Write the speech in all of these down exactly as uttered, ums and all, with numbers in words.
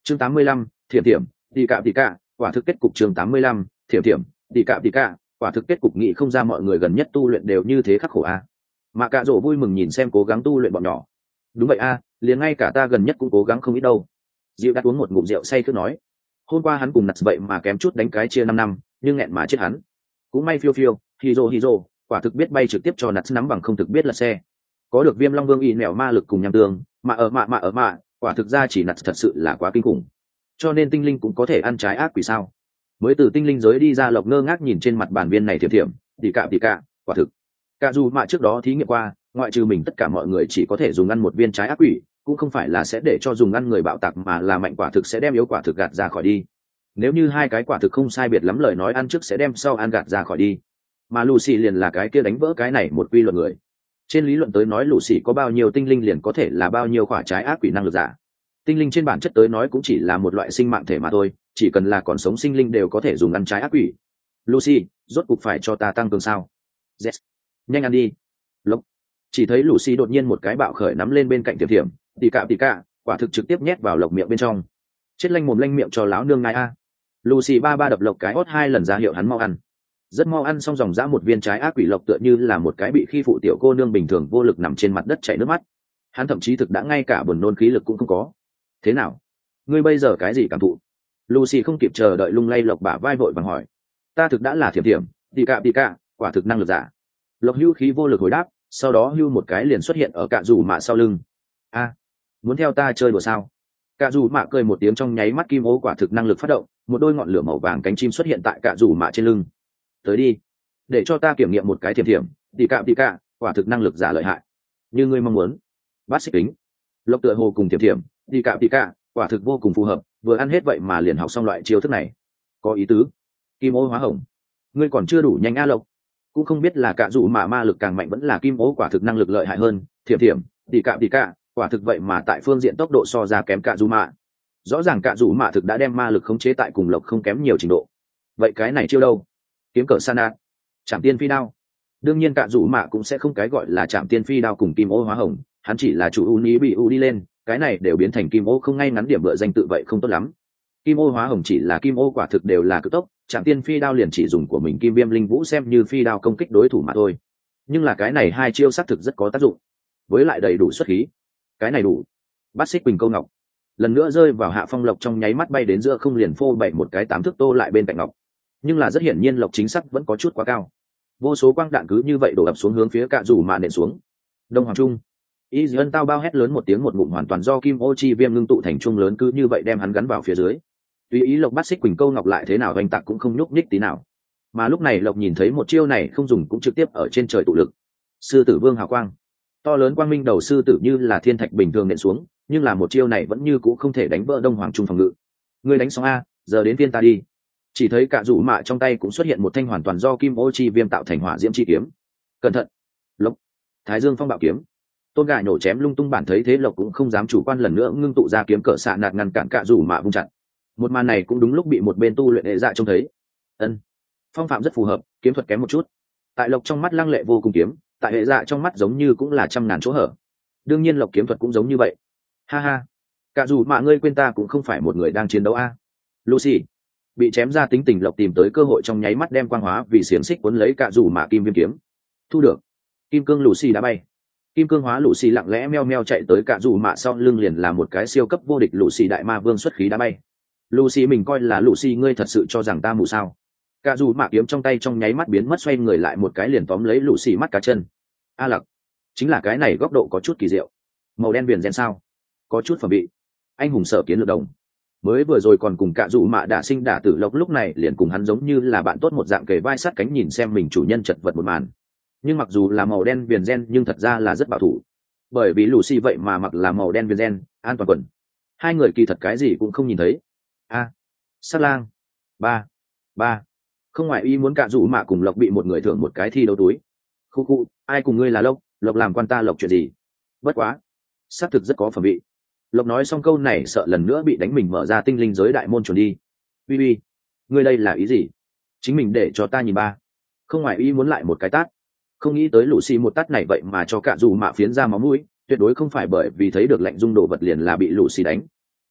chương tám mươi lăm, thiểm thiểm tì cạ tì cạ, quả thực kết cục chương tám mươi lăm, thiểm thiểm tì cạ tì cạ, quả thực kết cục nghĩ không ra mọi người gần nhất tu luyện đều như thế khắc khổ a. Mà cạ rỗ vui mừng nhìn xem cố gắng tu luyện bọn nhỏ. Đúng vậy a, liền ngay cả ta gần nhất cũng cố gắng không ít đâu. Diệu đã uống một ngụm rượu say cứ nói, hôm qua hắn cùng nặt vậy mà kém chút đánh cái chia năm năm, nhưng nghẹn mà chết hắn. Cũng may phiêu phiêu, hiro hiro, quả thực biết bay trực tiếp cho nặt nắm bằng không thực biết là xe. Có được viêm long vương y nẻo ma lực cùng nham tương, mà ở mạ mạ ở mạ, quả thực ra chỉ nặt thật sự là quá kinh khủng. Cho nên tinh linh cũng có thể ăn trái ác quỷ sao? Mới từ tinh linh giới đi ra Lộc ngơ ngác nhìn trên mặt bàn viên này thiểm thiểm, tỉ cạ tỉ cạ, quả thực. Cả dù mạ trước đó thí nghiệm qua, ngoại trừ mình tất cả mọi người chỉ có thể dùng ăn một viên trái ác quỷ, cũng không phải là sẽ để cho dùng ăn người bạo tạc mà là mạnh quả thực sẽ đem yếu quả thực gạt ra khỏi đi. Nếu như hai cái quả thực không sai biệt lắm lời nói ăn trước sẽ đem sau ăn gạt ra khỏi đi. Mà Lucy liền là cái kia đánh vỡ cái này một quy luật người. Trên lý luận tới nói Lucy có bao nhiêu tinh linh liền có thể là bao nhiêu quả trái ác quỷ năng lực giả. Tinh linh trên bản chất tới nói cũng chỉ là một loại sinh mạng thể mà thôi, chỉ cần là còn sống sinh linh đều có thể dùng ăn trái ác quỷ. Lucy, rốt cục phải cho ta tăng cường sao? Yes. Nhanh ăn đi. Lộc. Chỉ thấy Lucy đột nhiên một cái bạo khởi nắm lên bên cạnh Tiềm Tiềm, tỉ cạ tỉ cạ, quả thực trực tiếp nhét vào Lộc miệng bên trong. Chết lanh mồm lanh miệng cho láo nương ngai a. Lucy ba ba đập Lộc cái hót hai lần ra hiệu hắn mau ăn. Rất mau ăn xong dòng dã một viên trái ác quỷ Lộc tựa như là một cái bị khi phụ tiểu cô nương bình thường vô lực nằm trên mặt đất chảy nước mắt. Hắn thậm chí thực đã ngay cả buồn nôn khí lực cũng không có. Thế nào? Ngươi bây giờ cái gì cảm thụ? Lucy không kịp chờ đợi lung lay Lộc bả vai vội vàng hỏi. Ta thực đã là Thiểm Thiểm, tỉ cạ tỉ cạ, quả thực năng lực giả. Lộc hưu khí vô lực hồi đáp, sau đó hưu một cái liền xuất hiện ở cạ rủ mạ sau lưng. A, muốn theo ta chơi đùa sao? Cạ rủ mạ cười một tiếng trong nháy mắt kim ô quả thực năng lực phát động, một đôi ngọn lửa màu vàng cánh chim xuất hiện tại cạ rủ mạ trên lưng. Tới đi, để cho ta kiểm nghiệm một cái Thiểm Thiểm, tỉ cạ tỉ cạ, quả thực năng lực giả lợi hại. Như ngươi mong muốn. Bát xích kính. Lộc tựa hồ cùng Thiểm Thiểm, tỉ cạ tỉ cạ, quả thực vô cùng phù hợp, vừa ăn hết vậy mà liền học xong loại chiêu thức này. Có ý tứ. Kim ô hóa hồng. Ngươi còn chưa đủ nhanh a Lộc. Cũng không biết là cạ rủ mạ ma lực càng mạnh vẫn là kim ô quả thực năng lực lợi hại hơn. Thiểm Thiểm, tỉ cạ tỉ cạ, quả thực vậy mà tại phương diện tốc độ so ra kém cạ rủ mạ. Rõ ràng cạ rủ mạ thực đã đem ma lực khống chế tại cùng Lộc không kém nhiều trình độ. Vậy cái này chiêu đâu? Kiếm cờ san nạt, chạm tiên phi đao. Đương nhiên cạ rủ mạ cũng sẽ không cái gọi là chạm tiên phi đao cùng kim ô hóa hồng, hắn chỉ là chủ u ní bị u đi lên, cái này đều biến thành kim ô không ngay ngắn điểm bựa danh tự vậy không tốt lắm. Kim ô hóa hồng chỉ là kim ô quả thực đều là cực tốc, chạm tiên phi đao liền chỉ dùng của mình kim viêm linh vũ xem như phi đao công kích đối thủ mà thôi. Nhưng là cái này hai chiêu xác thực rất có tác dụng, với lại đầy đủ xuất khí. Cái này đủ. Bát xích quỳnh câu ngọc lần nữa rơi vào hạ phong Lộc trong nháy mắt bay đến giữa không liền phô bày một cái tám thước tô lại bên cạnh ngọc. Nhưng là rất hiển nhiên Lộc chính xác vẫn có chút quá cao. Vô số quang đạn cứ như vậy đổ ập xuống hướng phía cạ rủ mạ nện xuống. Đông Hoàng Trung. Y Dĩ Ân tao bao hét lớn một tiếng một ngụm hoàn toàn do kim ô chi viêm ngưng tụ thành trung lớn cứ như vậy đem hắn gắn vào phía dưới. Tùy ý Lộc bắt xích quỳnh câu ngọc lại thế nào oanh tạc cũng không nhúc nhích tí nào. Mà lúc này Lộc nhìn thấy một chiêu này không dùng cũng trực tiếp ở trên trời tụ lực. Sư tử vương hào quang. To lớn quang minh đầu sư tử như là thiên thạch bình thường nện xuống, nhưng là một chiêu này vẫn như cũ không thể đánh vỡ Đông Hoàng Trung phòng ngự. Ngươi đánh xong a, giờ đến phiên ta đi. Chỉ thấy cạ rủ mạ trong tay cũng xuất hiện một thanh hoàn toàn do kim ô chi viêm tạo thành hỏa diễm chi kiếm. Cẩn thận. Lộc. Thái Dương phong bạo kiếm. Tôn gà nổ chém lung tung bản thấy thế Lộc cũng không dám chủ quan lần nữa ngưng tụ ra kiếm cỡ xạ nạt ngăn cản cạ rủ mạ vung chặt. Một màn này cũng đúng lúc bị một bên tu luyện hệ dạ trông thấy. Ân, phong phạm rất phù hợp, kiếm thuật kém một chút. Tại Lộc trong mắt lăng lệ vô cùng kiếm, tại hệ dạ trong mắt giống như cũng là trăm ngàn chỗ hở. Đương nhiên Lộc kiếm thuật cũng giống như vậy. Ha ha, cạ rủ mạ ngươi quên ta cũng không phải một người đang chiến đấu a. À. Lucy bị chém ra tính tình Lộc tìm tới cơ hội trong nháy mắt đem quang hóa vì xiềng xích cuốn lấy cạ rủ mạ kim viêm kiếm. Thu được. Kim cương Lucy đã bay. Kim cương hóa Lucy lặng lẽ meo meo chạy tới cạ rủ mạ sau lưng liền là một cái siêu cấp vô địch Lucy đại ma vương xuất khí đã bay. Lucy mình coi là Lucy ngươi thật sự cho rằng ta mù sao? Cạ rủ mạ kiếm trong tay trong nháy mắt biến mất xoay người lại một cái liền tóm lấy Lucy mắt cá chân. A lặc, chính là cái này góc độ có chút kỳ diệu. Màu đen viền gen sao? Có chút phẩm vị. Anh hùng sở kiến lược đồng. Mới vừa rồi còn cùng cạ rủ mạ đả sinh đả tử Lộc lúc này liền cùng hắn giống như là bạn tốt một dạng kề vai sát cánh nhìn xem mình chủ nhân chật vật một màn. Nhưng mặc dù là màu đen viền gen nhưng thật ra là rất bảo thủ. Bởi vì Lucy vậy mà mặc là màu đen viền gen, an toàn quần. Hai người kỳ thật cái gì cũng không nhìn thấy. A, à, sát lang. Ba, ba. Không ngoại ý muốn cạ rủ mạ cùng Lộc bị một người thưởng một cái thi đấu túi. Khu khu, ai cùng ngươi là Lộc, Lộc làm quan ta Lộc chuyện gì? Bất quá, xác thực rất có phẩm vị. Lộc nói xong câu này sợ lần nữa bị đánh mình mở ra tinh linh giới đại môn chuẩn đi. Bi bi, ngươi đây là ý gì? Chính mình để cho ta nhìn ba. Không ngoại ý muốn lại một cái tát. Không nghĩ tới Lucy một tát này vậy mà cho cạ rủ mạ phiến ra máu mũi, tuyệt đối không phải bởi vì thấy được lạnh dung đồ vật liền là bị Lucy đánh.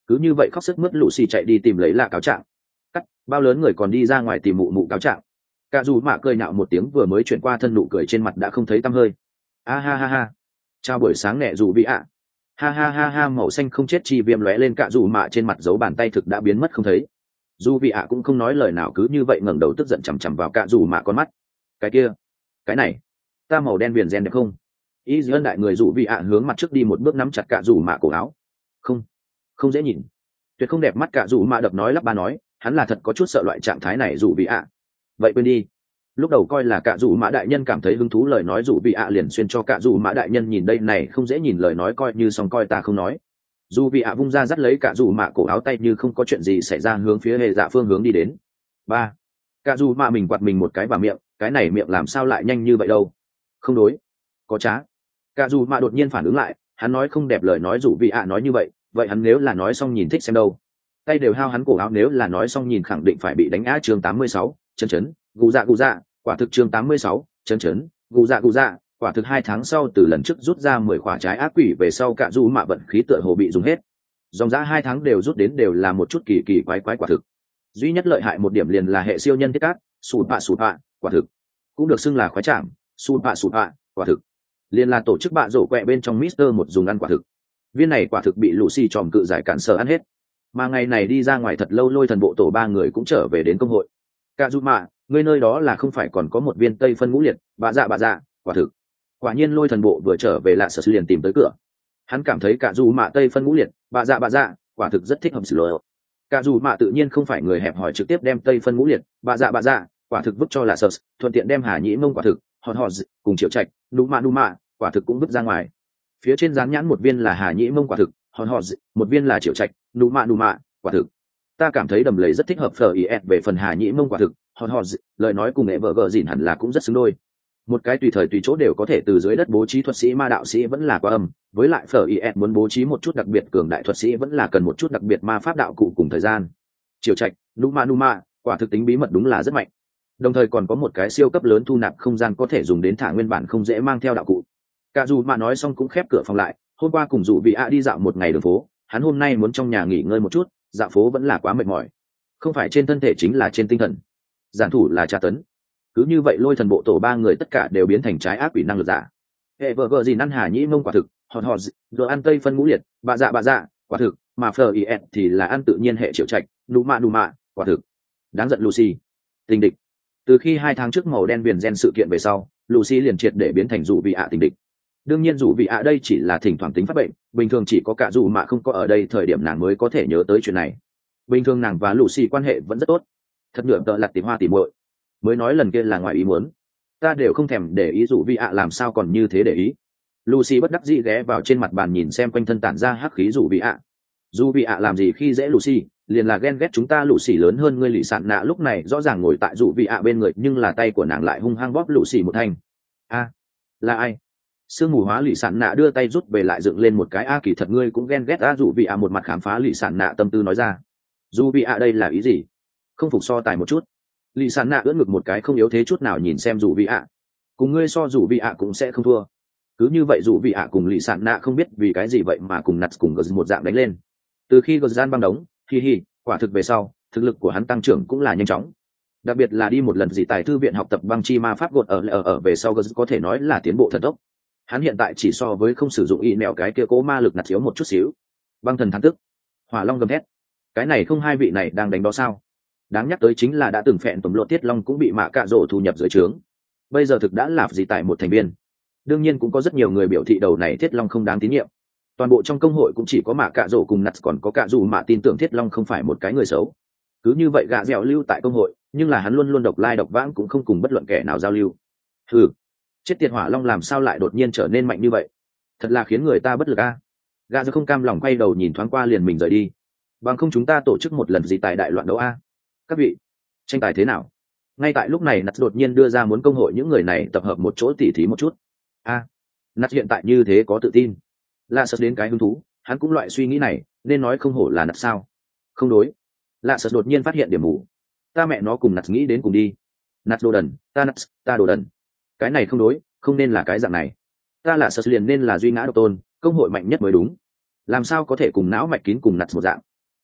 cứ như vậy khóc sức mướt lũ xì chạy đi tìm lấy lạ cáo trạng. Cắt, bao lớn người còn đi ra ngoài tìm mụ mụ cáo trạng. Cả dù mạ cười nhạo một tiếng vừa mới chuyển qua thân nụ cười trên mặt đã không thấy tăm hơi. A ha ha ha, chào buổi sáng nẹ dù vị ạ. Ha ha ha ha, màu xanh không chết chi viêm lóe lên, cả dù mạ trên mặt dấu bàn tay thực đã biến mất không thấy. Dù vị ạ cũng không nói lời nào, cứ như vậy ngẩng đầu tức giận chằm chằm vào cả dù mạ con mắt. Cái kia, cái này, ta màu đen viền gen đẹp không? Y Dĩ đại người dù vị ạ hướng mặt trước đi một bước nắm chặt cả dù mạ cổ áo. Không, không dễ nhìn, tuyệt không đẹp mắt. Cả dù mạ đập nói lắp ba nói, hắn là thật có chút sợ loại trạng thái này dù vị ạ. Vậy quên đi, lúc đầu coi là cả dù mã đại nhân cảm thấy hứng thú lời nói dù vị ạ liền xuyên cho cả dù mã đại nhân nhìn đây này không dễ nhìn lời nói coi như xong coi ta không nói. Dù vị ạ vung ra dắt lấy cả dù mạ cổ áo tay như không có chuyện gì xảy ra hướng phía hệ dạ phương hướng đi đến. Ba, cả dù mạ mình quạt mình một cái vào miệng, cái này miệng làm sao lại nhanh như vậy đâu? Không đối, có trá. Cả dù mạ đột nhiên phản ứng lại, hắn nói không đẹp lời nói dù vị ạ nói như vậy, vậy hắn nếu là nói xong nhìn thích xem đâu? Tay đều hao hắn cổ áo, nếu là nói xong nhìn khẳng định phải bị đánh á. Chương tám mươi sáu, chân chấn, gù dạ gù dạ, quả thực. Chương tám mươi sáu, chân chấn, gù dạ gù dạ, quả thực. Hai tháng sau từ lần trước rút ra mười quả trái ác quỷ về sau, cả dù mạ vận khí tựa hồ bị dùng hết, dòng giá hai tháng đều rút đến đều là một chút kỳ kỳ quái quái quả thực. Duy nhất lợi hại một điểm liền là hệ siêu nhân thiết cát sụt bạ sụt bạ quả thực, cũng được xưng là khoái trảm sụt bạ sụt bạ quả thực, liền là tổ chức bạ rổ quẹ bên trong Mister một dùng ăn quả thực. Viên này quả thực bị lũ xì tròm cự giải cản sở ăn hết, mà ngày này đi ra ngoài thật lâu lôi thần bộ tổ ba người cũng trở về đến công hội. Cả dù mạ, ngươi nơi đó là không phải còn có một viên tây phân ngũ liệt bạ dạ bạ dạ quả thực? Quả nhiên lôi thần bộ vừa trở về lạ sở liền tìm tới cửa. Hắn cảm thấy cả dù mạ tây phân ngũ liệt bạ dạ bạ dạ quả thực rất thích hợp xử lộ. Cả dù mạ tự nhiên không phải người hẹp hòi, trực tiếp đem tây phân ngũ liệt bạ dạ bạ dạ quả thực vứt cho lạ sở, thuận tiện đem hà nhĩ mông quả thực hòn hòn cùng triệu trạch nụ mạ nụ mạ quả thực cũng vứt ra ngoài. Phía trên dán nhãn một viên là hà nhĩ mông quả thực hòn hòn, một viên là triệu trạch nụ mạ nụ mạ quả thực. Ta cảm thấy đầm lầy rất thích hợp phở is về phần hà nhĩ mông quả thực hòn hòn, lời nói cùng nghệ vợ gờ dìn hẳn là cũng rất xứng đôi. Một cái tùy thời tùy chỗ đều có thể từ dưới đất bố trí thuật sĩ ma đạo sĩ vẫn là quá âm, với lại phở is muốn bố trí một chút đặc biệt cường đại thuật sĩ vẫn là cần một chút đặc biệt ma pháp đạo cụ cùng thời gian. Triều trạch numa numa quả thực tính bí mật đúng là rất mạnh, đồng thời còn có một cái siêu cấp lớn thu nạp không gian có thể dùng đến thả nguyên bản không dễ mang theo đạo cụ. Cả dù mà nói xong cũng khép cửa phòng lại, hôm qua cùng dụ vị ạ đi dạo một ngày đường phố, hắn hôm nay muốn trong nhà nghỉ ngơi một chút, dạo phố vẫn là quá mệt mỏi, không phải trên thân thể chính là trên tinh thần, giản thủ là tra tấn. Cứ như vậy lôi thần bộ tổ ba người tất cả đều biến thành trái ác quỷ năng lực giả. Hệ vợ vợ gì ăn hà nhĩ mông quả thực hòn hòn, rồi ăn tây phân ngũ liệt bạ dạ bạ dạ quả thực, mà phờ is thì là ăn tự nhiên hệ triệu trạch nụ mạ nụ mạ quả thực. Đáng giận Lucy, tình địch. Từ khi hai tháng trước màu đen viền gen sự kiện về sau, Lucy liền triệt để biến thành dụ vị ạ tình địch. Đương nhiên dụ vị ạ đây chỉ là thỉnh thoảng tính phát bệnh, bình thường chỉ có cả dụ mạ không có ở đây thời điểm nàng mới có thể nhớ tới chuyện này. Bình thường nàng và Lucy quan hệ vẫn rất tốt, thật nhuộm tợ lặt tìm hoa tìm muội. Mới nói lần kia là ngoài ý muốn, ta đều không thèm để ý dụ vị ạ làm sao còn như thế để ý. Lucy bất đắc dĩ ghé vào trên mặt bàn nhìn xem quanh thân tản ra hắc khí dụ vị ạ. Dù vị ạ làm gì khi dễ Lucy, liền là ghen ghét chúng ta. Lucy lớn hơn ngươi lì sạn nạ lúc này rõ ràng ngồi tại dụ vị ạ bên người, nhưng là tay của nàng lại hung hăng bóp Lucy một thanh. A, là ai? Sương mù hóa lì sạn nạ đưa tay rút về lại dựng lên một cái. A kỳ thật ngươi cũng ghen ghét a. Dụ vị ạ một mặt khám phá lì sạn nạ tâm tư nói ra. Dù vị ạ đây là ý gì? Không phục so tài một chút? Lì sạn nạ ưỡn ngực một cái không yếu thế chút nào nhìn xem dù vị ạ. Cùng ngươi so dù vị ạ cũng sẽ không thua. Cứ như vậy dù vị ạ cùng lì sạn nạ không biết vì cái gì vậy mà cùng nặt cùng gờ một dạng đánh lên. Từ khi gờ gian băng đống hi hi quả thực về sau thực lực của hắn tăng trưởng cũng là nhanh chóng, đặc biệt là đi một lần dị tài thư viện học tập băng chi ma pháp gột ở ở ở về sau gờ có thể nói là tiến bộ thần tốc. Hắn hiện tại chỉ so với không sử dụng y nẹo cái kia cố ma lực nặt thiếu một chút xíu. Băng thần thắng tức, hỏa long gầm thét, cái này không hai vị này đang đánh đó sao? Đáng nhắc tới chính là đã từng phẹn tầm lộ tiết long cũng bị mạ cạ rổ thu nhập dưới trướng, bây giờ thực đã là dị tài một thành viên. Đương nhiên cũng có rất nhiều người biểu thị đầu này thiết long không đáng tín nhiệm. Toàn bộ trong công hội cũng chỉ có mạ cạ rổ cùng nặt còn có cạ dù mạ tin tưởng thiết long không phải một cái người xấu. Cứ như vậy gạ dẻo lưu tại công hội, nhưng là hắn luôn luôn độc lai độc vãng, cũng không cùng bất luận kẻ nào giao lưu. Ừ, chết tiệt, hỏa long làm sao lại đột nhiên trở nên mạnh như vậy, thật là khiến người ta bất lực a. Gạ dẻo không cam lòng quay đầu nhìn thoáng qua liền mình rời đi. Bằng không chúng ta tổ chức một lần gì tài đại loạn đấu a. Các vị, tranh tài thế nào? Ngay tại lúc này nặt đột nhiên đưa ra muốn công hội những người này tập hợp một chỗ tỉ thí một chút. A, nặt hiện tại như thế có tự tin, lạ sợ đến cái hứng thú, hắn cũng loại suy nghĩ này, nên nói không hổ là nặt sao? Không đối, lạ sợ đột nhiên phát hiện điểm mù. Ta mẹ nó cùng nặt nghĩ đến cùng đi. Nặt đồ đần, ta nặt, ta đồ đần. Cái này không đối, không nên là cái dạng này. Ta lạ sợ liền nên là duy ngã độc tôn, công hội mạnh nhất mới đúng. Làm sao có thể cùng não mạch kín cùng nặt một dạng?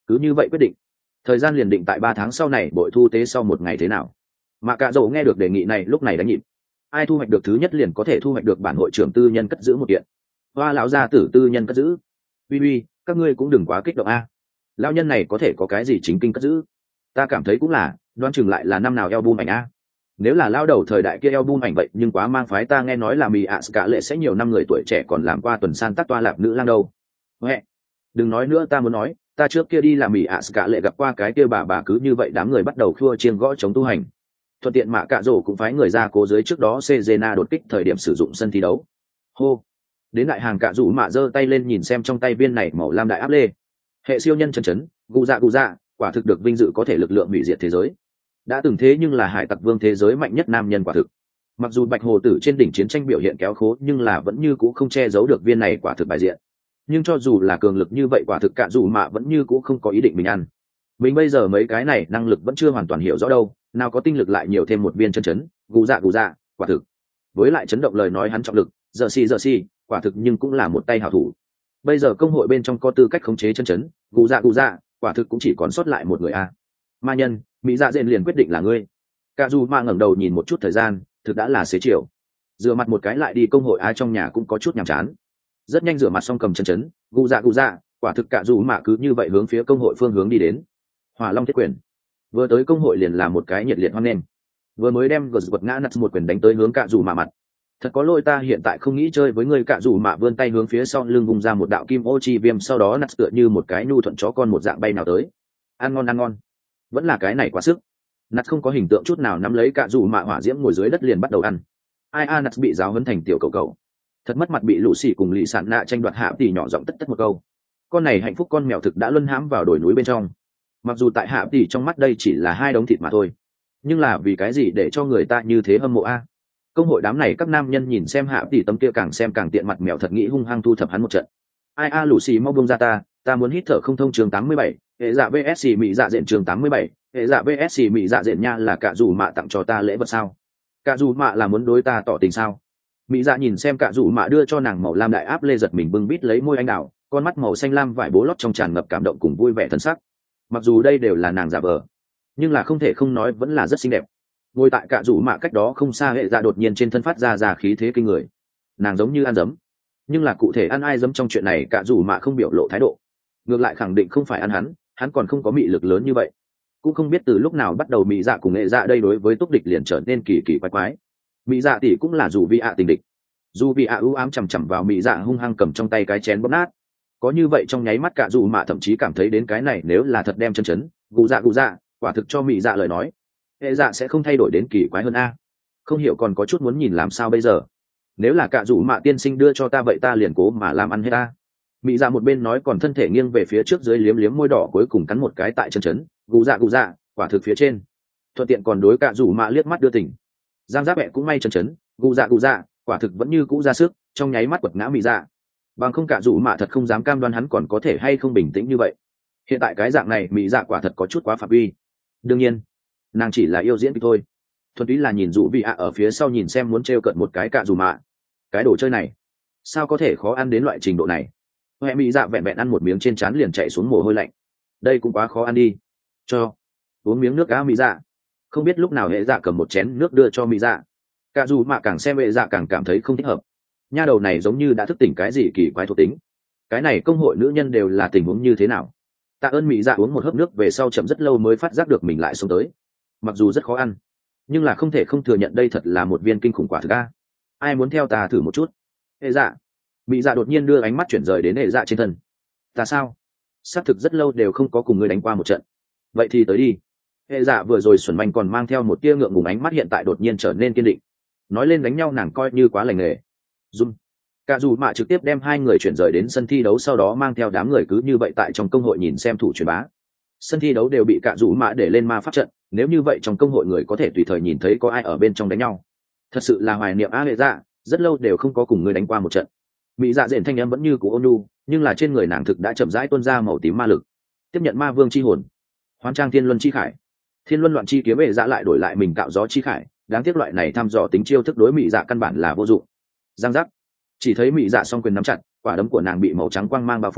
cứ như vậy quyết định. Thời gian liền định tại ba tháng sau này bội thu tế sau một ngày thế nào. Mạ Cạ Dỗ nghe được đề nghị này lúc này đánh nhịp. Ai thu hoạch được thứ nhất liền có thể thu hoạch được bản hội trưởng tư nhân cất giữ một kiện. Hoa lão gia tử tư nhân cất giữ. Uy uy, các ngươi cũng đừng quá kích động a. Lão nhân này có thể có cái gì chính kinh cất giữ? Ta cảm thấy cũng là, đoán chừng lại là năm nào album ảnh a. Nếu là lao đầu thời đại kia album ảnh vậy nhưng quá mang phái, ta nghe nói là Mị ạ cả lệ sẽ nhiều năm người tuổi trẻ còn làm qua tuần san tác toa lạp nữ lang đâu. Huệ, đừng nói nữa, ta muốn nói, ta trước kia đi làm Mị ạ cả lệ gặp qua cái kia bà bà cứ như vậy đám người bắt đầu khua chiêng gõ chống tu hành. Thuận tiện Mạ Cạ Dỗ cũng phái người ra cố dưới trước đó Cezena đột kích thời điểm sử dụng sân thi đấu. Hô, đến đại hàng Cạ Dỗ Mạ giơ tay lên nhìn xem trong tay viên này màu lam đại áp lê. Hệ siêu nhân chân chấn, gu dạ gu dạ, quả thực được vinh dự có thể lực lượng hủy diệt thế giới. Đã từng thế nhưng là hải tặc vương thế giới mạnh nhất nam nhân quả thực. Mặc dù Bạch Hồ Tử trên đỉnh chiến tranh biểu hiện kéo khố, nhưng là vẫn như cũ không che giấu được viên này quả thực bài diện. Nhưng cho dù là cường lực như vậy, quả thực Cạ Dỗ Mạ vẫn như cũ không có ý định mình ăn. Mình bây giờ mấy cái này năng lực vẫn chưa hoàn toàn hiểu rõ đâu, nào có tinh lực lại nhiều thêm một viên chân chấn, gu dạ gu dạ, quả thực. Với lại chấn động lời nói hắn trọng lực, giờ xì giờ xì, quả thực nhưng cũng là một tay hảo thủ. Bây giờ công hội bên trong có tư cách khống chế chân chấn, gu dạ gu dạ, quả thực cũng chỉ còn sót lại một người a. Ma nhân, Mỹ Dạ Dện liền quyết định là ngươi. Cạ Dỗ Mạ ngẩng đầu nhìn một chút thời gian, thực đã là xế chiều. Rửa mặt một cái lại đi công hội, ai trong nhà cũng có chút nhàm chán. Rất nhanh rửa mặt xong cầm chân chấn, gu dạ gu dạ, quả thực Cạ Dỗ Mạ cứ như vậy hướng phía công hội phương hướng đi đến. Hỏa Long thiết quyền. Vừa tới công hội liền là một cái nhiệt liệt hoan nghênh. Vừa mới đem gật vật ngã nặt một quyền đánh tới hướng Cạ Dỗ Mạ mặt. Thật có lỗi, ta hiện tại không nghĩ chơi với ngươi. Cạ Dỗ Mạ vươn tay hướng phía sau lưng vùng ra một đạo kim ô chi viêm, sau đó nặt tựa như một cái nhu thuận chó con một dạng bay nào tới. Ăn ngon ăn ngon. Vẫn là cái này quá sức. Nặt không có hình tượng chút nào nắm lấy Cạ Dỗ Mạ hỏa diễm ngồi dưới đất liền bắt đầu ăn. Ai a, nặt bị giáo huấn thành tiểu cầu cầu. Thật mất mặt, bị lũ xỉ cùng lì sạn nạ tranh đoạt hạ tỷ nhỏ giọng tất tất một câu. Con này hạnh phúc con mèo thực đã luân hãm vào đồi núi bên trong. Mặc dù tại hạ tỷ trong mắt đây chỉ là hai đống thịt mà thôi, nhưng là vì cái gì để cho người ta như thế hâm mộ a? Công hội đám này các nam nhân nhìn xem hạ tỷ tấm kia càng xem càng tiện mặt mèo, thật nghĩ hung hăng thu thập hắn một trận. Ai a, lũ xì mau buông ra ta, ta muốn hít thở không thông. Chương tám mươi bảy, hệ dạ vs Mỹ Dạ Dện. Chương tám mươi bảy, hệ dạ vs Mỹ Dạ Dện nha, là Cạ Dỗ Mạ tặng cho ta lễ vật sao? Cạ Dỗ Mạ là muốn đối ta tỏ tình sao? Mỹ Dạ nhìn xem Cạ Dỗ Mạ đưa cho nàng màu lam đại áp lê, giật mình bưng bít lấy môi anh đào, con mắt màu xanh lam vải bố lót trong tràn ngập cảm động cùng vui vẻ thân sắc. Mặc dù đây đều là nàng giả vờ, nhưng là không thể không nói vẫn là rất xinh đẹp. Ngồi tại Cạ Dỗ Mạ cách đó không xa, hệ dạ đột nhiên trên thân phát ra ra khí thế kinh người. Nàng giống như ăn dấm, nhưng là cụ thể ăn ai dấm trong chuyện này Cạ Dỗ Mạ không biểu lộ thái độ, ngược lại khẳng định không phải ăn hắn, hắn còn không có mị lực lớn như vậy. Cũng không biết từ lúc nào bắt đầu Mỹ Dạ cùng hệ dạ đây đối với túc địch liền trở nên kỳ kỳ quái quái. Mỹ Dạ tỷ cũng là dù vi ạ tình địch, dù vì ạ ưu ám chằm chằm vào Mỹ Dạ, hung hăng cầm trong tay cái chén bóp nát. Có như vậy trong nháy mắt Cạ Dỗ Mạ thậm chí cảm thấy đến cái này nếu là thật đem chân chấn, gù dạ gù dạ, quả thực cho Mỹ Dạ lời nói, hệ dạ sẽ không thay đổi đến kỳ quái hơn a. Không hiểu còn có chút muốn nhìn làm sao bây giờ. Nếu là Cạ Dỗ Mạ tiên sinh đưa cho ta vậy ta liền cố mà làm ăn hết ta. Mỹ Dạ một bên nói còn thân thể nghiêng về phía trước, dưới liếm liếm môi đỏ, cuối cùng cắn một cái tại chân chấn, gù dạ gù dạ, quả thực phía trên. Thuận tiện còn đối Cạ Dỗ Mạ liếc mắt đưa tỉnh. Giang Giáp mẹ cũng may chân chấn, gù dạ gù dạ, quả thực vẫn như cũ ra sức, trong nháy mắt quật ngã Mỹ Dạ. Bằng không Cạ Dỗ Mạ thật không dám cam đoan hắn còn có thể hay không bình tĩnh như vậy. Hiện tại cái dạng này Mỹ Dạ quả thật có chút quá phạm vi. Đương nhiên nàng chỉ là yêu diễn kịch thôi, thuần túy là nhìn dụ vị ạ ở phía sau nhìn xem muốn trêu cợt một cái Cạ Dỗ Mạ. Cái đồ chơi này sao có thể khó ăn đến loại trình độ này. Huệ Mỹ Dạ vẹn vẹn ăn một miếng trên trán liền chạy xuống mồ hôi lạnh. Đây cũng quá khó ăn đi. Cho uống miếng nước á Mỹ Dạ. Không biết lúc nào hệ dạ cầm một chén nước đưa cho Mỹ Dạ. Cạ Dỗ Mạ càng xem hệ dạ càng cảm thấy không thích hợp. Nha đầu này giống như đã thức tỉnh cái gì kỳ quái thuộc tính. Cái này công hội nữ nhân đều là tình huống như thế nào? Tạ ơn Mỹ Dạ uống một hớp nước về sau chậm rất lâu mới phát giác được mình lại xuống tới. Mặc dù rất khó ăn, nhưng là không thể không thừa nhận đây thật là một viên kinh khủng quả thực a. Ai muốn theo ta thử một chút? Hệ dạ. Mỹ Dạ đột nhiên đưa ánh mắt chuyển rời đến hệ dạ trên thân. Ta sao? Xác thực rất lâu đều không có cùng ngươi đánh qua một trận. Vậy thì tới đi. Hệ dạ vừa rồi xuẩn manh còn mang theo một tia ngượng ngùng, ánh mắt hiện tại đột nhiên trở nên kiên định. Nói lên đánh nhau nàng coi như quá lành nghề. Dung. Cạ Dỗ Mạ trực tiếp đem hai người chuyển rời đến sân thi đấu, sau đó mang theo đám người cứ như vậy tại trong công hội nhìn xem thủ truyền bá. Sân thi đấu đều bị Cạ Dỗ Mạ để lên ma pháp trận, nếu như vậy trong công hội người có thể tùy thời nhìn thấy có ai ở bên trong đánh nhau. Thật sự là hoài niệm á hệ dạ, rất lâu đều không có cùng người đánh qua một trận. Mỹ Dạ Dện thanh em vẫn như cũ ôn nhu, nhưng là trên người nàng thực đã chậm rãi tuôn ra màu tím ma lực. Tiếp nhận ma vương chi hồn, hoán trang thiên luân chi khải, thiên luân loạn chi kiếm, hệ dạ lại đổi lại mình cạo gió chi khải. Đáng tiếc loại này thăm dò tính chiêu thức đối Mỹ Dạ căn bản là vô dụng. Giang giác. Chỉ thấy Mỹ Dạ song quyền nắm chặt, quả đấm của nàng bị màu trắng quang mang bao phủ,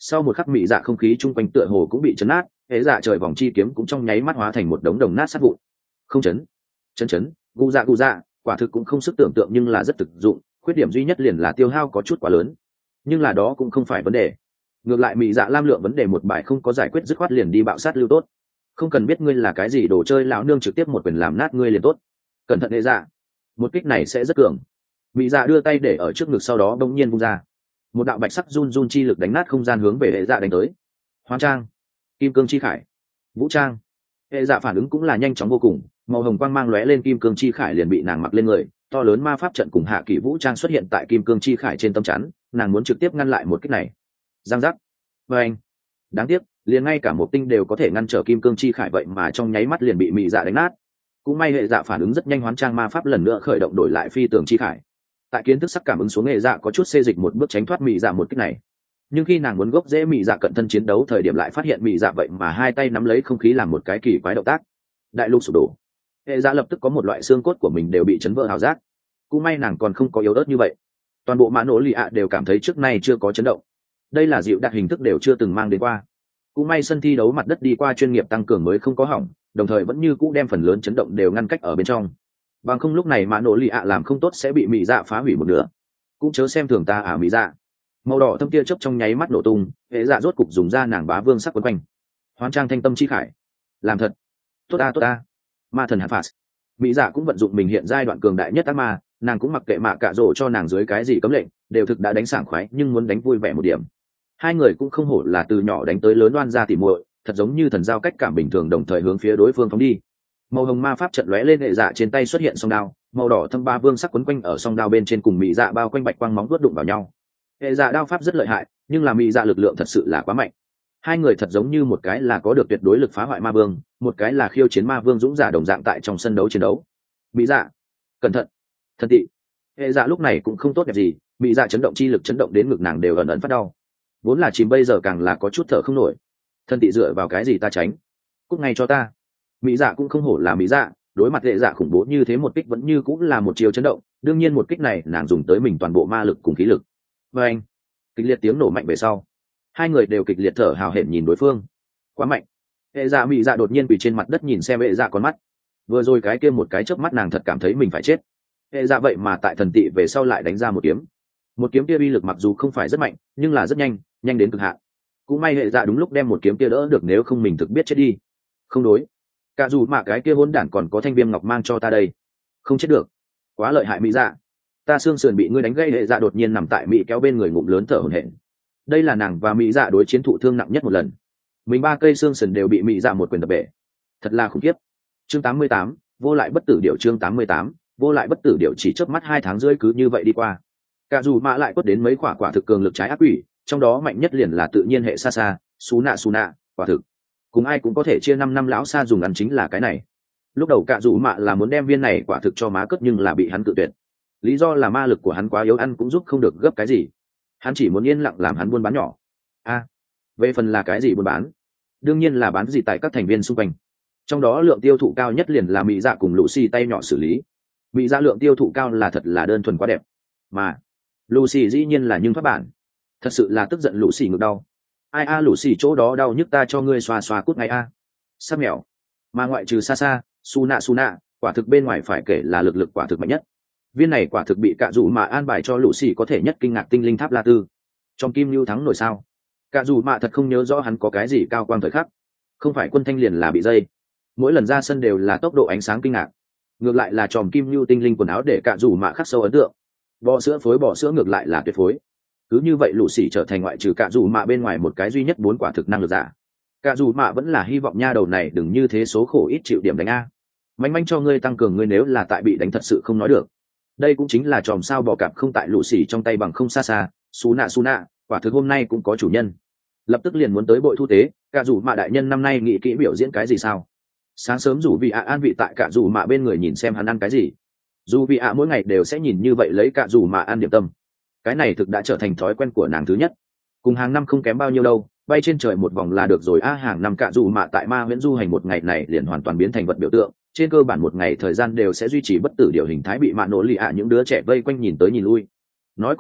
Sau một khắc mị dạ không khí chung quanh tựa hồ cũng bị chấn nát, hệ dạ trời vòng chi kiếm cũng trong nháy mắt hóa thành một đống đồng nát sát vụn. Không chấn chấn chấn gu dạ gu dạ, quả thực cũng không sức tưởng tượng nhưng là rất thực dụng, khuyết điểm duy nhất liền là tiêu hao có chút quá lớn, nhưng là đó cũng không phải vấn đề. Ngược lại mị dạ lam lượng vấn đề một bài không có giải quyết dứt khoát liền đi bạo sát lưu tốt. Không cần biết ngươi là cái gì đồ chơi, lão nương trực tiếp một quyền làm nát ngươi liền tốt. Cẩn thận hệ dạ, một kích này sẽ rất cường. Mị dạ đưa tay để ở trước ngực, sau đó đông nhiên vung ra một đạo bạch sắc run run chi lực đánh nát không gian hướng về hệ dạ đánh tới. Hoang trang, kim cương chi khải, vũ trang. Hệ dạ phản ứng cũng là nhanh chóng vô cùng, màu hồng quang mang lóe lên, kim cương chi khải liền bị nàng mặc lên người, to lớn ma pháp trận cùng hạ kỷ vũ trang xuất hiện tại kim cương chi khải trên tâm chắn, nàng muốn trực tiếp ngăn lại một kích này. Giang giác. Và anh, đáng tiếc liền ngay cả một tinh đều có thể ngăn trở kim cương chi khải, vậy mà trong nháy mắt liền bị mị dạ đánh nát. Cũng may hệ dạ phản ứng rất nhanh, hoán trang ma pháp lần nữa khởi động đổi lại phi tường chi khải. Tại kiến thức sắc cảm ứng xuống, hệ dạ có chút xê dịch một bước tránh thoát mị dạ một kích này, nhưng khi nàng muốn gốc dễ mị dạ cận thân chiến đấu thời điểm lại phát hiện mị dạ vậy mà hai tay nắm lấy không khí làm một cái kỳ quái động tác. Đại lục sụp đổ, hệ dạ lập tức có một loại xương cốt của mình đều bị chấn vỡ hào giác. Cũng may nàng còn không có yếu ớt như vậy, toàn bộ mã nỗ lì ạ đều cảm thấy trước nay chưa có chấn động, đây là dịu đạt hình thức đều chưa từng mang đến qua. Cũng may sân thi đấu mặt đất đi qua chuyên nghiệp tăng cường mới không có hỏng, đồng thời vẫn như cũ đem phần lớn chấn động đều ngăn cách ở bên trong, bằng không lúc này mã nỗ lì ạ làm không tốt sẽ bị mị dạ phá hủy một nửa. Cũng chớ xem thường ta à mị dạ. Màu đỏ thâm tia chớp trong nháy mắt nổ tung, hệ dạ rốt cục dùng ra nàng bá vương sắc quấn quanh. Hoán trang thanh tâm chi khải, làm thật tốt ta tốt ta. Ma thần hạt phạt, mỹ dạ cũng vận dụng mình hiện giai đoạn cường đại nhất ác ma, nàng cũng mặc kệ mạ cạ rổ cho nàng dưới cái gì cấm lệnh, đều thực đã đánh sảng khoái, nhưng muốn đánh vui vẻ một điểm. Hai người cũng không hổ là từ nhỏ đánh tới lớn, đoan ra tỉ muội, thật giống như thần giao cách cảm bình thường, đồng thời hướng phía đối phương phóng đi. Màu hồng ma pháp trận lóe lên, hệ dạ trên tay xuất hiện song đao, màu đỏ thâm ba vương sắc quấn quanh ở song đao bên trên, cùng mỹ dạ bao quanh bạch quang móng vuốt đụng vào nhau. Hệ dạ đao pháp rất lợi hại, nhưng là mỹ dạ lực lượng thật sự là quá mạnh. Hai người thật giống như một cái là có được tuyệt đối lực phá hoại ma vương, một cái là khiêu chiến ma vương dũng giả đồng dạng tại trong sân đấu chiến đấu. Mỹ dạ, cẩn thận, thần tị. Hệ dạ lúc này cũng không tốt đẹp gì, mỹ dạ chấn động chi lực chấn động đến ngực nàng đều ẩn ẩn phát đau, vốn là chìm bây giờ càng là có chút thở không nổi. Thần tị dựa vào cái gì ta tránh, cút ngay cho ta. Mỹ dạ cũng không hổ là mỹ dạ, đối mặt hệ dạ khủng bố như thế một kích vẫn như cũng là một chiều chấn động, đương nhiên một kích này nàng dùng tới mình toàn bộ ma lực cùng khí lực. Và anh, kịch liệt tiếng nổ mạnh về sau, hai người đều kịch liệt thở hào hển nhìn đối phương. Quá mạnh. Hệ dạ mỹ dạ đột nhiên quỳ trên mặt đất nhìn xem hệ dạ con mắt, vừa rồi cái kia một cái chớp mắt nàng thật cảm thấy mình phải chết. Hệ dạ vậy mà tại thần tị về sau lại đánh ra một kiếm, một kiếm kia uy lực mặc dù không phải rất mạnh nhưng là rất nhanh, nhanh đến cực hạn. Cũng may hệ dạ đúng lúc đem một kiếm kia đỡ được, nếu không mình thực biết chết đi. Không đối, cả dù mà cái kia hỗn đản còn có thanh viêm ngọc mang cho ta đây, không chết được. Quá lợi hại mỹ dạ, ta xương sườn bị ngươi đánh gây. Hệ dạ đột nhiên nằm tại mỹ kéo bên người ngụm lớn thở hổn hển. Đây là nàng và mỹ dạ đối chiến thụ thương nặng nhất một lần, mình ba cây xương sườn đều bị mỹ dạ một quyền đập bể, thật là khủng khiếp. Chương tám mươi tám, vô lại bất tử điệu. Chương tám mươi tám, vô lại bất tử điệu. Chỉ chớp mắt hai tháng rưỡi cứ như vậy đi qua, cả dù mạ lại quất đến mấy quả quả thực cường lực trái ác quỷ, trong đó mạnh nhất liền là tự nhiên hệ xa xa xú nạ xú nạ quả thực cùng ai cũng có thể chia năm năm lão xa dùng ăn chính là cái này. Lúc đầu cả dù mạ là muốn đem viên này quả thực cho má cất, nhưng là bị hắn cự tuyệt, lý do là ma lực của hắn quá yếu, ăn cũng giúp không được gấp cái gì, hắn chỉ muốn yên lặng làm hắn buôn bán nhỏ. A, à, về phần là cái gì buôn bán, đương nhiên là bán gì tại các thành viên xung quanh, trong đó lượng tiêu thụ cao nhất liền là mỹ dạ cùng Lucy tay nhỏ xử lý. Mỹ dạ lượng tiêu thụ cao là thật là đơn thuần quá đẹp, mà Lucy dĩ nhiên là nhưng thoát bản, thật sự là tức giận. Lucy ngực đau, ai a à, Lucy chỗ đó đau nhức ta cho ngươi xoa xoa cút ngay a. À. Sắp mèo, mà ngoại trừ xa xa su nạ su nạ quả thực bên ngoài phải kể là lực lực quả thực mạnh nhất. Viên này quả thực bị cạ dù mà an bài cho Lucy có thể nhất kinh ngạc tinh linh tháp la tư, trong kim lưu thắng nổi sao. Cạ dù mạ thật không nhớ rõ hắn có cái gì cao quang thời khắc, không phải quân thanh liền là bị dây, mỗi lần ra sân đều là tốc độ ánh sáng kinh ngạc. Ngược lại là tròm kim lưu tinh linh quần áo để cạ dù mạ khắc sâu ấn tượng, bò sữa phối bò sữa ngược lại là tuyệt phối. Cứ như vậy lũ xỉ trở thành ngoại trừ cạ dù mạ bên ngoài một cái duy nhất bốn quả thực năng lực giả. Cạ dù mạ vẫn là hy vọng nha đầu này đừng như thế số khổ ít chịu điểm đánh a, manh manh cho ngươi tăng cường ngươi, nếu là tại bị đánh thật sự không nói được. Đây cũng chính là tròm sao bò cạp không tại lũ xỉ trong tay bằng không xa xa xú nạ xú nạ quả thực hôm nay cũng có chủ nhân, lập tức liền muốn tới bội thu tế. Cạ dù mạ đại nhân năm nay nghĩ kỹ biểu diễn cái gì sao? Sáng sớm rủ vị ạ an vị tại cạ dù mạ bên người nhìn xem hắn ăn cái gì. Dù vị ạ mỗi ngày đều sẽ nhìn như vậy lấy cạ dù mạ ăn điểm tâm, cái này thực đã trở thành thói quen của nàng thứ nhất, cùng hàng năm không kém bao nhiêu đâu, bay trên trời một vòng là được rồi a. À, hàng năm cạ dù mạ tại ma huyễn du hành một ngày này liền hoàn toàn biến thành vật biểu tượng, trên cơ bản một ngày thời gian đều sẽ duy trì bất tử điều hình thái, bị mạ nổ lì ạ những đứa trẻ vây quanh nhìn tới nhìn lui. Nói cũng đúng,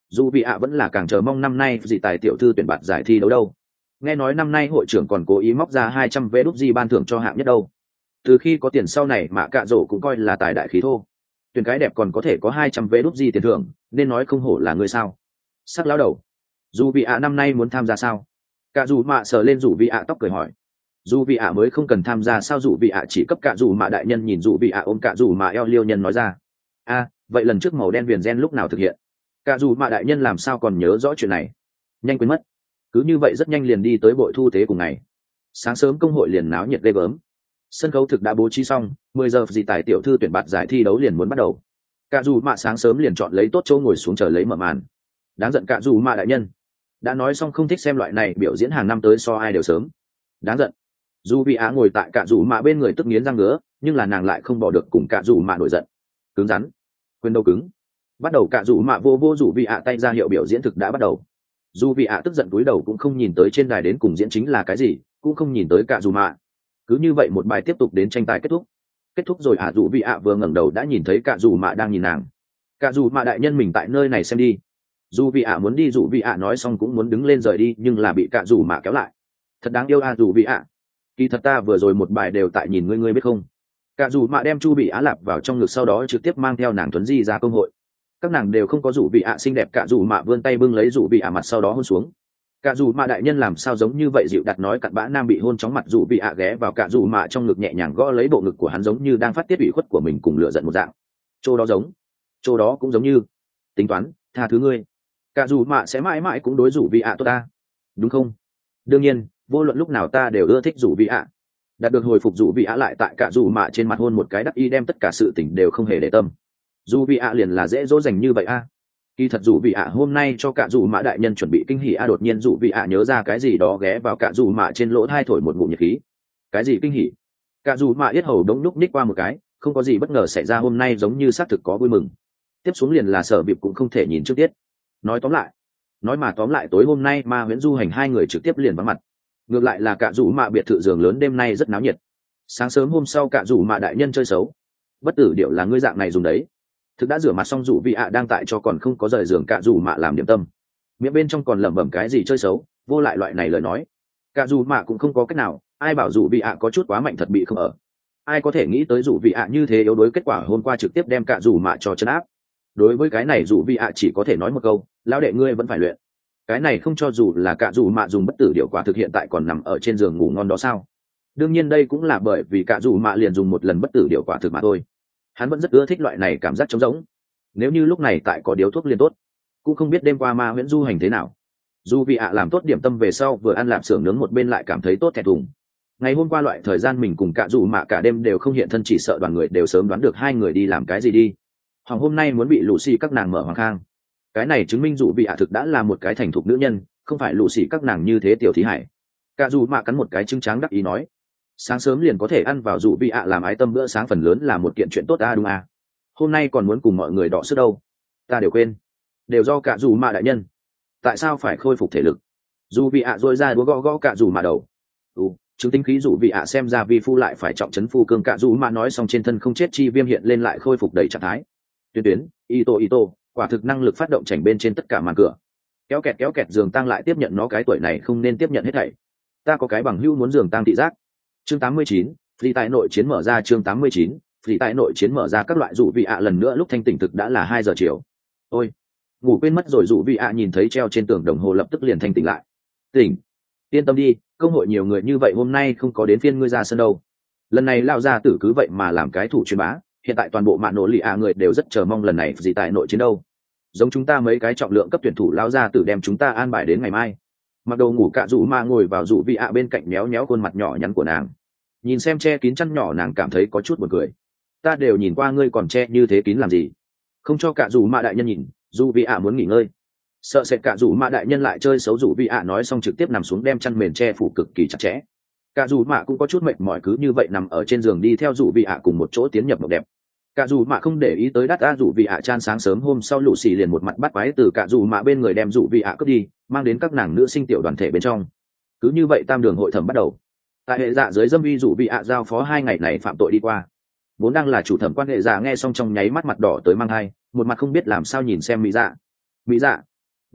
dù vị ạ vẫn là càng chờ mong năm nay dị tài tiểu thư tuyển bạt giải thi đấu đâu. Nghe nói năm nay hội trưởng còn cố ý móc ra hai trăm vé đúp di ban thưởng cho hạng nhất đâu. Từ khi có tiền sau này mà cạ rổ cũng coi là tài đại khí thô. Tuyển cái đẹp còn có thể có hai trăm vé đúp di tiền thưởng, nên nói không hổ là người sao. Sắc lão đầu. Dù vị ạ năm nay muốn tham gia sao? Cả dù mạ sờ lên dù vị ạ tóc cười hỏi. Dù vị ạ mới không cần tham gia sao, dù vị ạ chỉ cấp cả dù mạ đại nhân nhìn dù vị ạ ôm cả dù mạ eo liêu nhân nói ra. A, vậy lần trước màu đen viền gen lúc nào thực hiện? Cả dù mạ đại nhân làm sao còn nhớ rõ chuyện này? Nhanh quên mất. Cứ như vậy rất nhanh liền đi tới bội thu tế cùng ngày. Sáng sớm công hội liền náo nhiệt ghê gớm. Sân khấu thực đã bố trí xong, mười giờ dị tài tiểu thư tuyển bạt giải thi đấu liền muốn bắt đầu. Cả dù mạ sáng sớm liền chọn lấy tốt chỗ ngồi xuống chờ lấy mở màn. Đáng giận cả dù mạ đại nhân. Đã nói xong không thích xem loại này biểu diễn hàng năm tới so ai đều sớm. Đáng giận. Dù vị á ngồi tại cả dù mạ bên người tức nghiến răng ngứa, nhưng là nàng lại không bỏ được cùng cả dù mạ nổi giận. Cứng rắn. Quyền đầu cứng. Bắt đầu cả dù mạ vô vô dù vị ạ tay ra hiệu biểu diễn thực đã bắt đầu. Dù vị ạ tức giận cúi đầu cũng không nhìn tới trên đài đến cùng diễn chính là cái gì, cũng không nhìn tới cả dù mạ. Cứ như vậy một bài tiếp tục đến tranh tài kết thúc. Kết thúc rồi ạ, dù vị ạ vừa ngẩng đầu đã nhìn thấy cả dù mạ đang nhìn nàng. Cả dù mạ đại nhân mình tại nơi này xem đi. Dù vị ạ muốn đi, dù vị ạ nói xong cũng muốn đứng lên rời đi, nhưng là bị cả dù mạ kéo lại. Thật đáng yêu à dù vị ạ. Kỳ thật ta vừa rồi một bài đều tại nhìn ngươi, ngươi biết không? Cả dù mạ đem chu bị á lạp vào trong ngực, sau đó trực tiếp mang theo nàng tuấn di ra công hội. Các nàng đều không có dù vị ạ xinh đẹp, cả dù mạ vươn tay bưng lấy dù vị ạ mặt sau đó hôn xuống. Cả dù mạ đại nhân làm sao giống như vậy dịu đặt nói cặn bã nam bị hôn chóng mặt, dù vị ạ ghé vào cả dù mạ trong ngực nhẹ nhàng gõ lấy bộ ngực của hắn giống như đang phát tiết ủy khuất của mình cùng lựa giận một dạng. Chỗ đó giống, chỗ đó cũng giống như tính toán tha thứ ngươi. Cả dù mạ sẽ mãi mãi cũng đối dù vị ạ tốt ta, đúng không? Đương nhiên, vô luận lúc nào ta đều ưa thích dù vị ạ. Đạt được hồi phục dù vị ạ lại tại cả dù mạ trên mặt hôn một cái đắc y, đem tất cả sự tình đều không hề để tâm. Dù vị ạ liền là dễ dỗ dành như vậy a. À. Kỳ thật dù vị ạ hôm nay cho cả dù mạ đại nhân chuẩn bị kinh hỉ a, đột nhiên dù vị ạ nhớ ra cái gì đó ghé vào cả dù mạ trên lỗ thai thổi một ngụm nhiệt khí. Cái gì kinh hỉ? Cả dù mạ yết hầu đống núc ních qua một cái, không có gì bất ngờ xảy ra, hôm nay giống như xác thực có vui mừng. Tiếp xuống liền là Sở Bịp cũng không thể nhìn trước tiết. Nói tóm lại, nói mà tóm lại tối hôm nay Ma Huyễn Du Hành hai người trực tiếp liền vắng mặt. Ngược lại là cả dù mạ biệt thự giường lớn đêm nay rất náo nhiệt. Sáng sớm hôm sau cả dù mạ đại nhân chơi xấu. Bất tử điệu là ngươi dạng này dùng đấy. Thực đã rửa mặt xong, dù vị ạ đang tại cho còn không có rời giường cả dù mạ làm điểm tâm. Miệng bên trong còn lẩm bẩm cái gì chơi xấu, vô lại loại này lời nói. Cả dù mạ cũng không có cách nào, ai bảo dù vị ạ có chút quá mạnh thật bị không ở. Ai có thể nghĩ tới dù vị ạ như thế yếu đuối, kết quả hôm qua trực tiếp đem cả dù mạ cho chân áp. Đối với cái này dù vị ạ chỉ có thể nói một câu, lão đệ ngươi vẫn phải luyện. Cái này không cho dù là cả dù mạ dùng bất tử điệu quả thực hiện tại còn nằm ở trên giường ngủ ngon đó sao? Đương nhiên đây cũng là bởi vì cả dù mạ liền dùng một lần bất tử điệu quả thực mà thôi. Hắn vẫn rất ưa thích loại này cảm giác trống rỗng. Nếu như lúc này tại có điếu thuốc liền tốt. Cũng không biết đêm qua Ma Huyễn Du Hành thế nào. Dù vị ạ làm tốt điểm tâm về sau vừa ăn lạp xưởng nướng một bên lại cảm thấy tốt thẹn thùng. Ngày hôm qua loại thời gian mình cùng cả dù mạ cả đêm đều không hiện thân, chỉ sợ đoàn người đều sớm đoán được hai người đi làm cái gì đi. Hoàng hôm nay muốn bị lũ xì các nàng mở hoàng khang. Cái này chứng minh dù vị ạ thực đã là một cái thành thục nữ nhân, không phải lũ xì các nàng như thế tiểu thí hải. Cả dù mạ cắn một cái trứng trắng đắc ý nói, sáng sớm liền có thể ăn vào dù vị ạ làm ái tâm bữa sáng phần lớn là một kiện chuyện tốt ta, đúng à? Hôm nay còn muốn cùng mọi người đọ sức đâu, ta đều quên, đều do cả dù mạ đại nhân. Tại sao phải khôi phục thể lực? Dù vị ạ dôi ra đũa gõ gõ cả dù mạ đầu. Ừ, chứng tính khí dù vị ạ xem ra vi phu lại phải trọng trấn phu cương. Cả dù mạ nói xong trên thân không chết chi viêm hiện lên lại khôi phục đầy trạng thái. Tuyến tuyến, ito ito, quả thực năng lực phát động chảnh bên trên tất cả màn cửa. Kéo kẹt kéo kẹt, giường tăng lại tiếp nhận nó, cái tuổi này không nên tiếp nhận hết thảy. Ta có cái bằng hữu muốn giường tăng thị giác. Chương tám mươi chín, phi tại nội chiến mở ra. Chương tám mươi chín, phi tại nội chiến mở ra. Các loại dụ vị ạ lần nữa lúc thanh tỉnh thực đã là hai giờ chiều. Ôi, ngủ quên mất rồi. Dụ vị ạ nhìn thấy treo trên tường đồng hồ lập tức liền thanh tỉnh lại. Tỉnh, yên tâm đi, công hội nhiều người như vậy hôm nay không có đến phiên ngươi ra sân đâu. Lần này lao ra tử cứ vậy mà làm cái thủ truyền bá, hiện tại toàn bộ mạn nổ lì ạ người đều rất chờ mong lần này gì tại nội chiến đâu. Giống chúng ta mấy cái trọng lượng cấp tuyển thủ lao ra tử đem chúng ta an bài đến ngày mai. Mặc đồ ngủ cạ dụ mà ngồi vào dụ vị ạ bên cạnh méo méo khuôn mặt nhỏ nhắn của nàng, nhìn xem che kín chăn nhỏ, nàng cảm thấy có chút buồn cười. Ta đều nhìn qua ngươi còn che như thế kín làm gì? Không cho cạ dụ mà đại nhân nhìn, dụ vị ạ muốn nghỉ ngơi. Sợ sệt cạ dụ mà đại nhân lại chơi xấu, dụ vị ạ nói xong trực tiếp nằm xuống đem chăn mền che phủ cực kỳ chặt chẽ. Cạ dụ mà cũng có chút mệt mỏi, cứ như vậy nằm ở trên giường đi theo dụ vị ạ cùng một chỗ tiến nhập mộng đẹp. Cạ dụ mà không để ý tới đắt a dụ vị ạ chan. Sáng sớm hôm sau lũ xì liền một mặt bắt quái từ cạ dụ mà bên người đem dụ vị ạ cướp đi, mang đến các nàng nữ sinh tiểu đoàn thể bên trong. Cứ như vậy tam đường hội thẩm bắt đầu. Tại hệ dạ dưới dâm uy dụ vị ạ giao phó hai ngày này phạm tội đi qua. Vốn đang là chủ thẩm quan hệ dạ nghe xong trong nháy mắt mặt đỏ tới mang hai, một mặt không biết làm sao nhìn xem mỹ dạ. Mỹ dạ,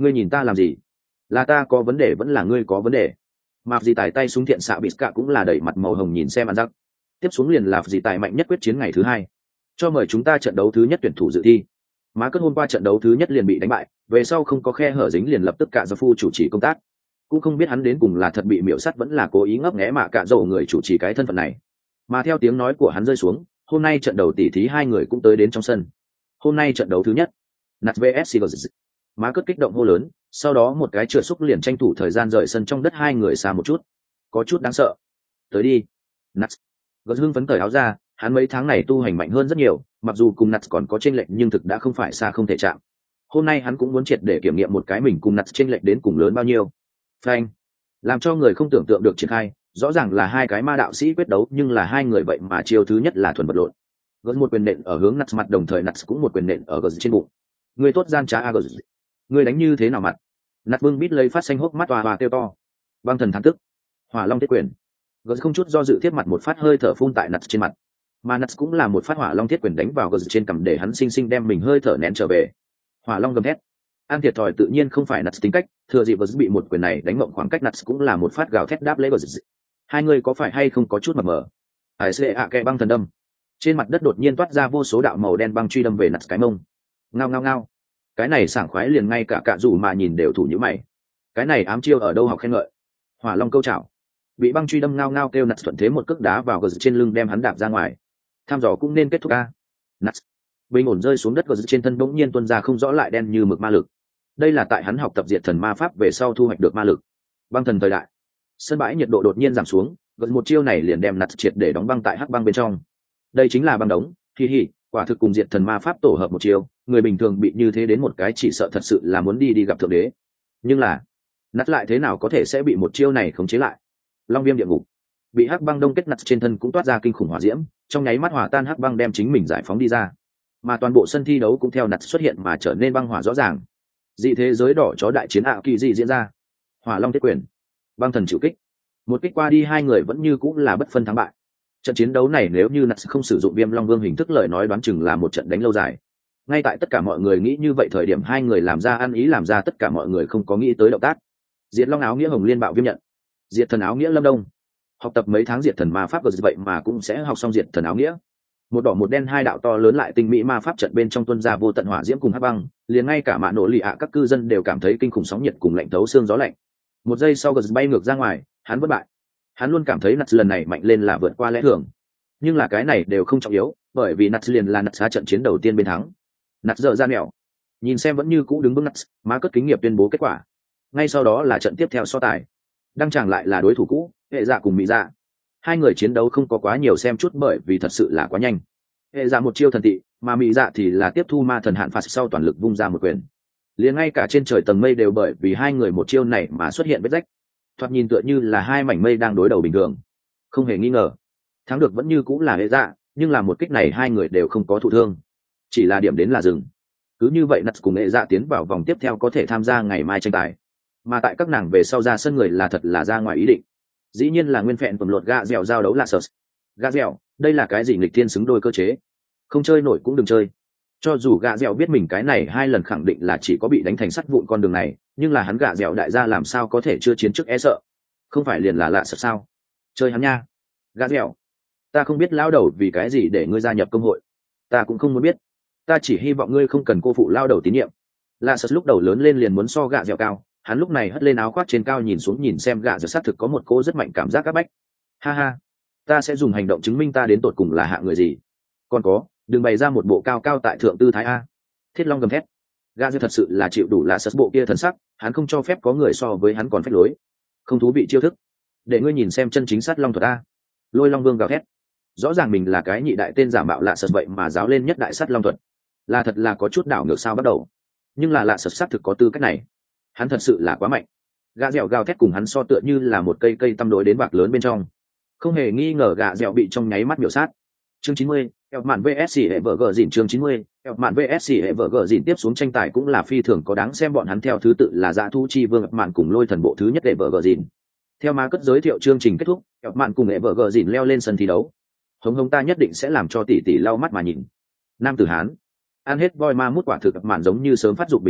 Ngươi nhìn ta làm gì? Là ta có vấn đề vẫn là ngươi có vấn đề? Mạc Dì Tài tay súng thiện xạ bịt cả cũng là đẩy mặt màu hồng nhìn xem ăn giặc. Tiếp xuống liền là Dì Tài mạnh nhất quyết chiến ngày thứ hai. Cho mời chúng ta trận đấu thứ nhất tuyển thủ dự thi. Má cất hôm qua trận đấu thứ nhất liền bị đánh bại, về sau không có khe hở dính liền lập tức cả giờ phu chủ trì công tác. Cũng không biết hắn đến cùng là thật bị miểu sát vẫn là cố ý ngấp nghé mà cả dầu người chủ trì cái thân phận này. Mà theo tiếng nói của hắn rơi xuống, hôm nay trận đầu tỉ thí hai người cũng tới đến trong sân. Hôm nay trận đấu thứ nhất, Nats vs Sigurds. Má cất kích động hô lớn, sau đó một cái trượt xúc liền tranh thủ thời gian rời sân trong đất hai người xa một chút. Có chút đáng sợ. Tới đi. Nats. Gật hưng phấn cởi áo ra, hắn mấy tháng này tu hành mạnh hơn rất nhiều, mặc dù cùng Nats còn có chênh lệch nhưng thực đã không phải xa không thể chạm. Hôm nay hắn cũng muốn triệt để kiểm nghiệm một cái mình cùng Nats chênh lệch đến cùng lớn bao nhiêu. Phanh. Làm cho người không tưởng tượng được triển khai, rõ ràng là hai cái ma đạo sĩ quyết đấu nhưng là hai người vậy mà chiêu thứ nhất là thuần vật lộn. Gật một quyền nện ở hướng Nats mặt đồng thời Nats cũng một quyền nện ở gật trên bụng. Người tốt gian trá a gật. Người đánh như thế nào mặt? Nats bưng bít lấy phát xanh hốc mắt toa và kêu to. Băng thần thắng tức. Hỏa long thiết quyền. Gật không chút do dự thiết mặt một phát hơi thở phun tại Nats trên mặt. Mà Nats cũng là một phát hỏa long thiết quyền đánh vào gật trên cằm để hắn sinh sinh đem mình hơi thở nén trở về. Hỏa long gầm thét. An thiệt thòi tự nhiên không phải Nats tính cách, thừa dịp gật bị một quyền này đánh mộng khoảng cách Nats cũng là một phát gào thét đáp lấy gật. Hai người có phải hay không có chút mập mờ? Hải xệ ạ kẹ băng thần đâm. Trên mặt đất đột nhiên toát ra vô số đạo màu đen băng truy đâm về Nats cái mông. Ngao ngao ngao. Cái này sảng khoái liền ngay cả cạ rủ mà nhìn đều thủ nhíu mày. Cái này ám chiêu ở đâu học khen ngợi? Hỏa long câu chảo. Bị băng truy đâm ngao ngao kêu Nats thuận thế một cước đá vào gật trên lưng đem hắn đạp ra ngoài. Tham dò cũng nên kết thúc a. Nats bình ổn rơi xuống đất gật trên thân bỗng nhiên tuôn ra không rõ lại đen như mực ma lực. Đây là tại hắn học tập diệt thần ma pháp về sau thu hoạch được ma lực. Băng thần thời đại. Sân bãi nhiệt độ đột nhiên giảm xuống, gần một chiêu này liền đem Nats triệt để đóng băng tại hắc băng bên trong. Đây chính là băng đống, hi hi, quả thực cùng diệt thần ma pháp tổ hợp một chiêu, người bình thường bị như thế đến một cái chỉ sợ thật sự là muốn đi đi gặp thượng đế. Nhưng là, Nats lại thế nào có thể sẽ bị một chiêu này khống chế lại? Long viêm địa ngục. Bị hắc băng đông kết Nats trên thân cũng toát ra kinh khủng hỏa diễm, trong nháy mắt hòa tan hắc băng đem chính mình giải phóng đi ra. Mà toàn bộ sân thi đấu cũng theo Nats xuất hiện mà trở nên băng hỏa rõ ràng. Dị thế giới đỏ chó đại chiến ạ kỳ dị diễn ra. Hỏa long thiết quyền, băng thần chịu kích. Một kích qua đi hai người vẫn như cũng là bất phân thắng bại. Trận chiến đấu này nếu như Nats không sử dụng viêm long vương hình thức lời nói đoán chừng là một trận đánh lâu dài. Ngay tại tất cả mọi người nghĩ như vậy thời điểm hai người làm ra ăn ý làm ra tất cả mọi người không có nghĩ tới động tác. Diệt long áo nghĩa hồng liên bạo viêm nhận, diệt thần áo nghĩa lâm đông. Học tập mấy tháng diệt thần ma pháp vậy mà cũng sẽ học xong diệt thần áo nghĩa. Một đỏ một đen hai đạo to lớn lại tinh mỹ ma pháp trận bên trong tuân ra vô tận hỏa diễm cùng hắc băng, liền ngay cả mạ nổ lì ạ các cư dân đều cảm thấy kinh khủng sóng nhiệt cùng lạnh thấu xương gió lạnh. Một giây sau gật bay ngược ra ngoài, hắn bất bại. Hắn luôn cảm thấy Nats lần này mạnh lên là vượt qua lẽ thường, nhưng là cái này đều không trọng yếu, bởi vì Nats liền là Nats xá trận chiến đầu tiên bên thắng. Nats dở ra mèo, nhìn xem vẫn như cũ đứng bước Nats, má cất kính nghiệp tuyên bố kết quả. Ngay sau đó là trận tiếp theo so tài, đăng tràng lại là đối thủ cũ, hệ dạ cùng mỹ dạ. Hai người chiến đấu không có quá nhiều xem chút bởi vì thật sự là quá nhanh. Hệ dạ một chiêu thần tị, mà mỹ dạ thì là tiếp thu ma thần hạn phạt sau toàn lực vung ra một quyền. Liền ngay cả trên trời tầng mây đều bởi vì hai người một chiêu này mà xuất hiện vết rách. Thoạt nhìn tựa như là hai mảnh mây đang đối đầu bình thường. Không hề nghi ngờ, thắng được vẫn như cũng là hệ dạ, nhưng là một kích này hai người đều không có thụ thương, chỉ là điểm đến là dừng. Cứ như vậy Nats cùng hệ dạ tiến vào vòng tiếp theo có thể tham gia ngày mai tranh tài. Mà tại các nàng về sau ra sân người là thật là ra ngoài ý định. Dĩ nhiên là nguyên phẹn tuần lột gạ dẻo giao đấu là sờ. Gạ dẻo, đây là cái gì nghịch thiên xứng đôi cơ chế? Không chơi nổi cũng đừng chơi. Cho dù gạ dẻo biết mình cái này hai lần khẳng định là chỉ có bị đánh thành sắt vụn con đường này, nhưng là hắn gạ dẻo đại gia làm sao có thể chưa chiến trước e sợ? Không phải liền là lạ sợ sao? Chơi hắn nha. Gạ dẻo, ta không biết lao đầu vì cái gì để ngươi gia nhập công hội. Ta cũng không muốn biết. Ta chỉ hy vọng ngươi không cần cô phụ lao đầu tín nhiệm. Lạ sợ lúc đầu lớn lên liền muốn so gạ dẻo cao. Hắn lúc này hất lên áo khoác trên cao nhìn xuống nhìn xem gạ dẻo xác thực có một cô rất mạnh cảm giác áp bách. Ha ha, ta sẽ dùng hành động chứng minh ta đến tột cùng là hạ người gì. Còn có, đừng bày ra một bộ cao cao tại thượng tư thái a. Thiết long gầm thét. Gạ dẻo thật sự là chịu đủ là sật bộ kia thần sắc, hắn không cho phép có người so với hắn còn phách lối. Không thú vị chiêu thức, để ngươi nhìn xem chân chính sát long thuật a. Lôi long vương gào thét. Rõ ràng mình là cái nhị đại tên giả mạo lạ sật vậy mà giáo lên nhất đại sát long thuật, là thật là có chút đảo ngược sao bắt đầu. Nhưng là lạ sật xác thực có tư cách này, hắn thật sự là quá mạnh. Gạ dẻo gào thét cùng hắn so tựa như là một cây cây tăm đối đến bạc lớn bên trong, không hề nghi ngờ gạ dẻo bị trong nháy mắt miểu sát. Chương chín mươi, eo mạn vs hệ vợ gờ dìn. Chương chín mươi, eo mạn vs hệ vợ gờ dìn. Tiếp xuống tranh tài cũng là phi thường có đáng xem, bọn hắn theo thứ tự là Dã Thú Chi Vương mạn cùng Lôi Thần Bộ thứ nhất hệ vợ gờ dìn. Theo ma cất giới thiệu chương trình kết thúc, eo mạn cùng hệ vợ gờ dìn leo lên sân thi đấu. Hống hống ta nhất định sẽ làm cho tỷ tỷ lau mắt mà nhìn. Nam tử Hán ăn hết voi ma mút quả thực mạn giống như sớm phát dục bình thường,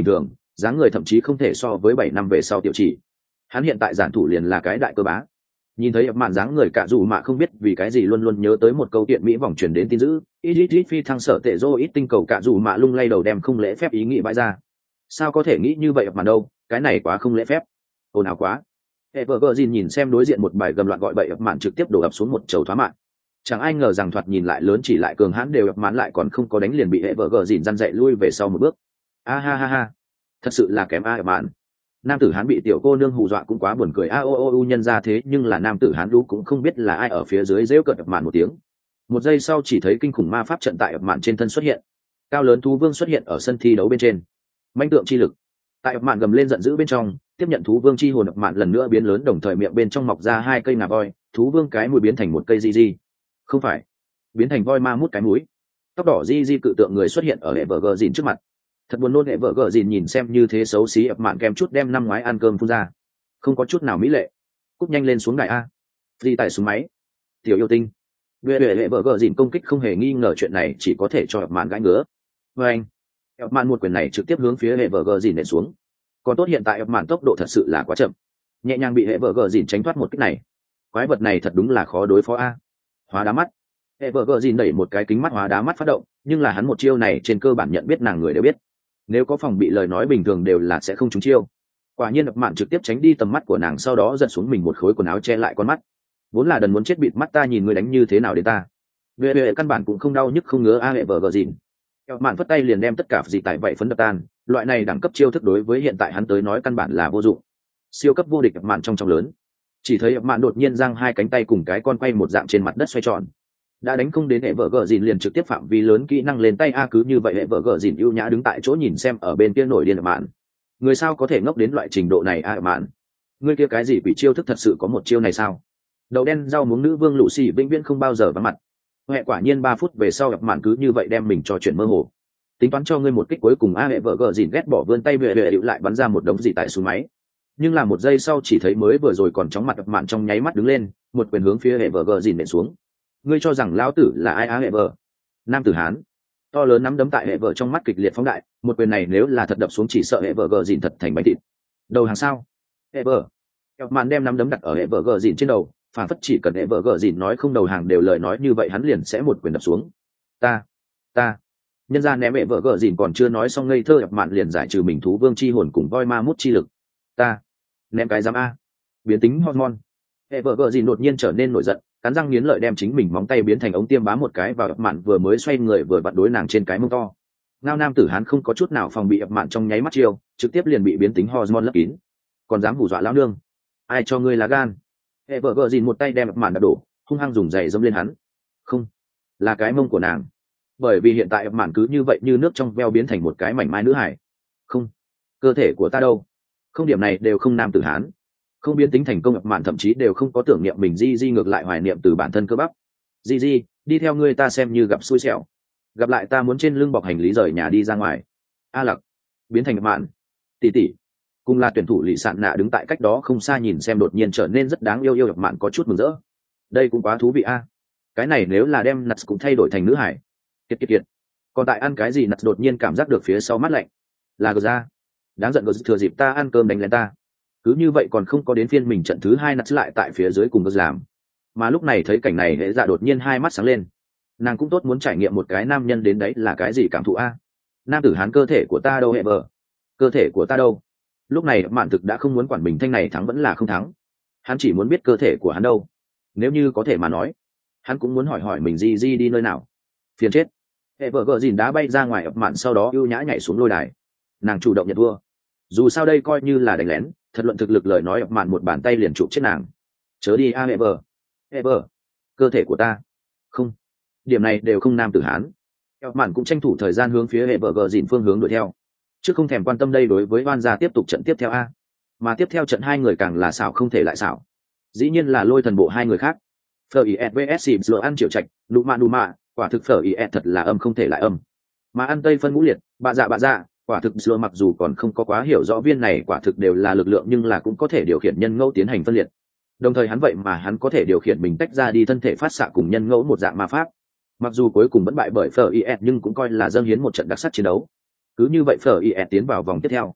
dáng người thậm chí không thể so với bảy năm về sau tiểu chỉ. Hắn hiện tại giản thủ liền là cái đại cơ bá. Nhìn thấy ập mạn dáng người cả dù mạ không biết vì cái gì luôn luôn nhớ tới một câu tiện mỹ vòng truyền đến tin dữ, ít ít ít phi thăng sở tệ dô ít tinh cầu cả dù mạ lung lay đầu đem không lễ phép ý nghĩ bãi ra. Sao có thể nghĩ như vậy ập mạn đâu, cái này quá không lễ phép. Ồn ào quá. Evergreen nhìn xem đối diện một bài gầm loạn gọi bậy ập mạn trực tiếp đổ ập xuống một chầu thoá mạng. Chẳng ai ngờ rằng thoạt nhìn lại lớn chỉ lại cường hãn đều ập mạn lại còn không có đánh liền bị Evergreen răn dậy lui về sau một bước. A ha ha ha, thật sự là kém a ập mạn. Nam tử hán bị tiểu cô nương hù dọa cũng quá buồn cười a o o u nhân ra thế nhưng là nam tử hán lũ cũng không biết là ai ở phía dưới rêu cợt ập mạn một tiếng. Một giây sau chỉ thấy kinh khủng ma pháp trận tại ập mạn trên thân xuất hiện, cao lớn thú vương xuất hiện ở sân thi đấu bên trên. Manh tượng chi lực tại ập mạn gầm lên giận dữ bên trong tiếp nhận thú vương chi hồn ập mạn lần nữa biến lớn, đồng thời miệng bên trong mọc ra hai cây ngà voi, thú vương cái mũi biến thành một cây di di, không phải, biến thành voi ma mút cái mũi. Tóc đỏ di di cự tượng người xuất hiện ở hệ vợ gờ dìn trước mặt. Thật buồn nôn, hệ vợ gờ dìn nhìn xem như thế xấu xí ập mạn kem chút đem năm ngoái ăn cơm phun ra, không có chút nào mỹ lệ. Cúp nhanh lên xuống đài a. Phi tại xuống máy. Tiểu yêu tinh. Về về hệ vợ gờ dìn công kích không hề nghi ngờ chuyện này chỉ có thể cho ập mạn gãi ngứa. Và anh, ập mạn một quyền này trực tiếp hướng phía hệ vợ gờ dìn nện xuống. Còn tốt hiện tại ập mạn tốc độ thật sự là quá chậm, nhẹ nhàng bị hệ vợ gờ dìn tránh thoát một kích này. Quái vật này thật đúng là khó đối phó a. Hóa đá mắt. Hệ vợ gờ dìn đẩy một cái kính mắt hóa đá mắt phát động, nhưng là hắn một chiêu này trên cơ bản nhận biết nàng người đều biết, nếu có phòng bị lời nói bình thường đều là sẽ không trúng chiêu. Quả nhiên ập mạn trực tiếp tránh đi tầm mắt của nàng, sau đó giật xuống mình một khối quần áo che lại con mắt. Vốn là đần muốn chết bịt mắt ta nhìn người đánh như thế nào đến ta. Về về căn bản cũng không đau nhức không ngứa a. Hệ vợ gờ dìn ập mạn phất tay liền đem tất cả gì tại vậy phấn đập tan. Loại này đẳng cấp chiêu thức đối với hiện tại hắn tới nói căn bản là vô dụng. Siêu cấp vô địch ập mạn trong trong lớn, chỉ thấy ập mạn đột nhiên giang hai cánh tay cùng cái con quay một dạng trên mặt đất xoay tròn. Đã đánh không đến hệ vợ gờ dìn liền trực tiếp phạm vi lớn kỹ năng lên tay a. Cứ như vậy hệ vợ gờ dìn ưu nhã đứng tại chỗ nhìn xem ở bên kia nổi điên ập mạn. Người sao có thể ngốc đến loại trình độ này a ập mạn. Người kia cái gì bị chiêu thức thật sự có một chiêu này sao? Đậu đen rau muống nữ vương lũ xì vĩnh viễn không bao giờ vắng mặt. Hệ quả nhiên ba phút về sau ập mạn cứ như vậy đem mình cho chuyện mơ hồ. Tính toán cho ngươi một kích cuối cùng a. Hệ vợ gờ dìn ghét bỏ vươn tay về về lại bắn ra một đống gì tại xuống máy. Nhưng là một giây sau chỉ thấy mới vừa rồi còn chóng mặt ập mạn trong nháy mắt đứng lên, một quyền hướng phía hệ vợ gờ dìn nện xuống. Ngươi cho rằng lão tử là ai á? Hệ vợ nam tử hán to lớn nắm đấm tại hệ vợ trong mắt kịch liệt phóng đại, một quyền này nếu là thật đập xuống chỉ sợ hệ vợ gờ dìn thật thành bánh thịt. Đầu hàng sao? Hệ vợ ập mạn đem nắm đấm đặt ở hệ vợ gờ dìn trên đầu, phản phất chỉ cần hệ vợ gờ dìn nói không đầu hàng đều lời nói như vậy hắn liền sẽ một quyền đập xuống. Ta ta nhân ra ném hệ vợ gờ dìn còn chưa nói xong ngây thơ ập mạn liền giải trừ mình thú vương chi hồn cùng voi ma mút chi lực. Ta ném cái giám a. Biến tính hormone. Hệ vợ gờ dìn đột nhiên trở nên nổi giận, cắn răng nghiến lợi đem chính mình móng tay biến thành ống tiêm bám một cái vào ập mạn vừa mới xoay người vừa vặn đối nàng trên cái mông to. Ngao nam tử hán không có chút nào phòng bị ập mạn trong nháy mắt chiêu, trực tiếp liền bị biến tính hormone lấp kín. Còn dám hù dọa lão nương, ai cho ngươi lá gan? Hệ vợ gờ dìn một tay đem ập mạn đập đổ, hung hăng dùng giày dẫm lên hắn. Không, là cái mông của nàng, bởi vì hiện tại ập mạn cứ như vậy như nước trong veo biến thành một cái mảnh mai nữ hải. Không, cơ thể của ta đâu? Không, điểm này đều không nam tử hán. Không biến tính thành công ập mạn thậm chí đều không có tưởng niệm mình di di, ngược lại hoài niệm từ bản thân cơ bắp. Di di đi theo ngươi ta xem như gặp xui xẻo, gặp lại ta muốn trên lưng bọc hành lý rời nhà đi ra ngoài. A lặc biến thành ập mạn tỉ tỉ cùng là tuyển thủ lì sạn nạ đứng tại cách đó không xa nhìn xem đột nhiên trở nên rất đáng yêu yêu ập mạn có chút mừng rỡ. Đây cũng quá thú vị a. Cái này nếu là đem nặt cũng thay đổi thành nữ hải. Kiệt kiệt kiệt. Còn tại ăn cái gì nặt đột nhiên cảm giác được phía sau mắt lạnh. Là gờ ra. Đáng giận gờ thừa dịp ta ăn cơm đánh lên ta. Cứ như vậy còn không có đến phiên mình trận thứ hai nặt lại tại phía dưới cùng gờ làm. Mà lúc này thấy cảnh này hệ dạ đột nhiên hai mắt sáng lên. Nàng cũng tốt muốn trải nghiệm một cái nam nhân đến đấy là cái gì cảm thụ a. Nam tử hán cơ thể của ta đâu hệ vợ? Cơ thể của ta đâu? Lúc này mạn thực đã không muốn quản bình thanh này thắng vẫn là không thắng, hắn chỉ muốn biết cơ thể của hắn đâu. Nếu như có thể mà nói, hắn cũng muốn hỏi hỏi mình di di đi nơi nào. Phiền chết. Hệ vợ gờ dìn đá bay ra ngoài ập mạn, sau đó ưu nhã nhảy xuống lôi đài. Nàng chủ động nhận thua, dù sao đây coi như là đánh lén, thật luận thực lực lời nói ập mạn một bàn tay liền chụp chết nàng. Chớ đi a hệ vợ. Hệ vợ, cơ thể của ta. Không, điểm này đều không nam tử hán. Ập mạn cũng tranh thủ thời gian hướng phía hệ vợ gờ dìn phương hướng đuổi theo, chứ không thèm quan tâm đây đối với oan gia tiếp tục trận tiếp theo a. Mà tiếp theo trận hai người càng là xảo không thể lại xảo, dĩ nhiên là lôi thần bộ hai người khác. Phở is vs xìm sờ ăn triệu trạch, nụ mạ nụ mạ, quả thực phở is thật là âm không thể lại âm. Mà ăn tây phân ngũ liệt, bạ dạ bạ dạ, quả thực sờ mặc dù còn không có quá hiểu rõ viên này quả thực đều là lực lượng, nhưng là cũng có thể điều khiển nhân ngẫu tiến hành phân liệt. Đồng thời hắn vậy mà hắn có thể điều khiển mình tách ra đi thân thể phát xạ cùng nhân ngẫu một dạng ma pháp. Mặc dù cuối cùng vẫn bại bởi phở is nhưng cũng coi là dâng hiến một trận đặc sắc chiến đấu. Cứ như vậy phở is tiến vào vòng tiếp theo.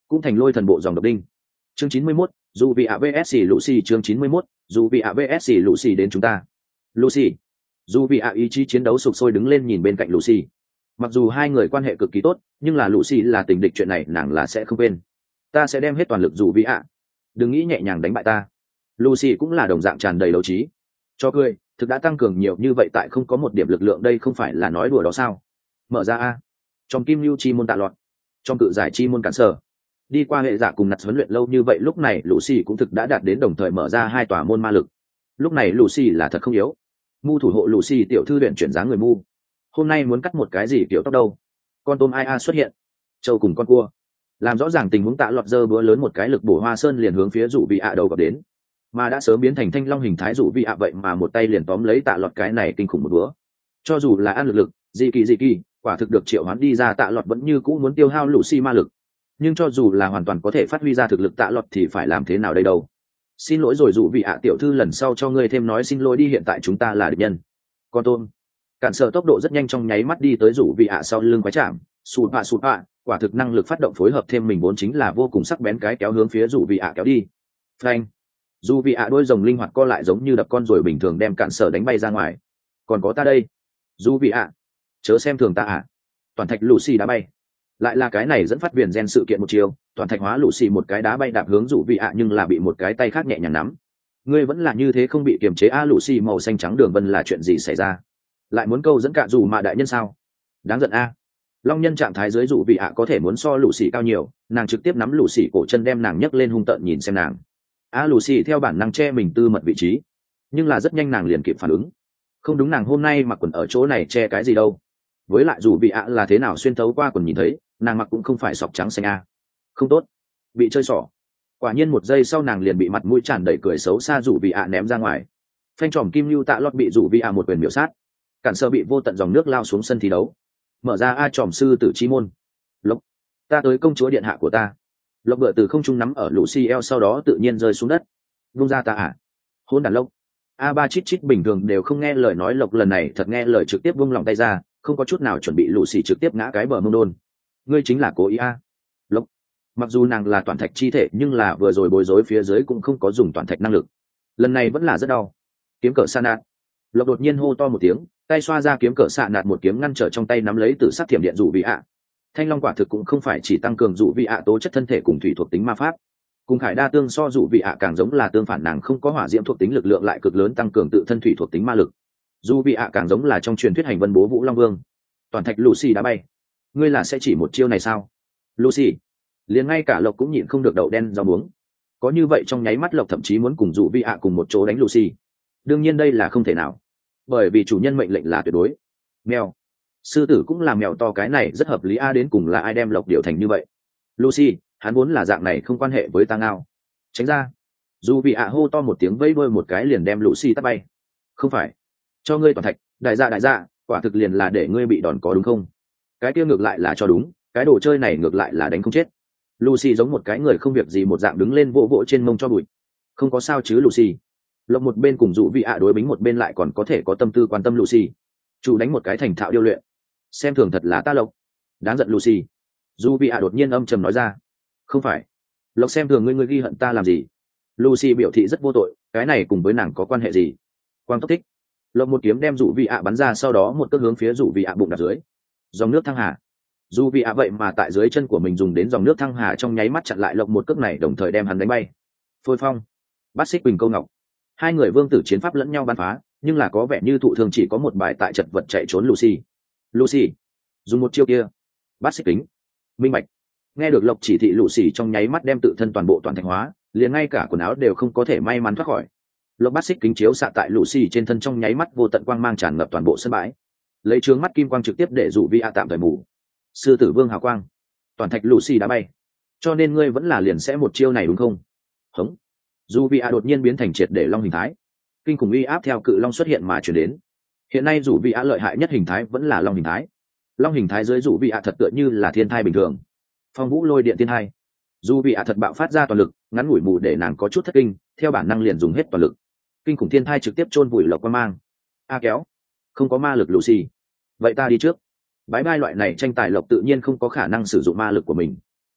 cũng thành lôi thần bộ dòng độc đinh. Chương chín mươi mốt, dù vì a vs Lucy. Chương chín mươi mốt, dù vì a vs Lucy đến chúng ta. Lucy. Dù vì a ý chí chiến đấu sục sôi đứng lên nhìn bên cạnh Lucy. Mặc dù hai người quan hệ cực kỳ tốt, nhưng là Lucy là tình địch, chuyện này nàng là sẽ không quên. Ta sẽ đem hết toàn lực dù vì a. Đừng nghĩ nhẹ nhàng đánh bại ta. Lucy cũng là đồng dạng tràn đầy đấu trí. Cho cười, thực đã tăng cường nhiều như vậy tại không có một điểm lực lượng, đây không phải là nói đùa đó sao? Mở ra a. Trong kim lưu chi môn tạ loạn, trong cự giải chi môn cản sở. Đi qua hệ giả cùng nặt huấn luyện lâu như vậy, lúc này Lucy cũng thực đã đạt đến đồng thời mở ra hai tòa môn ma lực. Lúc này Lucy là thật không yếu. Mu thủ hộ Lucy tiểu thư luyện chuyển dáng người mu. Hôm nay muốn cắt một cái gì kiểu tóc đâu? Con tôm ai a xuất hiện. Châu cùng con cua. Làm rõ ràng tình huống, tạ lọt dơ búa lớn một cái lực bổ hoa sơn liền hướng phía dụ vị ạ đầu gặp đến. Mà đã sớm biến thành thanh long hình thái dụ vị ạ vậy mà một tay liền tóm lấy tạ lọt cái này kinh khủng một búa. Cho dù là ăn lực lực, dị kỳ dị kỳ, quả thực được triệu hoán đi ra, tạ lọt vẫn như cũ muốn tiêu hao Lucy ma lực. Nhưng cho dù là hoàn toàn có thể phát huy ra thực lực tạ lọt thì phải làm thế nào đây đâu? Xin lỗi rồi dụ vị ạ tiểu thư, lần sau cho ngươi thêm nói xin lỗi đi, hiện tại chúng ta là địch nhân. Con tôm cản sở tốc độ rất nhanh, trong nháy mắt đi tới dụ vị ạ sau lưng quái chạm, sụt ạ sụt ạ, quả thực năng lực phát động phối hợp thêm mình vốn chính là vô cùng sắc bén, cái kéo hướng phía dụ vị ạ kéo đi. Phanh. Dụ vị ạ đôi rồng linh hoạt co lại giống như đập con ruồi bình thường đem cản sở đánh bay ra ngoài. Còn có ta đây. Dụ vị ạ, chớ xem thường ta ạ. Toàn thạch Lucy đá bay. Lại là cái này dẫn phát viền gen sự kiện một chiều, toàn thạch hóa Lucy một cái đá bay đạp hướng dụ vị ạ, nhưng là bị một cái tay khác nhẹ nhàng nắm. Ngươi vẫn là như thế không bị kiềm chế a. Lucy màu xanh trắng đường vân là chuyện gì xảy ra? Lại muốn câu dẫn cả dù mà đại nhân sao? Đáng giận a. Long nhân trạng thái dưới dụ vị ạ có thể muốn so Lucy cao nhiều, nàng trực tiếp nắm Lucy cổ chân đem nàng nhấc lên hung tợn nhìn xem nàng. A Lucy theo bản năng che mình tư mật vị trí, nhưng là rất nhanh nàng liền kịp phản ứng. Không đúng, nàng hôm nay mặc quần ở chỗ này che cái gì đâu? Với lại dù vị ạ là thế nào xuyên thấu qua quần nhìn thấy, nàng mặc cũng không phải sọc trắng xanh a. Không tốt, bị chơi xỏ. Quả nhiên một giây sau nàng liền bị mặt mũi tràn đầy cười xấu xa dù vị ạ ném ra ngoài. Phanh tròm kim lưu tạ lót bị dù vị ạ một quyền miểu sát. Cản sơ bị vô tận dòng nước lao xuống sân thi đấu. Mở ra a tròm sư tử chi môn. Lộc, ta tới công chúa điện hạ của ta. Lộc bựa từ không trung nắm ở Lucy eo, sau đó tự nhiên rơi xuống đất. Vung ra ta à? Hôn đàn lộc. A ba chít chít bình thường đều không nghe lời nói, Lộc lần này thật nghe lời, trực tiếp vung lòng tay ra, không có chút nào chuẩn bị Lucy trực tiếp ngã cái bờ mông đôn. Ngươi chính là cố ý a. Lộc. Mặc dù nàng là toàn thạch chi thể, nhưng là vừa rồi bối rối phía dưới cũng không có dùng toàn thạch năng lực. Lần này vẫn là rất đau. Kiếm cỡ sa nạt. Lộc đột nhiên hô to một tiếng, tay xoa ra kiếm cỡ xạ nạt, một kiếm ngăn trở trong tay nắm lấy từ sát thiểm điện dụ vị ạ. Thanh long quả thực cũng không phải chỉ tăng cường dụ vị ạ tố chất thân thể cùng thủy thuộc tính ma pháp, cùng khải đa tương so dụ vị ạ càng giống là tương phản, nàng không có hỏa diễm thuộc tính lực lượng lại cực lớn tăng cường tự thân thủy thuộc tính ma lực. Dụ vị ạ càng giống là trong truyền thuyết hành vân bố vũ long vương. Toàn thạch Lucy đã bay. Ngươi là sẽ chỉ một chiêu này sao? Lucy. Liền ngay cả Lộc cũng nhịn không được đậu đen rau muống. Có như vậy trong nháy mắt Lộc thậm chí muốn cùng dụ vị ạ cùng một chỗ đánh Lucy. Đương nhiên đây là không thể nào, bởi vì chủ nhân mệnh lệnh là tuyệt đối. Mèo. Sư tử cũng là mèo to, cái này rất hợp lý a. Đến cùng là ai đem Lộc điều thành như vậy? Lucy, hắn vốn là dạng này, không quan hệ với ta ngao. Tránh ra. Dù vị ạ hô to một tiếng vây đuôi một cái liền đem Lucy tắt bay. Không phải cho ngươi toàn thạch, đại gia đại gia, quả thực liền là để ngươi bị đòn có đúng không? Cái kia ngược lại là cho đúng, cái đồ chơi này ngược lại là đánh không chết. Lucy giống một cái người không việc gì một dạng đứng lên vỗ vỗ trên mông cho bụi. Không có sao chứ Lucy? Lộc một bên cùng dụ vị ạ đối bính, một bên lại còn có thể có tâm tư quan tâm Lucy. Chủ đánh một cái thành thạo điêu luyện, xem thường thật là ta Lộc. Đáng giận Lucy. Dụ vị ạ đột nhiên âm trầm nói ra. Không phải, Lộc xem thường ngươi, ngươi ghi hận ta làm gì? Lucy biểu thị rất vô tội, cái này cùng với nàng có quan hệ gì? Quang tốc thích. Lộc một kiếm đem dụ vị ạ bắn ra, sau đó một cước hướng phía dụ vị ạ bụng đặt dưới. Dòng nước thăng hà. Dụ vị ạ vậy mà tại dưới chân của mình dùng đến dòng nước thăng hà, trong nháy mắt chặn lại Lộc một cước này, đồng thời đem hắn đánh bay. Phôi phong. Bát xích bình câu ngọc. Hai người vương tử chiến pháp lẫn nhau bắn phá, nhưng là có vẻ như thụ thường chỉ có một bài tại chật vật chạy trốn Lucy. Lucy, dùng một chiêu kia. Bát xích kính. Minh bạch. Nghe được Lộc chỉ thị, Lucy trong nháy mắt đem tự thân toàn bộ toàn thành hóa, liền ngay cả quần áo đều không có thể may mắn thoát khỏi. Lộc bát xích kính chiếu xạ tại Lucy trên thân, trong nháy mắt vô tận quang mang tràn ngập toàn bộ sân bãi, lấy trướng mắt kim quang trực tiếp để dụ vi a tạm thời mù. Sư tử vương hào quang. Toàn thạch Lucy đã bay. Cho nên ngươi vẫn là liền sẽ một chiêu này đúng không? Hống. Dù vi a đột nhiên biến thành triệt để long hình thái, kinh khủng uy áp theo cự long xuất hiện mà chuyển đến. Hiện nay dù vi a lợi hại nhất hình thái vẫn là long hình thái. Long hình thái dưới dù vi a thật tựa như là thiên thai bình thường, phong vũ lôi điện thiên thai. Dù vi a thật bạo phát ra toàn lực, ngắn ngủi mù để nàng có chút thất kinh, theo bản năng liền dùng hết toàn lực. Kinh khủng thiên thai trực tiếp chôn vùi Lộc quang mang. A kéo. Không có ma lực Lucy. Vậy ta đi trước. Bái bai, loại này tranh tài Lộc tự nhiên không có khả năng sử dụng ma lực của mình.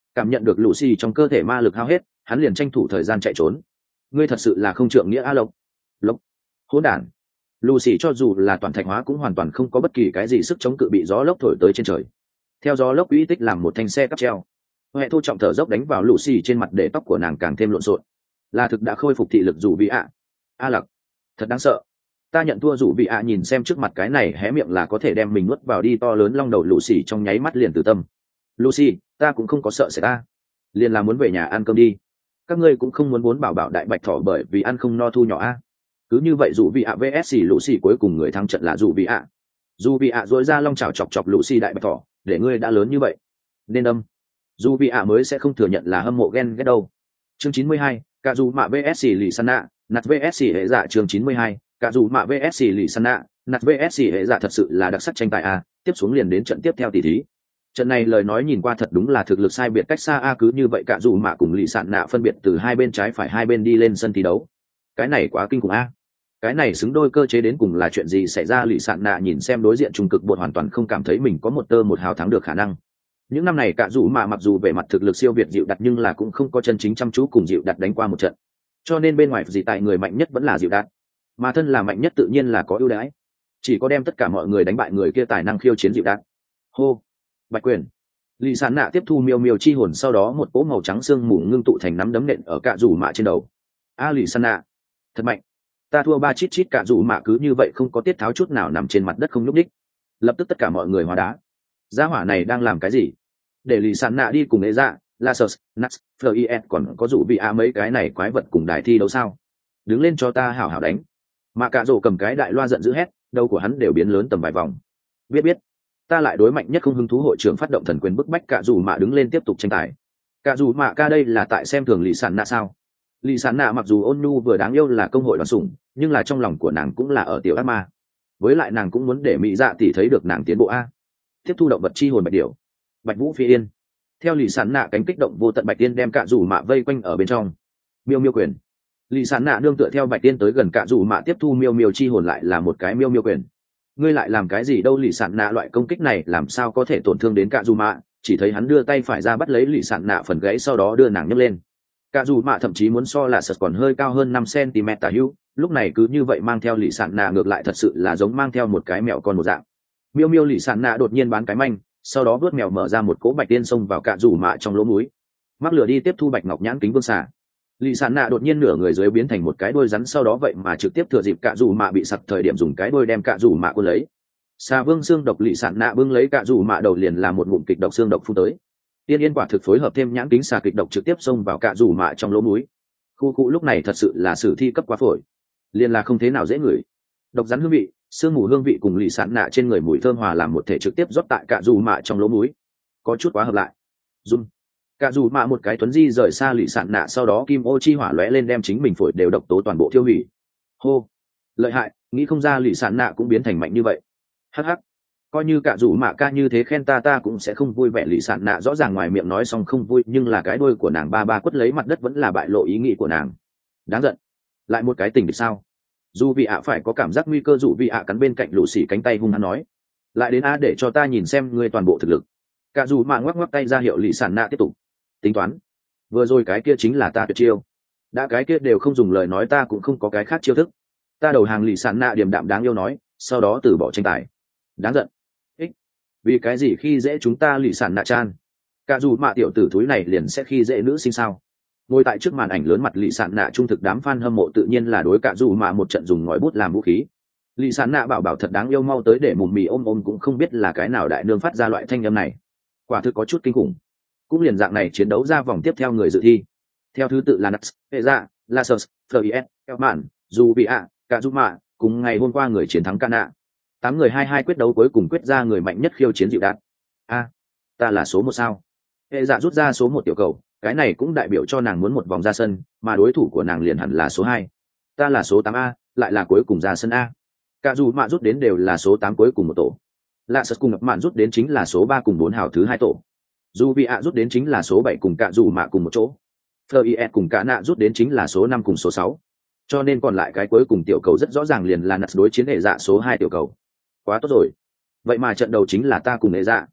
Cảm nhận được Lucy trong cơ thể ma lực hao hết, hắn liền tranh thủ thời gian chạy trốn. Ngươi thật sự là không trượng nghĩa a Lộc. Lộc. Hỗn đản. Lucy cho dù là toàn thạch hóa cũng hoàn toàn không có bất kỳ cái gì sức chống cự bị gió lốc thổi tới trên trời. Theo gió lốc uy tích làm một thanh xe cắp treo. Hệ thu trọng thở dốc đánh vào Lucy trên mặt để tóc của nàng càng thêm lộn xộn. Là thực đã khôi phục thị lực dù vì ạ. A Lặc. Thật đáng sợ. Ta nhận thua dù vì ạ nhìn xem trước mặt cái này hé miệng là có thể đem mình nuốt vào đi to lớn long đầu Lucy trong nháy mắt liền từ tâm. Lucy, ta cũng không có sợ sẽ ta. Liền là muốn về nhà ăn cơm đi. Các ngươi cũng không muốn muốn bảo bảo đại bạch thỏ bởi vì ăn không no thu nhỏ a. Cứ như vậy dù vì ạ vs Lucy cuối cùng người thắng trận là dù vì ạ. Dù vì ạ dối ra long chảo chọc chọc Lucy đại bạch thỏ, để ngươi đã lớn như vậy. Nên âm. Dù vì ạ mới sẽ không thừa nhận là hâm mộ ghen ghét đâu. Chương chín mươi hai, cả dù mạ vs lì sana, nạt vs hệ dạ chương chín mươi hai, cả dù mạ vs lì sana, nạt vs hệ dạ thật sự là đặc sắc tranh tài a, tiếp xuống liền đến trận tiếp theo tỷ thí. Trận này lời nói nhìn qua thật đúng là thực lực sai biệt cách xa a, cứ như vậy cả dù mạ cùng lì sạn nạ phân biệt từ hai bên trái phải hai bên đi lên sân thi đấu. Cái này quá kinh khủng a. Cái này xứng đôi cơ chế đến cùng là chuyện gì xảy ra? Lì sạn nạ nhìn xem đối diện trung cực bột hoàn toàn không cảm thấy mình có một tơ một hào thắng được khả năng. Những năm này cả dù mạ mặc dù về mặt thực lực siêu việt dịu đặt nhưng là cũng không có chân chính chăm chú cùng dịu đặt đánh qua một trận, cho nên bên ngoài gì tại người mạnh nhất vẫn là dịu đặt, mà thân là mạnh nhất tự nhiên là có ưu đãi, chỉ có đem tất cả mọi người đánh bại người kia tài năng khiêu chiến dịu đặt. Hô. Bạch quyền. Lì sán nạ tiếp thu miêu miêu chi hồn, sau đó một cỗ màu trắng xương mù ngưng tụ thành nắm đấm nện ở cả dù mạ trên đầu. A lì sán nạ, thật mạnh. Ta thua ba chít chít, cả dù mạ cứ như vậy không có tiết tháo chút nào nằm trên mặt đất không nhúc nhích. Lập tức tất cả mọi người hóa đá. Gia hỏa này đang làm cái gì? Để lì sán nạ đi cùng ế dạ, Lasus, Nats, Flies còn có dụ bị a mấy cái này quái vật cùng đài thi đấu sao? Đứng lên cho ta hảo hảo đánh. Mà cả rổ cầm cái đại loa giận dữ hét, đầu của hắn đều biến lớn tầm vài vòng. Biết biết. Ta lại đối mạnh nhất không hứng thú. Hội trưởng phát động thần quyền bức bách cả dù mạ đứng lên tiếp tục tranh tài. Cả dù mạ ca đây là tại xem thường lì sạn nạ sao? Lì sạn nạ mặc dù ôn nhu vừa đáng yêu là công hội đoàn sủng, nhưng là trong lòng của nàng cũng là ở tiểu ác ma. Với lại nàng cũng muốn để mỹ dạ tỷ thấy được nàng tiến bộ a. Tiếp thu động vật chi hồn bạch điểu, bạch vũ phi yên. Theo lì sạn nạ cánh kích động vô tận bạch tiên đem cả dù mạ vây quanh ở bên trong. Miêu miêu quyền. Lì sạn nạ nương tựa theo bạch tiên tới gần cả dù mạ tiếp thu miêu miêu chi hồn, lại là một cái miêu miêu quyền. Ngươi lại làm cái gì đâu? Lì sạn nạ loại công kích này làm sao có thể tổn thương đến cả dù mạ? Chỉ thấy hắn đưa tay phải ra bắt lấy lì sạn nạ phần gãy, sau đó đưa nàng nhấc lên. Cả dù mạ thậm chí muốn so là sật còn hơi cao hơn năm centimet tả hữu, lúc này cứ như vậy mang theo lì sạn nạ ngược lại thật sự là giống mang theo một cái mèo con một dạng. Miêu miêu lì sạn nạ đột nhiên bán cái manh, sau đó vớt mèo mở ra một cỗ bạch tiên xông vào cả dù mạ trong lỗ mũi, mắc lửa đi tiếp thu bạch ngọc nhãn kính vương xà. Lì sạn nạ đột nhiên nửa người dưới biến thành một cái đuôi rắn, sau đó vậy mà trực tiếp thừa dịp cả dù mạ bị sặc thời điểm dùng cái đuôi đem cả dù mạ cuốn lấy. Xà vương xương độc. Lì sạn nạ bưng lấy cả dù mạ đầu liền là một ngụm kịch độc xương độc phun tới. Tiên yên quả thực phối hợp thêm nhãn kính xà kịch độc trực tiếp xông vào cả dù mạ trong lỗ mũi. Khu cụ lúc này thật sự là sử thi cấp quá phổi, liền là không thế nào dễ ngửi. Độc rắn hương vị, sương mù hương vị cùng lì sạn nạ trên người mùi thơm hòa làm một thể trực tiếp rót tại cả dù mạ trong lỗ mũi, có chút quá hợp lại. Run. Cả dù mạ một cái tuấn di rời xa lì sạn nạ, sau đó kim ô chi hỏa lóe lên đem chính mình phổi đều độc tố toàn bộ tiêu hủy. Hô. Lợi hại, nghĩ không ra lì sạn nạ cũng biến thành mạnh như vậy. Hắc hắc. Coi như cả dù mạ ca như thế khen ta ta cũng sẽ không vui vẻ. Lì sạn nạ rõ ràng ngoài miệng nói xong không vui, nhưng là cái đuôi của nàng ba ba quất lấy mặt đất vẫn là bại lộ ý nghĩ của nàng. Đáng giận. Lại một cái tình địch sao? Dù vị ạ phải có cảm giác nguy cơ, dù vị ạ cắn bên cạnh lũ xỉ cánh tay hung hăng nói, lại đến a để cho ta nhìn xem ngươi toàn bộ thực lực. Cả dù mạ ngoắc ngoắc tay ra hiệu lì sạn nạ tiếp tục. Tính toán, vừa rồi cái kia chính là ta tuyệt chiêu, đã cái kia đều không dùng lời nói ta cũng không có cái khác chiêu thức. Ta đầu hàng. Lì sạn nạ điềm đạm đáng yêu nói, sau đó từ bỏ tranh tài. Đáng giận. Ích, vì cái gì khi dễ chúng ta? Lì sạn nạ chan, cả dù mạ tiểu tử thúi này liền sẽ khi dễ nữ sinh sao? Ngồi tại trước màn ảnh lớn mặt lì sạn nạ trung thực đám fan hâm mộ tự nhiên là đối cả dù mạ một trận dùng ngòi bút làm vũ khí. Lì sạn nạ bảo bảo thật đáng yêu, mau tới để mùm mì ôm ôm cũng không biết là cái nào đại nương phát ra loại thanh âm này, quả thực có chút kinh khủng. Cũng liền dạng này chiến đấu ra vòng tiếp theo, người dự thi theo thứ tự là Nats, Eza, Lasus, Flies, Elman, dù bị ạ, cả dù mạ cùng ngày hôm qua người chiến thắng Cana. Tám người hai hai quyết đấu cuối cùng quyết ra người mạnh nhất khiêu chiến dịu đạt. A, ta là số một sao? Hệ dạ rút ra số một tiểu cầu, cái này cũng đại biểu cho nàng muốn một vòng ra sân, mà đối thủ của nàng liền hẳn là số hai. Ta là số tám a, lại là cuối cùng ra sân a. Cả dù mạ rút đến đều là số tám cuối cùng một tổ. Lạ sật cùng ngập mạn rút đến chính là số ba cùng bốn hào thứ hai tổ. Dù bị ạ rút đến chính là số bảy cùng cả dù mạ cùng một chỗ. Flies cùng cả nạ rút đến chính là số năm cùng số sáu. Cho nên còn lại cái cuối cùng tiểu cầu rất rõ ràng liền là Nats đối chiến hệ dạ số hai tiểu cầu. Quá tốt rồi. Vậy mà trận đầu chính là ta cùng hệ dạ.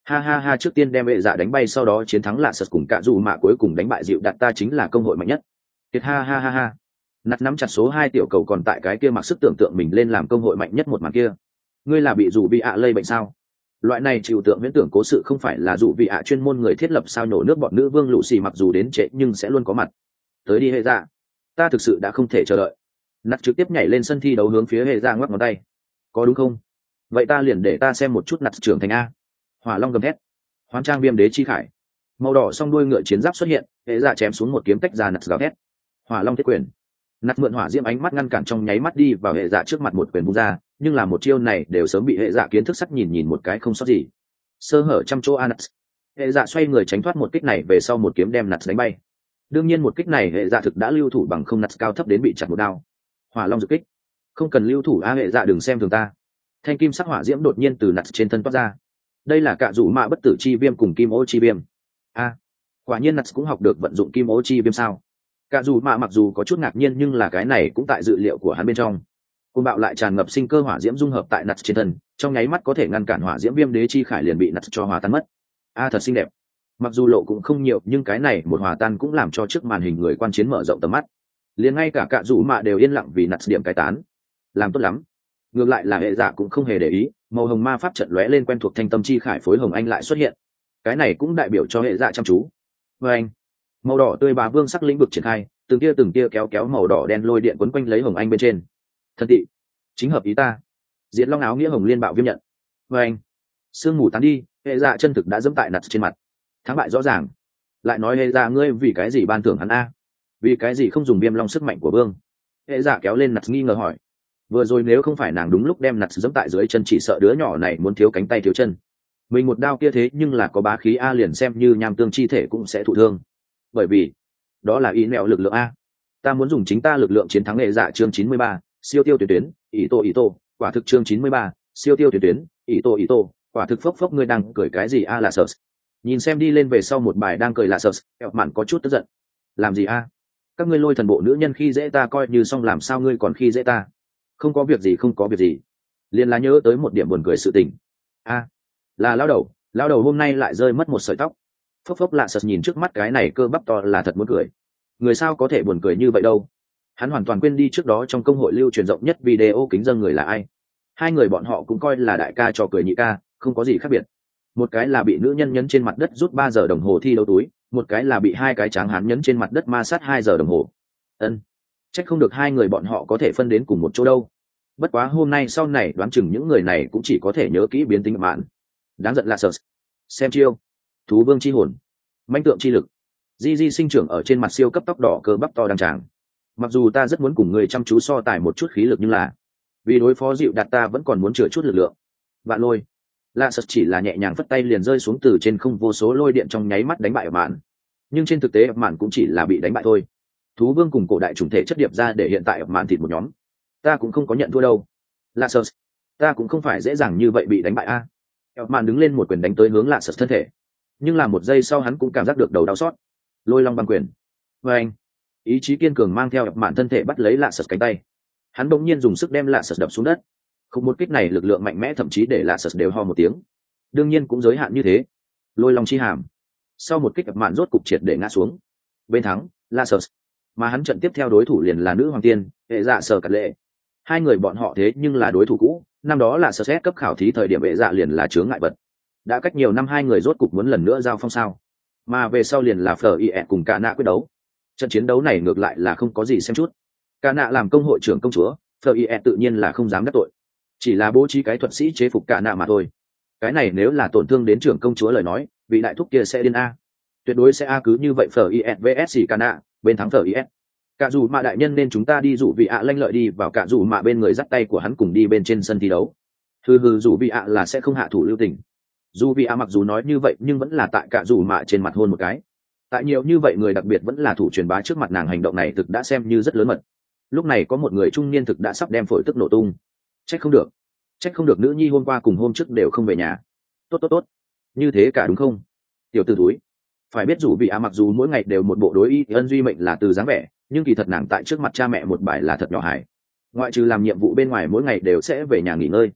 Ha ha ha, trước tiên đem hệ dạ đánh bay, sau đó chiến thắng lạ sật cùng cạ dù mạ, cuối cùng đánh bại dịu đặt, ta chính là công hội mạnh nhất. Kiệt ha ha ha ha. Nặt nắm chặt số hai tiểu cầu còn tại cái kia mặc sức tưởng tượng mình lên làm công hội mạnh nhất một màn kia. Ngươi là bị dù bị ạ lây bệnh sao? Loại này chịu tượng viễn tưởng cố sự không phải là dù bị ạ chuyên môn người thiết lập sao? Nhổ nước bọn nữ vương lũ xì mặc dù đến trễ nhưng sẽ luôn có mặt. Tới đi hệ dạ, ta thực sự đã không thể chờ đợi. Nặt trực tiếp nhảy lên sân thi đấu hướng phía hệ dạ ngoắc ngón tay. Có đúng không? Vậy ta liền để ta xem một chút nặt trưởng thành a. Hỏa long gầm thét, hoán trang viêm đế chi khải, màu đỏ song đuôi ngựa chiến giáp xuất hiện, hệ dạ chém xuống một kiếm tách ra nặt gào thét. Hỏa long thiết quyền, nặt mượn hỏa diễm ánh mắt ngăn cản trong nháy mắt đi vào hệ dạ trước mặt một quyền vung ra, nhưng là một chiêu này đều sớm bị hệ dạ kiến thức sắc nhìn nhìn một cái không sót gì, sơ hở trăm chỗ a. Nặt hệ dạ xoay người tránh thoát một kích này về sau một kiếm đem nặt đánh bay. Đương nhiên một kích này hệ dạ thực đã lưu thủ bằng không, nặt cao thấp đến bị chặt một đao. Hỏa long dự kích, không cần lưu thủ a. Hệ dạ đừng xem thường ta. Thanh kim sắc hỏa diễm đột nhiên từ nặt trên thân toát ra. Đây là cạ rủ mạ bất tử chi viêm cùng kim ô chi viêm. A, quả nhiên nặt cũng học được vận dụng kim ô chi viêm sao? Cạ rủ mạ mặc dù có chút ngạc nhiên nhưng là cái này cũng tại dự liệu của hắn bên trong. Côn bạo lại tràn ngập sinh cơ hỏa diễm dung hợp tại nặt trên thân, trong nháy mắt có thể ngăn cản hỏa diễm viêm đế chi khải liền bị nặt cho hòa tan mất. A, thật xinh đẹp. Mặc dù lộ cũng không nhiều nhưng cái này một hòa tan cũng làm cho trước màn hình người quan chiến mở rộng tầm mắt. Liền ngay cả cạ rủ mạ đều yên lặng vì nặt điểm cái tán. Làm tốt lắm. Ngược lại là hệ dạ cũng không hề để ý, màu hồng ma pháp trận lóe lên quen thuộc thanh tâm chi khải phối hồng anh lại xuất hiện. Cái này cũng đại biểu cho hệ dạ chăm chú. Và anh, màu đỏ tươi bá vương sắc lĩnh vực triển khai, từng tia từng tia kéo kéo màu đỏ đen lôi điện quấn quanh lấy hồng anh bên trên. Thần tị, chính hợp ý ta. Diễn long áo nghĩa hồng liên bạo viêm nhận. Và anh, sương mù tán đi, hệ dạ chân thực đã dẫm tại nặt trên mặt. Thắng bại rõ ràng. Lại nói hệ dạ ngươi vì cái gì ban thưởng hắn a? Vì cái gì không dùng viêm long sức mạnh của vương? Hệ dạ kéo lên nặt nghi ngờ hỏi. Vừa rồi nếu không phải nàng đúng lúc đem nặt dẫm tại dưới chân, chỉ sợ đứa nhỏ này muốn thiếu cánh tay thiếu chân. Mình một đao kia thế nhưng là có bá khí a, liền xem như nham tương chi thể cũng sẽ thụ thương. Bởi vì đó là ý nẹo lực lượng a. Ta muốn dùng chính ta lực lượng chiến thắng hệ dạ. Chương chín mươi ba, siêu tiêu tuyệt tuyến, ý tô ý tô, quả thực. Chương chín mươi ba, siêu tiêu tuyệt tuyến, ý tô ý tô, quả thực. Phốc phốc, ngươi đang cười cái gì a? Là sợ. Nhìn xem đi lên về sau một bài đang cười là sợ, kẹo mạn có chút tức giận. Làm gì a? Các ngươi lôi thần bộ nữ nhân khi dễ ta coi như xong, làm sao ngươi còn khi dễ ta? Không có việc gì, không có việc gì. Liền là nhớ tới một điểm buồn cười sự tình. A, là lao đầu, lao đầu hôm nay lại rơi mất một sợi tóc. Phốc phốc, lạ sật nhìn trước mắt cái này cơ bắp to là thật muốn cười. Người sao có thể buồn cười như vậy đâu. Hắn hoàn toàn quên đi trước đó trong công hội lưu truyền rộng nhất video kính dâng người là ai. Hai người bọn họ cũng coi là đại ca trò cười nhị ca, không có gì khác biệt. Một cái là bị nữ nhân nhấn trên mặt đất rút ba giờ đồng hồ thi đấu túi, một cái là bị hai cái tráng hán nhấn trên mặt đất ma sát hai giờ đồng hồ. Ân, chắc không được hai người bọn họ có thể phân đến cùng một chỗ đâu. Bất quá hôm nay sau này đoán chừng những người này cũng chỉ có thể nhớ kỹ biến tính mạn. Đáng giận là sợ. Xem chiêu, thú vương chi hồn, manh tượng chi lực. Di Di sinh trưởng ở trên mặt siêu cấp tóc đỏ cơ bắp to đằng tràng. Mặc dù ta rất muốn cùng người chăm chú so tài một chút khí lực nhưng là vì đối phó dịu đạt ta vẫn còn muốn chừa chút lực lượng. Vạn lôi, lạ sật chỉ là nhẹ nhàng phất tay liền rơi xuống từ trên không, vô số lôi điện trong nháy mắt đánh bại mạn. Nhưng trên thực tế mạn cũng chỉ là bị đánh bại thôi. Thú vương cùng cổ đại chủng thể chất điệp ra để hiện tại mạn thịt một nhóm. Ta cũng không có nhận thua đâu. Lạ sật, ta cũng không phải dễ dàng như vậy bị đánh bại a. Mạn đứng lên một quyền đánh tới hướng lạ sật thân thể. Nhưng là một giây sau hắn cũng cảm giác được đầu đau xót. Lôi long băng quyền. Và anh, ý chí kiên cường mang theo mạn thân thể bắt lấy lạ sật cánh tay. Hắn bỗng nhiên dùng sức đem lạ sật đập xuống đất. Không, một kích này lực lượng mạnh mẽ thậm chí để lạ sật đều ho một tiếng. Đương nhiên cũng giới hạn như thế. Lôi long chi hàm. Sau một kích mạn rốt cục triệt để ngã xuống. Bên thắng lạ sật, mà hắn trận tiếp theo đối thủ liền là nữ hoàng tiên hệ dạ sở cật lệ. Hai người bọn họ thế nhưng là đối thủ cũ, năm đó là sơ xét cấp khảo thí thời điểm hệ dạ liền là chướng ngại vật. Đã cách nhiều năm hai người rốt cục muốn lần nữa giao phong sao, mà về sau liền là phờ ie cùng cả nạ quyết đấu. Trận chiến đấu này ngược lại là không có gì xem chút. Cả nạ làm công hội trưởng công chúa, phờ ie tự nhiên là không dám đắc tội, chỉ là bố trí cái thuật sĩ chế phục cả nạ mà thôi. Cái này nếu là tổn thương đến trưởng công chúa lời nói, vị đại thúc kia sẽ điên a, tuyệt đối sẽ a. Cứ như vậy phờ ie vs cả nạ, bên thắng phờ ie. Cả dù mạ đại nhân nên chúng ta đi rủ vị ạ lanh lợi đi vào, cả dù mạ bên người dắt tay của hắn cùng đi bên trên sân thi đấu. Hừ hừ, rủ vị ạ là sẽ không hạ thủ lưu tình. Dù vị ạ mặc dù nói như vậy nhưng vẫn là tại cả dù mạ trên mặt hôn một cái. Tại nhiều như vậy người đặc biệt vẫn là thủ truyền bá trước mặt nàng, hành động này thực đã xem như rất lớn mật. Lúc này có một người trung niên thực đã sắp đem phổi tức nổ tung. Trách không được, trách không được nữ nhi hôm qua cùng hôm trước đều không về nhà. Tốt tốt tốt, như thế cả đúng không? Tiểu tử túi, phải biết rủ vị ạ mặc dù mỗi ngày đều một bộ đối y ân duy mệnh là từ dáng vẻ, nhưng kỳ thật nàng tại trước mặt cha mẹ một bài là thật nhỏ hài. Ngoại trừ làm nhiệm vụ bên ngoài mỗi ngày đều sẽ về nhà nghỉ ngơi.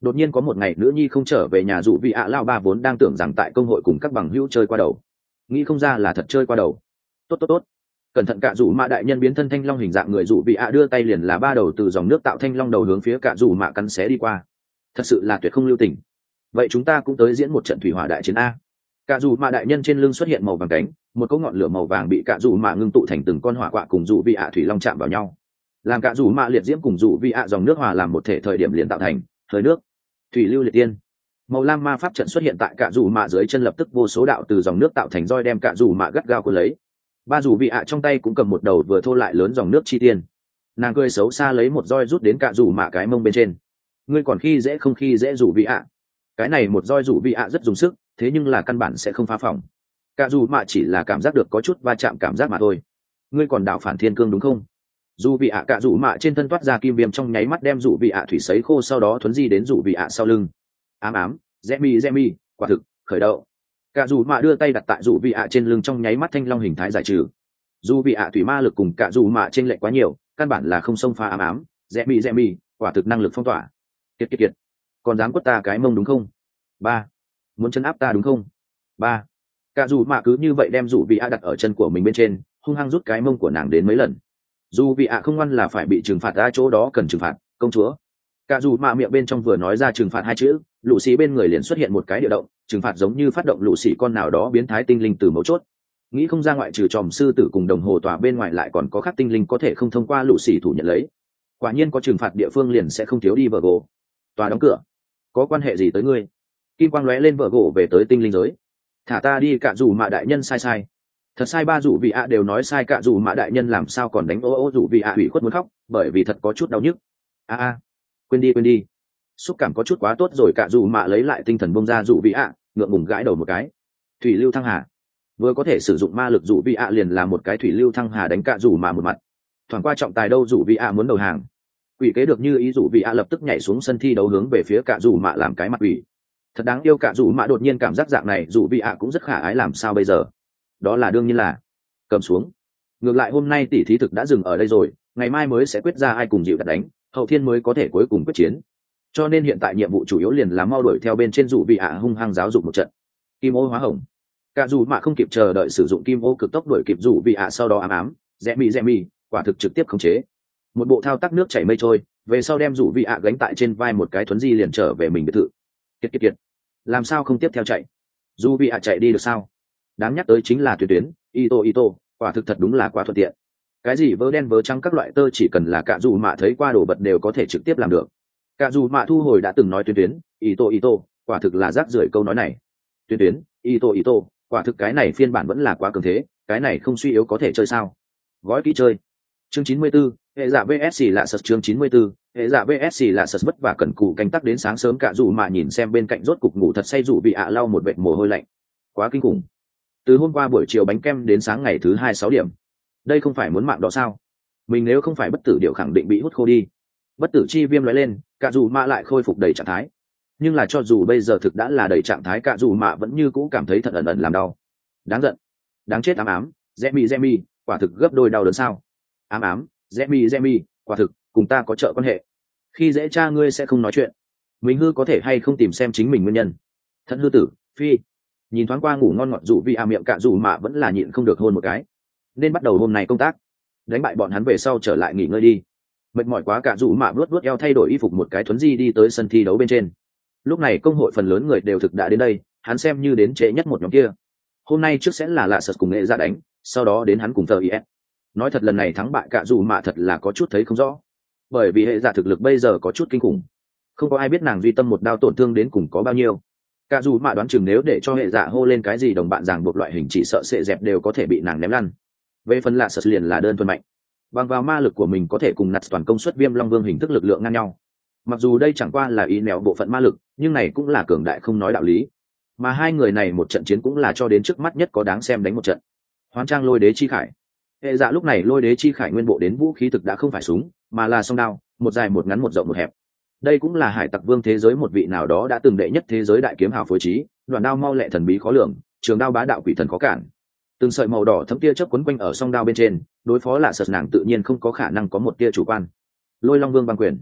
Đột nhiên có một ngày nữ nhi không trở về nhà, dụ vị ạ lao ba vốn đang tưởng rằng tại công hội cùng các bằng hữu chơi qua đầu, nghĩ không ra là thật chơi qua đầu. Tốt tốt tốt, cẩn thận. Cả dù mạ đại nhân biến thân thanh long hình dạng người, dụ vị ạ đưa tay liền là ba đầu từ dòng nước tạo thanh long đầu hướng phía cả dù mạ cắn xé đi qua, thật sự là tuyệt không lưu tình. Vậy chúng ta cũng tới diễn một trận thủy hỏa đại chiến a. Cả dù mạ đại nhân trên lưng xuất hiện màu vàng cánh, một cỗ ngọn lửa màu vàng bị cả dù mạ ngưng tụ thành từng con hỏa quạ cùng dụ vị ạ thủy long chạm vào nhau, làm cả dù mạ liệt diễm cùng dụ vị ạ dòng nước hòa làm một thể, thời điểm liền tạo thành hơi nước thủy lưu liệt tiên. Màu lam ma pháp trận xuất hiện tại cả dù mạ dưới chân, lập tức vô số đạo từ dòng nước tạo thành roi đem cả dù mạ gắt gao cuốn lấy. Ba dù vị ạ trong tay cũng cầm một đầu vừa thô lại lớn dòng nước chi tiên, nàng cười xấu xa lấy một roi rút đến cả dù mạ cái mông bên trên. Ngươi còn khi dễ không khi dễ dù vị ạ? Cái này một roi dù vị ạ rất dùng sức, thế nhưng là căn bản sẽ không phá phòng. Cả dù mạ chỉ là cảm giác được có chút va chạm cảm giác mà thôi. Ngươi còn đảo phản thiên cương đúng không? Dù vị ạ cả dù mạ trên thân toát ra kim viêm, trong nháy mắt đem dù vị ạ thủy sấy khô, sau đó thuấn di đến dù vị ạ sau lưng. Ám ám, Remi Remi, quả thực khởi động. Cả dù mạ đưa tay đặt tại dù vị ạ trên lưng, trong nháy mắt thanh long hình thái giải trừ. Dù vị ạ thủy ma lực cùng cả dù mạ trên lệch quá nhiều, căn bản là không xông phá ám ám, Remi Remi, quả thực năng lực phong tỏa. Kiệt kiệt kiệt, còn dám quất ta cái mông đúng không? Ba, muốn chân áp ta đúng không? Ba. Cả dù mạ cứ như vậy đem dù vị ạ đặt ở chân của mình bên trên, hung hăng rút cái mông của nàng đến mấy lần. Dù vị ạ không ngoan là phải bị trừng phạt, ra chỗ đó cần trừng phạt, công chúa. Cả dù mạ miệng bên trong vừa nói ra trừng phạt hai chữ, lũ xì bên người liền xuất hiện một cái địa động, trừng phạt giống như phát động lũ xì con nào đó biến thái tinh linh từ mấu chốt. Nghĩ không ra ngoại trừ tròm sư tử cùng đồng hồ tòa bên ngoài lại còn có khác tinh linh có thể không thông qua lũ xì thủ nhận lấy. Quả nhiên có trừng phạt địa phương liền sẽ không thiếu đi vợ gỗ. Tòa đóng cửa, có quan hệ gì tới ngươi? Kim quang lóe lên, vợ gỗ về tới tinh linh giới. Thả ta đi. Cả dù mạ đại nhân sai sai thật sai, ba dù vị ạ đều nói sai, cả dù mạ đại nhân làm sao còn đánh ô ô dù vị ạ ủy khuất muốn khóc, bởi vì thật có chút đau nhức. a a quên đi quên đi, xúc cảm có chút quá tốt rồi. Cả dù mạ lấy lại tinh thần bông ra dù vị ạ, ngượng ngùng gãi đầu một cái. Thủy lưu thăng hà, vừa có thể sử dụng ma lực dù vị ạ liền là một cái thủy lưu thăng hà đánh cả dù mạ một mặt. Thoảng qua trọng tài đâu, dù vị ạ muốn đầu hàng. Quỷ kế được như ý, dù vị ạ lập tức nhảy xuống sân thi đấu hướng về phía cả dù mạ làm cái mặt quỷ. Thật đáng yêu. Cả dù mạ đột nhiên cảm giác dạng này dù vị ạ cũng rất khả ái, làm sao bây giờ? Đó là đương nhiên là cầm xuống. Ngược lại hôm nay tỷ thí thực đã dừng ở đây rồi, ngày mai mới sẽ quyết ra ai cùng dịu đặt đánh, hậu thiên mới có thể cuối cùng quyết chiến. Cho nên hiện tại nhiệm vụ chủ yếu liền là mau đuổi theo bên trên dù vị ạ hung hăng giáo dục một trận. Kim ô hóa hồng. Cả dù mạ không kịp chờ đợi sử dụng kim ô cực tốc đuổi kịp dù vị ạ, sau đó ám ám, rẽ mì rẽ mì, quả thực trực tiếp khống chế. Một bộ thao tác nước chảy mây trôi, về sau đem dù vị ạ gánh tại trên vai một cái thuấn di liền trở về mình biệt thự. Kiệt kiệt kiệt, làm sao không tiếp theo chạy? Dù vị ạ chạy đi được sao? Đáng nhắc tới chính là tuyến tuyến ito ito, quả thực thật đúng là quá thuận tiện. Cái gì vớ đen vớ trắng các loại tơ chỉ cần là cả dù mạ thấy qua đồ vật đều có thể trực tiếp làm được. Cả dù mạ thu hồi đã từng nói tuyến tuyến ito ito, quả thực là rác rưởi câu nói này. Tuyến tuyến ito ito, quả thực cái này phiên bản vẫn là quá cường thế, cái này không suy yếu có thể chơi sao? Gói kỹ chơi. Chương chín mươi 94, hệ giả vê ét là sật. Chương chín mươi 94, hệ giả vê ét là sật. Vất vả cần cù canh tác đến sáng sớm, cả dù mạ nhìn xem bên cạnh rốt cục ngủ thật say dù bị ạ lau một vệt mồ hôi lạnh. Quá kinh khủng. Từ hôm qua buổi chiều bánh kem đến sáng ngày thứ hai sáu điểm, đây không phải muốn mạng đó sao? Mình nếu không phải bất tử điệu khẳng định bị hút khô đi. Bất tử chi viêm nói lên, cả dù mạ lại khôi phục đầy trạng thái. Nhưng là cho dù bây giờ thực đã là đầy trạng thái, cả dù mạ vẫn như cũ cảm thấy thật ẩn ẩn làm đau. Đáng giận, đáng chết. Ám ám, Remi Remi, quả thực gấp đôi đau đớn sao? Ám ám, Remi Remi, quả thực cùng ta có trợ quan hệ. Khi dễ cha ngươi sẽ không nói chuyện. Mình hư có thể hay không tìm xem chính mình nguyên nhân. Thận hư tử, phi. Nhìn thoáng qua ngủ ngon ngọt dù vì à miệng cả dù mạ vẫn là nhịn không được hôn một cái. Nên bắt đầu hôm nay công tác, đánh bại bọn hắn về sau trở lại nghỉ ngơi đi. Mệt mỏi quá, cả dù mạ vuốt vuốt eo thay đổi y phục một cái thuấn di đi tới sân thi đấu bên trên. Lúc này công hội phần lớn người đều thực đã đến đây, hắn xem như đến trễ nhất một nhóm kia. Hôm nay trước sẽ là lạ sật cùng nghệ ra đánh, sau đó đến hắn cùng tờ is. Nói thật lần này thắng bại cả dù mạ thật là có chút thấy không rõ, bởi vì hệ giả thực lực bây giờ có chút kinh khủng, không có ai biết nàng duy tâm một đao tổn thương đến cùng có bao nhiêu. Cả dù mạ đoán chừng nếu để cho hệ dạ hô lên cái gì đồng bạn ràng buộc loại hình chỉ sợ sệ dẹp đều có thể bị nàng ném lăn. Về phần lạ sật liền là đơn thuần mạnh, bằng vào ma lực của mình có thể cùng nặt toàn công suất viêm long vương hình thức lực lượng ngang nhau. Mặc dù đây chẳng qua là ý nẹo bộ phận ma lực, nhưng này cũng là cường đại không nói đạo lý. Mà hai người này một trận chiến cũng là cho đến trước mắt nhất có đáng xem đánh một trận. Hoán trang lôi đế chi khải. Hệ dạ lúc này lôi đế chi khải nguyên bộ đến vũ khí thực đã không phải súng, mà là song đao, một dài một ngắn một rộng một hẹp. Đây cũng là hải tặc vương thế giới một vị nào đó đã từng đệ nhất thế giới đại kiếm hào phối trí, đoạn đao mau lẹ thần bí khó lường, trường đao bá đạo quỷ thần khó cản. Từng sợi màu đỏ thấm tia chớp quấn quanh ở song đao bên trên, đối phó lạ sật nàng tự nhiên không có khả năng có một tia chủ quan. Lôi long vương băng quyền.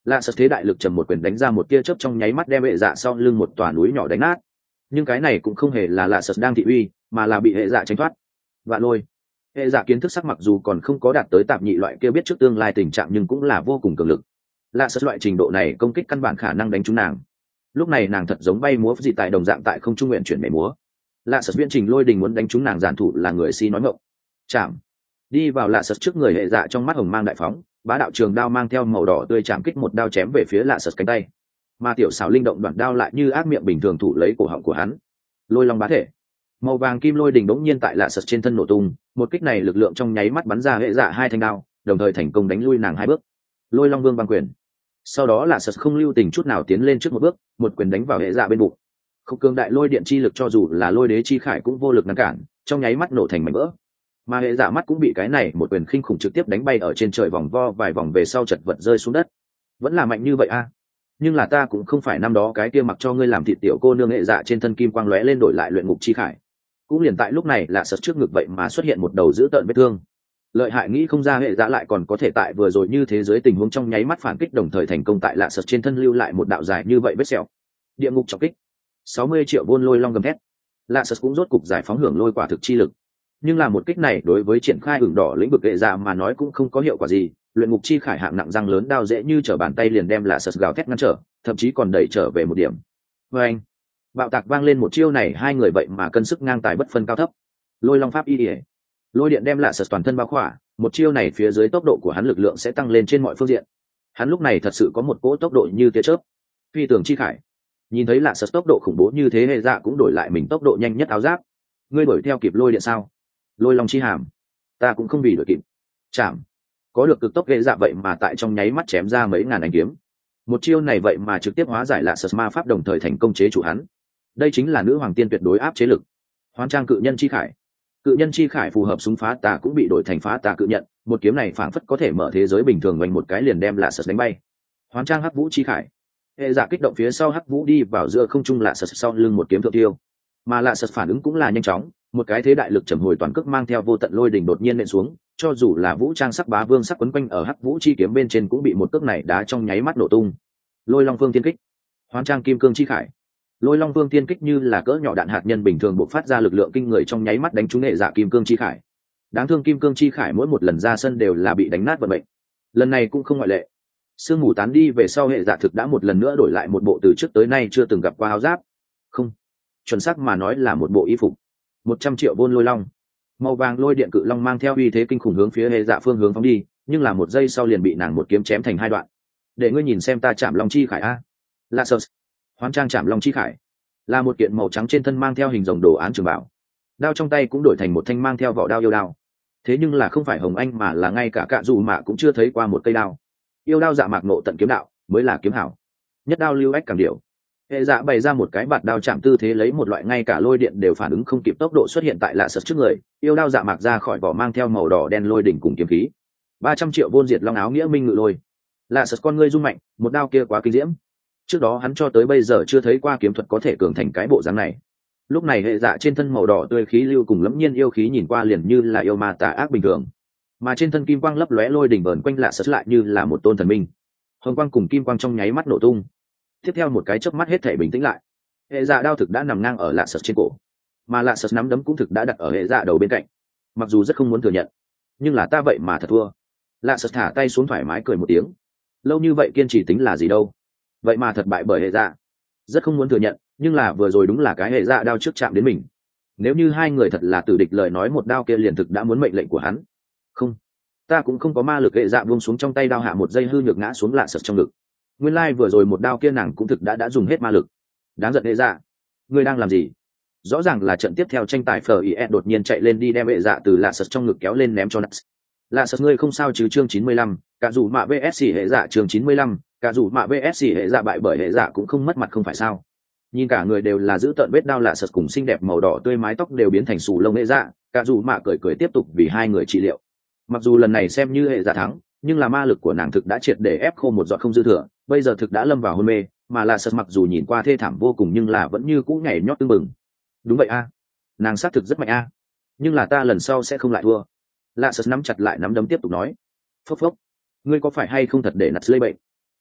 lạ sật thế đại lực trầm một quyền đánh ra một tia chớp trong nháy mắt đem hệ dạ sau lưng một tòa núi nhỏ đánh nát. Nhưng cái này cũng không hề là lạ sật đang thị uy, mà là bị hệ dạ tránh thoát. Vạn lôi. Hệ dạ kiến thức sắc mặc dù còn không có đạt tới tạp nhị loại kia biết trước tương lai tình trạng, nhưng cũng là vô cùng cường lực. Lạ sật loại trình độ này công kích căn bản khả năng đánh trúng nàng. Lúc này nàng thật giống bay múa dị tại đồng dạng tại không trung nguyện chuyển nhảy múa. Lạ sật viễn trình lôi đình muốn đánh trúng nàng giản thủ là người si nói ngọng. Chạm. Đi vào lạ sật trước người hệ dạ trong mắt hồng mang đại phóng, bá đạo trường đao mang theo màu đỏ tươi chạm kích một đao chém về phía lạ sật cánh tay. Mà tiểu xảo linh động đoạn đao lại như ác miệng bình thường thủ lấy cổ họng của hắn. Lôi long bá thể. Màu vàng kim lôi đình đống nhiên tại lạ sật trên thân nổ tung, một kích này lực lượng trong nháy mắt bắn ra hệ dạ hai thanh đao, đồng thời thành công đánh lui nàng hai bước. Lôi long vương băng quyền. Sau đó lạ sật không lưu tình chút nào tiến lên trước một bước, một quyền đánh vào hệ dạ bên bụng. Không cường đại lôi điện chi lực cho dù là lôi đế chi khải cũng vô lực ngăn cản, trong nháy mắt nổ thành mảnh vỡ. Mà hệ dạ mắt cũng bị cái này một quyền khinh khủng trực tiếp đánh bay ở trên trời vòng vo vài vòng về sau chật vật rơi xuống đất. Vẫn là mạnh như vậy a à? Nhưng là ta cũng không phải năm đó cái kia mặc cho ngươi làm thịt tiểu cô nương hệ dạ trên thân kim quang lóe lên đổi lại luyện ngục chi khải. Cũng liền tại lúc này lạ sật trước ngực vậy mà xuất hiện một đầu dữ tợn vết thương. Lợi hại nghĩ không ra hệ dạ lại còn có thể tại vừa rồi như thế giới tình huống trong nháy mắt phản kích đồng thời thành công tại lạ sật trên thân lưu lại một đạo dài như vậy vết sẹo. Địa ngục trọng kích. sáu mươi triệu vôn lôi long gầm thét. Lạ sật cũng rốt cục giải phóng hưởng lôi quả thực chi lực. Nhưng là một kích này đối với triển khai hưởng đỏ lĩnh vực hệ dạ mà nói cũng không có hiệu quả gì. Luyện ngục chi khải hạng nặng răng lớn đao dễ như trở bàn tay liền đem lạ sật gào thét ngăn trở, thậm chí còn đẩy trở về một điểm. Và anh, bạo tạc vang lên một chiêu này, hai người vậy mà cân sức ngang tài bất phân cao thấp. Lôi long pháp y ỉa, lôi điện đem lạ sật toàn thân bao khỏa, một chiêu này phía dưới tốc độ của hắn lực lượng sẽ tăng lên trên mọi phương diện. Hắn lúc này thật sự có một cỗ tốc độ như tia chớp. Phi tường chi khải, nhìn thấy lạ sật tốc độ khủng bố như thế hệ dạ cũng đổi lại mình tốc độ nhanh nhất áo giáp. Ngươi đuổi theo kịp lôi điện sao? Lôi long chi hàm, ta cũng không vì đuổi kịp. Chạm, có được cực tốc hệ dạ vậy mà tại trong nháy mắt chém ra mấy ngàn ánh kiếm. Một chiêu này vậy mà trực tiếp hóa giải lạ sật ma pháp đồng thời thành công chế chủ hắn. Đây chính là nữ hoàng tiên tuyệt đối áp chế lực. Hoán trang cự nhân chi khải, cự nhân chi khải phù hợp súng phá tà cũng bị đổi thành phá tà cự nhận, một kiếm này phảng phất có thể mở thế giới bình thường vành một cái liền đem lạ sật đánh bay. Hoán trang hắc vũ chi khải, hệ dạ kích động phía sau hắc vũ đi vào giữa không trung lạ sật sau lưng một kiếm thượng tiêu, mà lạ sật phản ứng cũng là nhanh chóng, một cái thế đại lực trầm hồi toàn cước mang theo vô tận lôi đỉnh đột nhiên nện xuống, cho dù là vũ trang sắc bá vương sắc quấn quanh ở hắc vũ chi kiếm bên trên cũng bị một cước này đá trong nháy mắt nổ tung. Lôi long vương tiên kích, hoán trang kim cương chi khải, lôi long vương tiên kích như là cỡ nhỏ đạn hạt nhân bình thường bộc phát ra lực lượng kinh người trong nháy mắt đánh trúng hệ dạ kim cương chi khải. Đáng thương kim cương chi khải mỗi một lần ra sân đều là bị đánh nát vận mệnh, lần này cũng không ngoại lệ. Sương mù tán đi về sau hệ dạ thực đã một lần nữa đổi lại một bộ từ trước tới nay chưa từng gặp qua áo giáp, không, chuẩn xác mà nói là một bộ y phục. Một trăm triệu vôn lôi long, màu vàng lôi điện cự long mang theo uy thế kinh khủng hướng phía hệ dạ phương hướng phóng đi, nhưng là một giây sau liền bị nàng một kiếm chém thành hai đoạn. Để ngươi nhìn xem ta chạm long chi khải a. La sơ hoán trang chạm long chi khải là một kiện màu trắng trên thân mang theo hình rồng đồ án trường bảo, đao trong tay cũng đổi thành một thanh mang theo vỏ đao yêu đao. Thế nhưng là không phải hồng anh mà là ngay cả cạ dù mạ cũng chưa thấy qua một cây đao. Yêu đao dạ mạc nộ tận kiếm đạo mới là kiếm hảo, nhất đao lưu ách càng điệu. Hệ dạ bày ra một cái bạt đao chạm tư thế lấy một loại ngay cả lôi điện đều phản ứng không kịp tốc độ xuất hiện tại lạ sật trước người. Yêu đao dạ mạc ra khỏi vỏ mang theo màu đỏ đen lôi đỉnh cùng kiếm khí. Ba trăm triệu vôn diệt long áo nghĩa minh ngự lôi. Lạ sật con ngươi rung mạnh, một đao kia quá kinh diễm. Trước đó hắn cho tới bây giờ chưa thấy qua kiếm thuật có thể cường thành cái bộ dáng này. Lúc này hệ dạ trên thân màu đỏ tươi khí lưu cùng lẫm nhiên yêu khí nhìn qua liền như là yêu ma tà ác bình thường, mà trên thân kim quang lấp lóe lôi đỉnh vờn quanh lạ sật lại như là một tôn thần minh. Hồng quang cùng kim quang trong nháy mắt nổ tung, tiếp theo một cái chớp mắt hết thể bình tĩnh lại. Hệ dạ đao thực đã nằm ngang ở lạ sật trên cổ, mà lạ sật nắm đấm cũng thực đã đặt ở hệ dạ đầu bên cạnh. Mặc dù rất không muốn thừa nhận, nhưng là ta vậy mà thật thua. Lạ sật thả tay xuống thoải mái cười một tiếng. Lâu như vậy kiên trì tính là gì đâu, vậy mà thật bại bởi hệ dạ. Rất không muốn thừa nhận, nhưng là vừa rồi đúng là cái hệ dạ đao trước chạm đến mình. Nếu như hai người thật là tử địch lời nói, một đao kia liền thực đã muốn mệnh lệnh của hắn. Không, ta cũng không có ma lực. Hệ dạ buông xuống trong tay đao hạ một giây hư nhược ngã xuống lạ sật trong ngực. Nguyên lai vừa rồi một đao kia nàng cũng thực đã đã dùng hết ma lực. Đáng giận hệ dạ, ngươi đang làm gì? Rõ ràng là trận tiếp theo tranh tài phở ie đột nhiên chạy lên đi đem hệ dạ từ lạ sật trong ngực kéo lên ném cho Nuts. Lạ sật ngươi không sao chứ? Chương chín mươi lăm, cả dù mạ vs hệ dạ. Chương chín mươi lăm, cả dù mạ vs hệ dạ bại bởi hệ dạ cũng không mất mặt không phải sao? Nhìn cả người đều là giữ tợn vết đao lạ sật cùng xinh đẹp màu đỏ tươi mái tóc đều biến thành xù lông hệ dạ, cả dù mạ cười cười tiếp tục vì hai người trị liệu. Mặc dù lần này xem như hệ dạ thắng, nhưng là ma lực của nàng thực đã triệt để ép khô một giọt không dư thừa, bây giờ thực đã lâm vào hôn mê, mà lạ sật mặc dù nhìn qua thê thảm vô cùng nhưng là vẫn như cũ nhảy nhót tưng bừng. Đúng vậy a, nàng xác thực rất mạnh a, nhưng là ta lần sau sẽ không lại thua. Lạ sật nắm chặt lại nắm đấm tiếp tục nói. Phốc phốc, ngươi có phải hay không thật để nặt lây bệnh?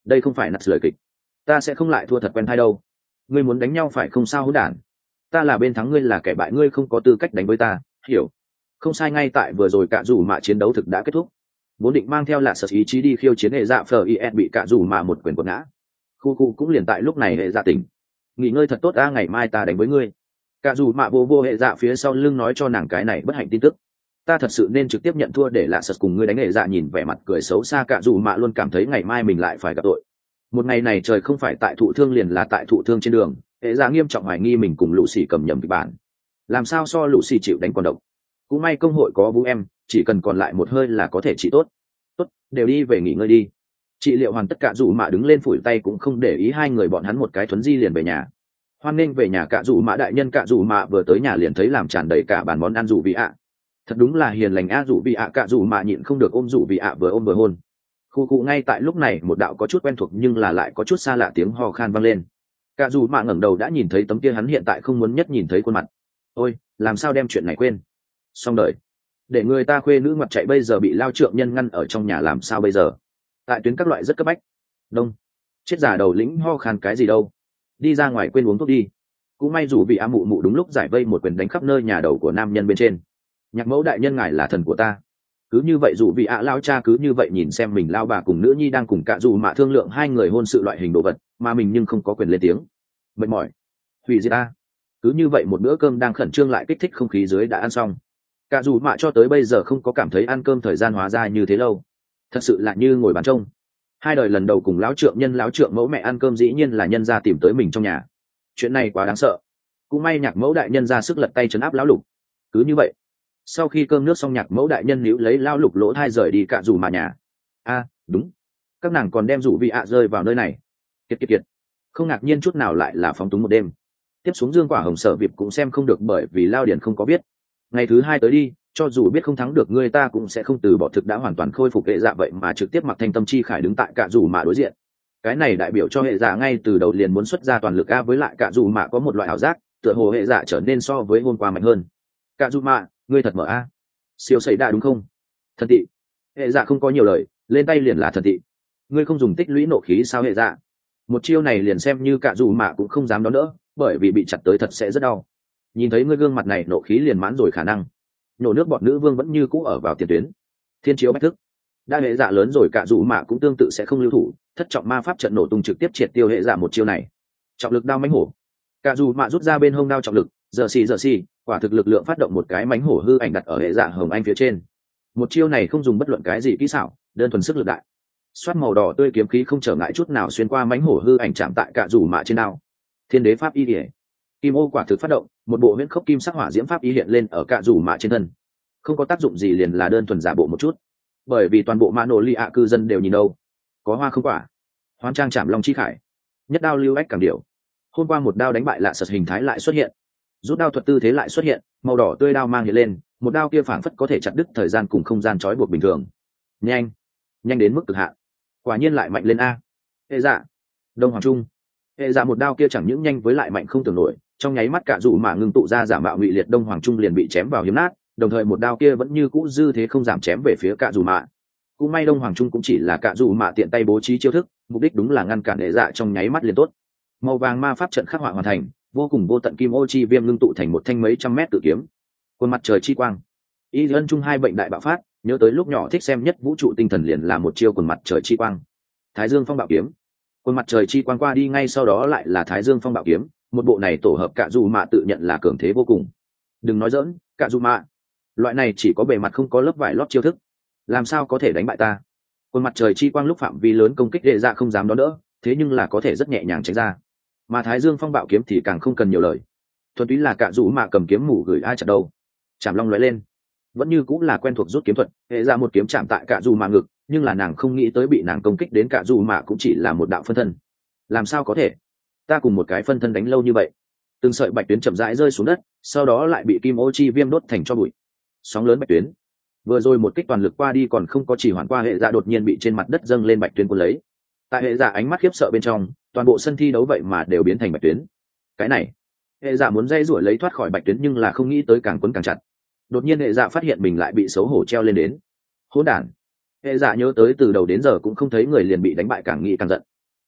đây không phải nặt lời kịch. Ta sẽ không lại thua thật quen thai đâu. Ngươi muốn đánh nhau phải không sao hỗn đản. Ta là bên thắng, ngươi là kẻ bại, ngươi không có tư cách đánh với ta, hiểu? Không sai, ngay tại vừa rồi cả dù mạ chiến đấu thực đã kết thúc. Vốn định mang theo là sợ ý chí đi khiêu chiến hệ dạ phờ is bị cả dù mạ một quyền quật ngã. Khu khu cũng liền tại lúc này hệ dạ tỉnh. Nghỉ ngơi thật tốt, a ngày mai ta đánh với ngươi. Cả dù mạ vô vô hệ dạ phía sau lưng nói cho nàng cái này bất hạnh tin tức. Ta thật sự nên trực tiếp nhận thua để lạ sật cùng ngươi đánh. Hệ dạ nhìn vẻ mặt cười xấu xa cả dù mạ luôn cảm thấy ngày mai mình lại phải gặp tội. Một ngày này trời không phải tại thụ thương liền là tại thụ thương trên đường. Hệ dạ nghiêm trọng hoài nghi mình cùng lũ xì cầm nhầm kịch bản. Làm sao so lũ xì chịu đánh còn độc. Cũng may công hội có vũ em, chỉ cần còn lại một hơi là có thể trị tốt. Tốt, đều đi về nghỉ ngơi đi. Trị liệu hoàn tất, cả dù mạ đứng lên phủi tay cũng không để ý hai người bọn hắn một cái thuấn di liền về nhà. Hoan nghênh về nhà cả dù mạ đại nhân. Cả dù mạ vừa tới nhà liền thấy làm tràn đầy cả bàn món ăn dù vị ạ. Thật đúng là hiền lành a dù vị ạ. Cả dù mạ nhịn không được ôm dù vị ạ vừa ôm vừa hôn. Khu cụ ngay tại lúc này một đạo có chút quen thuộc nhưng là lại có chút xa lạ tiếng ho khan vang lên. Cả dù mạ ngẩng đầu đã nhìn thấy tấm kia hắn hiện tại không muốn nhất nhìn thấy khuôn mặt. Ôi, làm sao đem chuyện này quên? Xong đời. Để người ta khuê nữ mặt chạy bây giờ bị lao trượng nhân ngăn ở trong nhà, làm sao bây giờ? Tại tuyến các loại rất cấp bách. Đông. Chết già đầu lĩnh ho khan cái gì đâu? Đi ra ngoài quên uống thuốc đi. Cũng may dù bị á mụ mụ đúng lúc giải vây một quyền đánh khắp nơi nhà đầu của nam nhân bên trên. Nhạc mẫu đại nhân ngài là thần của ta. Cứ như vậy dù bị ạ lao cha cứ như vậy nhìn xem mình lao bà cùng nữ nhi đang cùng cả dù mạ thương lượng hai người hôn sự loại hình đồ vật mà mình nhưng không có quyền lên tiếng. Mệt mỏi. Hủy diệt ta. Cứ như vậy một bữa cơm đang khẩn trương lại kích thích không khí dưới đã ăn xong. Cả dù mạ cho tới bây giờ không có cảm thấy ăn cơm thời gian hóa ra như thế lâu. Thật sự là như ngồi bàn trông. Hai đời lần đầu cùng láo trượng nhân láo trượng mẫu mẹ ăn cơm dĩ nhiên là nhân gia tìm tới mình trong nhà. Chuyện này quá đáng sợ. Cũng may nhạc mẫu đại nhân ra sức lật tay trấn áp lão lục. Cứ như vậy, sau khi cơm nước xong nhạc mẫu đại nhân níu lấy lao lục lỗ thai rời đi cả dù mạ nhà. A à, đúng, các nàng còn đem rủ vị ạ rơi vào nơi này. Kiệt kiệt kiệt, không ngạc nhiên chút nào lại là phóng túng một đêm. Tiếp xuống dương quả hồng sở vịp cũng xem không được bởi vì lao điển không có biết. Ngày thứ hai tới đi, cho dù biết không thắng được người ta cũng sẽ không từ bỏ, thực đã hoàn toàn khôi phục hệ dạ vậy mà trực tiếp mặc thanh tâm chi khải đứng tại cả dù mạ đối diện. Cái này đại biểu cho hệ dạ ngay từ đầu liền muốn xuất ra toàn lực a, với lại cả dù mạ có một loại ảo giác tựa hồ hệ dạ trở nên so với hôm qua mạnh hơn. Cả dù mạ, ngươi thật mở a. Siêu xảy đa đúng không? Thần tị. Hệ dạ không có nhiều lời, lên tay liền là thần tị. Ngươi không dùng tích lũy nộ khí sao hệ dạ? Một chiêu này liền xem như cả dù mạ cũng không dám đón đỡ, bởi vì bị chặt tới thật sẽ rất đau. Nhìn thấy ngươi gương mặt này nộ khí liền mãn rồi khả năng. Nổ nước bọn nữ vương vẫn như cũ ở vào tiền tuyến. Thiên chiếu bách thức. Đã hệ dạ lớn rồi cả dù mạ cũng tương tự sẽ không lưu thủ, thất trọng ma pháp trận nổ tung trực tiếp triệt tiêu hệ dạ một chiêu này. Trọng lực đao mãnh hổ. Cả dù mạ rút ra bên hông đao trọng lực, giờ xì giờ xì, quả thực lực lượng phát động một cái mãnh hổ hư ảnh đặt ở hệ dạ hồng anh phía trên. Một chiêu này không dùng bất luận cái gì kỹ xảo, đơn thuần sức lực đại. Xoát màu đỏ tươi kiếm khí không trở ngại chút nào xuyên qua mãnh hổ hư ảnh chạm tại cả dù mạ trên đao. Thiên đế pháp y điển. Kim ô quả thực phát động, một bộ huyễn khốc kim sắc hỏa diễm pháp y hiện lên ở cả dù mạ trên thân. Không có tác dụng gì liền là đơn thuần giả bộ một chút, bởi vì toàn bộ mã nổ ly ạ cư dân đều nhìn đâu có hoa không quả. Hoán trang chạm long chi khải, nhất đao lưu ách càng điều. Hôm qua một đao đánh bại lạ sật hình thái lại xuất hiện, rút đao thuật tư thế lại xuất hiện, màu đỏ tươi đao mang hiện lên, một đao kia phảng phất có thể chặt đứt thời gian cùng không gian trói buộc bình thường. Nhanh, nhanh đến mức cực hạn, quả nhiên lại mạnh lên a. Hệ dạ, đông hoàng trung. Hệ dạ một đao kia chẳng những nhanh với lại mạnh không tưởng nổi, trong nháy mắt cả dù mà ngưng tụ ra giả mạo ngụy liệt đông hoàng trung liền bị chém vào hiếm nát, đồng thời một đao kia vẫn như cũ dư thế không giảm chém về phía cả dù mạ. Cũng may đông hoàng trung cũng chỉ là cả dù mạ tiện tay bố trí chiêu thức, mục đích đúng là ngăn cản hệ dạ trong nháy mắt liền tốt. Màu vàng ma pháp trận khắc họa hoàn thành, vô cùng vô tận kim ô chi viêm ngưng tụ thành một thanh mấy trăm mét tự kiếm. Quân mặt trời chi quang. Y ân trung hai bệnh đại bạo phát, nhớ tới lúc nhỏ thích xem nhất vũ trụ tinh thần liền là một chiêu quần mặt trời chi quang. Thái dương phong bạo kiếm. Quân mặt trời chi quang qua đi ngay sau đó lại là thái dương phong bạo kiếm, một bộ này tổ hợp cả dù mạ tự nhận là cường thế vô cùng. Đừng nói dỡn, cả dù mạ, loại này chỉ có bề mặt không có lớp vải lót chiêu thức, làm sao có thể đánh bại ta? Quân mặt trời chi quang lúc phạm vi lớn công kích hệ dạ không dám đón đỡ, thế nhưng là có thể rất nhẹ nhàng tránh ra. Mà thái dương phong bạo kiếm thì càng không cần nhiều lời, thuần túy là cả dù mạ cầm kiếm mù gửi ai chặt đâu. Chạm long lóe lên, vẫn như cũng là quen thuộc rút kiếm thuật, hệ dạ một kiếm chạm tại cả dù mạ ngực, nhưng là nàng không nghĩ tới bị nàng công kích đến cả dù mạ cũng chỉ là một đạo phân thân. Làm sao có thể? Ta cùng một cái phân thân đánh lâu như vậy. Từng sợi bạch tuyến chậm rãi rơi xuống đất, sau đó lại bị kim ô chi viêm đốt thành cho bụi. Sóng lớn bạch tuyến. Vừa rồi một kích toàn lực qua đi còn không có chỉ hoàn qua hệ dạ đột nhiên bị trên mặt đất dâng lên bạch tuyến cuốn lấy. Tại hệ dạ ánh mắt khiếp sợ bên trong, toàn bộ sân thi đấu vậy mà đều biến thành bạch tuyến. Cái này, hệ dạ muốn dây rủi lấy thoát khỏi bạch tuyến nhưng là không nghĩ tới càng quấn càng chặt. Đột nhiên hệ dạ phát hiện mình lại bị xấu hổ treo lên đến. Hỗn đản. Hệ dạ nhớ tới từ đầu đến giờ cũng không thấy người liền bị đánh bại càng nghĩ càng giận,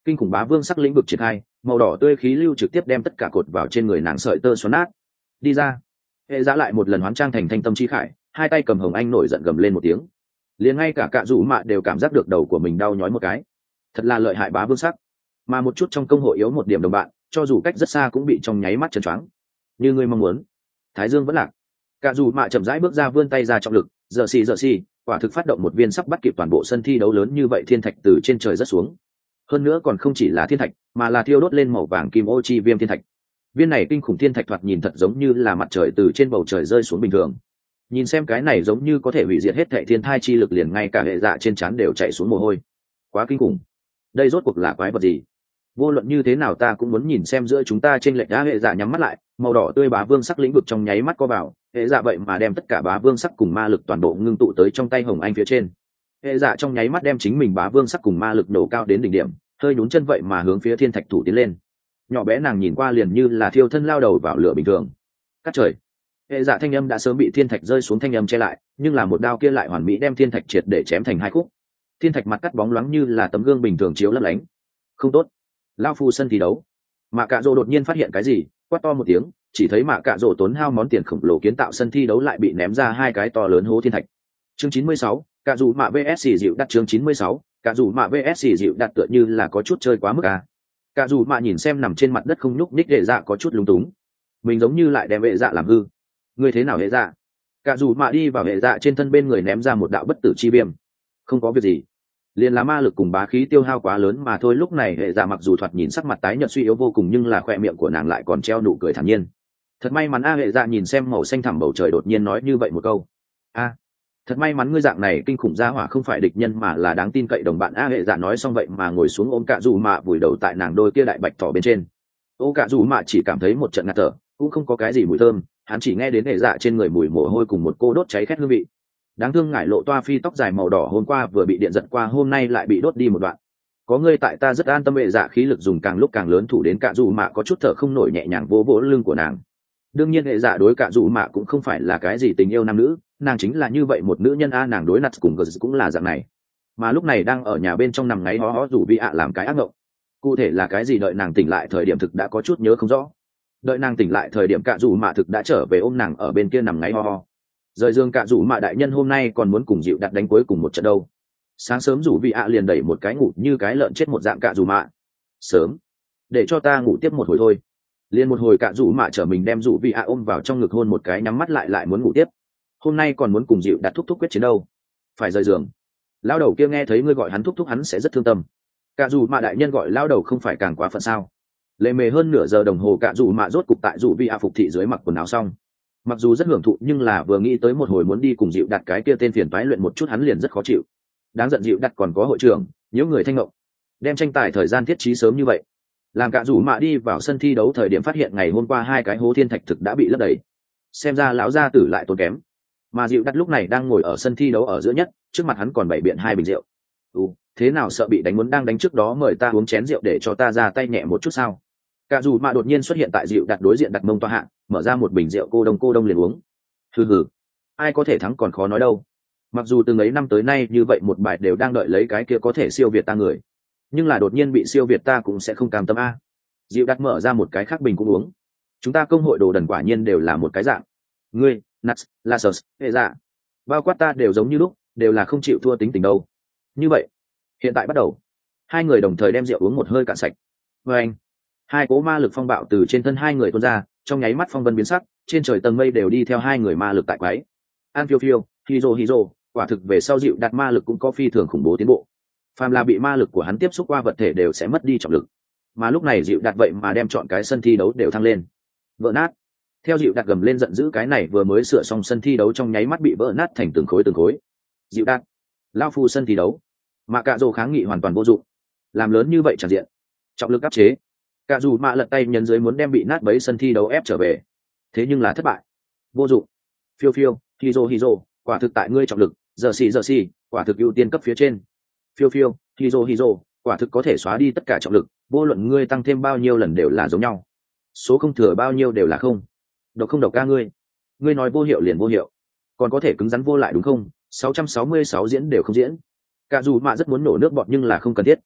Kinh khủng bá vương sắc lĩnh vực triển khai, màu đỏ tươi khí lưu trực tiếp đem tất cả cột vào trên người nàng sợi tơ xoắn nát. Đi ra. Hệ Dạ lại một lần hoán trang thành thanh tâm chi khải, hai tay cầm hồng anh nổi giận gầm lên một tiếng. Liền ngay cả cạ rủ mạ đều cảm giác được đầu của mình đau nhói một cái. Thật là lợi hại bá vương sắc. Mà một chút trong công hội yếu một điểm đồng bạn, cho dù cách rất xa cũng bị trong nháy mắt chấn choáng. Như ngươi mong muốn. Thái Dương vẫn lạc. Cạ rủ mạ chậm rãi bước ra, vươn tay ra trọng lực, giờ xì giờ xì, quả thực phát động một viên sắp bắt kịp toàn bộ sân thi đấu lớn như vậy thiên thạch từ trên trời rất xuống. Hơn nữa còn không chỉ là thiên thạch, mà là thiêu đốt lên màu vàng kim ô chi viêm thiên thạch. Viên này kinh khủng thiên thạch thoạt nhìn thật giống như là mặt trời từ trên bầu trời rơi xuống bình thường. Nhìn xem cái này giống như có thể hủy diệt hết thảy thiên thai chi lực, liền ngay cả hệ dạ trên trán đều chạy xuống mồ hôi. Quá kinh khủng. Đây rốt cuộc là quái vật gì? Vô luận như thế nào ta cũng muốn nhìn xem giữa chúng ta trên lệch. Đã hệ dạ nhắm mắt lại, màu đỏ tươi bá vương sắc lĩnh vực trong nháy mắt co vào, hệ dạ vậy mà đem tất cả bá vương sắc cùng ma lực toàn bộ ngưng tụ tới trong tay hồng anh phía trên. Hệ dạ trong nháy mắt đem chính mình bá vương sắc cùng ma lực nổ cao đến đỉnh điểm, hơi nhún chân vậy mà hướng phía thiên thạch thủ tiến lên. Nhỏ bé nàng nhìn qua liền như là thiêu thân lao đầu vào lửa bình thường. Cắt trời. Hệ dạ thanh âm đã sớm bị thiên thạch rơi xuống thanh âm che lại, nhưng là một đao kia lại hoàn mỹ đem thiên thạch triệt để chém thành hai khúc. Thiên thạch mặt cắt bóng loáng như là tấm gương bình thường chiếu lấp lánh. Không tốt. Lao phu sân thi đấu. Mạ Cạ Rồ đột nhiên phát hiện cái gì, quát to một tiếng, chỉ thấy Mạ Cạ Rồ tốn hao món tiền khổng lồ kiến tạo sân thi đấu lại bị ném ra hai cái to lớn hố thiên thạch. Chương chín mươi sáu, Cạ Dù Mạ vs dịu đặt. Chương chín mươi sáu, Cạ Dù Mạ vs dịu đặt tựa như là có chút chơi quá mức à. Cạ Dù Mạ nhìn xem nằm trên mặt đất không nhúc nhích hệ dạ có chút lúng túng. Mình giống như lại đem hệ dạ làm hư. Ngươi thế nào hệ dạ? Cạ Dù Mạ đi vào hệ dạ trên thân bên người ném ra một đạo bất tử chi viêm. Không có việc gì, liền là ma lực cùng bá khí tiêu hao quá lớn mà thôi. Lúc này hệ dạ mặc dù thoạt nhìn sắc mặt tái nhợt suy yếu vô cùng, nhưng là khoe miệng của nàng lại còn treo nụ cười thản nhiên. Thật may mắn a. Hệ dạ nhìn xem màu xanh thẳm bầu trời đột nhiên nói như vậy một câu. A, thật may mắn ngươi dạng này kinh khủng gia hỏa không phải địch nhân mà là đáng tin cậy đồng bạn a. Hệ dạ nói xong vậy mà ngồi xuống ôm Cạ Dù Mạ vùi đầu tại nàng đôi kia đại bạch thỏ bên trên. Ô Cạ Dù Mạ chỉ cảm thấy một trận ngạt thở, cũng không có cái gì mùi thơm, hắn chỉ nghe đến hệ dạ trên người mùi mồ hôi cùng một cô đốt cháy khét hương vị. Đáng thương ngải lộ toa phi tóc dài màu đỏ hôm qua vừa bị điện giật qua, hôm nay lại bị đốt đi một đoạn. Có ngươi tại ta rất an tâm. Hệ dạ khí lực dùng càng lúc càng lớn, thủ đến Cạ Dù Mạ có chút thở không nổi, nhẹ nhàng vỗ vỗ lưng của nàng. Đương nhiên hệ dạ đối Cạ Dù Mạ cũng không phải là cái gì tình yêu nam nữ, nàng chính là như vậy một nữ nhân a. Nàng đối nặt cùng gờ cũng là dạng này, mà lúc này đang ở nhà bên trong nằm ngáy hó hó rủ Vi ạ làm cái ác mộng. Cụ thể là cái gì đợi nàng tỉnh lại thời điểm thực đã có chút nhớ không rõ. Đợi nàng tỉnh lại thời điểm Cạ Dù Mạ thực đã trở về ôm nàng ở bên kia nằm ngáy ho ho. Rời giường Cạ Dù Mạ đại nhân hôm nay còn muốn cùng dịu đặt đánh cuối cùng một trận đâu. Sáng sớm rủ Vi ạ liền đẩy một cái ngủ như cái lợn chết một dạng Cạ Dù Mạ. Sớm, để cho ta ngủ tiếp một hồi thôi. Liền một hồi Cạ Dù Mạ trở mình đem rủ Vi ạ ôm vào trong ngực hôn một cái, nhắm mắt lại lại muốn ngủ tiếp. Hôm nay còn muốn cùng dịu đặt thúc thúc quyết chiến đâu. Phải rời giường. Lao đầu kia nghe thấy ngươi gọi hắn thúc thúc hắn sẽ rất thương tâm. Cạ Dù Mạ đại nhân gọi lao đầu không phải càng quá phận sao? Lệ mề hơn nửa giờ đồng hồ Cạ Dù Mạ rốt cục tại rủ Vi ạ phục thị dưới mặc quần áo xong. Mặc dù rất hưởng thụ nhưng là vừa nghĩ tới một hồi muốn đi cùng dịu đặt cái kia tên phiền toái luyện một chút hắn liền rất khó chịu. Đáng giận dịu đặt còn có hội trưởng, những người thanh ngộng, đem tranh tài thời gian thiết trí sớm như vậy. Làm Cạ Dù Mạ đi vào sân thi đấu thời điểm phát hiện ngày hôm qua hai cái hố thiên thạch thực đã bị lấp đầy. Xem ra lão gia tử lại tốn kém. Mà dịu đặt lúc này đang ngồi ở sân thi đấu ở giữa nhất, trước mặt hắn còn bày biện hai bình rượu. Ừ, thế nào sợ bị đánh, muốn đang đánh trước đó mời ta uống chén rượu để cho ta ra tay nhẹ một chút sao? Cạ Dù Mạ đột nhiên xuất hiện tại dịu đặt đối diện, đặt mông toa hạ, mở ra một bình rượu cô đông cô đông liền uống. Hừ hừ, ai có thể thắng còn khó nói đâu. Mặc dù từng ấy năm tới nay như vậy một bài đều đang đợi lấy cái kia có thể siêu việt ta người, nhưng là đột nhiên bị siêu việt ta cũng sẽ không cam tâm a. Dịu đặt mở ra một cái khác bình cũng uống. Chúng ta công hội đồ đần quả nhiên đều là một cái dạng. Ngươi, Nats, Lasers, hệ dạ, bao quát ta đều giống như lúc, đều là không chịu thua tính tình đâu. Như vậy, hiện tại bắt đầu. Hai người đồng thời đem rượu uống một hơi cạn sạch. Và anh, hai cỗ ma lực phong bạo từ trên thân hai người tuôn ra, trong nháy mắt phong vân biến sắc, trên trời tầng mây đều đi theo hai người ma lực tại quái. An phiêu phiêu, hiro hiro, quả thực về sau dịu đặt ma lực cũng có phi thường khủng bố tiến bộ. Phàm là bị ma lực của hắn tiếp xúc qua vật thể đều sẽ mất đi trọng lực, mà lúc này dịu đặt vậy mà đem chọn cái sân thi đấu đều thăng lên. Vỡ nát. Theo dịu đặt gầm lên giận dữ, cái này vừa mới sửa xong sân thi đấu trong nháy mắt bị vỡ nát thành từng khối từng khối. Dịu đặt, lao phu sân thi đấu. Mà Cạ Dù kháng nghị hoàn toàn vô dụng. Làm lớn như vậy tràn diện, trọng lực áp chế. Cạ Dù Mạ lật tay nhấn dưới muốn đem bị nát bấy sân thi đấu ép trở về, thế nhưng là thất bại. Vô dụng. Phiêu phiêu, hiro hiro, quả thực tại ngươi trọng lực, giờ xì giờ xì, quả thực ưu tiên cấp phía trên. Phiêu phiêu, hiro hiro, quả thực có thể xóa đi tất cả trọng lực, vô luận ngươi tăng thêm bao nhiêu lần đều là giống nhau, số không thừa bao nhiêu đều là không. Độc không độc ca ngươi, ngươi nói vô hiệu liền vô hiệu, còn có thể cứng rắn vô lại đúng không? sáu trăm sáu mươi sáu diễn đều không diễn. Cạ Dù Mạ rất muốn nổ nước bọt nhưng là không cần thiết.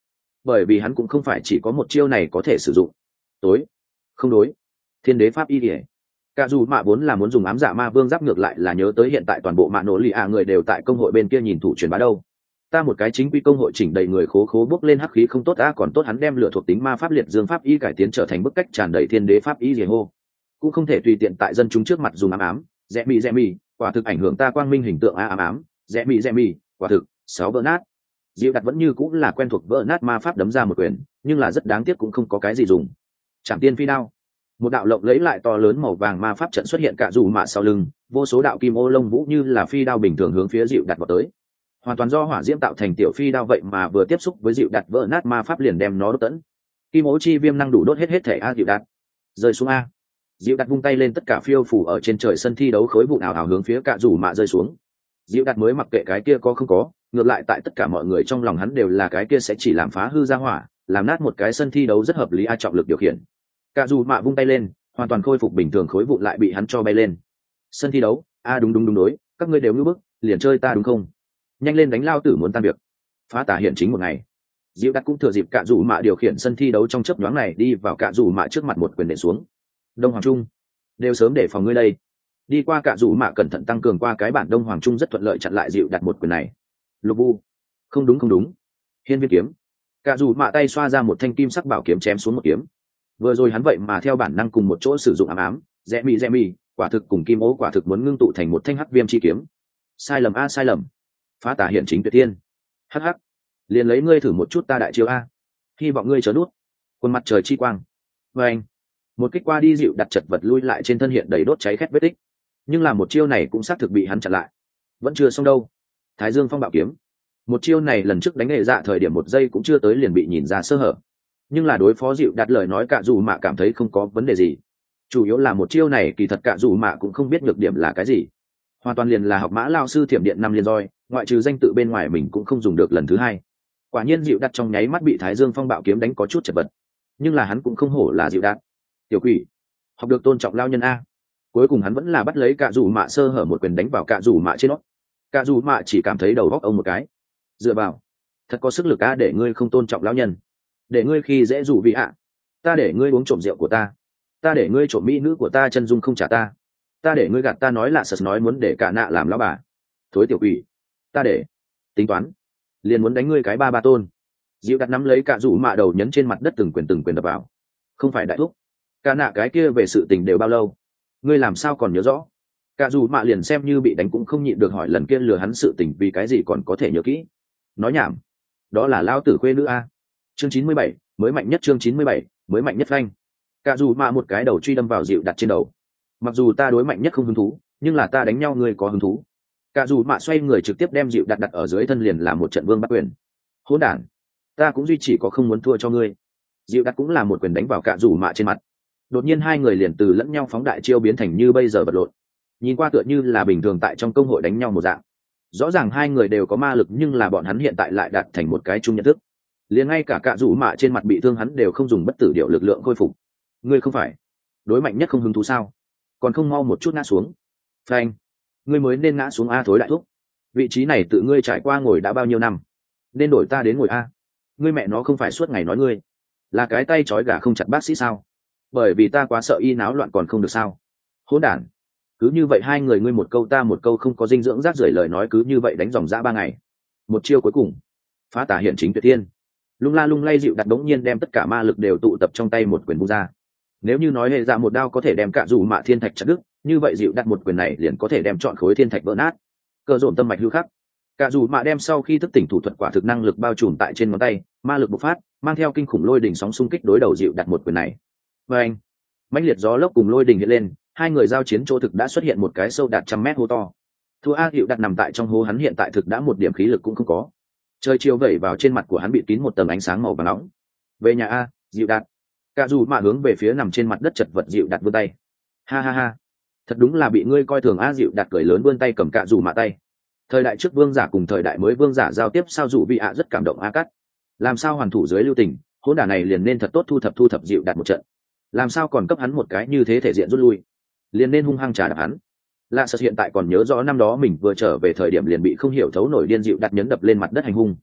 bởi vì hắn cũng không phải chỉ có một chiêu này có thể sử dụng. Tối không đối, thiên đế pháp y kể cả dù mạ vốn là muốn dùng ám dạ ma vương giáp, ngược lại là nhớ tới hiện tại toàn bộ mạ nổ lì ạ người đều tại công hội bên kia nhìn thủ truyền bá đâu. Ta một cái chính quy công hội chỉnh đầy người khố khố bốc lên hắc khí không tốt, a còn tốt hắn đem lựa thuộc tính ma pháp liệt dương pháp y cải tiến trở thành bức cách tràn đầy thiên đế pháp y dề hô, cũng không thể tùy tiện tại dân chúng trước mặt dùng ám ám rẽ mì rẽ mì, quả thực ảnh hưởng ta quang minh hình tượng. A ám ám rẽ mì rẽ mì, quả thực sáu vỡ nát. Diệu đặt vẫn như cũng là quen thuộc vỡ nát ma pháp đấm ra một quyền, nhưng là rất đáng tiếc cũng không có cái gì dùng. Trảm tiên phi đao, một đạo lộng lấy lại to lớn màu vàng ma pháp trận xuất hiện cả dù mạ sau lưng, vô số đạo kim ô lông vũ như là phi đao bình thường hướng phía Diệu đặt vào tới. Hoàn toàn do hỏa diễm tạo thành tiểu phi đao, vậy mà vừa tiếp xúc với Diệu đặt vỡ nát ma pháp liền đem nó đốt tận. Kim ô chi viêm năng đủ đốt hết hết thể a Diệu đặt. Rơi xuống a. Diệu đặt vung tay lên, tất cả phiêu phủ ở trên trời sân thi đấu khối vụn ảo ảo hướng phía cả dù mạ rơi xuống. Diệu đặt mới mặc kệ cái kia có không có, ngược lại tại tất cả mọi người trong lòng hắn đều là cái kia sẽ chỉ làm phá hư ra hỏa, làm nát một cái sân thi đấu rất hợp lý. A trọng lực điều khiển. Cả dù mạ vung tay lên, hoàn toàn khôi phục bình thường khối vụn lại bị hắn cho bay lên. Sân thi đấu, a đúng đúng đúng đối, các ngươi đều ngư bức, liền chơi ta đúng không? Nhanh lên đánh lao tử muốn tan việc. Phá tà hiện chính một ngày. Diệu đặt cũng thừa dịp cả dù mạ điều khiển sân thi đấu trong chớp nhoáng này đi vào cả dù mạ trước mặt một quyền đệm xuống. Đông Hoàng Trung, đều sớm để phòng ngươi đây. Đi qua cả dù mạ cẩn thận tăng cường qua cái bản Đông Hoàng Trung rất thuận lợi chặn lại Diệu đặt một quyền này. Lục vu, không đúng không đúng. Hiên viên kiếm. Cả dù mạ tay xoa ra một thanh kim sắc bảo kiếm chém xuống một kiếm. Vừa rồi hắn vậy mà theo bản năng cùng một chỗ sử dụng ám ám rẽ mì rẽ mì, quả thực cùng kim ố quả thực muốn ngưng tụ thành một thanh hắc viêm chi kiếm. Sai lầm a sai lầm. Phá tà hiện chính tuyệt thiên. Hắc hắc, liền lấy ngươi thử một chút ta đại chiêu a, hy vọng ngươi chớ nút. Quân mặt trời chi quang. Và anh, một kích qua đi Dịu đặt chật vật lui lại, trên thân hiện đầy đốt cháy khét vết tích, nhưng là một chiêu này cũng xác thực bị hắn chặn lại. Vẫn chưa xong đâu. Thái Dương phong bạo kiếm, một chiêu này lần trước đánh hệ dạ thời điểm một giây cũng chưa tới liền bị nhìn ra sơ hở, nhưng là đối phó Dịu đặt lời nói cả dù mạ cảm thấy không có vấn đề gì. Chủ yếu là một chiêu này kỳ thật cả dù mạ cũng không biết nhược điểm là cái gì, hoàn toàn liền là học mã lao sư thiểm điện năm liên roi, ngoại trừ danh tự bên ngoài mình cũng không dùng được lần thứ hai. Quả nhiên Dịu đặt trong nháy mắt bị Thái Dương phong bạo kiếm đánh có chút chật vật, nhưng là hắn cũng không hổ là Dịu đặt. Tiểu quỷ, học được tôn trọng lao nhân a. Cuối cùng hắn vẫn là bắt lấy cả dù mạ sơ hở, một quyền đánh vào cả dù mạ trên nó. Cả dù mạ chỉ cảm thấy đầu góc ông một cái. Dựa vào, thật có sức lực a, để ngươi không tôn trọng lão nhân, để ngươi khi dễ rủ vị ạ, ta để ngươi uống trộm rượu của ta, ta để ngươi trộm mỹ nữ của ta chân dung không trả ta, ta để ngươi gạt ta nói là sật nói muốn để cả nạ làm lão bà. Thối tiểu quỷ, ta để tính toán, liền muốn đánh ngươi cái ba ba tôn. Dịu đặt nắm lấy cả rủ mạ đầu nhấn trên mặt đất, từng quyền từng quyền đập vào. Không phải đại thúc, cả nạ cái kia về sự tình đều bao lâu, ngươi làm sao còn nhớ rõ? Cả rủ mạ liền xem như bị đánh cũng không nhịn được hỏi lần kia lừa hắn sự tình vì cái gì còn có thể nhớ kỹ. Nói nhảm, đó là lao tử khuê nữ a. Chương chín mươi bảy, mới mạnh nhất. Chương chín mươi bảy, mới mạnh nhất phanh. Cả rủ mạ một cái đầu truy đâm vào Dịu đặt trên đầu. Mặc dù ta đối mạnh nhất không hứng thú, nhưng là ta đánh nhau ngươi có hứng thú. Cả dù mạ xoay người trực tiếp đem Dịu đặt đặt ở dưới thân, liền làm một trận vương bắt quyền. Hỗn đản, ta cũng duy chỉ có không muốn thua cho ngươi. Dịu đặt cũng là một quyền đánh vào cả dù mạ trên mặt. Đột nhiên hai người liền từ lẫn nhau phóng đại chiêu biến thành như bây giờ vật lộn, nhìn qua tựa như là bình thường tại trong công hội đánh nhau một dạng. Rõ ràng hai người đều có ma lực, nhưng là bọn hắn hiện tại lại đạt thành một cái chung nhận thức. Liền ngay cả cả dù mạ trên mặt bị thương hắn đều không dùng bất tử điệu lực lượng khôi phục. Ngươi không phải đối mạnh nhất không hứng thú sao? Còn không mau một chút ngã xuống. Phanh, ngươi mới nên ngã xuống a thối đại thúc. Vị trí này tự ngươi trải qua ngồi đã bao nhiêu năm, nên đổi ta đến ngồi a. Ngươi mẹ nó không phải suốt ngày nói ngươi là cái tay trói gà không chặt bác sĩ sao? Bởi vì ta quá sợ y náo loạn còn không được sao? Hỗn đản, cứ như vậy hai người ngươi một câu ta một câu, không có dinh dưỡng rác rưởi lời nói, cứ như vậy đánh dòng dã ba ngày. Một chiêu cuối cùng, phá tà hiện chính tuyệt thiên. Lung la lung lay Dịu đặt đống nhiên đem tất cả ma lực đều tụ tập trong tay, một quyền vung ra. Nếu như nói hệ dạ một đao có thể đem cả dù mạ thiên thạch chặt đứt, như vậy Dịu đặt một quyền này liền có thể đem chọn khối thiên thạch vỡ nát. Cơ dồn tâm mạch lưu khắc. Cả dù mạ đem sau khi thức tỉnh thủ thuật quả thực năng lực bao trùm tại trên ngón tay, ma lực bộc phát, mang theo kinh khủng lôi đỉnh sóng xung kích đối đầu Dịu đặt một quyền này. Và anh, mãnh liệt gió lốc cùng lôi đỉnh hiện lên, hai người giao chiến chỗ thực đã xuất hiện một cái sâu đạt trăm mét hố to. Thua a Dịu đặt nằm tại trong hố, hắn hiện tại thực đã một điểm khí lực cũng không có. Trời chiều vẩy vào trên mặt của hắn bị kín một tầng ánh sáng màu vàng nóng. Về nhà a, Dịu đặt. Cả dù mạ hướng về phía nằm trên mặt đất chật vật Dịu đặt vươn tay. Ha ha ha, thật đúng là bị ngươi coi thường a. Dịu đặt cười lớn vươn tay cầm cả dù mạ tay. Thời đại trước vương giả cùng thời đại mới vương giả giao tiếp sao dù vị ạ rất cảm động a cắt. Làm sao hoàn thủ dưới lưu tình, hỗn đả này liền nên thật tốt thu thập thu thập Dịu đặt một trận. Làm sao còn cấp hắn một cái như thế thể diện rút lui, liền nên hung hăng trả đạp hắn. Lạ Sật hiện tại còn nhớ rõ năm đó mình vừa trở về thời điểm liền bị không hiểu thấu nổi điên Dịu đặt nhấn đập lên mặt đất hành hung.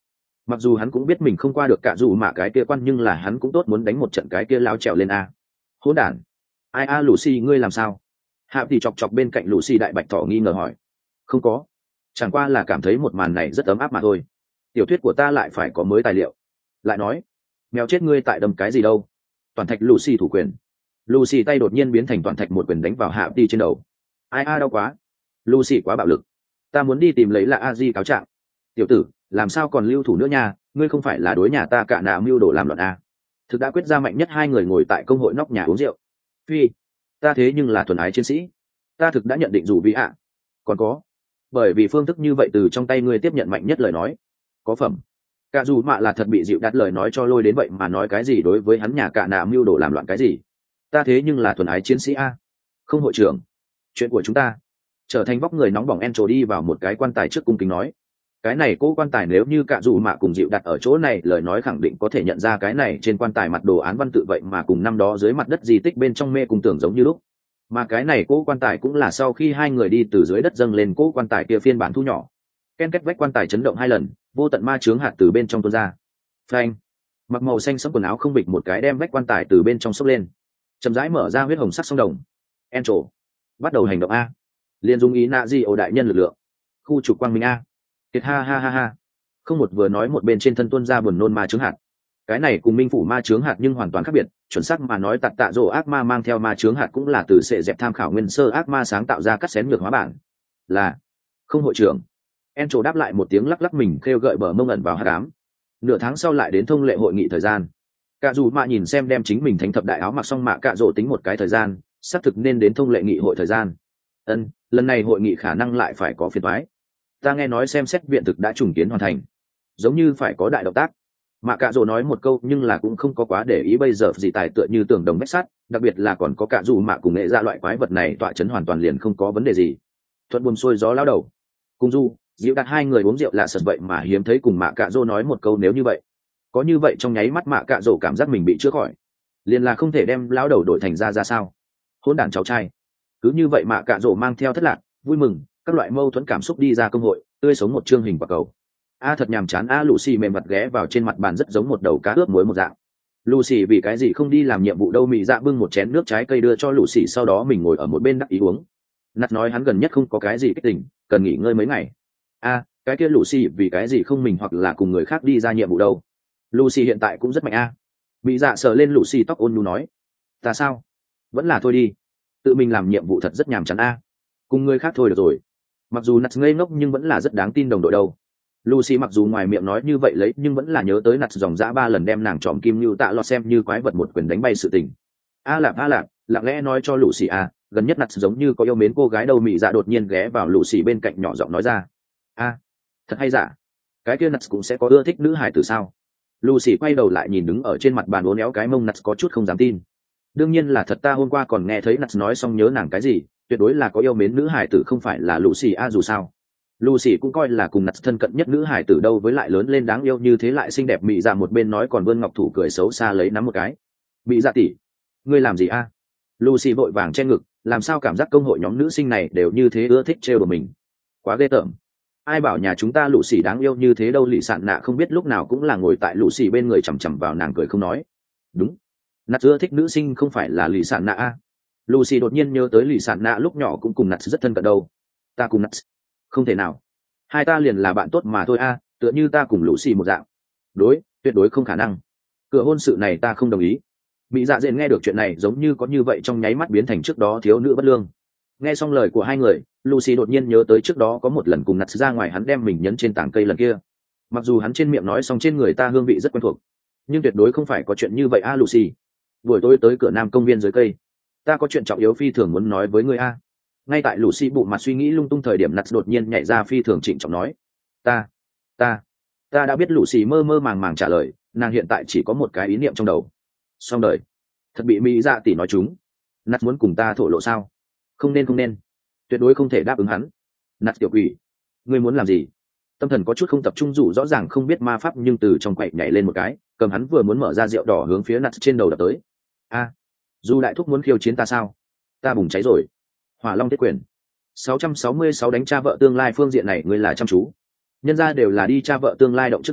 Mặc dù hắn cũng biết mình không qua được cả dù mà cái kia quan, nhưng là hắn cũng tốt muốn đánh một trận cái kia lao trèo lên a. Hỗn đản. Ai a Lucy ngươi làm sao? Hạ thì chọc chọc bên cạnh Lucy đại bạch thỏ nghi ngờ hỏi. Không có, chẳng qua là cảm thấy một màn này rất ấm áp mà thôi. Tiểu thuyết của ta lại phải có mới tài liệu. Lại nói, mèo chết ngươi tại đâm cái gì đâu? Toàn thạch Lucy thủ quyền. Lucy tay đột nhiên biến thành toàn thạch một quyền đánh vào Hạ đi trên đầu. Ai a đau quá. Lucy quá bạo lực. Ta muốn đi tìm lấy là a di cáo trạng. Tiểu tử, làm sao còn lưu thủ nữa nha, ngươi không phải là đối nhà ta cả nào mưu đồ làm loạn a. Thực đã quyết ra mạnh nhất hai người ngồi tại công hội nóc nhà uống rượu. Phi, ta thế nhưng là thuần ái chiến sĩ, ta thực đã nhận định dù vì ạ. Còn có, bởi vì phương thức như vậy từ trong tay ngươi tiếp nhận mạnh nhất lời nói có phẩm. Cả dù mạ là thật bị dịu đặt lời nói cho lôi đến vậy mà nói cái gì đối với hắn nhà cả nào mưu đồ làm loạn cái gì. Ta thế nhưng là thuần ái chiến sĩ a. Không hội trưởng, chuyện của chúng ta. Trở thành vóc người nóng bỏng Encho đi vào một cái quan tài trước cung kính nói. Cái này cố quan tài nếu như cả dù mạ cùng dịu đặt ở chỗ này lời nói khẳng định có thể nhận ra cái này trên quan tài mặt đồ án văn tự vậy mà cùng năm đó dưới mặt đất di tích bên trong mê cung tưởng giống như lúc. Mà cái này cố quan tài cũng là sau khi hai người đi từ dưới đất dâng lên cố quan tài kia phiên bản thu nhỏ. Ken két vách quan tài chấn động hai lần, vô tận ma chướng hạt từ bên trong tuôn ra. Phanh. Mặc màu xanh sẫm quần áo không bịch một cái đem vách quan tài từ bên trong xốc lên. Chậm rãi mở ra huyết hồng sắc sông đồng. Encho, bắt đầu hành động a. Liên dung ý nạ di ổ đại nhân lực lượng. Khu trục quang minh a. Kiệt ha ha ha ha. Không một vừa nói một bên trên thân tuôn ra buồn nôn ma chướng hạt. Cái này cùng minh phủ ma chướng hạt nhưng hoàn toàn khác biệt, chuẩn xác mà nói tạt tạ rồ ác ma mang theo ma chướng hạt cũng là từ sệ dẹp tham khảo nguyên sơ ác ma sáng tạo ra cắt xén ngược hóa bản. Là không hội trưởng. Encho đáp lại một tiếng lắc lắc mình khêu gợi bờ mông ẩn vào hạt ám. Nửa tháng sau lại đến thông lệ hội nghị thời gian. Cả dù mạ nhìn xem đem chính mình thành thập đại áo mặc xong mạ cạ rồ tính một cái thời gian, xác thực nên đến thông lệ nghị hội thời gian. Ân, lần này hội nghị khả năng lại phải có phiền toái. Ta nghe nói xem xét viện thực đã trùng kiến hoàn thành, giống như phải có đại động tác. Mạ cạ rồ nói một câu nhưng là cũng không có quá để ý, bây giờ gì tài tựa như tường đồng vách sắt, đặc biệt là còn có cả dù mạ cùng nghệ ra loại quái vật này tọa chấn hoàn toàn liền không có vấn đề gì. Thuận buồm xuôi gió lao đầu. Cùng du dịu đặt hai người uống rượu lạ sật vậy mà hiếm thấy cùng mạ cạ rồ nói một câu nếu như vậy. Có như vậy trong nháy mắt mạ cạ rồ cảm giác mình bị chữa khỏi, liền là không thể đem lão đầu đổi thành ra ra sao. Hỗn đản cháu trai. Cứ như vậy mạ cạ rồ mang theo thất lạc, vui mừng, các loại mâu thuẫn cảm xúc đi ra công hội, tươi sống một chương hình quả cầu. A thật nhàm chán a. Lucy mềm mặt ghé vào trên mặt bàn rất giống một đầu cá ướp muối một dạng. Lucy vì cái gì không đi làm nhiệm vụ đâu. Mị dạ bưng một chén nước trái cây đưa cho Lucy, sau đó mình ngồi ở một bên đắc ý uống. Nặt nói hắn gần nhất không có cái gì kích tỉnh, cần nghỉ ngơi mấy ngày. A, cái kia Lucy vì cái gì không mình hoặc là cùng người khác đi ra nhiệm vụ đâu. Lucy hiện tại cũng rất mạnh a. Mị dạ sờ lên Lucy tóc ôn nhu nói. Ta sao? Vẫn là thôi đi. Tự mình làm nhiệm vụ thật rất nhàm chán a. Cùng người khác thôi được rồi. Mặc dù Nặt ngây ngốc nhưng vẫn là rất đáng tin đồng đội đâu. Lucy mặc dù ngoài miệng nói như vậy lấy nhưng vẫn là nhớ tới Nặt dòng dã ba lần đem nàng trọm kim như tạ lọt xem như quái vật một quyền đánh bay sự tình. A lạp a lạp, lặng lẽ nói cho Lucy à, gần nhất Nặt giống như có yêu mến cô gái đâu. Mị dạ đột nhiên ghé vào Lucy bên cạnh nhỏ giọng nói ra. A, thật hay giả? Cái kia Nặt cũng sẽ có ưa thích nữ hải tử sao? Lucy quay đầu lại nhìn đứng ở trên mặt bàn uốn éo cái mông Nặt có chút không dám tin. Đương nhiên là thật, ta hôm qua còn nghe thấy Nặt nói xong nhớ nàng cái gì, tuyệt đối là có yêu mến nữ hải tử, không phải là Lucy a. Dù sao Lucy cũng coi là cùng Nặt thân cận nhất nữ hải tử đâu, với lại lớn lên đáng yêu như thế lại xinh đẹp. Mị dạ một bên nói còn vươn ngọc thủ cười xấu xa lấy nắm một cái. Mị dạ tỷ, ngươi làm gì a? Lucy vội vàng che ngực, làm sao cảm giác công hội nhóm nữ sinh này đều như thế ưa thích trêu đùa mình, quá ghê tởm. Ai bảo nhà chúng ta Lucy đáng yêu như thế đâu. Lì sạn nạ không biết lúc nào cũng là ngồi tại Lucy bên người chằm chằm vào nàng cười không nói. Đúng, Nặt ưa thích nữ sinh không phải là lì sạn nạ a. Lucy đột nhiên nhớ tới lì sạn nạ lúc nhỏ cũng cùng Nặt rất thân cận đâu. Ta cùng Nặt không thể nào, hai ta liền là bạn tốt mà thôi a, tựa như ta cùng Lucy một dạng. Đối, tuyệt đối không khả năng. Cửa hôn sự này ta không đồng ý. Mỹ dạ dện nghe được chuyện này giống như có như vậy trong nháy mắt biến thành trước đó thiếu nữ bất lương. Nghe xong lời của hai người, Lucy đột nhiên nhớ tới trước đó có một lần cùng Nặt ra ngoài hắn đem mình nhấn trên tảng cây lần kia. Mặc dù hắn trên miệng nói xong trên người ta hương vị rất quen thuộc, nhưng tuyệt đối không phải có chuyện như vậy a. Lucy, buổi tối tới cửa nam công viên dưới cây, ta có chuyện trọng yếu phi thường muốn nói với ngươi a. Ngay tại Lucy bụng mặt suy nghĩ lung tung thời điểm Nặt đột nhiên nhảy ra phi thường trịnh trọng nói. Ta, ta, ta đã biết. Lucy mơ mơ màng màng trả lời, nàng hiện tại chỉ có một cái ý niệm trong đầu. Xong đời. Thật bị Mỹ dạ tỷ nói chúng. Nặt muốn cùng ta thổ lộ sao? Không nên không nên. Tuyệt đối không thể đáp ứng hắn. Nặt tiểu quỷ, ngươi muốn làm gì? Tâm thần có chút không tập trung, dù rõ ràng không biết ma pháp nhưng từ trong quậy nhảy lên một cái, cầm hắn vừa muốn mở ra rượu đỏ hướng phía Nặt trên đầu đập tới. A, dù đại thúc muốn khiêu chiến ta sao? Ta bùng cháy rồi. Hỏa Long Thiết Quyền. sáu trăm sáu mươi sáu đánh cha vợ tương lai phương diện này ngươi là chăm chú. Nhân ra đều là đi cha vợ tương lai động trước đũa,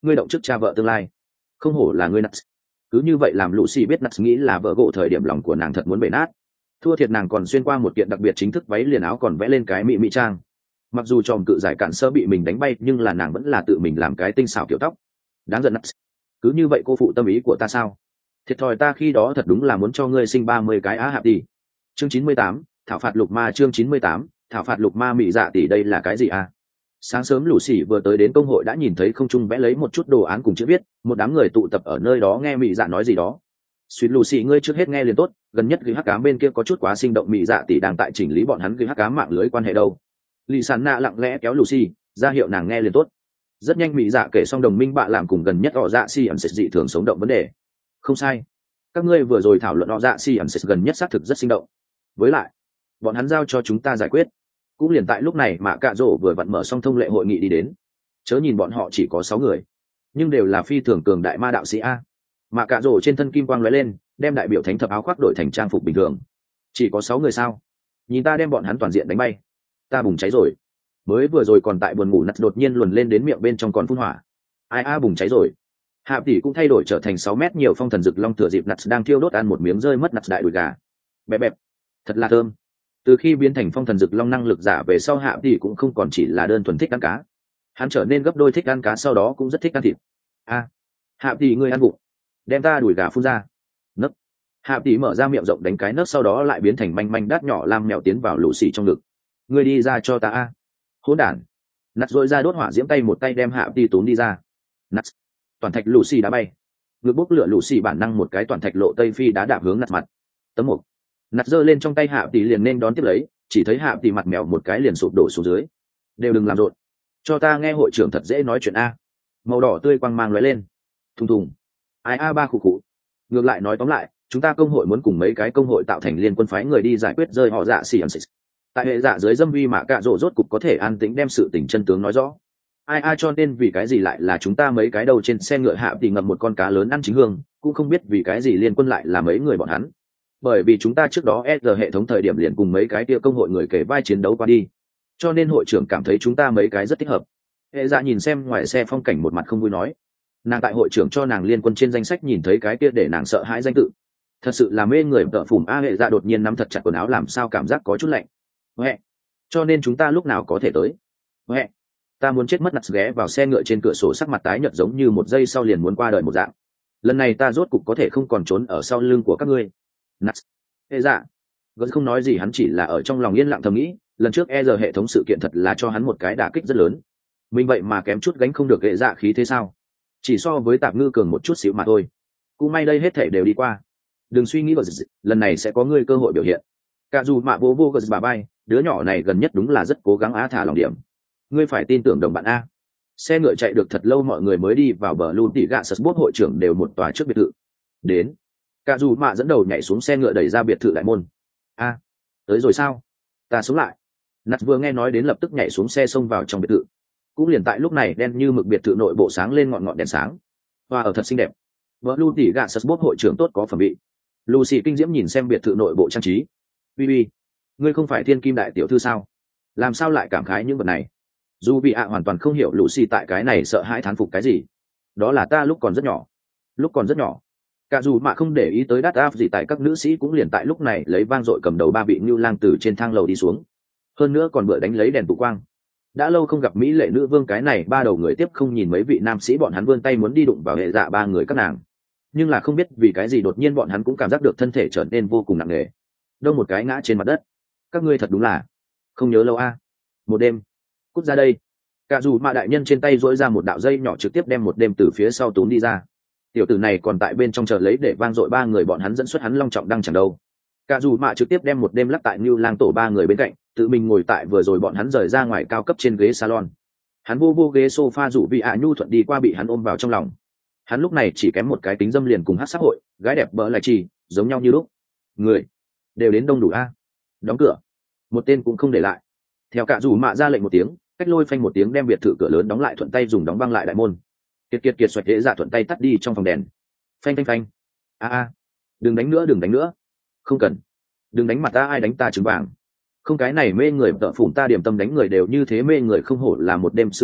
ngươi động trước cha vợ tương lai. Không hổ là ngươi Nuts. Cứ như vậy làm Lucy biết Nuts nghĩ là vợ gỗ thời điểm lòng của nàng thật muốn bể nát. Thua thiệt nàng còn xuyên qua một kiện đặc biệt chính thức váy liền áo còn vẽ lên cái mị mị trang. Mặc dù tròm cự giải cản sơ bị mình đánh bay nhưng là nàng vẫn là tự mình làm cái tinh xảo kiểu tóc. Đáng giận Nuts. Cứ như vậy cô phụ tâm ý của ta sao? Thiệt thòi ta khi đó thật đúng là muốn cho ngươi sinh ba mươi cái á hạp đi. Chương chín mươi tám, thảo phạt lục ma. Chương chín mươi tám, thảo phạt lục ma. Mị dạ tỷ đây là cái gì à? Sáng sớm Lucy vừa tới đến công hội đã nhìn thấy không trung vẽ lấy một chút đồ án cùng chữ viết, một đám người tụ tập ở nơi đó nghe mị dạ nói gì đó. Suýt Lucy ngươi trước hết nghe liền tốt, gần nhất ghi hắc cám bên kia có chút quá sinh động, mị dạ tỷ đang tại chỉnh lý bọn hắn ghi hắc cám mạng lưới quan hệ đâu. Lì Sán Nạ lặng lẽ kéo Lucy, ra hiệu nàng nghe liền tốt. Rất nhanh mị dạ kể xong đồng minh bạ làm cùng gần nhất họ dạ si ẩn sệt dị thường sống động vấn đề. Không sai, các ngươi vừa rồi thảo luận họ dạ si ẩn sệt gần nhất xác thực rất sinh động. Với lại, bọn hắn giao cho chúng ta giải quyết. Cũng liền tại lúc này mà cạ rổ vừa vặn mở xong thông lệ hội nghị đi đến. Chớ nhìn bọn họ chỉ có sáu người, nhưng đều là phi thường cường đại ma đạo sĩ a. Mà cạ rổ trên thân kim quang lóe lên, đem đại biểu thánh thập áo khoác đổi thành trang phục bình thường. Chỉ có sáu người sao? Nhìn ta đem bọn hắn toàn diện đánh bay. Ta bùng cháy rồi. Mới vừa rồi còn tại buồn ngủ nặt đột nhiên luồn lên đến miệng bên trong còn phun hỏa. Ai a bùng cháy rồi. Hạ tỷ cũng thay đổi trở thành sáu mét nhiều phong thần rực long thừa dịp nặt đang thiêu đốt ăn một miếng rơi mất nặt đại đùi gà. Bẹp bẹp. Thật là thơm. Từ khi biến thành phong thần rực long năng lực giả về sau Hạ tỷ cũng không còn chỉ là đơn thuần thích ăn cá. Hắn trở nên gấp đôi thích ăn cá, sau đó cũng rất thích ăn thịt. A, Hạ tỷ ngươi ăn bụng, đem ta đùi gà phun ra. Nấc. Hạ tỷ mở ra miệng rộng đánh cái nấc, sau đó lại biến thành manh manh đát nhỏ lam mèo tiến vào lũ xì trong ngực. Ngươi đi ra cho ta a. Hỗn đản. Nặt rồi ra đốt hỏa diễm tay một tay đem Hạ tỷ tốn đi ra. Nặt. Toàn thạch lũ xì đá bay. Ngực bốc lửa lũ xì bản năng một cái toàn thạch lộ tây phi đá đạp hướng nặt mặt. Tấm một. Nặt giơ lên trong tay Hạ tỷ liền nên đón tiếp lấy, chỉ thấy Hạ tỷ mặt mèo một cái liền sụp đổ xuống dưới. Đều đừng làm rộn, cho ta nghe hội trưởng thật dễ nói chuyện a. Màu đỏ tươi quang mang lóe lên. Thùng thùng. Ai a ba khụ khụ. Ngược lại nói tóm lại, chúng ta công hội muốn cùng mấy cái công hội tạo thành liên quân phái người đi giải quyết rơi họ dạ xì ẩn xì. Tại hệ dạ dưới dâm vi mà cạ rộ rốt cục có thể an tĩnh đem sự tình chân tướng nói rõ. Ai a cho nên vì cái gì lại là chúng ta mấy cái đầu trên xe ngựa Hạ tỷ ngậm một con cá lớn ăn chính hương, cũng không biết vì cái gì liên quân lại là mấy người bọn hắn. Bởi vì chúng ta trước đó e rờ hệ thống thời điểm liền cùng mấy cái kia công hội người kể vai chiến đấu qua đi, cho nên hội trưởng cảm thấy chúng ta mấy cái rất thích hợp. Hệ dạ nhìn xem ngoài xe phong cảnh một mặt không vui nói, nàng tại hội trưởng cho nàng liên quân trên danh sách nhìn thấy cái kia để nàng sợ hãi danh tự, thật sự là mê người tợ phủm a. Hệ dạ đột nhiên nắm thật chặt quần áo làm sao cảm giác có chút lạnh. Huệ, cho nên chúng ta lúc nào có thể tới. Huệ, ta muốn chết mất. Nặt ghé vào xe ngựa trên cửa sổ, sắc mặt tái nhợt giống như một giây sau liền muốn qua đời một dạng. Lần này ta rốt cục có thể không còn trốn ở sau lưng của các ngươi. Nặt. Hệ dạ gớt không nói gì, hắn chỉ là ở trong lòng yên lặng thầm nghĩ, lần trước e giờ hệ thống sự kiện thật là cho hắn một cái đả kích rất lớn. Mình vậy mà kém chút gánh không được hệ dạ khí thế sao? Chỉ so với tạp ngư cường một chút xíu mà thôi. Cũng may đây hết thể đều đi qua. Đừng suy nghĩ vào dịch, lần này sẽ có ngươi cơ hội biểu hiện. Cả dù mạ vô vô gật bà bay, đứa nhỏ này gần nhất đúng là rất cố gắng á thả lòng điểm. Ngươi phải tin tưởng đồng bạn a. Xe ngựa chạy được thật lâu, mọi người mới đi vào bờ lưu tỉ gạ sật bốt hội trưởng đều một tòa trước biệt thự. Đến. Cả dù mạ dẫn đầu nhảy xuống xe ngựa đẩy ra biệt thự đại môn. A, tới rồi sao? Ta sống lại. Nặt vừa nghe nói đến lập tức nhảy xuống xe xông vào trong biệt thự. Cũng liền tại lúc này đen như mực biệt thự nội bộ sáng lên ngọn ngọn đèn sáng. Hoa ở thật xinh đẹp. Vợ Lu tỉ gạ sật bốt hội trưởng tốt có phẩm vị. Lucy kinh diễm nhìn xem biệt thự nội bộ trang trí. Bibi, ngươi không phải thiên kim đại tiểu thư sao? Làm sao lại cảm khái những vật này? Dù bị ạ hoàn toàn không hiểu Lucy tại cái này sợ hãi thán phục cái gì. Đó là ta lúc còn rất nhỏ. Lúc còn rất nhỏ. Cả dù mà không để ý tới đắt áp gì, tại các nữ sĩ cũng liền tại lúc này lấy vang dội cầm đầu ba vị Ngưu Lang từ trên thang lầu đi xuống. Hơn nữa còn bữa đánh lấy đèn tụ quang. Đã lâu không gặp mỹ lệ nữ vương cái này ba đầu người tiếp không nhìn mấy vị nam sĩ bọn hắn vươn tay muốn đi đụng vào hệ dạ ba người các nàng. Nhưng là không biết vì cái gì đột nhiên bọn hắn cũng cảm giác được thân thể trở nên vô cùng nặng nề. Đông một cái ngã trên mặt đất. Các ngươi thật đúng là không nhớ lâu a. À. Một đêm. Cút ra đây. Cả dù mà đại nhân trên tay duỗi ra một đạo dây nhỏ trực tiếp đem một đêm từ phía sau túm đi ra. Tiểu tử này còn tại bên trong chờ lấy để vang dội ba người bọn hắn dẫn xuất hắn long trọng đăng chẳng đâu. Cả dù mạ trực tiếp đem một đêm lắc tại Ngưu Lang tổ ba người bên cạnh, tự mình ngồi tại vừa rồi bọn hắn rời ra ngoài cao cấp trên ghế salon. Hắn vô vô ghế sofa dụ vị ạ nhu thuận đi qua bị hắn ôm vào trong lòng. Hắn lúc này chỉ kém một cái tính dâm liền cùng hát xã hội, gái đẹp bỡ lại chỉ, giống nhau như lúc. Người đều đến đông đủ a. Đóng cửa. Một tên cũng không để lại. Theo cả dù mạ ra lệnh một tiếng, cách lôi phanh một tiếng đem biệt thự cửa lớn đóng lại, thuận tay dùng đóng băng lại đại môn. Kiệt kiệt kiệt xoạch dễ dạ thuận tay tắt đi trong phòng đèn. Phanh phanh phanh. A a. Đừng đánh nữa, đừng đánh nữa. Không cần. Đừng đánh mặt ta, ai đánh ta trứng vàng. Không, cái này mê người tợ phủn ta điểm tâm đánh người đều như thế mê người, không hổ là một đêm sư phụ,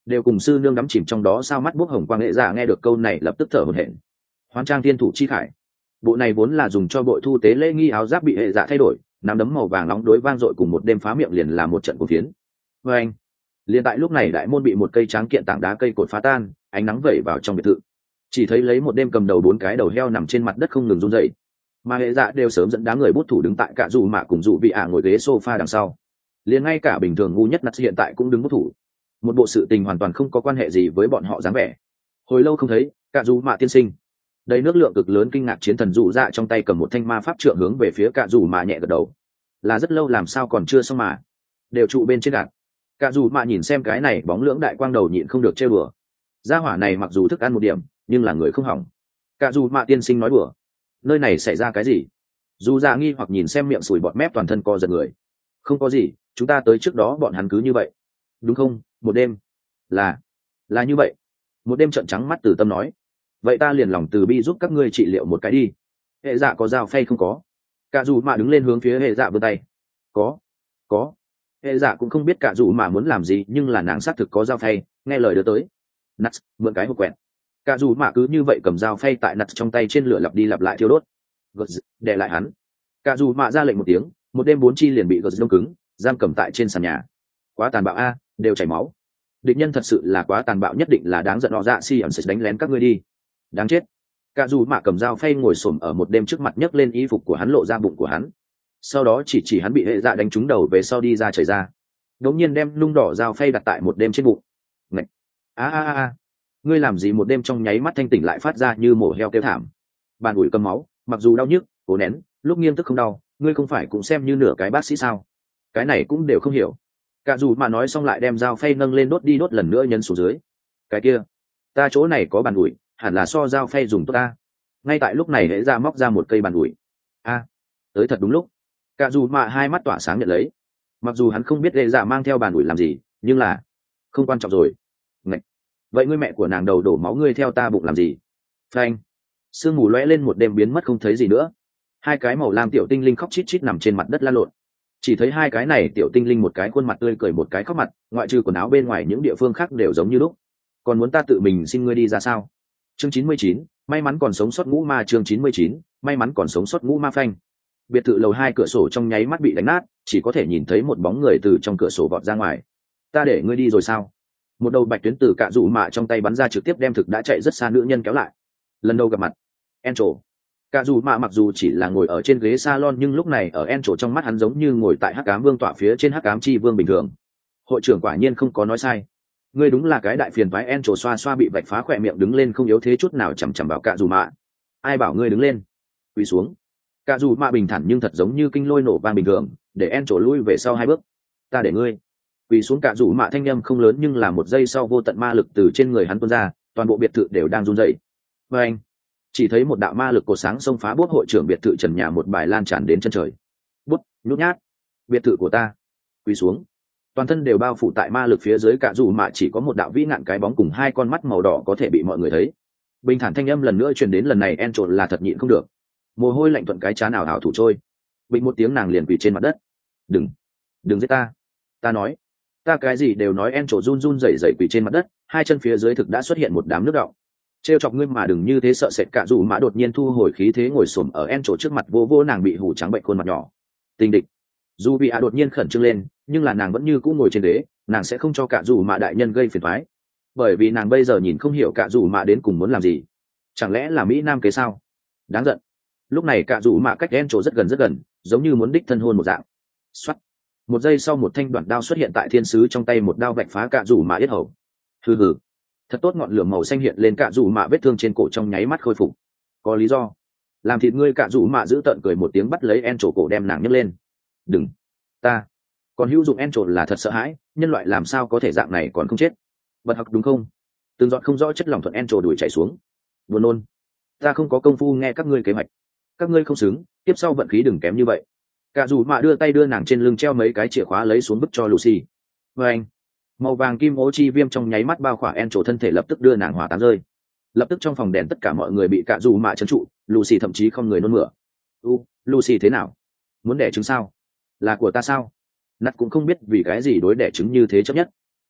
đều cùng sư nương đắm chìm trong đó sao mắt bốc hồng quang hệ dạ nghe được câu này lập tức thở hổn hển. Hoán trang thiên thủ chi khải, bộ này vốn là dùng cho bội thu tế lễ nghi áo giáp bị hệ dạ thay đổi, nắm đấm màu vàng nóng đối vang dội cùng một đêm phá miệng liền là một trận cuồng phiến. Và anh, liền tại lúc này đại môn bị một cây tráng kiện tảng đá cây cột phá tan, ánh nắng vẩy vào trong biệt thự, chỉ thấy lấy một đêm cầm đầu bốn cái đầu heo nằm trên mặt đất không ngừng run rẩy, mà hệ dạ đều sớm dẫn đám người bút thủ đứng tại cả dù mạ cùng dù vị ả ngồi ghế sofa đằng sau, liền ngay cả bình thường ngu nhất nát hiện tại cũng đứng bút thủ, một bộ sự tình hoàn toàn không có quan hệ gì với bọn họ dáng vẻ. Hồi lâu không thấy, cả dù mạ tiên sinh. Đầy nước lượng cực lớn kinh ngạc chiến thần dụ dạ trong tay cầm một thanh ma pháp trượng hướng về phía cả dù mạ nhẹ gật đầu. Là rất lâu làm sao còn chưa xong mà, đều trụ bên trên gạt. Cả dù mạ nhìn xem cái này bóng lưỡng đại quang đầu nhịn không được trêu đùa. Gia hỏa này mặc dù thức ăn một điểm, nhưng là người không hỏng. Cả dù mạ tiên sinh nói đùa, nơi này xảy ra cái gì? Dù dạ nghi hoặc nhìn xem miệng sùi bọt mép toàn thân co giật người. Không có gì, chúng ta tới trước đó bọn hắn cứ như vậy, đúng không? Một đêm, là là như vậy. Một đêm trợn trắng mắt từ tâm nói, vậy ta liền lòng từ bi giúp các ngươi trị liệu một cái đi. Hệ dạ có dao phay không có? Cả dù mạ đứng lên hướng phía hệ dạ vươn tay. Có, có. Hệ dạ cũng không biết cả dù mạ muốn làm gì, nhưng là nàng xác thực có dao phay, nghe lời đưa tới. Nuts, mượn cái hộp quẹt. Cả dù mạ cứ như vậy cầm dao phay tại Nuts trong tay trên lửa lặp đi lặp lại thiêu đốt. Gật đè lại hắn. Cả dù mạ ra lệnh một tiếng, một đêm bốn chi liền bị gật đông cứng, giam cầm tại trên sàn nhà. Quá tàn bạo a, đều chảy máu. Địch nhân thật sự là quá tàn bạo, nhất định là đáng giận, họ dạ si ẩn sẽ đánh lén các ngươi đi. Đáng chết. Cả dù mạ cầm dao phay ngồi xổm ở một đêm trước mặt, nhấc lên y phục của hắn lộ ra bụng của hắn, sau đó chỉ chỉ hắn bị hệ dạ đánh trúng đầu về sau đi ra chảy ra, đống nhiên đem nung đỏ dao phay đặt tại một đêm trên bụng. Ngạch, a a a, ngươi làm gì? Một đêm trong nháy mắt thanh tỉnh lại phát ra như mổ heo kêu thảm. Bàn ủi cầm máu, mặc dù đau nhức, cố nén, lúc nghiêng tức không đau, ngươi không phải cũng xem như nửa cái bác sĩ sao? Cái này cũng đều không hiểu. Cả dù mà nói xong lại đem dao phay nâng lên đốt đi đốt lần nữa nhấn xuống dưới. Cái kia, ta chỗ này có bàn ủi, hẳn là so dao phay dùng tốt ta. Ngay tại lúc này hệ ra móc ra một cây bàn ủi. A, tới thật đúng lúc. Cả dù mà hai mắt tỏa sáng nhận lấy. Mặc dù hắn không biết hệ ra mang theo bàn ủi làm gì, nhưng là không quan trọng rồi. Ngậy. Vậy ngươi mẹ của nàng đầu đổ máu, ngươi theo ta bụng làm gì? Phanh. Sương mù lóe lên, một đêm biến mất không thấy gì nữa. Hai cái màu lam tiểu tinh linh khóc chít chít nằm trên mặt đất la lộn. Chỉ thấy hai cái này tiểu tinh linh một cái khuôn mặt tươi cười, một cái khóc mặt, ngoại trừ quần áo bên ngoài những địa phương khác đều giống như lúc. Còn muốn ta tự mình xin ngươi đi ra sao? Chương chín mươi chín, may mắn còn sống sót ngũ ma. Chương chín mươi chín, may mắn còn sống sót ngũ ma. Phanh. Biệt thự lầu hai cửa sổ trong nháy mắt bị đánh nát, chỉ có thể nhìn thấy một bóng người từ trong cửa sổ vọt ra ngoài. Ta để ngươi đi rồi sao? Một đầu bạch tuyến từ cạ rủ mạ trong tay bắn ra, trực tiếp đem thực đã chạy rất xa nữ nhân kéo lại. Lần đầu gặp mặt, Encho. Cạ rủ mạ mặc dù chỉ là ngồi ở trên ghế salon, nhưng lúc này ở Encho trong mắt hắn giống như ngồi tại hắc ám vương tọa phía trên hắc ám chi vương bình thường. Hội trưởng quả nhiên không có nói sai, ngươi đúng là cái đại phiền phái. Encho xoa xoa bị vạch phá khỏe miệng, đứng lên không yếu thế chút nào, chằm chằm vào cạ rủ mạ. Ai bảo ngươi đứng lên? Quỳ xuống. Cạ rủ mạ bình thản nhưng thật giống như kinh lôi nổ vang bình thường, để Encho lui về sau hai bước. Ta để ngươi quỳ xuống. Cạ rủ mạ thanh â m không lớn, nhưng là một giây sau vô tận ma lực từ trên người hắn tuôn ra, toàn bộ biệt thự đều đang run rẩy. Và anh chỉ thấy một đạo ma lực cột sáng xông phá bốt hội trưởng biệt thự trần nhà, một bài lan tràn đến chân trời. Bút nhút nhát, biệt thự của ta, quỳ xuống. Toàn thân đều bao phủ tại ma lực phía dưới, cạ rủ mạ chỉ có một đạo vĩ ngạn cái bóng cùng hai con mắt màu đỏ có thể bị mọi người thấy. Bình thản thanh âm lần nữa truyền đến, lần này En trộn là thật nhịn không được, mồ hôi lạnh thuận cái chán ảo ảo thủ trôi. Bình một tiếng nàng liền quỳ trên mặt đất. Đừng, đừng giết ta. Ta nói, ta cái gì đều nói. En trộn run run rẩy rẩy quỳ trên mặt đất, hai chân phía dưới thực đã xuất hiện một đám nước đọng. Trêu chọc ngươi mà đừng như thế, sợ sệt. Cạ rủ mạ đột nhiên thu hồi khí thế, ngồi xổm ở En trộn trước mặt, vô vô nàng bị hủ trắng bệnh khuôn mặt nhỏ. Tình địch. Dù bị ạ đột nhiên khẩn trương lên, nhưng là nàng vẫn như cũ ngồi trên ghế, nàng sẽ không cho cạ rủ mạ đại nhân gây phiền toái, bởi vì nàng bây giờ nhìn không hiểu cạ rủ mạ đến cùng muốn làm gì. Chẳng lẽ là mỹ nam kế sao? Đáng giận. Lúc này cạ rủ mạ cách En trộn rất gần rất gần, giống như muốn đích thân hôn một dạng. Xoắt. Một giây sau, một thanh đoạn đao xuất hiện tại thiên sứ trong tay, một đao vạch phá cạ rủ mạ yết hầu. Hừ hừ. Thật tốt, ngọn lửa màu xanh hiện lên, cạ rủ mạ vết thương trên cổ trong nháy mắt khôi phục. Có lý do. Làm thịt ngươi. Cạ rủ mạ giữ tợn cười một tiếng, bắt lấy En trộn cổ đem nàng nhấc lên. Đừng. Ta còn hữu dụng. En trộn là thật sợ hãi, nhân loại làm sao có thể dạng này còn không chết. Bật học đúng không? Từng giọt không rõ chất lỏng thuận En trộn đuổi chảy xuống. Buồn nôn. Ta không có công phu nghe các ngươi kế hoạch, các ngươi không xứng, tiếp sau vận khí đừng kém như vậy. Cạ rủ mạ đưa tay đưa nàng trên lưng treo mấy cái chìa khóa lấy xuống, bức cho Lucy. Và anh màu vàng kim ô chi viêm trong nháy mắt bao khỏa En trộn thân thể, lập tức đưa nàng hỏa tán rơi. Lập tức trong phòng đèn tất cả mọi người bị cạ rủ mạ trấn trụ, Lucy thậm chí không người nôn mửa. U, Lucy thế nào? Muốn đẻ trứng sao? Là của ta sao? Nát cũng không biết vì cái gì đối đẻ trứng như thế chấp nhất.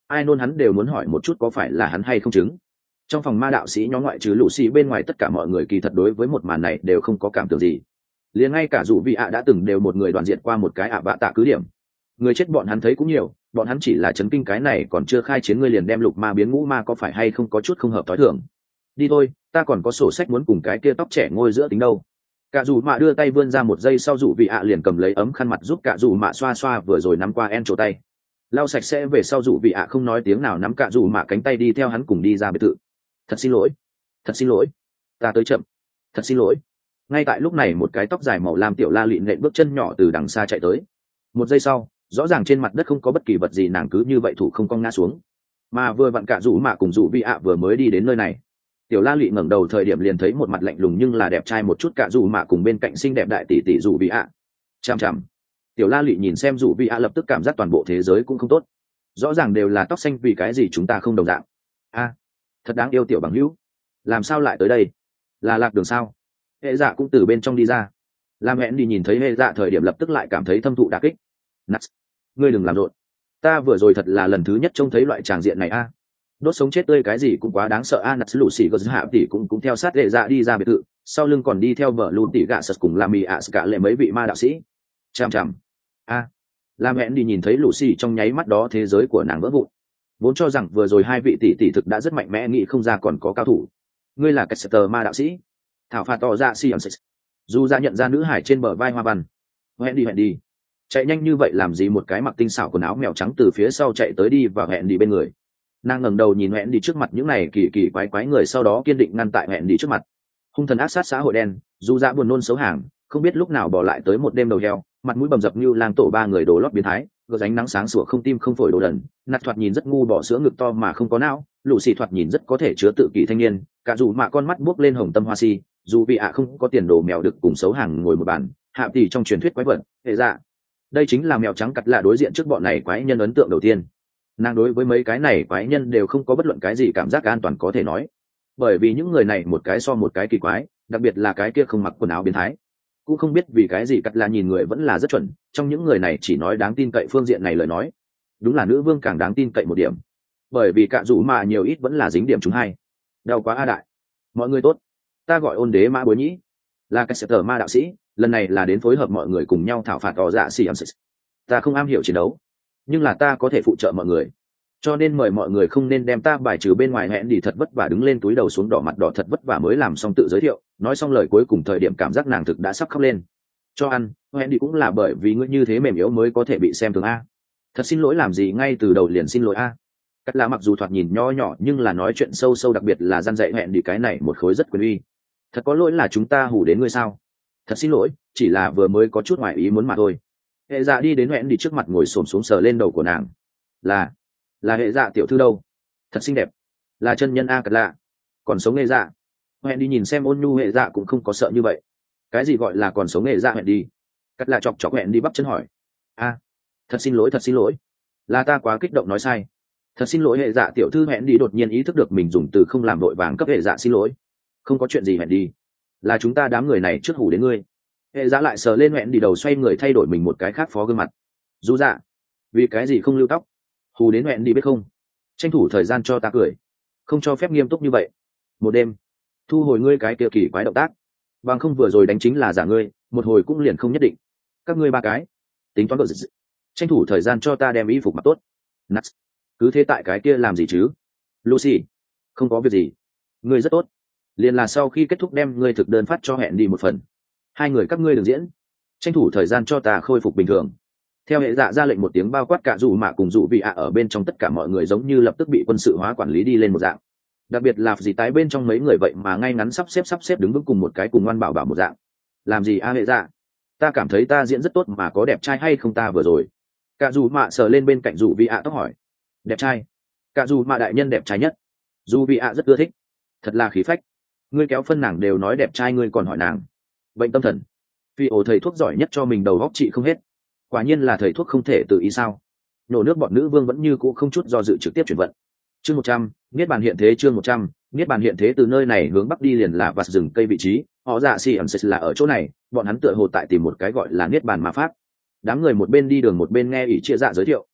ai nôn hắn đều muốn hỏi một chút có phải là hắn hay không chứng. Trong phòng ma đạo sĩ nhóm ngoại trừ lũ xì bên ngoài tất cả mọi người kỳ thật đối với một màn này đều không có cảm tưởng gì. Liền ngay cả dù vị ạ đã từng đều một người đoàn diện qua một cái ạ bạ tạ cứ điểm, người chết bọn hắn thấy cũng nhiều, bọn hắn chỉ là chấn kinh cái này còn chưa khai chiến ngươi liền đem lục ma biến ngũ ma có phải hay không có chút không hợp tối thường. Đi thôi, ta còn có sổ sách muốn cùng cái kia tóc trẻ ngôi giữa tính đâu. Cả dù mạ đưa tay vươn ra một giây sau dù vị ạ liền cầm lấy ấm khăn mặt giúp cả dù mạ xoa xoa vừa rồi nắm qua en trổ tay, lau sạch sẽ về sau dù vị ạ không nói tiếng nào nắm cả dù mạ cánh tay đi theo hắn cùng đi ra biệt thự. Thật xin lỗi, thật xin lỗi, ta tới chậm, thật xin lỗi. Ngay tại lúc này một cái tóc dài màu lam tiểu la lịn nện bước chân nhỏ từ đằng xa chạy tới. Một giây sau, rõ ràng trên mặt đất không có bất kỳ vật gì, nàng cứ như vậy thủ không cong ngã xuống. Mà vừa vặn cả dù mạ cùng dù vị ạ vừa mới đi đến nơi này, tiểu la lị ngẩng đầu thời điểm liền thấy một mặt lạnh lùng nhưng là đẹp trai một chút cả dù mạ cùng bên cạnh xinh đẹp đại tỷ tỷ dù vị ạ. Chằm chằm. Tiểu la lị nhìn xem dù vị ạ lập tức cảm giác toàn bộ thế giới cũng không tốt. Rõ ràng đều là tóc xanh, vì cái gì chúng ta không đồng dạng? A, thật đáng yêu tiểu bằng hữu, làm sao lại tới đây? Là lạc đường sao? Hệ dạ cũng từ bên trong đi ra. Làm hẹn đi nhìn thấy hệ dạ thời điểm lập tức lại cảm thấy thâm thụ đả kích. Nuts, ngươi đừng làm rộn, ta vừa rồi thật là lần thứ nhất trông thấy loại tràng diện này a. Đốt sống chết tươi cái gì cũng quá đáng sợ a. Nuts lũ xì gờ hạ tỷ cũng cũng theo sát hệ dạ đi ra biệt thự, sau lưng còn đi theo vợ lùn tỷ gạ sật cùng làm mì ạ cả lệ mấy vị ma đạo sĩ. Chằm chằm a. Làm hẹn đi nhìn thấy lũ xì trong nháy mắt đó thế giới của nàng vỡ vụn, vốn cho rằng vừa rồi hai vị tỷ tỷ thực đã rất mạnh mẽ, nghĩ không ra còn có cao thủ. Ngươi là Caster ma đạo sĩ? Thảo phạt tỏ ra si dù ra nhận ra nữ hải trên bờ vai hoa văn. Hẹn đi hẹn đi, chạy nhanh như vậy làm gì? Một cái mặc tinh xảo quần áo mèo trắng từ phía sau chạy tới đi vào hẹn đi bên người. Nàng ngẩng đầu nhìn hẹn đi trước mặt những này kỳ kỳ quái quái người, sau đó kiên định ngăn tại hẹn đi trước mặt. Hung thần ác sát xã hội đen, dù ra buồn nôn xấu hàng, không biết lúc nào bỏ lại tới một đêm đầu heo, mặt mũi bầm dập như lang tổ ba người đồ lót biến thái, gờ ránh nắng sáng sủa không tim không phổi đồ đần. Nạt thoạt nhìn rất ngu, bỏ sữa ngực to mà không có não. Lũ xì thoạt nhìn rất có thể chứa tự kỷ thanh niên, cả dù mạ con mắt buốc lên hồng tâm hoa si, dù vị ạ không có tiền đồ mèo được cùng xấu hàng ngồi một bàn. Hạ tỷ trong truyền thuyết quái vật hệ dạ, đây chính là mèo trắng cặt lạ đối diện trước bọn này quái nhân ấn tượng đầu tiên. Nàng đối với mấy cái này quái nhân đều không có bất luận cái gì cảm giác an toàn có thể nói, bởi vì những người này một cái so một cái kỳ quái, đặc biệt là cái kia không mặc quần áo biến thái. Cũng không biết vì cái gì cặt lạ nhìn người vẫn là rất chuẩn, trong những người này chỉ nói đáng tin cậy phương diện này lời nói, đúng là nữ vương càng đáng tin cậy một điểm, bởi vì cạ rủ mà nhiều ít vẫn là dính điểm chúng hay. Đau quá a đại. Mọi người tốt, ta gọi ôn đế mã bối nhĩ, là cái sẹp tờ ma đạo sĩ, lần này là đến phối hợp mọi người cùng nhau thảo phạt tỏ dạ xì ẩm. Ta không am hiểu chiến đấu, nhưng là ta có thể phụ trợ mọi người, cho nên mời mọi người không nên đem ta bài trừ bên ngoài. Hẹn đi thật vất vả đứng lên, túi đầu xuống, đỏ mặt đỏ thật vất vả mới làm xong tự giới thiệu. Nói xong lời cuối cùng thời điểm cảm giác nàng thực đã sắp khóc lên. Cho ăn, hẹn đi cũng là bởi vì ngươi như thế mềm yếu mới có thể bị xem thường a. Thật xin lỗi làm gì, ngay từ đầu liền xin lỗi a. Cắt lá mặc dù thoạt nhìn nho nhỏ nhưng là nói chuyện sâu sâu, đặc biệt là gian dạy hẹn đi cái này một khối rất quyền uy. Thật có lỗi là chúng ta hù đến ngươi sao? Thật xin lỗi, chỉ là vừa mới có chút ngoài ý muốn mà thôi. Hệ dạ đi đến hẹn đi trước mặt ngồi xổm xuống sờ lên đầu của nàng. Là là hệ dạ tiểu thư đâu? Thật xinh đẹp, là chân nhân a. Cắt lạ còn sống hệ dạ. Hẹn đi nhìn xem ôn nhu hệ dạ cũng không có sợ như vậy. Cái gì gọi là còn sống hệ dạ? Hẹn đi cắt lạ chọc chọc hẹn đi bắp chân hỏi. A, thật xin lỗi, thật xin lỗi, là ta quá kích động nói sai. Thật xin lỗi hệ dạ tiểu thư. Hẹn đi đột nhiên ý thức được mình dùng từ không làm đội vàng cấp hệ dạ xin lỗi. Không có chuyện gì hẹn đi, là chúng ta đám người này trước hủ đến ngươi. Hệ dạ lại sờ lên hẹn đi đầu, xoay người thay đổi mình một cái khác phó gương mặt. Dù dạ, vì cái gì không lưu tóc? Hù đến hẹn đi biết không? Tranh thủ thời gian cho ta cười, không cho phép nghiêm túc như vậy. Một đêm, thu hồi ngươi cái kia kỳ quái động tác, bằng không vừa rồi đánh chính là giả ngươi, một hồi cũng liền không nhất định. Các ngươi ba cái tính toán cờ dịch, tranh thủ thời gian cho ta đem y phục mặc tốt. Nuts, cứ thế tại cái kia làm gì chứ? Lucy, không có việc gì, ngươi rất tốt. Liền là sau khi kết thúc đem ngươi thực đơn phát cho hẹn đi một phần. Hai người các ngươi đừng diễn, tranh thủ thời gian cho ta khôi phục bình thường. Theo hệ dạ ra lệnh một tiếng, bao quát cả dù mạ cùng dù vị ạ ở bên trong tất cả mọi người giống như lập tức bị quân sự hóa quản lý đi lên một dạng. Đặc biệt là gì tái bên trong mấy người vậy mà ngay ngắn sắp xếp sắp xếp đứng vững cùng một cái cùng ngoan bảo bảo một dạng. Làm gì a hệ dạ? Ta cảm thấy ta diễn rất tốt mà, có đẹp trai hay không ta vừa rồi? Cả dù mạ sờ lên bên cạnh dù vị ạ tóc hỏi. Đẹp trai? Cả dù mạ đại nhân đẹp trai nhất. Dù vị ạ rất ưa thích. Thật là khí phách. Ngươi kéo phân nàng đều nói đẹp trai, ngươi còn hỏi nàng? Bệnh tâm thần. Vì ổ thầy thuốc giỏi nhất cho mình đầu góc trị không hết. Quả nhiên là thầy thuốc không thể tự ý sao? Nổ nước bọn nữ vương vẫn như cũ không chút do dự trực tiếp chuyển vận. Chương một trăm, niết bàn hiện thế. Chương một trăm, niết bàn hiện thế. Từ nơi này hướng bắc đi liền là vạt rừng cây vị trí, họ dạ si ẩn là ở chỗ này. Bọn hắn tựa hồ tại tìm một cái gọi là niết bàn ma pháp. Đám người một bên đi đường một bên nghe ỷ chia dạ giới thiệu.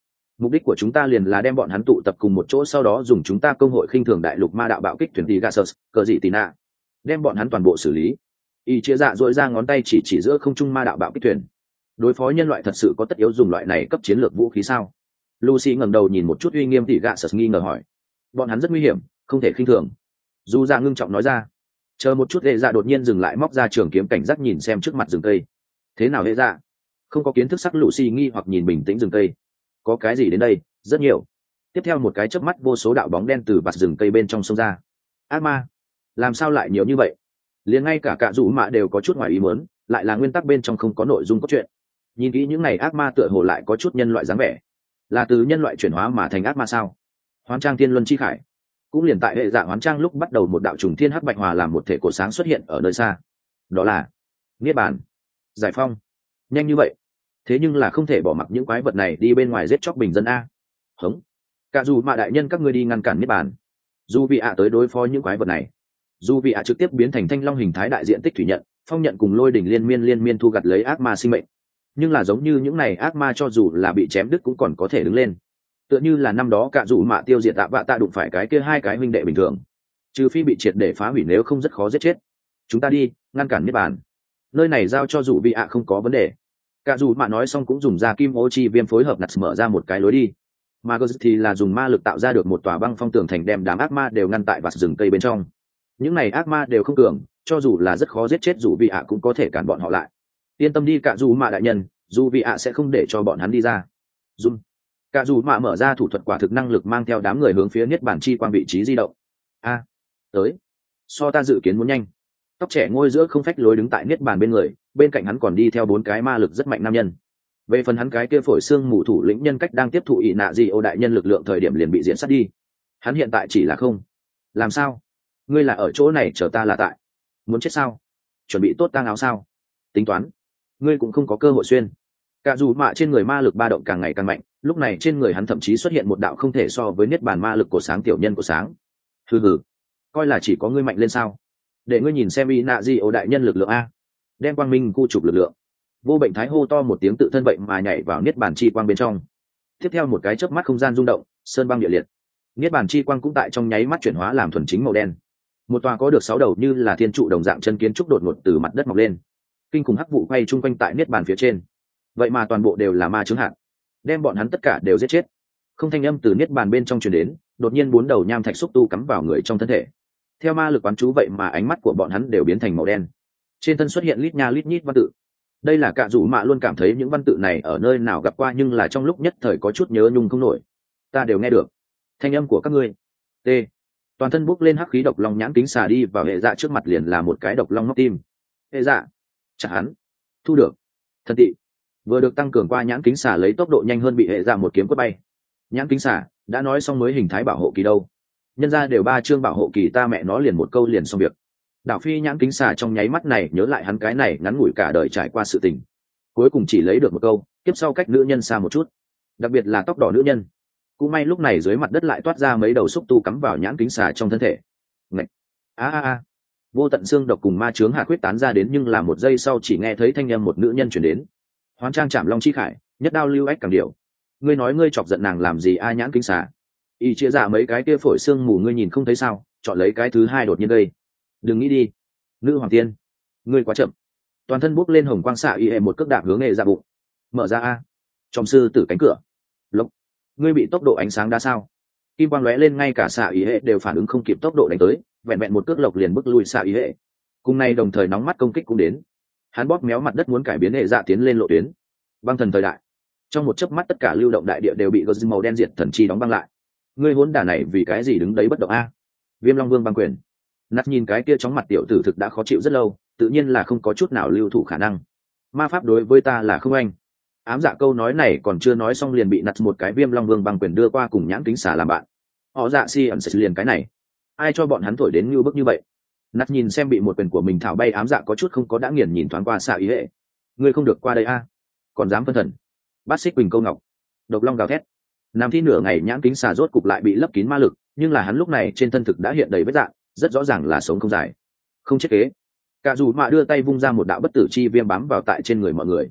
mục đích của chúng ta liền là đem bọn hắn tụ tập cùng một chỗ, sau đó dùng chúng ta công hội khinh thường đại lục ma đạo bạo kích thuyền Pegasus, cờ dị tì nạ, đem bọn hắn toàn bộ xử lý. Y chia dạ dội ra ngón tay chỉ chỉ giữa không trung ma đạo bạo kích thuyền. Đối phó nhân loại thật sự có tất yếu dùng loại này cấp chiến lược vũ khí sao? Lucy ngẩng đầu nhìn một chút uy nghiêm Pegasus nghi ngờ hỏi. Bọn hắn rất nguy hiểm, không thể khinh thường. Du Dạ ngưng trọng nói ra. Chờ một chút, hệ dạ đột nhiên dừng lại, móc ra trường kiếm cảnh giác nhìn xem trước mặt rừng cây. Thế nào hệ dạ? Không có kiến thức sắc Lucy nghi hoặc nhìn bình tĩnh rừng cây. Có cái gì đến đây? Rất nhiều. Tiếp theo một cái chớp mắt, vô số đạo bóng đen từ vạt rừng cây bên trong sông ra. Ác ma? Làm sao lại nhiều như vậy? Liền ngay cả cả rủ mạ đều có chút ngoài ý muốn, lại là nguyên tắc bên trong không có nội dung cốt truyện. Nhìn kỹ những này ác ma tựa hồ lại có chút nhân loại dáng vẻ. Là từ nhân loại chuyển hóa mà thành ác ma sao? Hoán trang thiên luân chi khải. Cũng liền tại hệ dạ hoán trang lúc bắt đầu, một đạo trùng thiên hắc bạch hòa làm một thể cổ sáng xuất hiện ở nơi xa. Đó là niết bàn, giải phong. Nhanh như vậy? Thế nhưng là không thể bỏ mặc những quái vật này đi bên ngoài giết chóc bình dân a. Hống. Cả dù mà đại nhân các ngươi đi ngăn cản niết bàn. Dù vị ạ tới đối phó những quái vật này. Dù vị ạ trực tiếp biến thành thanh long hình thái đại diện tích thủy nhận, phong nhận cùng lôi đỉnh liên miên liên miên thu gặt lấy ác ma sinh mệnh. Nhưng là giống như những này ác ma cho dù là bị chém đứt cũng còn có thể đứng lên. Tựa như là năm đó cả dù mạ tiêu diệt tạ vạ tạ đụng phải cái kia hai cái huynh đệ bình thường, trừ phi bị triệt để phá hủy, nếu không rất khó giết chết. Chúng ta đi ngăn cản niết bàn, nơi này giao cho dù vị ạ không có vấn đề. Cả dù mạ nói xong cũng dùng ra kim ô chi viêm phối hợp nặt mở ra một cái lối đi, mà Ghost thì là dùng ma lực tạo ra được một tòa băng phong tường thành, đem đám ác ma đều ngăn tại vạt rừng cây bên trong. Những này ác ma đều không cường, cho dù là rất khó giết chết dù vị ạ cũng có thể cản bọn họ lại. Yên tâm đi cả dù mạ đại nhân, dù vị ạ sẽ không để cho bọn hắn đi ra. Dung. Cả dù mạ mở ra thủ thuật, quả thực năng lực mang theo đám người hướng phía niết bàn chi quang vị trí di động. A, à, tới. So ta dự kiến muốn nhanh. Tóc trẻ ngôi giữa không phách lối đứng tại niết bàn bên người, bên cạnh hắn còn đi theo bốn cái ma lực rất mạnh nam nhân. Về phần hắn cái kia phổi xương mù thủ lĩnh nhân cách đang tiếp thụ ỷ nạ gì ô đại nhân lực lượng thời điểm liền bị diễn sát đi. Hắn hiện tại chỉ là không. Làm sao? Ngươi là ở chỗ này chờ ta là tại. Muốn chết sao? Chuẩn bị tốt tang áo sao? Tính toán. Ngươi cũng không có cơ hội xuyên. Cả dù mạ trên người ma lực ba động càng ngày càng mạnh, lúc này trên người hắn thậm chí xuất hiện một đạo không thể so với niết bàn ma lực của sáng tiểu nhân của sáng. Hừ hừ, coi là chỉ có ngươi mạnh lên sao? Để ngươi nhìn xem y nạ di ô đại nhân lực lượng a, đem quang minh khu trục lực lượng. Vô Bệnh Thái hô to một tiếng, tự thân bệnh mà nhảy vào niết bàn chi quang bên trong. Tiếp theo một cái chớp mắt, không gian rung động, sơn băng địa liệt. Niết bàn chi quang cũng tại trong nháy mắt chuyển hóa làm thuần chính màu đen. Một tòa có được sáu đầu như là thiên trụ đồng dạng chân kiến trúc đột ngột từ mặt đất mọc lên. Kinh khủng hắc vụ quay chung quanh tại niết bàn phía trên. Vậy mà toàn bộ đều là ma chứng hạn, đem bọn hắn tất cả đều giết chết. Không thanh âm từ niết bàn bên trong truyền đến, đột nhiên bốn đầu nham thạch xúc tu cắm vào người trong thân thể. Theo ma lực quán chú, vậy mà ánh mắt của bọn hắn đều biến thành màu đen. Trên thân xuất hiện lít nha lít nhít văn tự. Đây là cả dù mạ luôn cảm thấy những văn tự này ở nơi nào gặp qua, nhưng là trong lúc nhất thời có chút nhớ nhung không nổi. Ta đều nghe được thanh âm của các ngươi. T. Toàn thân bốc lên hắc khí độc long nhãn kính xà đi vào hệ dạ trước mặt, liền là một cái độc long ngóc tim. Hệ dạ, chặt hắn. Thu được. Thần tị vừa được tăng cường qua, nhãn kính xà lấy tốc độ nhanh hơn bị hệ dạ một kiếm quất bay. Nhãn kính xà đã nói xong mới hình thái bảo hộ kỳ đâu, nhân ra đều ba chương bảo hộ kỳ, ta mẹ nó liền một câu liền xong việc. Đảo phi nhãn kính xà trong nháy mắt này nhớ lại hắn cái này ngắn ngủi cả đời trải qua sự tình, cuối cùng chỉ lấy được một câu, tiếp sau cách nữ nhân xa một chút, đặc biệt là tóc đỏ nữ nhân. Cũng may lúc này dưới mặt đất lại toát ra mấy đầu xúc tu cắm vào nhãn kính xà trong thân thể. Ngậy. A a a. Vô tận xương độc cùng ma chướng hạ quyết tán ra đến, nhưng là một giây sau chỉ nghe thấy thanh âm một nữ nhân chuyển đến. Hoán trang chạm long chi khải, nhất đao lưu ách càng điệu. Ngươi nói ngươi chọc giận nàng làm gì a? Nhãn kính xà. Y chia ra mấy cái kia phổi xương mù ngươi nhìn không thấy sao? Chọn lấy cái thứ hai đột nhiên đây. Đừng nghĩ đi. Nữ hoàng tiên, ngươi quá chậm. Toàn thân bốc lên hồng quang xạ y hệ một cước đạp hướng nghề ra bụng. Mở ra a. Trong sư tử cánh cửa. Lộc. Ngươi bị tốc độ ánh sáng đa sao? Kim quang lóe lên, ngay cả xạ y hệ đều phản ứng không kịp tốc độ đánh tới, vẹn vẹn một cước lộc liền bức lui xạ y hệ. Cùng này đồng thời nóng mắt công kích cũng đến. Hắn bóp méo mặt đất muốn cải biến hệ dạ tiến lên lộ tuyến. Băng thần thời đại, trong một chớp mắt tất cả lưu động đại địa đều bị gờ màu đen diệt thần chi đóng băng lại. Ngươi hỗn đả này vì cái gì đứng đấy bất động a? Viêm Long Vương băng quyền. Nát nhìn cái kia chóng mặt tiểu tử thực đã khó chịu rất lâu, tự nhiên là không có chút nào lưu thủ khả năng. Ma pháp đối với ta là không anh. Ám dạ câu nói này còn chưa nói xong liền bị nặt một cái Viêm Long Vương băng quyền đưa qua cùng nhãn kính xà làm bạn. Họ dạ si ẩn sẽ liền cái này, ai cho bọn hắn thổi đến như bức như vậy? Nát nhìn xem bị một quyền của mình thảo bay ám dạ có chút không có đã nghiền nhìn thoáng qua xạ ý hệ. Ngươi không được qua đây a, còn dám phân thần? Bát xích quỳnh câu ngọc, độc long gào thét. Nằm thi nửa ngày nhãn kính xà rốt cục lại bị lấp kín ma lực, nhưng là hắn lúc này trên thân thực đã hiện đầy vết dạng, rất rõ ràng là sống không dài, không chết kế. Cả dù mạ đưa tay vung ra một đạo bất tử chi viêm bám vào tại trên người mọi người.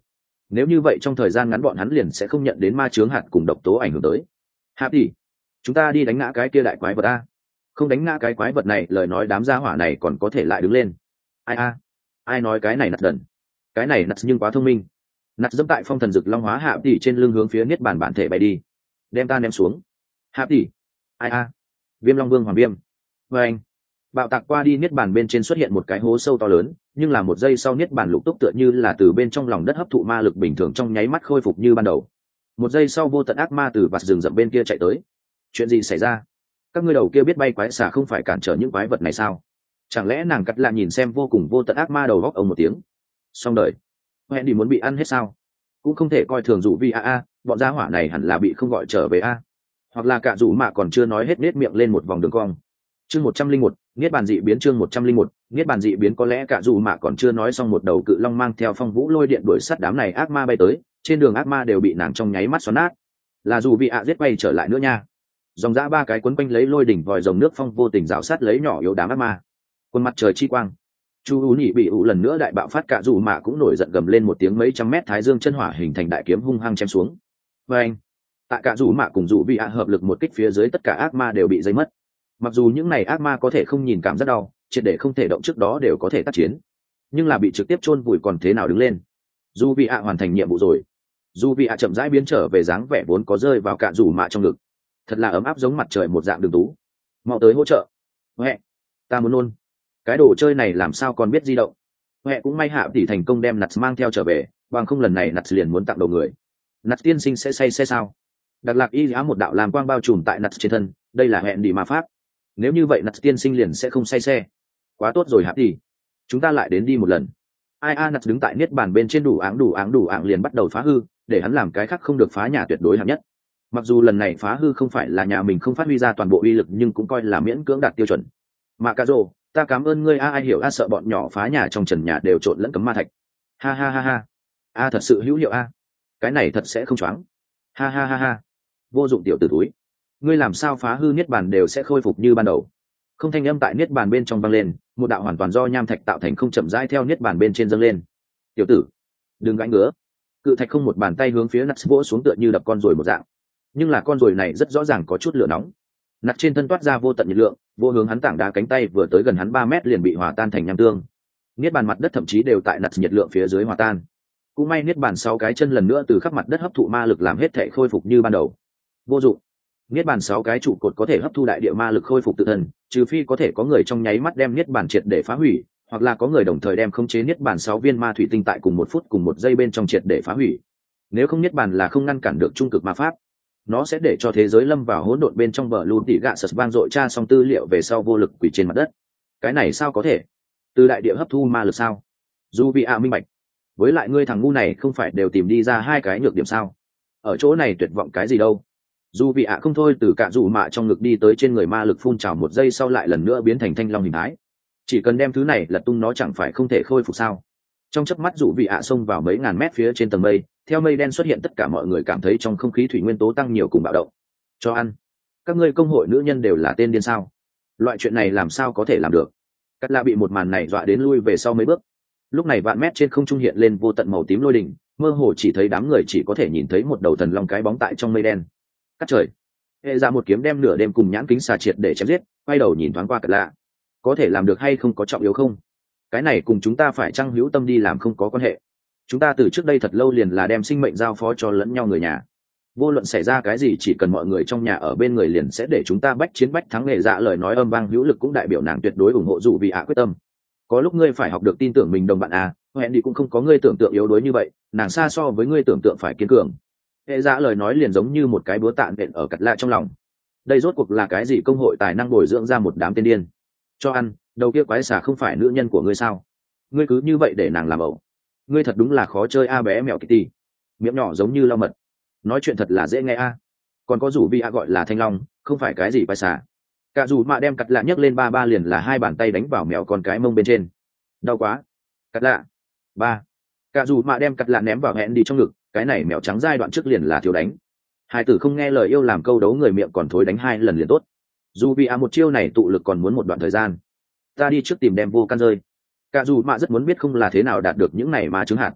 nếu như vậy trong thời gian ngắn bọn hắn liền sẽ không nhận đến ma chướng hạt cùng độc tố ảnh hưởng tới. Hạp đi, chúng ta đi đánh ngã cái kia đại quái vật a. Không đánh ngã cái quái vật này lời nói đám gia hỏa này còn có thể lại đứng lên. Ai a, ai nói cái này nặt đần, cái này nặt nhưng quá thông minh. Nặt dẫm tại phong thần dực long hóa Hạp đi trên lưng hướng phía niết bàn bản thể bay đi, đem ta ném xuống. Hạp đi, ai a, viêm long vương hoàng viêm. Và anh bạo tạc qua đi niết bàn bên trên xuất hiện một cái hố sâu to lớn, nhưng là một giây sau niết bàn lục túc tựa như là từ bên trong lòng đất hấp thụ ma lực bình thường trong nháy mắt khôi phục như ban đầu. Một giây sau vô tận ác ma từ vạt rừng rậm bên kia chạy tới. Chuyện gì xảy ra? Các ngươi đầu kia biết bay quái xà không phải cản trở những quái vật này sao? Chẳng lẽ nàng cắt lạ nhìn xem vô cùng vô tận ác ma đầu góc ông một tiếng. Xong đời. Hẹn đi muốn bị ăn hết sao? Cũng không thể coi thường dụ vì a a, bọn gia hỏa này hẳn là bị không gọi trở về a. Hoặc là cả dụ mà còn chưa nói hết nết miệng lên một vòng đường cong. Chương một trăm linh một, niết bàn dị biến chương một trăm linh một, niết bàn dị biến có lẽ cả dù mà còn chưa nói xong một đầu cự long mang theo phong vũ lôi điện đuổi sát đám này ác ma bay tới, trên đường ác ma đều bị nàng trong nháy mắt xoắn nát. Là dù bị ạ giết quay trở lại nữa nha. Dòng dã ba cái quấn quanh lấy lôi đỉnh vòi rồng nước phong vô tình rào sát lấy nhỏ yếu đám ác ma. Quân mặt trời chi quang. Chu U nhị bị ụ lần nữa đại bạo phát cả dù mà cũng nổi giận gầm lên một tiếng mấy trăm mét thái dương chân hỏa hình thành đại kiếm hung hăng chém xuống. Và anh, tại cả dù mà cùng dù bị ạ hợp lực một kích phía dưới tất cả ác ma đều bị dây mất. Mặc dù những này ác ma có thể không nhìn cảm giác đau, triệt để không thể động trước đó đều có thể tác chiến, nhưng là bị trực tiếp chôn vùi còn thế nào đứng lên. Dù bị ạ hoàn thành nhiệm vụ rồi. Dù bị ạ chậm rãi biến trở về dáng vẻ vốn có rơi vào cả rủ mạ trong ngực, thật là ấm áp giống mặt trời một dạng đường tú. Mau tới hỗ trợ. Huệ, ta muốn nôn. Cái đồ chơi này làm sao còn biết di động. Huệ cũng may hạ tỷ thành công đem nặt mang theo trở về, bằng không lần này nặt liền muốn tặng đầu người. Nặt tiên sinh sẽ say xe sao? Đặc lạc y giá một đạo làm quang bao trùm tại nặt trên thân, đây là hẹn đi ma pháp. Nếu như vậy nặt tiên sinh liền sẽ không say xe. Quá tốt rồi hạ tỷ, chúng ta lại đến đi một lần. Ai a nặt đứng tại niết bàn bên trên đủ áng đủ áng đủ áng liền bắt đầu phá hư, để hắn làm cái khác không được phá nhà tuyệt đối hạng nhất. Mặc dù lần này phá hư không phải là nhà mình không phát huy ra toàn bộ uy lực, nhưng cũng coi là miễn cưỡng đạt tiêu chuẩn. Mà cà rồ, ta cảm ơn ngươi a. Ai hiểu a sợ bọn nhỏ phá nhà trong trần nhà đều trộn lẫn cấm ma thạch. Ha ha ha ha. A thật sự hữu hiệu a. Cái này thật sẽ không choáng. Ha ha ha ha. Vô dụng tiểu tử túi. Ngươi làm sao phá hư niết bàn đều sẽ khôi phục như ban đầu. Không thanh âm tại niết bàn bên trong vang lên, một đạo hoàn toàn do nham thạch tạo thành không chậm rãi theo niết bàn bên trên dâng lên. Tiểu tử, đừng gãi ngứa. Cự thạch không một bàn tay hướng phía nặt vỗ xuống tựa như đập con ruồi một dạng, nhưng là con ruồi này rất rõ ràng có chút lửa nóng. Nặt trên thân toát ra vô tận nhiệt lượng, vô hướng hắn tảng đá cánh tay vừa tới gần hắn ba mét liền bị hòa tan thành nham tương. Niết bàn mặt đất thậm chí đều tại nặt nhiệt lượng phía dưới hòa tan. Cũng may niết bàn sáu cái chân lần nữa từ khắp mặt đất hấp thụ ma lực làm hết thể khôi phục như ban đầu. Vô dụng. Niết bàn sáu cái trụ cột có thể hấp thu đại địa ma lực khôi phục tự thân, trừ phi có thể có người trong nháy mắt đem niết bàn triệt để phá hủy, hoặc là có người đồng thời đem khống chế niết bàn sáu viên ma thủy tinh tại cùng một phút cùng một giây bên trong triệt để phá hủy. Nếu không niết bàn là không ngăn cản được trung cực ma pháp, nó sẽ để cho thế giới lâm vào hỗn độn bên trong bờ lưu tỉ gạ sật vang dội tra xong tư liệu về sau vô lực quỷ trên mặt đất. Cái này sao có thể? Từ đại địa hấp thu ma lực sao? Dù bị ạ minh bạch. Với lại ngươi thằng ngu này không phải đều tìm đi ra hai cái nhược điểm sao? Ở chỗ này tuyệt vọng cái gì đâu? Dù bị ạ không thôi từ cả dù mạ trong ngực đi tới trên người ma lực phun trào một giây sau lại lần nữa biến thành thanh long hình thái. Chỉ cần đem thứ này lật tung nó chẳng phải không thể khôi phục sao? Trong chớp mắt dù bị ạ xông vào mấy ngàn mét phía trên tầng mây, theo mây đen xuất hiện tất cả mọi người cảm thấy trong không khí thủy nguyên tố tăng nhiều cùng bạo động. Cho ăn. Các ngươi công hội nữ nhân đều là tên điên sao? Loại chuyện này làm sao có thể làm được? Cắt La bị một màn này dọa đến lui về sau mấy bước. Lúc này vạn mét trên không trung hiện lên vô tận màu tím lôi đỉnh, mơ hồ chỉ thấy đám người chỉ có thể nhìn thấy một đầu thần long cái bóng tại trong mây đen. Cắt trời. Hệ ra một kiếm đem nửa đêm cùng nhãn kính xà triệt để chém giết, quay đầu nhìn thoáng qua Cắt La. Có thể làm được hay không có trọng yếu không? Cái này cùng chúng ta phải chăng hữu tâm đi làm không có quan hệ. Chúng ta từ trước đây thật lâu liền là đem sinh mệnh giao phó cho lẫn nhau người nhà. Vô luận xảy ra cái gì chỉ cần mọi người trong nhà ở bên người liền sẽ để chúng ta bách chiến bách thắng. Nghệ dạ lời nói âm vang hữu lực cũng đại biểu nàng tuyệt đối ủng hộ dù vì ạ quyết tâm. Có lúc ngươi phải học được tin tưởng mình đồng bạn à, hẹn đi cũng không có ngươi tưởng tượng yếu đuối như vậy, nàng xa so với ngươi tưởng tượng phải kiên cường. Hệ dạ lời nói liền giống như một cái búa tạ nện ở Cắt La trong lòng. Đây rốt cuộc là cái gì công hội tài năng bồi dưỡng ra một đám tên điên? Cho ăn, đầu kia quái xà không phải nữ nhân của ngươi sao? Ngươi cứ như vậy để nàng làm ẩu. Ngươi thật đúng là khó chơi a. Bé mèo Kitty, miệng nhỏ giống như lau mật, nói chuyện thật là dễ nghe a. Còn có rủ vi a gọi là thanh long, không phải cái gì quái xà. Cả dù mạ đem Cắt Lạ nhấc lên ba ba liền là hai bàn tay đánh vào mèo con cái mông bên trên. Đau quá. Cắt Lạ. Ba. Cả dù mạ đem Cắt Lạ ném vào hẹn đi trong ngực, cái này mèo trắng giai đoạn trước liền là thiếu đánh. Hai tử không nghe lời yêu làm câu đấu người miệng còn thối đánh hai lần liền tốt. Dù vì a một chiêu này tụ lực còn muốn một đoạn thời gian. Ta đi trước tìm đem vô căn rơi. Cả dù mạ rất muốn biết không là thế nào đạt được những này mà chứng hạt.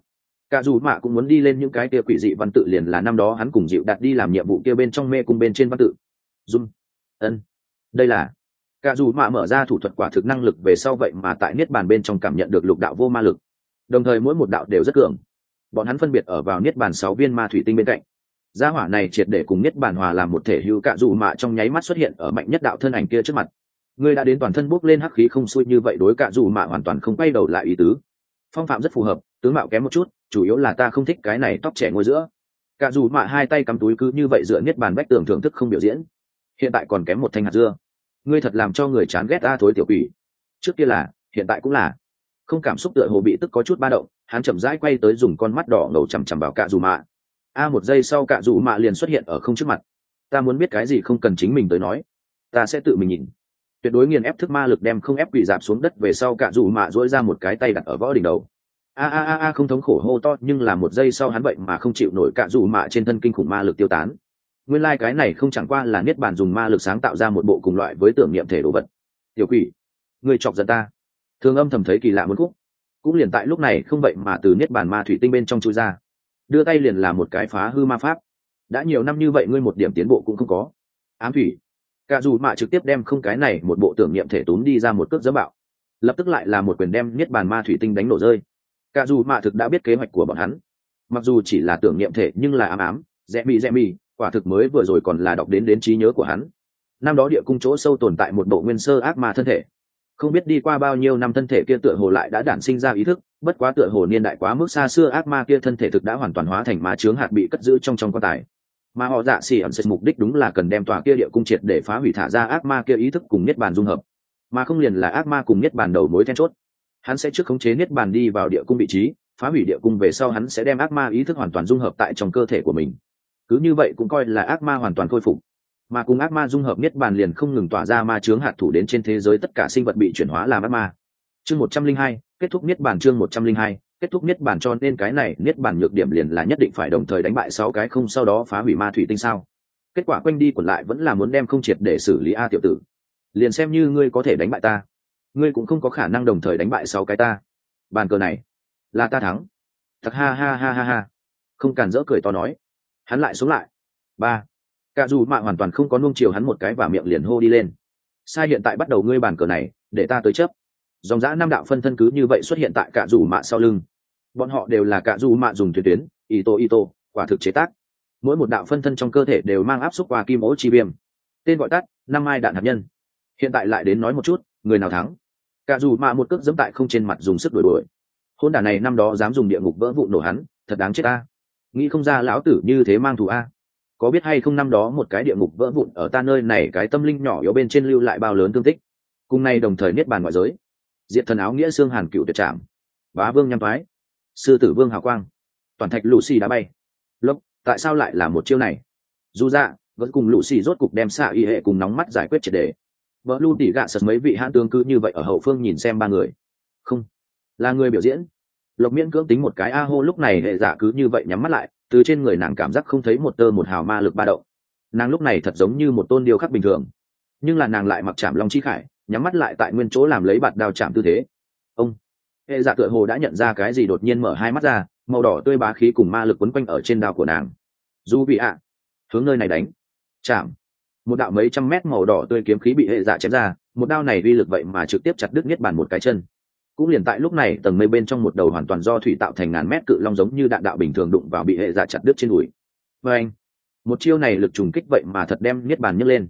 cả dù mạ cũng muốn đi lên những cái kia quỷ dị văn tự, liền là năm đó hắn cùng dịu đặt đi làm nhiệm vụ kia bên trong mê cung bên trên văn tự. Dung, ân, đây là cả dù mạ mở ra thủ thuật quả thực năng lực về sau, vậy mà tại niết bàn bên trong cảm nhận được lục đạo vô ma lực, đồng thời mỗi một đạo đều rất cường. Bọn hắn phân biệt ở vào niết bàn sáu viên ma thủy tinh bên cạnh. Gia hỏa này triệt để cùng niết bàn hòa làm một thể, hữu cả dù mạ trong nháy mắt xuất hiện ở mạnh nhất đạo thân ảnh kia trước mặt. Ngươi đã đến toàn thân bốc lên hắc khí không xuôi như vậy, đối cả dù mạ hoàn toàn không quay đầu lại ý tứ. Phong phạm rất phù hợp, tướng mạo kém một chút, chủ yếu là ta không thích cái này tóc trẻ ngồi giữa. Cả dù mạ hai tay cắm túi cứ như vậy dựa niết bàn vách tường thưởng thức không biểu diễn. Hiện tại còn kém một thanh hạt dưa. Ngươi thật làm cho người chán ghét a, thối tiểu quỷ. Trước kia là, hiện tại cũng là. Không cảm xúc tựa hồ bị tức có chút ba động, hắn chậm rãi quay tới dùng con mắt đỏ ngầu chằm chằm vào cả dù mạ. A một giây sau cả dù mạ liền xuất hiện ở không trước mặt. Ta muốn biết cái gì không cần chính mình tới nói, ta sẽ tự mình nhìn. Tuyệt đối nghiền ép thức ma lực đem không ép quỷ dạp xuống đất về sau, cả dù mạ duỗi ra một cái tay đặt ở võ đỉnh đầu. A a a a không thống khổ hô to, nhưng là một giây sau hắn vậy mà không chịu nổi, cả dù mạ trên thân kinh khủng ma lực tiêu tán. Nguyên lai like cái này không chẳng qua là niết bàn dùng ma lực sáng tạo ra một bộ cùng loại với tưởng niệm thể đồ vật. Tiểu quỷ, ngươi chọc giận ta. Thường âm thầm thấy kỳ lạ muốn khúc. Cũng liền tại lúc này không vậy mà từ niết bàn ma thủy tinh bên trong chui ra, đưa tay liền là một cái phá hư ma pháp. Đã nhiều năm như vậy ngươi một điểm tiến bộ cũng không có. Ám thủy. Cả dù mạ trực tiếp đem không cái này một bộ tưởng niệm thể túm đi ra một cước giẫm bạo, lập tức lại là một quyền đem niết bàn ma thủy tinh đánh nổ rơi. Cả dù mạ thực đã biết kế hoạch của bọn hắn, mặc dù chỉ là tưởng niệm thể nhưng là ám ám, rẽ mì rẽ mì, quả thực mới vừa rồi còn là đọc đến đến trí nhớ của hắn. Năm đó địa cung chỗ sâu tồn tại một bộ nguyên sơ ác ma thân thể, không biết đi qua bao nhiêu năm thân thể kia tựa hồ lại đã đản sinh ra ý thức, bất quá tựa hồ niên đại quá mức xa xưa, ác ma kia thân thể thực đã hoàn toàn hóa thành ma chướng hạt bị cất giữ trong trong quan tài. Mà họ dạ xỉ ẩn sệt mục đích đúng là cần đem tòa kia địa cung triệt để phá hủy, thả ra ác ma kia ý thức cùng niết bàn dung hợp, mà không liền là ác ma cùng niết bàn đầu mối then chốt. Hắn sẽ trước khống chế niết bàn đi vào địa cung vị trí, phá hủy địa cung về sau hắn sẽ đem ác ma ý thức hoàn toàn dung hợp tại trong cơ thể của mình. Cứ như vậy cũng coi là ác ma hoàn toàn khôi phục, mà cùng ác ma dung hợp niết bàn liền không ngừng tỏa ra ma chướng hạt thủ đến trên thế giới tất cả sinh vật bị chuyển hóa làm ác ma. Chương một trăm linh hai, kết thúc niết bàn. Chương một trăm linh hai, kết thúc niết bàn. Cho nên cái này niết bàn nhược điểm liền là nhất định phải đồng thời đánh bại sáu cái không, sau đó phá hủy ma thủy tinh sao? Kết quả quanh đi quẩn lại vẫn là muốn đem không triệt để xử lý. A tiểu tử, liền xem như ngươi có thể đánh bại ta, ngươi cũng không có khả năng đồng thời đánh bại sáu cái ta. Bàn cờ này là ta thắng. Thật ha ha ha ha ha. Không cản rỡ cười to nói. Hắn lại xuống lại. Ba. Cả dù mạ hoàn toàn không có nuông chiều hắn một cái và miệng liền hô đi lên. Sai, hiện tại bắt đầu ngươi bàn cờ này, để ta tới chấp. Dòng dã năm đạo phân thân cứ như vậy xuất hiện tại cả dù mạ sau lưng. Bọn họ đều là cả dù mạ dùng tuyến tuyến, ito ito, quả thực chế tác. Mỗi một đạo phân thân trong cơ thể đều mang áp xúc qua kim ố chi viêm. Tên gọi tắt, năm mai đạn hạt nhân. Hiện tại lại đến nói một chút, người nào thắng? Cả dù mạ một cước giẫm tại không trên mặt dùng sức đuổi đuổi. Hôn đản này năm đó dám dùng địa ngục vỡ vụn nổ hắn, thật đáng chết ta. Nghĩ không ra lão tử như thế mang thù a. Có biết hay không năm đó một cái địa ngục vỡ vụn ở ta nơi này cái tâm linh nhỏ yếu bên trên lưu lại bao lớn thương tích. Cùng nay đồng thời niết bàn ngoại giới. Diệt thần áo nghĩa xương hàn cựu tuyệt trảm. Bá vương nhăm thoái. Sư tử vương hào quang. Toàn thạch lũ xì đá bay. Lốc, tại sao lại là một chiêu này? Dù dạ, vẫn cùng lũ xì rốt cục đem xạ y hệ cùng nóng mắt giải quyết triệt đề. Vợ lưu tỉ gạ sật mấy vị hãn tướng cứ như vậy ở hậu phương nhìn xem ba người. Không, là người biểu diễn. Lộc miễn cưỡng tính một cái a hô, lúc này hệ giả cứ như vậy nhắm mắt lại, từ trên người nàng cảm giác không thấy một tơ một hào ma lực ba động. Nàng lúc này thật giống như một tôn điêu khắc bình thường, nhưng là nàng lại mặc trảm long chi khải, nhắm mắt lại tại nguyên chỗ làm lấy bạt đao chạm tư thế. Ông hệ giả tựa hồ đã nhận ra cái gì, đột nhiên mở hai mắt ra, màu đỏ tươi bá khí cùng ma lực quấn quanh ở trên đao của nàng. Du vị ạ, hướng nơi này đánh. Chạm. Một đạo mấy trăm mét màu đỏ tươi kiếm khí bị hệ giả chém ra, một đao này uy lực vậy mà trực tiếp chặt đứt niết bàn một cái chân. Cũng liền tại lúc này, tầng mây bên trong một đầu hoàn toàn do thủy tạo thành ngàn mét cự long giống như đạn đạo bình thường đụng vào bị hệ giả chặt đứt trên đùi. Và anh, một chiêu này lực trùng kích vậy mà thật đem niết bàn nhấc lên.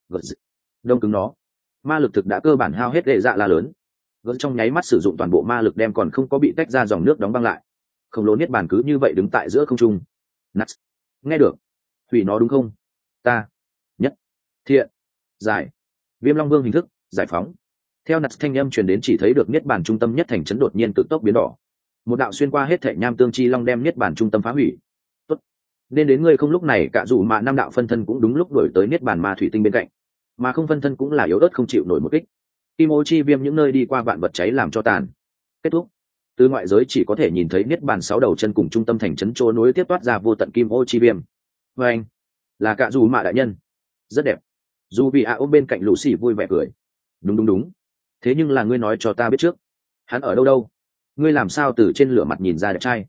Đông cứng nó. Ma lực thực đã cơ bản hao hết, hệ dạ la lớn. Gớt trong nháy mắt sử dụng toàn bộ ma lực đem còn không có bị tách ra dòng nước đóng băng lại. Khổng lồ niết bàn cứ như vậy đứng tại giữa không trung. Nuts. Nghe được. Hủy nó đúng không? Ta. Nhất. Thiện. Giải. Viêm long vương hình thức, giải phóng. Theo nặt thanh âm truyền đến, chỉ thấy được niết bàn trung tâm nhất thành chấn đột nhiên cực tốc biến đỏ. Một đạo xuyên qua hết thể nham tương chi long đem niết bàn trung tâm phá hủy. Tốt. Nên đến ngươi không, lúc này cả dù mà năm đạo phân thân cũng đúng lúc đuổi tới niết bàn ma thủy tinh bên cạnh. Mà không phân thân cũng là yếu ớt không chịu nổi một kích. Kim ô chi viêm những nơi đi qua vạn vật cháy làm cho tàn. Kết thúc. Từ ngoại giới chỉ có thể nhìn thấy niết bàn sáu đầu chân cùng trung tâm thành chấn chỗ nối tiếp toát ra vô tận kim ô chi viêm. Và anh là cả dù mạ đại nhân. Rất đẹp. Dù vì ạ ôm bên cạnh lũ xì vui vẻ cười. Đúng đúng đúng. Thế nhưng là ngươi nói cho ta biết trước, hắn ở đâu đâu? Ngươi làm sao từ trên lửa mặt nhìn ra đẹp trai?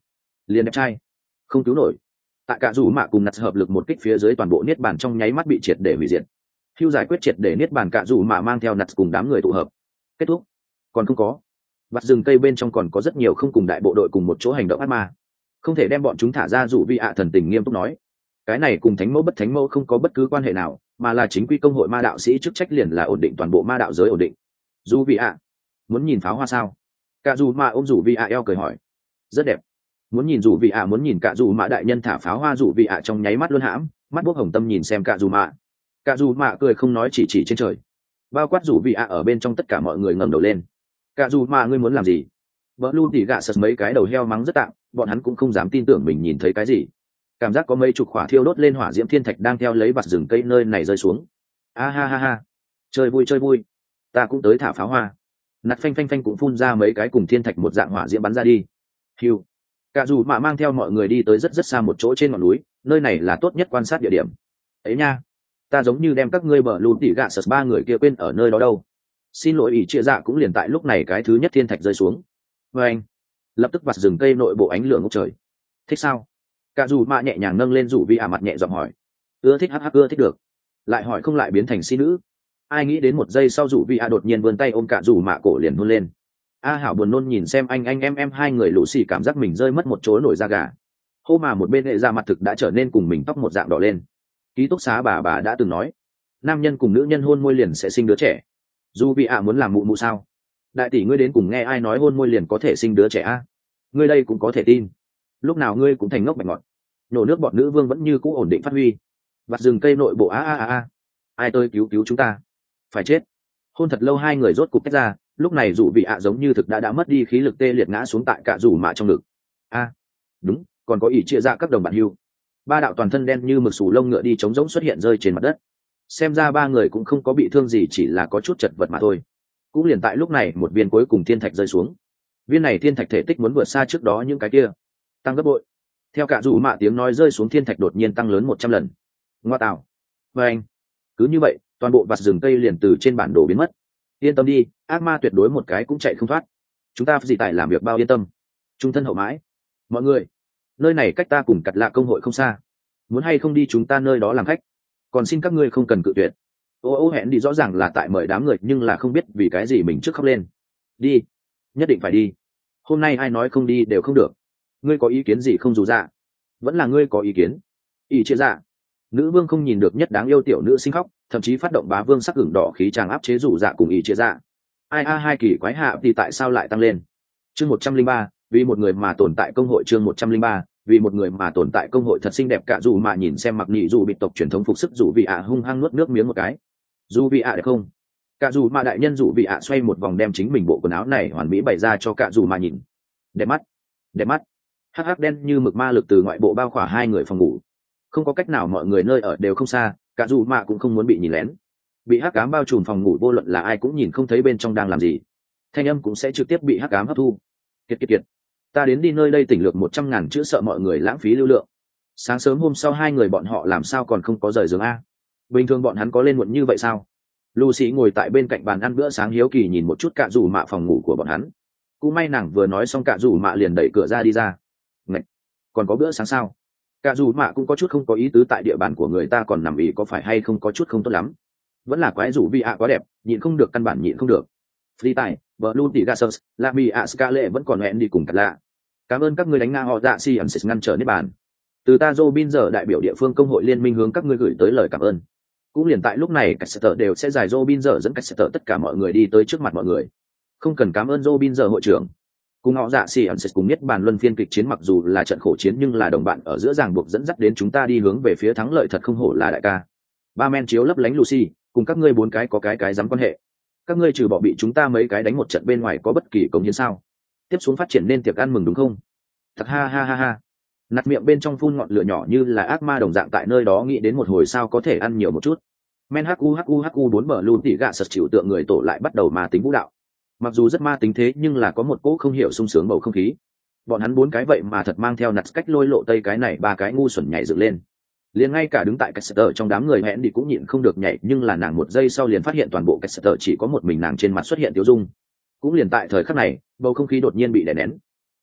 liền đẹp trai không cứu nổi. Tại cả dù mạ cùng nặt hợp lực một kích phía dưới, toàn bộ niết bàn trong nháy mắt bị triệt để hủy diệt. Hưu giải quyết triệt để niết bàn, cả dù mạ mang theo nặt cùng đám người tụ hợp. Kết thúc? Còn không có. Vặt rừng cây bên trong còn có rất nhiều không cùng đại bộ đội cùng một chỗ hành động ác ma, không thể đem bọn chúng thả ra. Dù vi ạ thần tình nghiêm túc nói, cái này cùng thánh mẫu bất thánh mẫu không có bất cứ quan hệ nào, mà là chính quy công hội ma đạo sĩ chức trách liền là ổn định toàn bộ ma đạo giới ổn định. Dù vi ạ muốn nhìn pháo hoa sao? Cả dù mạ ôm dù vi ạ eo cười hỏi. Rất đẹp. Muốn nhìn dù vi ạ muốn nhìn cả dù mạ đại nhân thả pháo hoa. Dù vi ạ trong nháy mắt luôn hãm, mắt bốc hồng tâm nhìn xem cả dù mạ. Cả dù mạ cười không nói, chỉ chỉ trên trời. Bao quát dù vi ạ ở bên trong, tất cả mọi người ngẩng đầu lên. Cả dù mạ ngươi muốn làm gì? Vợ luôn tỉ gạ sật mấy cái đầu heo mắng rất tạm, bọn hắn cũng không dám tin tưởng mình nhìn thấy cái gì. Cảm giác có mấy chục khỏa thiêu đốt lên hỏa diễm thiên thạch đang theo lấy vạt rừng cây nơi này rơi xuống. A ha ha ha, chơi vui chơi vui, ta cũng tới thả pháo hoa. Nạt phanh phanh phanh cũng phun ra mấy cái cùng thiên thạch một dạng hỏa diễm bắn ra đi. Hiu, cả dù mạ mang theo mọi người đi tới rất rất xa một chỗ trên ngọn núi, nơi này là tốt nhất quan sát địa điểm. Ấy nha, ta giống như đem các ngươi bờ lùn tỉ gạ sật ba người kia quên ở nơi đó đâu. Xin lỗi. Ỷ chia dạ cũng liền tại lúc này cái thứ nhất thiên thạch rơi xuống. Và anh lập tức vặt rừng cây nội bộ ánh lửa ngốc trời. Thích sao? Cả dù mạ nhẹ nhàng nâng lên rủ vi ả mặt nhẹ giọng hỏi. Ưa thích hắc hắc ưa thích được. Lại hỏi không lại biến thành si nữ. Ai nghĩ đến một giây sau rủ vi ả đột nhiên vươn tay ôm cả dù mạ cổ liền hôn lên. A hảo buồn nôn nhìn xem anh anh em em hai người lũ xì, cảm giác mình rơi mất một chỗ nổi da gà. Hô mà một bên hệ ra mặt thực đã trở nên cùng mình tóc một dạng đỏ lên. Ký túc xá bà bà đã từng nói, nam nhân cùng nữ nhân hôn môi liền sẽ sinh đứa trẻ. Dù vì ạ muốn làm mụ mụ sao? Đại tỷ ngươi đến cùng nghe ai nói hôn môi liền có thể sinh đứa trẻ a? Ngươi đây cũng có thể tin? Lúc nào ngươi cũng thành ngốc bạch ngọt. Nổ nước bọt nữ vương vẫn như cũ ổn định phát huy. Vặt rừng cây nội bộ a a a a. Ai tôi cứu cứu chúng ta? Phải chết. Hôn thật lâu hai người rốt cục tách ra, lúc này dù vị ạ giống như thực đã đã mất đi khí lực, tê liệt ngã xuống tại cả rủ mạ trong ngực. A, đúng, còn có ỷ chia ra các đồng bạn hưu. Ba đạo toàn thân đen như mực sù lông ngựa đi trống rỗng xuất hiện rơi trên mặt đất. Xem ra ba người cũng không có bị thương gì, chỉ là có chút chật vật mà thôi. Cũng liền tại lúc này một viên cuối cùng thiên thạch rơi xuống. Viên này thiên thạch thể tích muốn vượt xa trước đó những cái kia, tăng gấp bội. Theo cả rủ mạ tiếng nói rơi xuống, thiên thạch đột nhiên tăng lớn một trăm lần. Ngoa tạo. Và anh cứ như vậy toàn bộ vạt rừng cây liền từ trên bản đồ biến mất. Yên tâm đi, ác ma tuyệt đối một cái cũng chạy không thoát. Chúng ta gì tại làm việc bao yên tâm, trung thân hậu mãi. Mọi người, nơi này cách ta cùng cặt lạ công hội không xa, muốn hay không đi chúng ta nơi đó làm khách? Còn xin các ngươi không cần cự tuyệt. Ô ô hẹn đi rõ ràng là tại mời đám người, nhưng là không biết vì cái gì mình trước khóc lên. Đi, nhất định phải đi. Hôm nay ai nói không đi đều không được. Ngươi có ý kiến gì không? Dù dạ vẫn là ngươi có ý kiến. Ý chia dạ. Nữ vương không nhìn được nhất đáng yêu tiểu nữ sinh khóc, thậm chí phát động bá vương sắc hưởng đỏ khí tràng áp chế rủ dạ cùng ý chia dạ. Ai a hai kỳ quái hạ thì tại sao lại tăng lên? Chương một trăm linh ba, vì một người mà tồn tại công hội. Chương một trăm linh ba, vì một người mà tồn tại công hội. Thật xinh đẹp. Cả dù mà nhìn xem mặc nhị dù bị tộc truyền thống phục sức dù vị ạ hung hăng nuốt nước miếng một cái. Dù vị ạ đẹp không? Cả dù mà đại nhân dù vị ạ xoay một vòng đem chính mình bộ quần áo này hoàn mỹ bày ra cho cả dù mà nhìn. Đẹp mắt, đẹp mắt. Hắc hắc đen như mực ma lực từ ngoại bộ bao khỏa hai người phòng ngủ. Không có cách nào, mọi người nơi ở đều không xa, cả dù mà cũng không muốn bị nhìn lén. Bị hắc ám bao trùm phòng ngủ, vô luận là ai cũng nhìn không thấy bên trong đang làm gì. Thanh âm cũng sẽ trực tiếp bị hắc ám hấp thu. Kiệt kiệt kiệt, ta đến đi nơi đây tỉnh lược một trăm ngàn chữ, sợ mọi người lãng phí lưu lượng. Sáng sớm hôm sau hai người bọn họ làm sao còn không có rời giường a? Bình thường bọn hắn có lên muộn như vậy sao? Lucy ngồi tại bên cạnh bàn ăn bữa sáng, hiếu kỳ nhìn một chút cả dù mạ phòng ngủ của bọn hắn. Cũng may nàng vừa nói xong cả dù mạ liền đẩy cửa ra đi ra. Ngậy, còn có bữa sáng sao? Cả dù mạ cũng có chút không có ý tứ, tại địa bàn của người ta còn nằm ỉ, có phải hay không có chút không tốt lắm? Vẫn là quái rủ vi ạ quá đẹp, nhịn không được, căn bản nhịn không được. Free tài, Blue Tigasus, Lami ạ Scarlet vẫn còn hẹn đi cùng cắt lạ. Cảm ơn các ngươi đánh nga họ dạ si ẩn ngăn trở nếp bàn. Từ ta Robin giờ đại biểu địa phương công hội liên minh hướng các ngươi gửi tới lời cảm ơn. Cũng liền tại lúc này, các sở đều sẽ giải Robin giờ dẫn các sở tất cả mọi người đi tới trước mặt mọi người. Không cần cảm ơn Robin giờ hội trưởng. Cùng họ dạ si ẩn cùng nhất bàn luân phiên kịch chiến, mặc dù là trận khổ chiến nhưng là đồng bạn ở giữa ràng buộc dẫn dắt đến chúng ta đi hướng về phía thắng lợi, thật không hổ là đại ca. Ba men chiếu lấp lánh Lucy, cùng các ngươi bốn cái có cái cái dám quan hệ. Các ngươi trừ bỏ bị chúng ta mấy cái đánh một trận bên ngoài có bất kỳ cống hiến sao? Tiếp xuống phát triển nên tiệc ăn mừng đúng không? Thật ha ha ha ha. Nặt miệng bên trong phun ngọn lửa nhỏ như là ác ma đồng dạng tại nơi đó nghĩ đến một hồi sao có thể ăn nhiều một chút. Men hu hu hu bốn bờ luôn tỉ gạ sật chịu tượng người tổ lại bắt đầu ma tính vũ đạo. Mặc dù rất ma tính thế nhưng là có một cỗ không hiểu sung sướng bầu không khí. Bọn hắn bốn cái vậy mà thật mang theo nặt cách lôi lộ tây cái này ba cái ngu xuẩn nhảy dựng lên. Liền ngay cả đứng tại Caster trong đám người hẹn đi cũng nhịn không được nhảy, nhưng là nàng một giây sau liền phát hiện toàn bộ Caster chỉ có một mình nàng trên mặt xuất hiện tiêu dung. Cũng liền tại thời khắc này, bầu không khí đột nhiên bị đè nén. Các vị,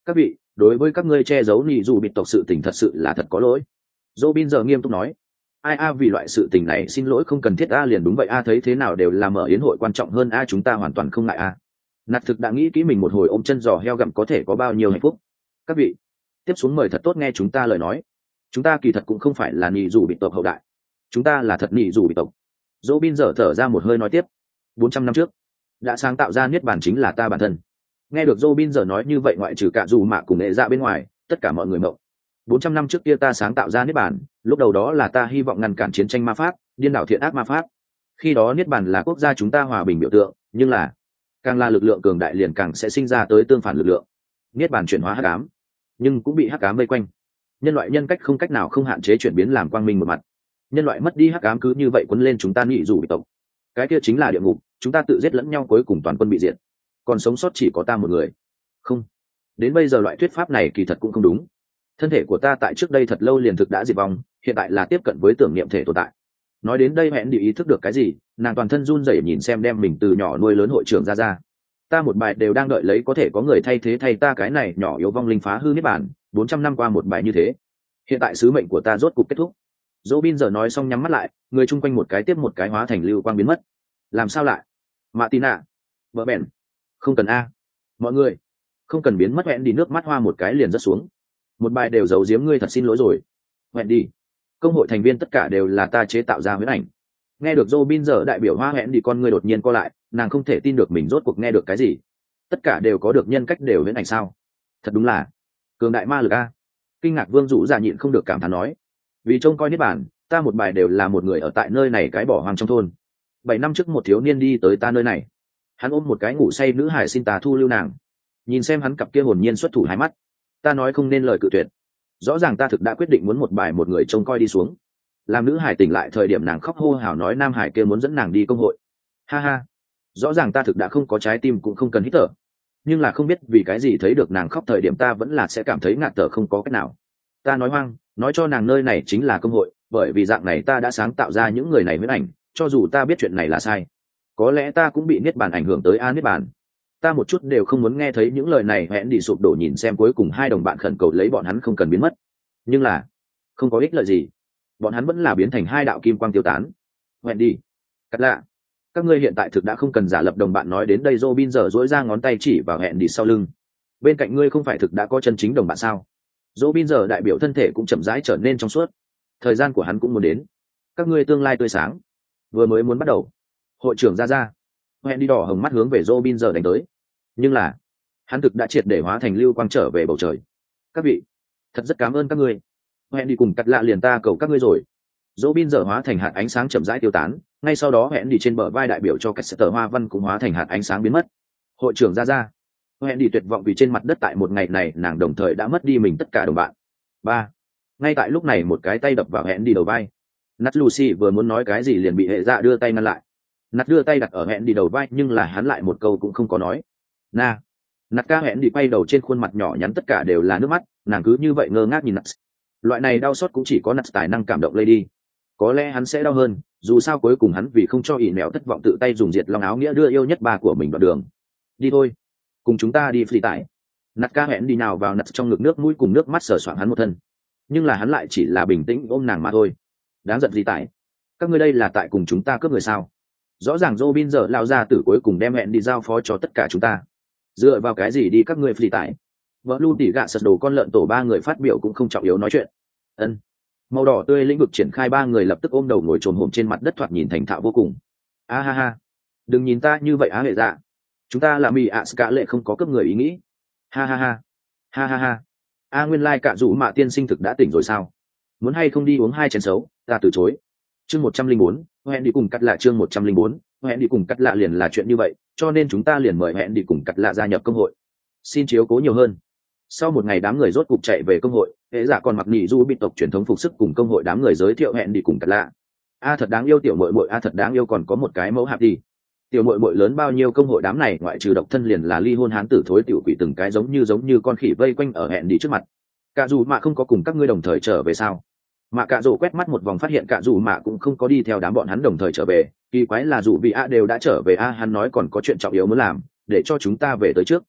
đối với các ngươi che giấu nhị dù bị tộc sự tình thật sự là thật có lỗi. Robin giờ nghiêm túc nói. Ai a vì loại sự tình này xin lỗi không cần thiết a liền đúng vậy a thấy thế nào đều là mở yến hội quan trọng hơn a chúng ta hoàn toàn không ngại a. Nạt thực đã nghĩ kỹ mình một hồi ôm chân giò heo gặm có thể có bao nhiêu hạnh phúc. Các vị, tiếp xuống mời thật tốt nghe chúng ta lời nói. Chúng ta kỳ thật cũng không phải là nhị dù bị tộc hậu đại. Chúng ta là thật nhị dù bị tộc. Robin giờ thở ra một hơi nói tiếp. bốn trăm năm trước, đã sáng tạo ra niết bàn chính là ta bản thân. Nghe được Robin giờ nói như vậy ngoại trừ cả dù mạ cùng nghệ dạ bên ngoài, tất cả mọi người mộng. bốn trăm năm trước kia ta sáng tạo ra niết bàn, lúc đầu đó là ta hy vọng ngăn cản chiến tranh ma pháp, điên đảo thiện ác ma pháp. Khi đó niết bàn là quốc gia chúng ta hòa bình biểu tượng, nhưng là càng là lực lượng cường đại liền càng sẽ sinh ra tới tương phản lực lượng. Niết bàn chuyển hóa hắc ám, nhưng cũng bị hắc ám vây quanh. Nhân loại nhân cách không cách nào không hạn chế chuyển biến làm quang minh một mặt. Nhân loại mất đi hắc ám cứ như vậy quấn lên chúng ta nhị dù bị tộc. Cái kia chính là địa ngục, chúng ta tự giết lẫn nhau cuối cùng toàn quân bị diệt. Còn sống sót chỉ có ta một người. Không, đến bây giờ loại thuyết pháp này kỳ thật cũng không đúng. Thân thể của ta tại trước đây thật lâu liền thực đã diệt vong, hiện tại là tiếp cận với tưởng niệm thể tồn tại. Nói đến đây hẹn đi ý thức được cái gì, nàng toàn thân run rẩy nhìn xem đem mình từ nhỏ nuôi lớn hội trưởng ra ra. Ta một bài đều đang đợi lấy có thể có người thay thế thay ta cái này nhỏ yếu vong linh phá hư niết bàn, bốn trăm năm qua một bài như thế. Hiện tại sứ mệnh của ta rốt cục kết thúc. Robin giờ nói xong nhắm mắt lại, người chung quanh một cái tiếp một cái hóa thành lưu quang biến mất. Làm sao lại? Martina, vợ bèn, không cần a. Mọi người, không cần biến mất hẹn đi nước mắt hoa một cái liền rớt xuống. Một bài đều giấu giếm ngươi thật xin lỗi rồi. Hẹn đi. Công hội thành viên tất cả đều là ta chế tạo ra huyễn ảnh. Nghe được Robin giờ đại biểu hoa hẹn đi con ngươi đột nhiên co lại, nàng không thể tin được mình rốt cuộc nghe được cái gì. Tất cả đều có được nhân cách đều huyễn ảnh sao? Thật đúng là cường đại ma lực a. Kinh ngạc Vương Dụ giả nhịn không được cảm thán nói. Vì trông coi niết bàn, ta một bài đều là một người ở tại nơi này cái bỏ hoang trong thôn. Bảy năm trước một thiếu niên đi tới ta nơi này, hắn ôm một cái ngủ say nữ hải xin ta thu lưu nàng. Nhìn xem hắn cặp kia hồn nhiên xuất thủ hai mắt, ta nói không nên lời cự tuyệt. Rõ ràng ta thực đã quyết định muốn một bài một người trông coi đi xuống. Làm nữ hải tỉnh lại thời điểm nàng khóc hô hào nói nam hải kia muốn dẫn nàng đi công hội. Ha ha, rõ ràng ta thực đã không có trái tim cũng không cần hít thở, nhưng là không biết vì cái gì thấy được nàng khóc thời điểm ta vẫn là sẽ cảm thấy ngạt thở không có cách nào. Ta nói hoang, nói cho nàng nơi này chính là công hội, bởi vì dạng này ta đã sáng tạo ra những người này huyễn ảnh, cho dù ta biết chuyện này là sai, có lẽ ta cũng bị niết bàn ảnh hưởng tới a niết bàn. Ta một chút đều không muốn nghe thấy những lời này. Hẹn đi sụp đổ nhìn xem cuối cùng hai đồng bạn khẩn cầu lấy bọn hắn không cần biến mất, nhưng là không có ích lợi gì, bọn hắn vẫn là biến thành hai đạo kim quang tiêu tán. Hẹn đi, cắt lạ, các ngươi hiện tại thực đã không cần giả lập. Đồng bạn nói đến đây Robin giờ dỗi ra ngón tay chỉ vào hẹn đi sau lưng. Bên cạnh ngươi không phải thực đã có chân chính đồng bạn sao? Robin giờ đại biểu thân thể cũng chậm rãi trở nên trong suốt. Thời gian của hắn cũng muốn đến. Các ngươi tương lai tươi sáng vừa mới muốn bắt đầu. Hội trưởng ra ra, hẹn đi đỏ hồng mắt hướng về Robin giờ đánh tới, nhưng là hắn thực đã triệt để hóa thành lưu quang trở về bầu trời. Các vị, thật rất cảm ơn các ngươi. Hẹn đi cùng cắt lạ liền ta cầu các ngươi rồi. Robin giờ hóa thành hạt ánh sáng chậm rãi tiêu tán, ngay sau đó hẹn đi trên bờ vai đại biểu cho cách tờ hoa văn cũng hóa thành hạt ánh sáng biến mất. Hội trưởng ra ra, hẹn đi tuyệt vọng vì trên mặt đất tại một ngày này nàng đồng thời đã mất đi mình tất cả đồng bạn. Ba. Ngay tại lúc này một cái tay đập vào hẹn đi đầu vai. Nat Lucy vừa muốn nói cái gì liền bị hệ dạ đưa tay ngăn lại. Nat đưa tay đặt ở hẹn đi đầu vai nhưng là hắn lại một câu cũng không có nói. Na. Nat ca hẹn đi quay đầu trên khuôn mặt nhỏ nhắn tất cả đều là nước mắt, nàng cứ như vậy ngơ ngác nhìn Nat. Loại này đau xót cũng chỉ có Nat tài năng cảm động lây đi. Có lẽ hắn sẽ đau hơn, dù sao cuối cùng hắn vì không cho ỷ nẻo thất vọng tự tay dùng diệt long áo nghĩa đưa yêu nhất ba của mình đoạn đường. Đi thôi, cùng chúng ta đi phi tải. Nat ca hẹn đi nào vào Nat trong ngực nước mũi cùng nước mắt sờ soạng hắn một thân, nhưng là hắn lại chỉ là bình tĩnh ôm nàng mà thôi. Đáng giận gì tại? Các ngươi đây là tại cùng chúng ta cướp người sao? Rõ ràng Robin giờ lao ra từ cuối cùng đem hẹn đi giao phó cho tất cả chúng ta. Dựa vào cái gì đi các ngươi phi tải? Vợ lu tỉ gạ sật đồ con lợn tổ ba người phát biểu cũng không trọng yếu nói chuyện. Ân. Màu đỏ tươi lĩnh vực triển khai ba người lập tức ôm đầu ngồi trồm hổm trên mặt đất thoạt nhìn thành thạo vô cùng. A ha ha, đừng nhìn ta như vậy á hệ dạ. Chúng ta là mì ạ cả lệ không có cướp người ý nghĩ. Ha ha ha, ha ha ha. A nguyên lai cạ rủ mạ tiên sinh thực đã tỉnh rồi sao? Muốn hay không đi uống hai chén xấu? Ta từ chối. Chương một trăm linh bốn, hẹn đi cùng cắt lạ chương một trăm linh bốn, hẹn đi cùng cắt lạ liền là chuyện như vậy, cho nên chúng ta liền mời hẹn đi cùng cắt lạ gia nhập công hội. Xin chiếu cố nhiều hơn. Sau một ngày đám người rốt cục chạy về công hội, hệ giả còn mặc nhị du bị tộc truyền thống phục sức cùng công hội đám người giới thiệu hẹn đi cùng cắt lạ. A thật đáng yêu tiểu muội muội, a thật đáng yêu còn có một cái mẫu hạp đi. Tiểu muội muội lớn bao nhiêu công hội đám này ngoại trừ độc thân liền là ly hôn hán tử thối tiểu quỷ từng cái giống như giống như con khỉ vây quanh ở hẹn đi trước mặt. Cả dù mạ không có cùng các ngươi đồng thời trở về sao? Mạ cả dù quét mắt một vòng phát hiện cả dù mạ cũng không có đi theo đám bọn hắn đồng thời trở về, kỳ quái là dù vì a đều đã trở về a hắn nói còn có chuyện trọng yếu muốn làm, để cho chúng ta về tới trước.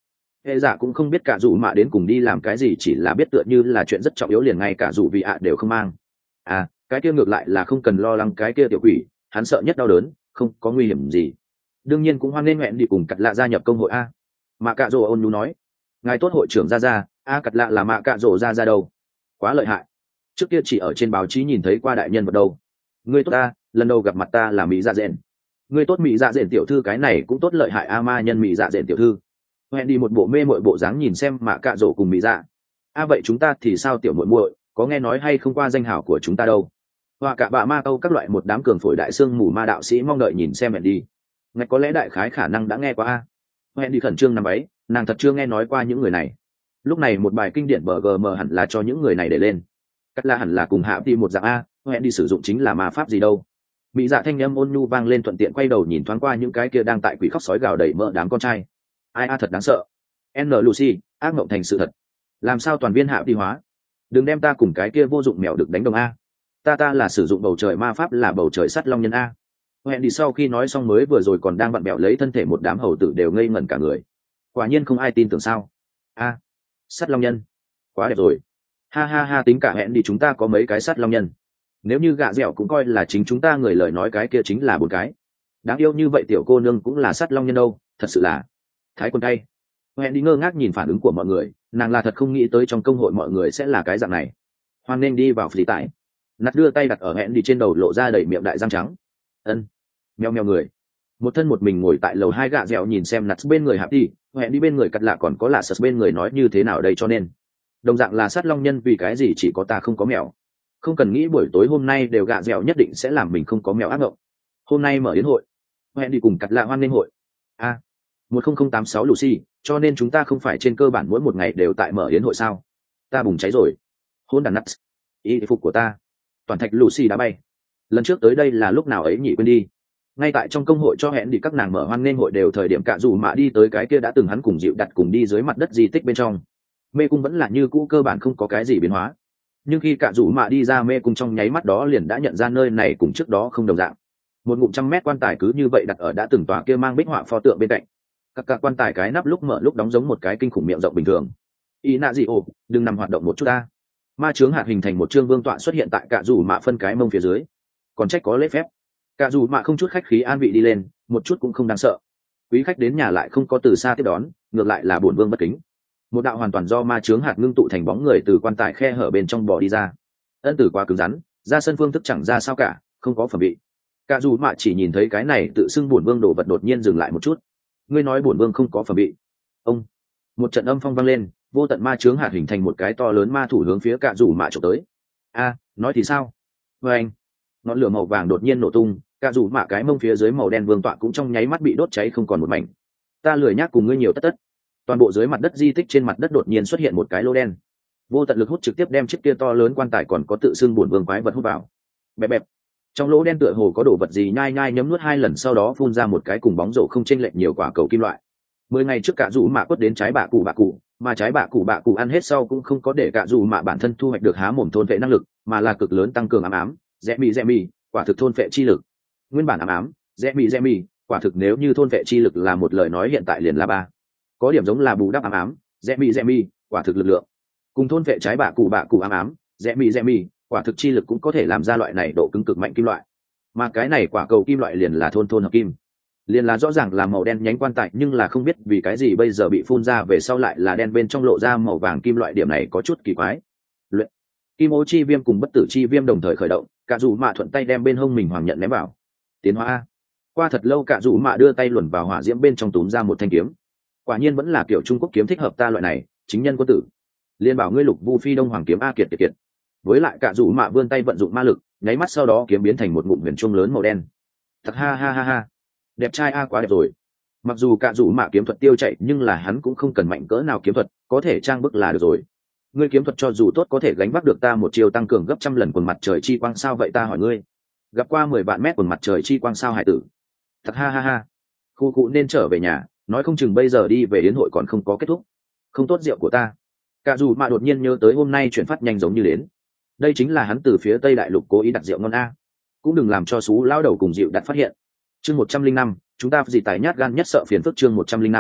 hệ giả cũng không biết cả dù mạ đến cùng đi làm cái gì, chỉ là biết tựa như là chuyện rất trọng yếu, liền ngay cả dù vị ạ đều không mang. À, cái kia ngược lại là không cần lo lắng, cái kia tiểu quỷ hắn sợ nhất đau đớn, không có nguy hiểm gì. Đương nhiên cũng hoan nên nguyện đi cùng cặt lạ gia nhập công hội a. Mạ cạ rồ ôn nhu nói. Ngài tốt, hội trưởng ra ra. A, cặt lạ là mạ cạ rồ ra ra đâu? Quá lợi hại, trước kia chỉ ở trên báo chí nhìn thấy qua đại nhân vật đâu. Ngươi tốt ta, lần đầu gặp mặt ta là mỹ dạ dện. Ngươi tốt mỹ dạ dện tiểu thư, cái này cũng tốt lợi hại a, ma nhân mỹ dạ dện tiểu thư. Hẹn đi một bộ mê mội bộ dáng nhìn xem mạ cạ rồ cùng mỹ dạ. A, vậy chúng ta thì sao tiểu muội muội, có nghe nói hay không qua danh hảo của chúng ta đâu? Hoa cả bạ ma câu các loại một đám cường phổi đại xương mù ma đạo sĩ mong đợi nhìn xem hẹn đi. Ngạch có lẽ đại khái khả năng đã nghe qua a. Hẹn đi khẩn trương nằm ấy, nàng thật chưa nghe nói qua những người này. Lúc này một bài kinh điển bờ gm hẳn là cho những người này để lên. Cắt la hẳn là cùng hạ đi một dạng a, hẹn đi sử dụng chính là ma pháp gì đâu. Mỹ dạ thanh âm ôn nhu vang lên, thuận tiện quay đầu nhìn thoáng qua những cái kia đang tại quỷ khóc sói gào đầy mỡ đám con trai. Ai a, thật đáng sợ. N Lucy, ác mộng thành sự thật. Làm sao toàn viên hạ đi hóa? Đừng đem ta cùng cái kia vô dụng mèo được đánh đồng a. Ta ta là sử dụng bầu trời ma pháp, là bầu trời sắt long nhân a. Hẹn đi sau khi nói xong mới vừa rồi còn đang vặn bẹo lấy thân thể một đám hầu tử đều ngây ngẩn cả người. Quả nhiên không ai tin tưởng sao? A, sắt long nhân, quá đẹp rồi. Ha ha ha, tính cả hẹn đi chúng ta có mấy cái sắt long nhân. Nếu như gạ dẻo cũng coi là chính chúng ta người lời nói, cái kia chính là bốn cái. Đáng yêu như vậy tiểu cô nương cũng là sắt long nhân đâu, thật sự là thái quân tay. Hẹn đi ngơ ngác nhìn phản ứng của mọi người, nàng là thật không nghĩ tới trong công hội mọi người sẽ là cái dạng này. Hoan nên đi vào phí tải. Nặt đưa tay đặt ở hẹn đi trên đầu, lộ ra đầy miệng đại răng trắng. Ân, meo meo người. Một thân một mình ngồi tại lầu hai, gạ dẻo nhìn xem nặt bên người hạp đi, hẹn đi bên người cắt lạ, còn có lạ sật bên người, nói như thế nào đây, cho nên đồng dạng là sát long nhân, vì cái gì chỉ có ta không có mèo? Không cần nghĩ, buổi tối hôm nay đều gạ dẻo nhất định sẽ làm mình không có mèo ác mộng. Hôm nay mở yến hội, hẹn đi cùng cắt lạ hoan nghênh hội. A, một không không tám sáu Lucy, cho nên chúng ta không phải trên cơ bản mỗi một ngày đều tại mở yến hội sao? Ta bùng cháy rồi. Hôn đàn nuts. Y phục của ta. Toàn thạch Lucy đã bay. Lần trước tới đây là lúc nào ấy nhỉ, quên đi. Ngay tại trong công hội cho hẹn đi các nàng mở hoan nghênh hội đều thời điểm, cả dù mạ đi tới cái kia đã từng hắn cùng dịu đặt cùng đi dưới mặt đất di tích bên trong. Mê cung vẫn là như cũ, cơ bản không có cái gì biến hóa. Nhưng khi cả dù mạ đi ra mê cung trong nháy mắt đó, liền đã nhận ra nơi này cùng trước đó không đồng dạng. Một ngụm trăm mét quan tài cứ như vậy đặt ở đã từng tòa kia mang bích họa pho tượng bên cạnh. Các cả quan tài cái nắp lúc mở lúc đóng giống một cái kinh khủng miệng rộng bình thường. Y nạ gì ồ, đừng nằm hoạt động một chút ta. Ma chướng hạt hình thành một chương vương tọa xuất hiện tại cả dù mạ phân cái mông phía dưới. Còn trách có lễ phép. Cả dù mạ không chút khách khí an vị đi lên, một chút cũng không đáng sợ. Quý khách đến nhà lại không có từ xa tiếp đón, ngược lại là bổn vương bất kính. Một đạo hoàn toàn do ma chướng hạt ngưng tụ thành bóng người từ quan tài khe hở bên trong bò đi ra. Ân tử quá cứng rắn, ra sân phương thức chẳng ra sao cả, không có phẩm vị. Cả dù mạ chỉ nhìn thấy cái này tự xưng bổn vương đồ vật, đột nhiên dừng lại một chút. Ngươi nói bổn vương không có phẩm vị? Ông, một trận âm phong vang lên, vô tận ma chướng hạt hình thành một cái to lớn ma thủ hướng phía cả dù mạ chụp tới. A, nói thì sao? Với anh, ngọn lửa màu vàng đột nhiên nổ tung, cả dù mạ cái mông phía dưới màu đen vương tọa cũng trong nháy mắt bị đốt cháy không còn một mảnh. Ta lười nhác cùng ngươi nhiều tất tất. Toàn bộ dưới mặt đất di tích, trên mặt đất đột nhiên xuất hiện một cái lỗ đen, vô tận lực hút trực tiếp đem chiếc kia to lớn quan tài còn có tự xưng bổn vương quái vật hút vào. Bẹp bẹp. Trong lỗ đen tựa hồ có đồ vật gì nhai nhai nhấm nuốt hai lần, sau đó phun ra một cái cùng bóng rổ không chênh lệch nhiều quả cầu kim loại. Mười ngày trước cả dù mạ quất đến trái bạ cụ bạ cụ, mà trái bạ cụ bạ cụ ăn hết sau cũng không có để cả dù mạ bản thân thu hoạch được há mồm thôn vệ năng lực, mà là cực lớn tăng cường ám ám, rẽ mì rẽ mì, quả thực thôn vệ chi lực. Nguyên bản ám ám, rẽ mì rẽ mì, quả thực nếu như thôn vệ chi lực là một lời nói, hiện tại liền là ba. Có điểm giống là bù đắp ám ám, rẽ mì rẽ mì, quả thực lực lượng. Cùng thôn vệ trái bạ cụ bạ cụ ám ám, rẽ mì rẽ mì, quả thực chi lực cũng có thể làm ra loại này độ cứng cực mạnh kim loại. Mà cái này quả cầu kim loại liền là thôn thôn hợp kim, liền là rõ ràng là màu đen nhánh quan tài, nhưng là không biết vì cái gì bây giờ bị phun ra về sau lại là đen, bên trong lộ ra màu vàng kim loại, điểm này có chút kỳ quái. Luyện kim ô chi viêm cùng bất tử chi viêm đồng thời khởi động, cả dù mạ thuận tay đem bên hông mình hoàng nhận ném vào. Tiến hóa. Qua thật lâu cả dù mạ đưa tay luồn vào hỏa diễm bên trong, túm ra một thanh kiếm. Quả nhiên vẫn là kiểu Trung Quốc kiếm thích hợp ta loại này, chính nhân quân tử. Liên bảo ngươi lục vu phi đông hoàng kiếm a, kiệt kiệt kiệt. Với lại cả dù mạ vươn tay vận dụng ma lực, nháy mắt sau đó kiếm biến thành một ngụm huyền chuông lớn màu đen. Thật ha ha ha ha, đẹp trai a, quá đẹp rồi. Mặc dù cả dù mạ kiếm thuật tiêu chạy, nhưng là hắn cũng không cần mạnh cỡ nào kiếm thuật, có thể trang bức là được rồi. Ngươi kiếm thuật cho dù tốt, có thể gánh vác được ta một chiều tăng cường gấp trăm lần quần mặt trời chi quang sao? Vậy ta hỏi ngươi, gặp qua mười vạn mét quần mặt trời chi quang sao hải tử? Thật ha ha ha, khu cụ nên trở về nhà, nói không chừng bây giờ đi về yến hội còn không có kết thúc. Không tốt rượu của ta. Cả dù mạ đột nhiên nhớ tới hôm nay chuyển phát nhanh giống như đến, đây chính là hắn từ phía Tây Đại Lục cố ý đặt rượu ngon a. Cũng đừng làm cho xú lão đầu cùng dịu đặt phát hiện. Chương một trăm linh năm, chúng ta gì tài nhát gan nhất sợ phiền phức. Chương một trăm linh năm,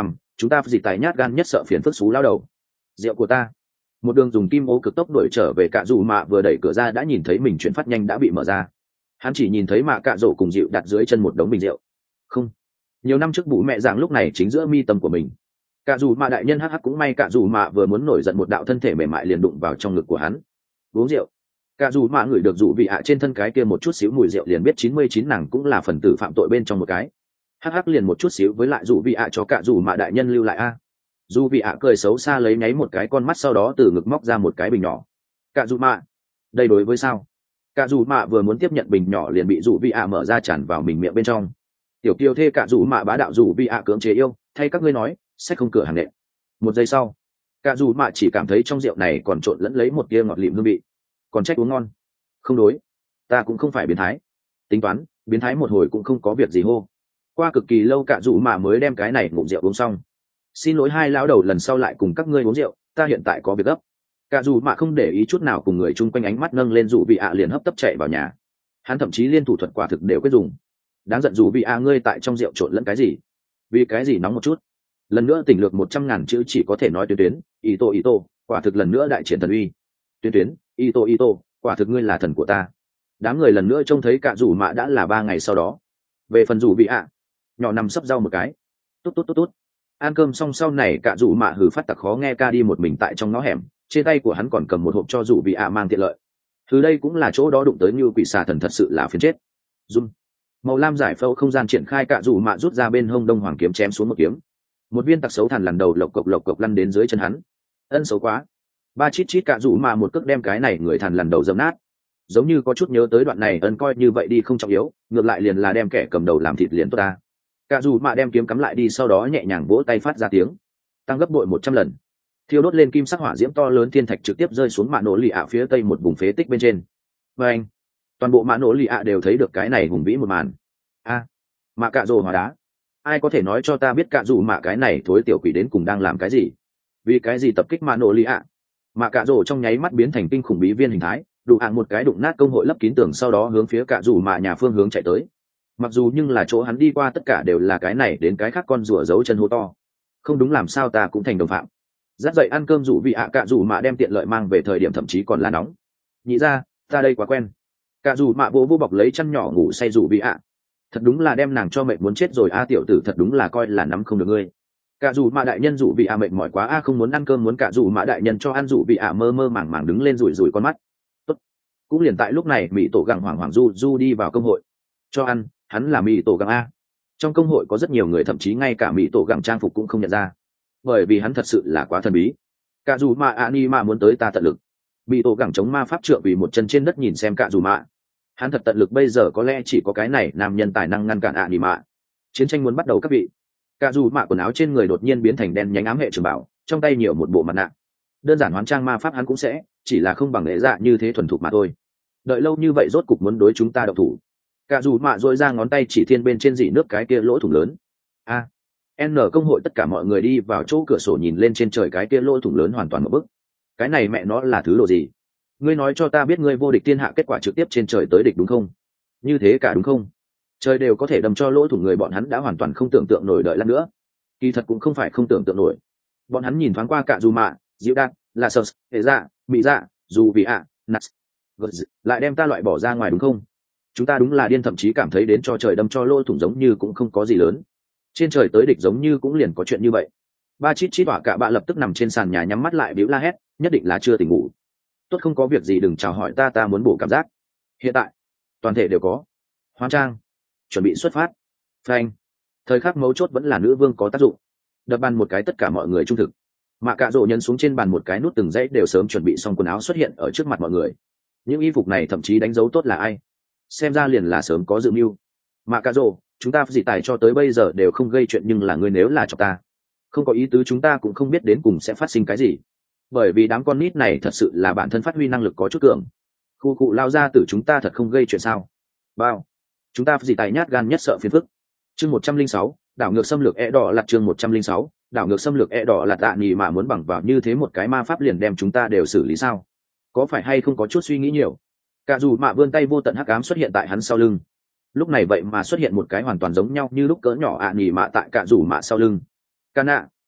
chúng ta gì tài nhát gan nhất sợ phiền phức xú lao đầu. Rượu của ta. Một đường dùng kim ô cực tốc đuổi trở về cạ dù mạ vừa đẩy cửa ra đã nhìn thấy mình chuyển phát nhanh đã bị mở ra. Hắn chỉ nhìn thấy mạ cạ rổ cùng dịu đặt dưới chân một đống bình rượu. Không, nhiều năm trước bù mẹ giảng lúc này chính giữa mi tâm của mình. Cạ dù mạ đại nhân hắc hắc cũng may cạ dù mạ vừa muốn nổi giận một đạo thân thể mềm mại liền đụng vào trong ngực của hắn. Uống rượu. Cạ dù mạ ngửi được dụ vị ạ trên thân cái kia một chút xíu mùi rượu liền biết chín mươi chín nàng cũng là phần tử phạm tội bên trong một cái. Hắc hắc liền một chút xíu với lại dụ vị ạ cho cạ dù mạ đại nhân lưu lại a. Dù vị ạ cười xấu xa lấy nháy một cái con mắt sau đó từ ngực móc ra một cái bình nhỏ. Cạ dù mạ, đây đối với sao? Cạ dù mạ vừa muốn tiếp nhận bình nhỏ liền bị dù vị ạ mở ra tràn vào mình miệng bên trong. Tiểu kiều thê cạ dù mạ bá đạo dù vị ạ cưỡng chế yêu, thay các ngươi nói, sẽ không cửa hàng nệm. Một giây sau, cạ dù mạ chỉ cảm thấy trong rượu này còn trộn lẫn lấy một tia ngọt lịm hương vị, còn trách uống ngon. Không đối, ta cũng không phải biến thái. Tính toán, biến thái một hồi cũng không có việc gì hô. Qua cực kỳ lâu cạ dù mạ mới đem cái này ngụm rượu uống xong. Xin lỗi hai lão đầu lần sau lại cùng các ngươi uống rượu, ta hiện tại có việc gấp. Cạ dù mạ không để ý chút nào cùng người chung quanh ánh mắt nâng lên dù vị ạ liền hấp tấp chạy vào nhà. Hắn thậm chí liên thủ thuật quả thực đều quyết dùng. Đáng giận dù vị ạ ngươi tại trong rượu trộn lẫn cái gì? Vì cái gì nóng một chút? Lần nữa tỉnh lược một trăm ngàn chữ chỉ có thể nói tuyến tuyến, ý tô ý tô, quả thực lần nữa đại triển thần uy. Tuyến tuyến, ý tô ý tô, quả thực ngươi là thần của ta. Đám người lần nữa trông thấy cạ dù mạ đã là ba ngày sau đó. Về phần dù vị ạ, nhỏ nằm sấp rau một cái. Tốt tốt tốt tốt. Ăn cơm xong sau này cạ dù mạ hừ phát tặc khó nghe ca đi một mình tại trong ngõ hẻm, trên tay của hắn còn cầm một hộp cho dù vị ạ mang tiện lợi. Từ đây cũng là chỗ đó đụng tới như quỷ xà thần thật sự là phiền chết. Dung. Màu lam giải phẫu không gian triển khai cạ dù mạ rút ra bên hông đông hoàng kiếm chém xuống một kiếm. Một viên tặc xấu thằn lần đầu lộc cộc lộc cộc lăn đến dưới chân hắn. Ân xấu quá. Ba chít chít cạ dù mạ một cước đem cái này người thằn lần đầu dẫm nát. Giống như có chút nhớ tới đoạn này ân coi như vậy đi không trọng yếu, ngược lại liền là đem kẻ cầm đầu làm thịt liền tốt ta. Cạ dù mạ đem kiếm cắm lại đi sau đó nhẹ nhàng vỗ tay phát ra tiếng tăng gấp bội một trăm lần, thiêu đốt lên kim sắc hỏa diễm to lớn thiên thạch trực tiếp rơi xuống mạ nổ lì ạ phía tây một vùng phế tích bên trên. Và anh toàn bộ mạ nổ lì ạ đều thấy được cái này hùng vĩ một màn. A à, mạ cạ rồ hỏa đá, ai có thể nói cho ta biết cạ dù mạ cái này thối tiểu quỷ đến cùng đang làm cái gì? Vì cái gì tập kích mạ nổ lì ạ? Mạ cạ rồ trong nháy mắt biến thành kinh khủng bí viên hình thái, đủ hạng một cái đụng nát công hội lấp kín tường sau đó hướng phía cạ dù mạ nhà phương hướng chạy tới. Mặc dù nhưng là chỗ hắn đi qua tất cả đều là cái này đến cái khác con rùa giấu chân hô to. Không đúng làm sao ta cũng thành đồng phạm. Dắt dậy ăn cơm rủ vị ạ cạ dù mạ đem tiện lợi mang về thời điểm thậm chí còn là nóng. Nhị ra, ta đây quá quen. Cạ dù mạ vô vô bọc lấy chăn nhỏ ngủ say rủ vị ạ. Thật đúng là đem nàng cho mệt muốn chết rồi a tiểu tử thật đúng là coi là nắm không được ngươi. Cạ dù mạ đại nhân rủ vị ạ mệt mỏi quá a không muốn ăn cơm muốn cạ dù mạ đại nhân cho ăn rủ vị ạ mơ mơ màng màng đứng lên rủi rủi con mắt. Tốt. Cũng liền tại lúc này mỹ tổ gặng hoảng hoảng du du đi vào công hội. Cho ăn, hắn là mỹ tổ gặng a. Trong công hội có rất nhiều người thậm chí ngay cả mỹ tổ gặng trang phục cũng không nhận ra, bởi vì hắn thật sự là quá thần bí. Cạ dù mạ ạ ni mạ muốn tới ta tận lực. Mỹ tổ gặng chống ma pháp trượng vì một chân trên đất nhìn xem cạ dù mạ. Hắn thật tận lực bây giờ có lẽ chỉ có cái này nam nhân tài năng ngăn cản ạ ni mạ. Chiến tranh muốn bắt đầu các vị. Cạ dù mạ quần áo trên người đột nhiên biến thành đen nhánh ám hệ trường bảo, trong tay nhiều một bộ mặt nạ. Đơn giản hoán trang ma pháp hắn cũng sẽ, chỉ là không bằng lễ dạ như thế thuần thục mà thôi. Đợi lâu như vậy rốt cục muốn đối chúng ta độc thủ. Cạ dù mạ dội ra ngón tay chỉ thiên bên trên dỉ nước cái kia lỗ thủng lớn. A n công hội tất cả mọi người đi vào chỗ cửa sổ nhìn lên trên trời cái kia lỗ thủng lớn hoàn toàn một bức. Cái này mẹ nó là thứ đồ gì? Ngươi nói cho ta biết ngươi vô địch thiên hạ kết quả trực tiếp trên trời tới địch đúng không? Như thế cả đúng không? Trời đều có thể đâm cho lỗ thủng người bọn hắn đã hoàn toàn không tưởng tượng nổi đợi lát nữa. Kỳ thật cũng không phải không tưởng tượng nổi. Bọn hắn nhìn thoáng qua Cạ dù mạ, Diệu Đạt, là sơ hệ dạ, mỹ dạ, dù vì ạ, nats, lại đem ta loại bỏ ra ngoài đúng không? Chúng ta đúng là điên thậm chí cảm thấy đến cho trời đâm cho lỗ thủng giống như cũng không có gì lớn. Trên trời tới địch giống như cũng liền có chuyện như vậy. Ba chít chít hỏa cả bạ lập tức nằm trên sàn nhà nhắm mắt lại bĩu la hét, nhất định là chưa tỉnh ngủ. Tốt không có việc gì đừng chào hỏi ta ta muốn bổ cảm giác. Hiện tại toàn thể đều có. Hóa trang, chuẩn bị xuất phát. Phanh. Thời khắc mấu chốt vẫn là nữ vương có tác dụng. Đập bàn một cái tất cả mọi người trung thực. Mạ Cạ Rỗ nhấn xuống trên bàn một cái nút từng dãy đều sớm chuẩn bị xong quần áo xuất hiện ở trước mặt mọi người. Những y phục này thậm chí đánh dấu tốt là ai. Xem ra liền là sớm có dự mưu. Mạ Cạ Rỗ, chúng ta dị tài cho tới bây giờ đều không gây chuyện nhưng là ngươi nếu là cho ta không có ý tứ chúng ta cũng không biết đến cùng sẽ phát sinh cái gì, bởi vì đám con nít này thật sự là bản thân phát huy năng lực có chút cường. Khu cụ lao ra từ chúng ta thật không gây chuyện sao? Bao chúng ta dị tài nhát gan nhất sợ phiền phức. Chương một trăm linh sáu đảo ngược xâm lược e đỏ lạt chương một trăm linh sáu đảo ngược xâm lược e đỏ lạt tạ nhì mà muốn bằng vào như thế một cái ma pháp liền đem chúng ta đều xử lý sao? Có phải hay không có chút suy nghĩ nhiều? Cả dù mạ vươn tay vô tận hắc ám xuất hiện tại hắn sau lưng. Lúc này vậy mà xuất hiện một cái hoàn toàn giống nhau như lúc cỡ nhỏ ạ à nhì mạ tại cả rủ mạ sau lưng. Cana,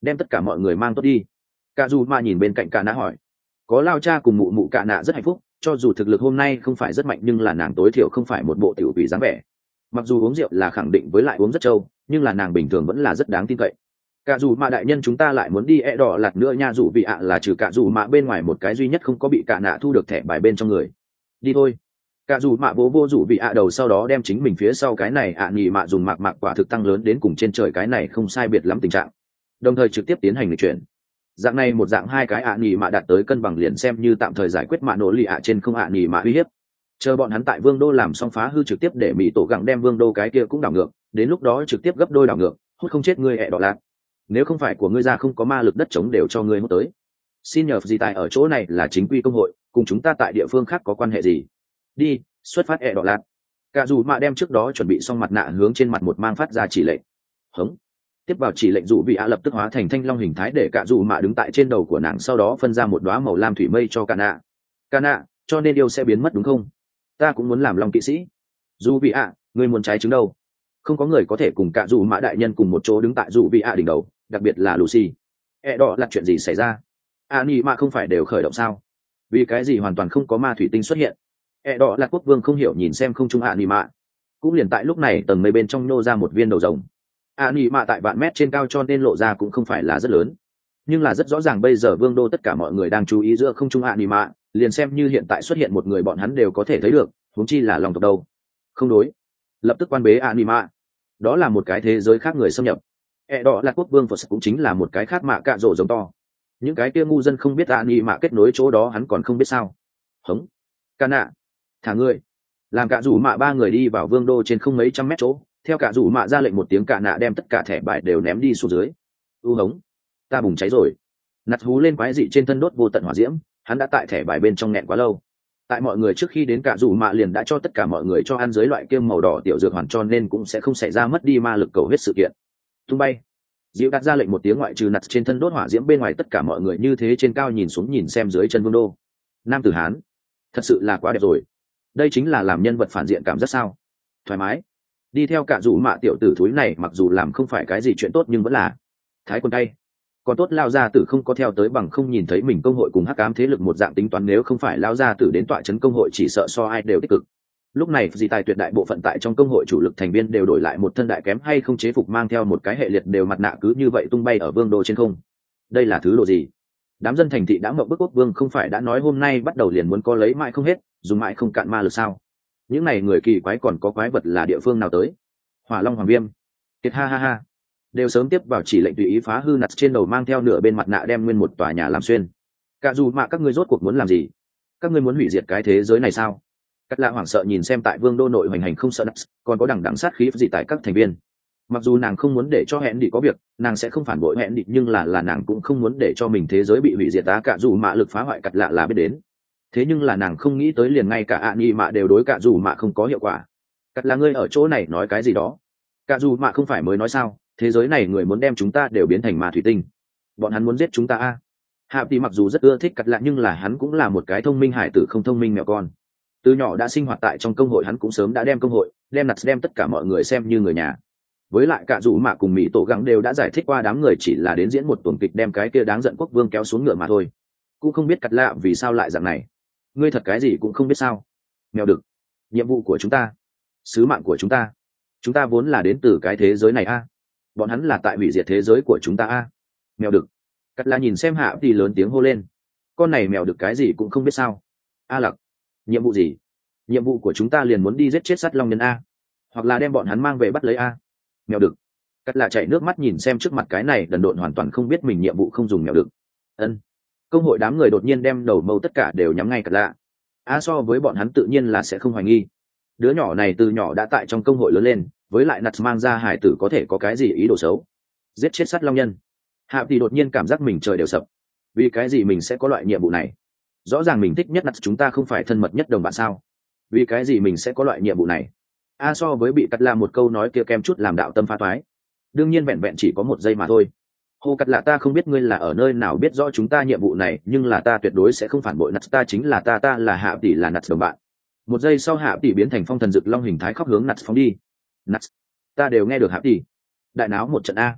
đem tất cả mọi người mang tốt đi. Cả dù mà nhìn bên cạnh cả nạ hỏi. Có lao cha cùng mụ mụ cả nạ rất hạnh phúc, cho dù thực lực hôm nay không phải rất mạnh nhưng là nàng tối thiểu không phải một bộ tiểu quỷ dáng vẻ. Mặc dù uống rượu là khẳng định với lại uống rất trâu, nhưng là nàng bình thường vẫn là rất đáng tin cậy. Cả dù mà đại nhân chúng ta lại muốn đi e đỏ lạt nữa nha, dù vị ạ là trừ cả dù mà bên ngoài một cái duy nhất không có bị cả nạ thu được thẻ bài bên trong người. Đi thôi. Cả dù mạ bố vô dù vị ạ đầu sau đó đem chính mình phía sau cái này ạ à nhì mạ dùng mạc mạc quả thực tăng lớn đến cùng trên trời cái này không sai biệt lắm tình trạng, đồng thời trực tiếp tiến hành lịch chuyển. Dạng này một dạng hai cái ạ à nhì mạ đạt tới cân bằng liền xem như tạm thời giải quyết mạ nổ lì ạ trên không ạ à nhì mạ uy hiếp. Chờ bọn hắn tại vương đô làm xong phá hư trực tiếp để mỹ tổ gặng đem vương đô cái kia cũng đảo ngược, đến lúc đó trực tiếp gấp đôi đảo ngược, hút không chết ngươi ẹ đỏ lạc. Nếu không phải của ngươi ra không có ma lực đất chống đều cho ngươi hút tới. Xin nhờ gì tại ở chỗ này là chính quy công hội, cùng chúng ta tại địa phương khác có quan hệ gì? Đi, xuất phát ẹ đỏ lạc. Cả dù mạ đem trước đó chuẩn bị xong mặt nạ hướng trên mặt một mang phát ra chỉ lệnh. Hống. Tiếp vào chỉ lệnh, dù vị ạ lập tức hóa thành thanh long hình thái để cả dù mạ đứng tại trên đầu của nàng, sau đó phân ra một đóa màu lam thủy mây cho cả nạ. Cả nạ, cho nên yêu sẽ biến mất đúng không? Ta cũng muốn làm long kỵ sĩ. Dù vị ạ, ngươi muốn trái trứng đâu? Không có người có thể cùng cả dù mạ đại nhân cùng một chỗ đứng tại dù vị ạ đỉnh đầu, đặc biệt là Lucy. E đỏ là chuyện gì xảy ra? Ani mạ không phải đều khởi động sao? Vì cái gì hoàn toàn không có ma thủy tinh xuất hiện? E đỏ là quốc vương không hiểu nhìn xem không trung Ani mạ. Cũng liền tại lúc này tầng mây bên trong nô ra một viên đầu rồng. Ani mạ tại vạn mét trên cao cho nên lộ ra cũng không phải là rất lớn, nhưng là rất rõ ràng bây giờ vương đô tất cả mọi người đang chú ý giữa không trung Ani mạ, liền xem như hiện tại xuất hiện một người bọn hắn đều có thể thấy được, huống chi là lòng tộc đâu. Không đối, lập tức quan bế Ani mạ. Đó là một cái thế giới khác người xâm nhập. E đỏ là quốc vương Phật cũng chính là một cái khác mạ cạ rổ giống to. Những cái kia ngu dân không biết Ani mạ kết nối chỗ đó hắn còn không biết sao? Hống, ca nạ, thả ngươi. Làm cả rủ mạ ba người đi vào vương đô trên không mấy trăm mét chỗ, theo cả rủ mạ ra lệnh một tiếng, cả nạ đem tất cả thẻ bài đều ném đi xuống dưới. U hống, ta bùng cháy rồi. Nặt hú lên quái dị trên thân đốt vô tận hỏa diễm, hắn đã tại thẻ bài bên trong nghẹn quá lâu. Tại mọi người trước khi đến cả rủ mạ liền đã cho tất cả mọi người cho ăn dưới loại kiêm màu đỏ tiểu dược hoàn, cho nên cũng sẽ không xảy ra mất đi ma lực cầu hết sự kiện. Tung bay. Diệu đặt ra lệnh một tiếng, ngoại trừ nặt trên thân đốt hỏa diễm bên ngoài tất cả mọi người như thế trên cao nhìn xuống nhìn xem dưới chân vương đô. Nam tử hán, thật sự là quá đẹp rồi. Đây chính là làm nhân vật phản diện cảm giác sao? Thoải mái. Đi theo cả rủ mạ tiểu tử thúi này mặc dù làm không phải cái gì chuyện tốt nhưng vẫn là thái quân tay. Còn tốt lao gia tử không có theo tới, bằng không nhìn thấy mình công hội cùng hắc ám thế lực một dạng tính toán, nếu không phải lao gia tử đến tọa trấn công hội chỉ sợ so ai đều tích cực. Lúc này gì tài tuyệt đại bộ phận tại trong công hội chủ lực thành viên đều đổi lại một thân đại kém hay không chế phục, mang theo một cái hệ liệt đều mặt nạ, cứ như vậy tung bay ở vương đô trên không. Đây là thứ đồ gì? Đám dân thành thị đã mộng bức, quốc vương không phải đã nói hôm nay bắt đầu liền muốn có lấy mãi không hết, dùng mãi không cạn ma lực sao? Những này người kỳ quái còn có quái vật là địa phương nào tới? Hỏa long hoàng viêm, kiệt ha ha ha, đều sớm tiếp vào chỉ lệnh tùy ý phá hư nặt trên đầu, mang theo nửa bên mặt nạ đem nguyên một tòa nhà làm xuyên. Cả dù mạ các ngươi rốt cuộc muốn làm gì? Các ngươi muốn hủy diệt cái thế giới này sao? Cắt lạ hoảng sợ nhìn xem tại vương đô nội hoành hành không sợ nặt, còn có đằng đằng sát khí gì tại các thành viên. Mặc dù nàng không muốn để cho hẹn đi có việc, nàng sẽ không phản bội hẹn đi, nhưng là là nàng cũng không muốn để cho mình thế giới bị hủy diệt. Tá cả dù mạ lực phá hoại cắt lạ là biết đến, thế nhưng là nàng không nghĩ tới liền ngay cả ạ nhì mạ đều đối cả dù mạ không có hiệu quả. Cắt là ngươi ở chỗ này nói cái gì đó? Cả dù mạ không phải mới nói sao, thế giới này người muốn đem chúng ta đều biến thành ma thủy tinh, bọn hắn muốn giết chúng ta a. Hạ tỷ mặc dù rất ưa thích cắt lạ nhưng là hắn cũng là một cái thông minh hải tử không thông minh mèo con. Từ nhỏ đã sinh hoạt tại trong công hội, hắn cũng sớm đã đem công hội đem nặt đem tất cả mọi người xem như người nhà. Với lại cả dù mạ cùng mỹ tổ gắng đều đã giải thích qua, đám người chỉ là đến diễn một tuần kịch đem cái kia đáng giận quốc vương kéo xuống ngựa mà thôi. Cũng không biết cắt lạ vì sao lại dạng này. Ngươi thật cái gì cũng không biết sao? Mèo đực, nhiệm vụ của chúng ta, sứ mạng của chúng ta, chúng ta vốn là đến từ cái thế giới này a. Bọn hắn là tại hủy diệt thế giới của chúng ta a. Mèo đực. Cắt là nhìn xem Hạ thì lớn tiếng hô lên, con này mèo đực cái gì cũng không biết sao? A lặc, nhiệm vụ gì? Nhiệm vụ của chúng ta liền muốn đi giết chết sắt long nhân a, hoặc là đem bọn hắn mang về bắt lấy a. Mèo đực. Cắt là chạy nước mắt nhìn xem trước mặt cái này đần độn hoàn toàn không biết mình nhiệm vụ không dùng mèo đực. Ân. Công hội đám người đột nhiên đem đầu mâu tất cả đều nhắm ngay cắt lạ. A so với bọn hắn tự nhiên là sẽ không hoài nghi, đứa nhỏ này từ nhỏ đã tại trong công hội lớn lên, với lại nặt mang ra hải tử có thể có cái gì ý đồ xấu? Giết chết sắt long nhân. Hạ thì đột nhiên cảm giác mình trời đều sập. Vì cái gì mình sẽ có loại nhiệm vụ này? Rõ ràng mình thích nhất nặt chúng ta không phải thân mật nhất đồng bạn sao? Vì cái gì mình sẽ có loại nhiệm vụ này? A so với bị cắt la một câu nói kia kem chút làm đạo tâm phá toái. Đương nhiên vẹn vẹn chỉ có một giây mà thôi. Hồ cắt lạ, ta không biết ngươi là ở nơi nào biết rõ chúng ta nhiệm vụ này, nhưng là ta tuyệt đối sẽ không phản bội nặt, ta chính là ta ta là Hạ tỷ, là nặt đồng bạn. Một giây sau Hạ tỷ biến thành phong thần dực long hình thái khóc hướng nặt phóng đi. Nặt, ta đều nghe được Hạ tỷ. Đại náo một trận a.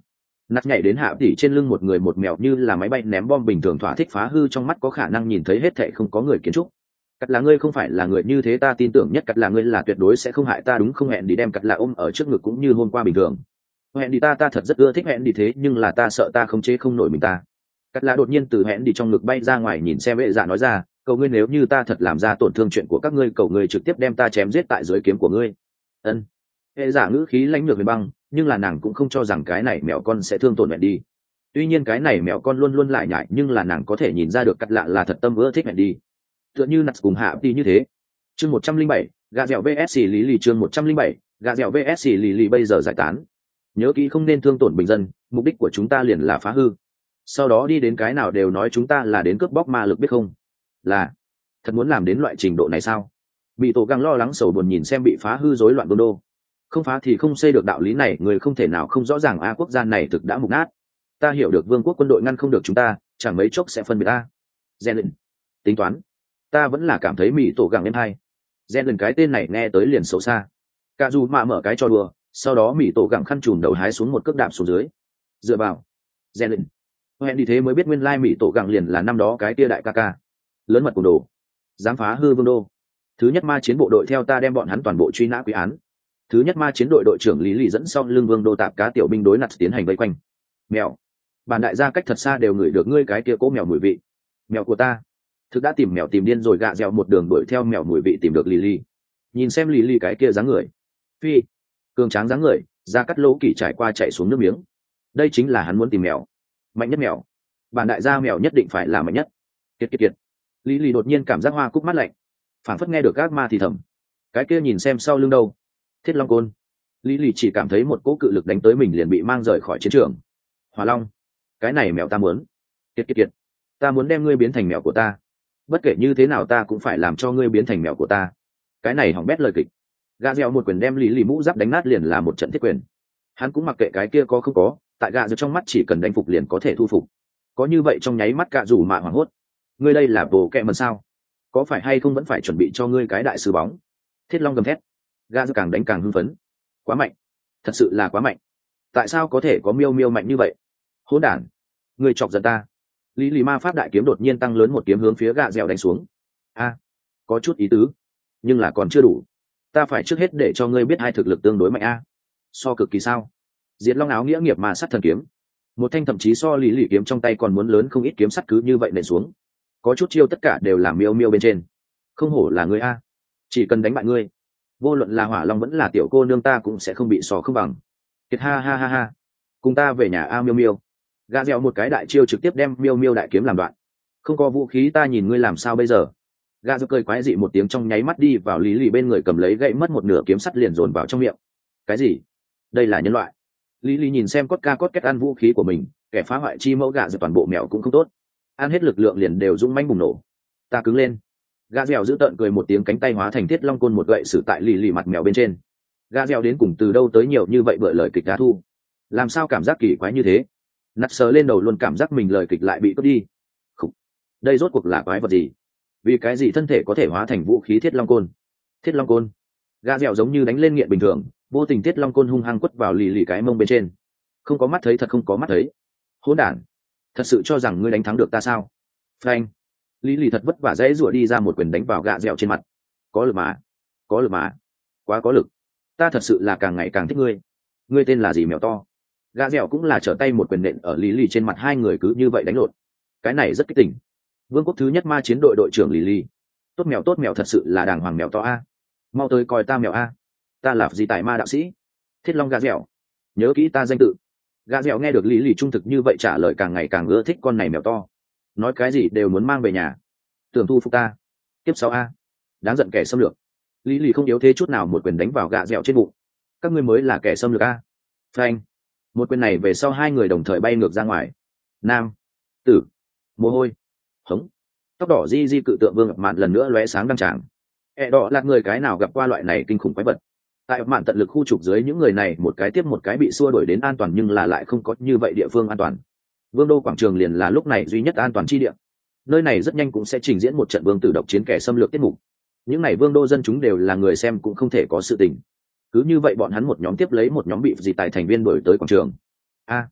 Nạt nhảy đến hạ tỷ trên lưng một người một mèo như là máy bay ném bom bình thường thỏa thích phá hư trong mắt có khả năng nhìn thấy hết thệ không có người kiến trúc. Cắt là ngươi không phải là người như thế ta tin tưởng nhất cắt là ngươi là tuyệt đối sẽ không hại ta đúng không hẹn đi đem cắt là ôm ở trước ngực cũng như hôm qua bình thường. Hẹn đi ta ta thật rất ưa thích hẹn đi thế nhưng là ta sợ ta không chế không nổi mình ta. Cắt là đột nhiên từ hẹn đi trong ngực bay ra ngoài nhìn xem vệ dạ nói ra cầu ngươi nếu như ta thật làm ra tổn thương chuyện của các ngươi cầu ngươi trực tiếp đem ta chém giết tại dưới kiếm của ngươi. Ân. Vệ dạ ngữ khí lãnh lược về băng nhưng là nàng cũng không cho rằng cái này mèo con sẽ thương tổn hẹn đi. Tuy nhiên cái này mèo con luôn luôn lại nhại nhưng là nàng có thể nhìn ra được cắt lạ là thật tâm ưa thích hẹn đi tựa như nặt cùng hạ đi như thế. Chương một trăm linh bảy, gà dẻo vs lý lì chương một trăm linh bảy, gà dẻo vs lý lì bây giờ giải tán. Nhớ kỹ không nên thương tổn bình dân, mục đích của chúng ta liền là phá hư. Sau đó đi đến cái nào đều nói chúng ta là đến cướp bóc ma lực biết không? Là, thật muốn làm đến loại trình độ này sao? Bị tổ găng lo lắng sầu buồn nhìn xem bị phá hư rối loạn đô đô. Không phá thì không xây được đạo lý này, người không thể nào không rõ ràng a quốc gia này thực đã mục nát. Ta hiểu được vương quốc quân đội ngăn không được chúng ta, chẳng mấy chốc sẽ phân biệt ta. Zen tính toán ta vẫn là cảm thấy mỹ tổ gẳng em hay gen lần cái tên này nghe tới liền xấu xa cả dù mạ mở cái cho đùa sau đó mỹ tổ gẳng khăn chùm đầu hái xuống một cước đạp xuống dưới dựa vào gen lần hẹn đi thế mới biết nguyên lai mỹ tổ gẳng liền là năm đó cái tia đại ca ca lớn mật của đồ dám phá hư vương đô thứ nhất ma chiến bộ đội theo ta đem bọn hắn toàn bộ truy nã quy án thứ nhất ma chiến đội đội trưởng lý lì dẫn sau lưng vương đô tạp cá tiểu binh đối nặt tiến hành vây quanh mèo bản đại gia cách thật xa đều ngửi được ngươi cái kia cố mèo mùi vị mèo của ta thực đã tìm mèo tìm điên rồi gạ dẻo một đường đuổi theo mèo mùi vị tìm được lì nhìn xem lì cái kia dáng người phi cường tráng dáng người ra cắt lỗ kỳ trải qua chạy xuống nước miếng đây chính là hắn muốn tìm mèo mạnh nhất mèo bản đại gia mèo nhất định phải là mạnh nhất kiệt kiệt kiệt lì đột nhiên cảm giác hoa cúc mắt lạnh phảng phất nghe được gác ma thì thầm cái kia nhìn xem sau lưng đâu thiết long côn lì chỉ cảm thấy một cỗ cự lực đánh tới mình liền bị mang rời khỏi chiến trường. Hỏa long cái này mèo ta muốn kiệt kiệt kiệt ta muốn đem ngươi biến thành mèo của ta bất kể như thế nào ta cũng phải làm cho ngươi biến thành mèo của ta cái này hỏng bét lời kịch gà dẻo một quyền đem lý lì mũ giáp đánh nát liền là một trận thiết quyền hắn cũng mặc kệ cái kia có không có tại gà dẻo trong mắt chỉ cần đánh phục liền có thể thu phục có như vậy trong nháy mắt cạ rủ mạ hoảng hốt ngươi đây là bồ kẹ mần sao có phải hay không vẫn phải chuẩn bị cho ngươi cái đại sứ bóng thiết long gầm thét gà dẻo càng đánh càng hưng phấn quá mạnh thật sự là quá mạnh tại sao có thể có miêu miêu mạnh như vậy hỗn đản ngươi chọc giận ta lý lì ma pháp đại kiếm đột nhiên tăng lớn một kiếm hướng phía gạ dẻo đánh xuống a có chút ý tứ nhưng là còn chưa đủ ta phải trước hết để cho ngươi biết hai thực lực tương đối mạnh a so cực kỳ sao diệt long áo nghĩa nghiệp mà sắt thần kiếm một thanh thậm chí so lý lì kiếm trong tay còn muốn lớn không ít kiếm sắt cứ như vậy nện xuống có chút chiêu tất cả đều làm miêu miêu bên trên không hổ là ngươi a chỉ cần đánh bại ngươi vô luận là hỏa long vẫn là tiểu cô nương ta cũng sẽ không bị sò không bằng kiệt ha ha ha ha cùng ta về nhà a miêu miêu gà dẻo một cái đại chiêu trực tiếp đem miêu miêu đại kiếm làm đoạn không có vũ khí ta nhìn ngươi làm sao bây giờ gà dẻo cười quái dị một tiếng trong nháy mắt đi vào lý lì bên người cầm lấy gậy mất một nửa kiếm sắt liền dồn vào trong miệng cái gì đây là nhân loại lý lì nhìn xem cốt ca cốt kết ăn vũ khí của mình kẻ phá hoại chi mẫu gà dẻo toàn bộ mèo cũng không tốt ăn hết lực lượng liền đều rung manh bùng nổ ta cứng lên gà dẻo giữ tợn cười một tiếng cánh tay hóa thành thiết long côn một gậy xử tại lì lì mặt mèo bên trên gà dẻo đến cùng từ đâu tới nhiều như vậy bởi lời kịch đá thu làm sao cảm giác kỳ quái như thế nặt sờ lên đầu luôn cảm giác mình lời kịch lại bị cướp đi Khủ. Đây rốt cuộc là quái vật gì vì cái gì thân thể có thể hóa thành vũ khí thiết long côn thiết long côn gà dẻo giống như đánh lên nghiện bình thường vô tình thiết long côn hung hăng quất vào lì lì cái mông bên trên không có mắt thấy thật không có mắt thấy hỗn đản thật sự cho rằng ngươi đánh thắng được ta sao frank lì lì thật vất vả dễ rủa đi ra một quyền đánh vào gà dẻo trên mặt có lực mà có lực mà quá có lực ta thật sự là càng ngày càng thích ngươi ngươi tên là gì mèo to gà dẻo cũng là trở tay một quyền nện ở lý lì trên mặt hai người cứ như vậy đánh lộn cái này rất kích tỉnh vương quốc thứ nhất ma chiến đội đội trưởng lý lì tốt mèo tốt mèo thật sự là đàng hoàng mèo to a mau tới coi ta mèo a ta là gì tài ma đạo sĩ thiết long gà dẻo nhớ kỹ ta danh tự gà dẻo nghe được lý lì trung thực như vậy trả lời càng ngày càng ưa thích con này mèo to nói cái gì đều muốn mang về nhà tưởng thu phục ta tiếp sau a đáng giận kẻ xâm lược lý lì không yếu thế chút nào một quyền đánh vào gà dẻo trên bụng các ngươi mới là kẻ xâm lược a frank một quyền này về sau hai người đồng thời bay ngược ra ngoài nam tử mồ hôi hống tóc đỏ di di cự tượng vương ập mạn lần nữa lóe sáng đăng tràng ẹ đỏ là người cái nào gặp qua loại này kinh khủng quái vật tại ập mạn tận lực khu trục dưới những người này một cái tiếp một cái bị xua đuổi đến an toàn nhưng là lại không có như vậy địa phương an toàn vương đô quảng trường liền là lúc này duy nhất an toàn chi địa nơi này rất nhanh cũng sẽ trình diễn một trận vương tử độc chiến kẻ xâm lược tiết mục những n à y vương đô dân chúng đều là người xem cũng không thể có sự tình cứ như vậy bọn hắn một nhóm tiếp lấy một nhóm bị dị tại thành viên đổi tới quảng trường a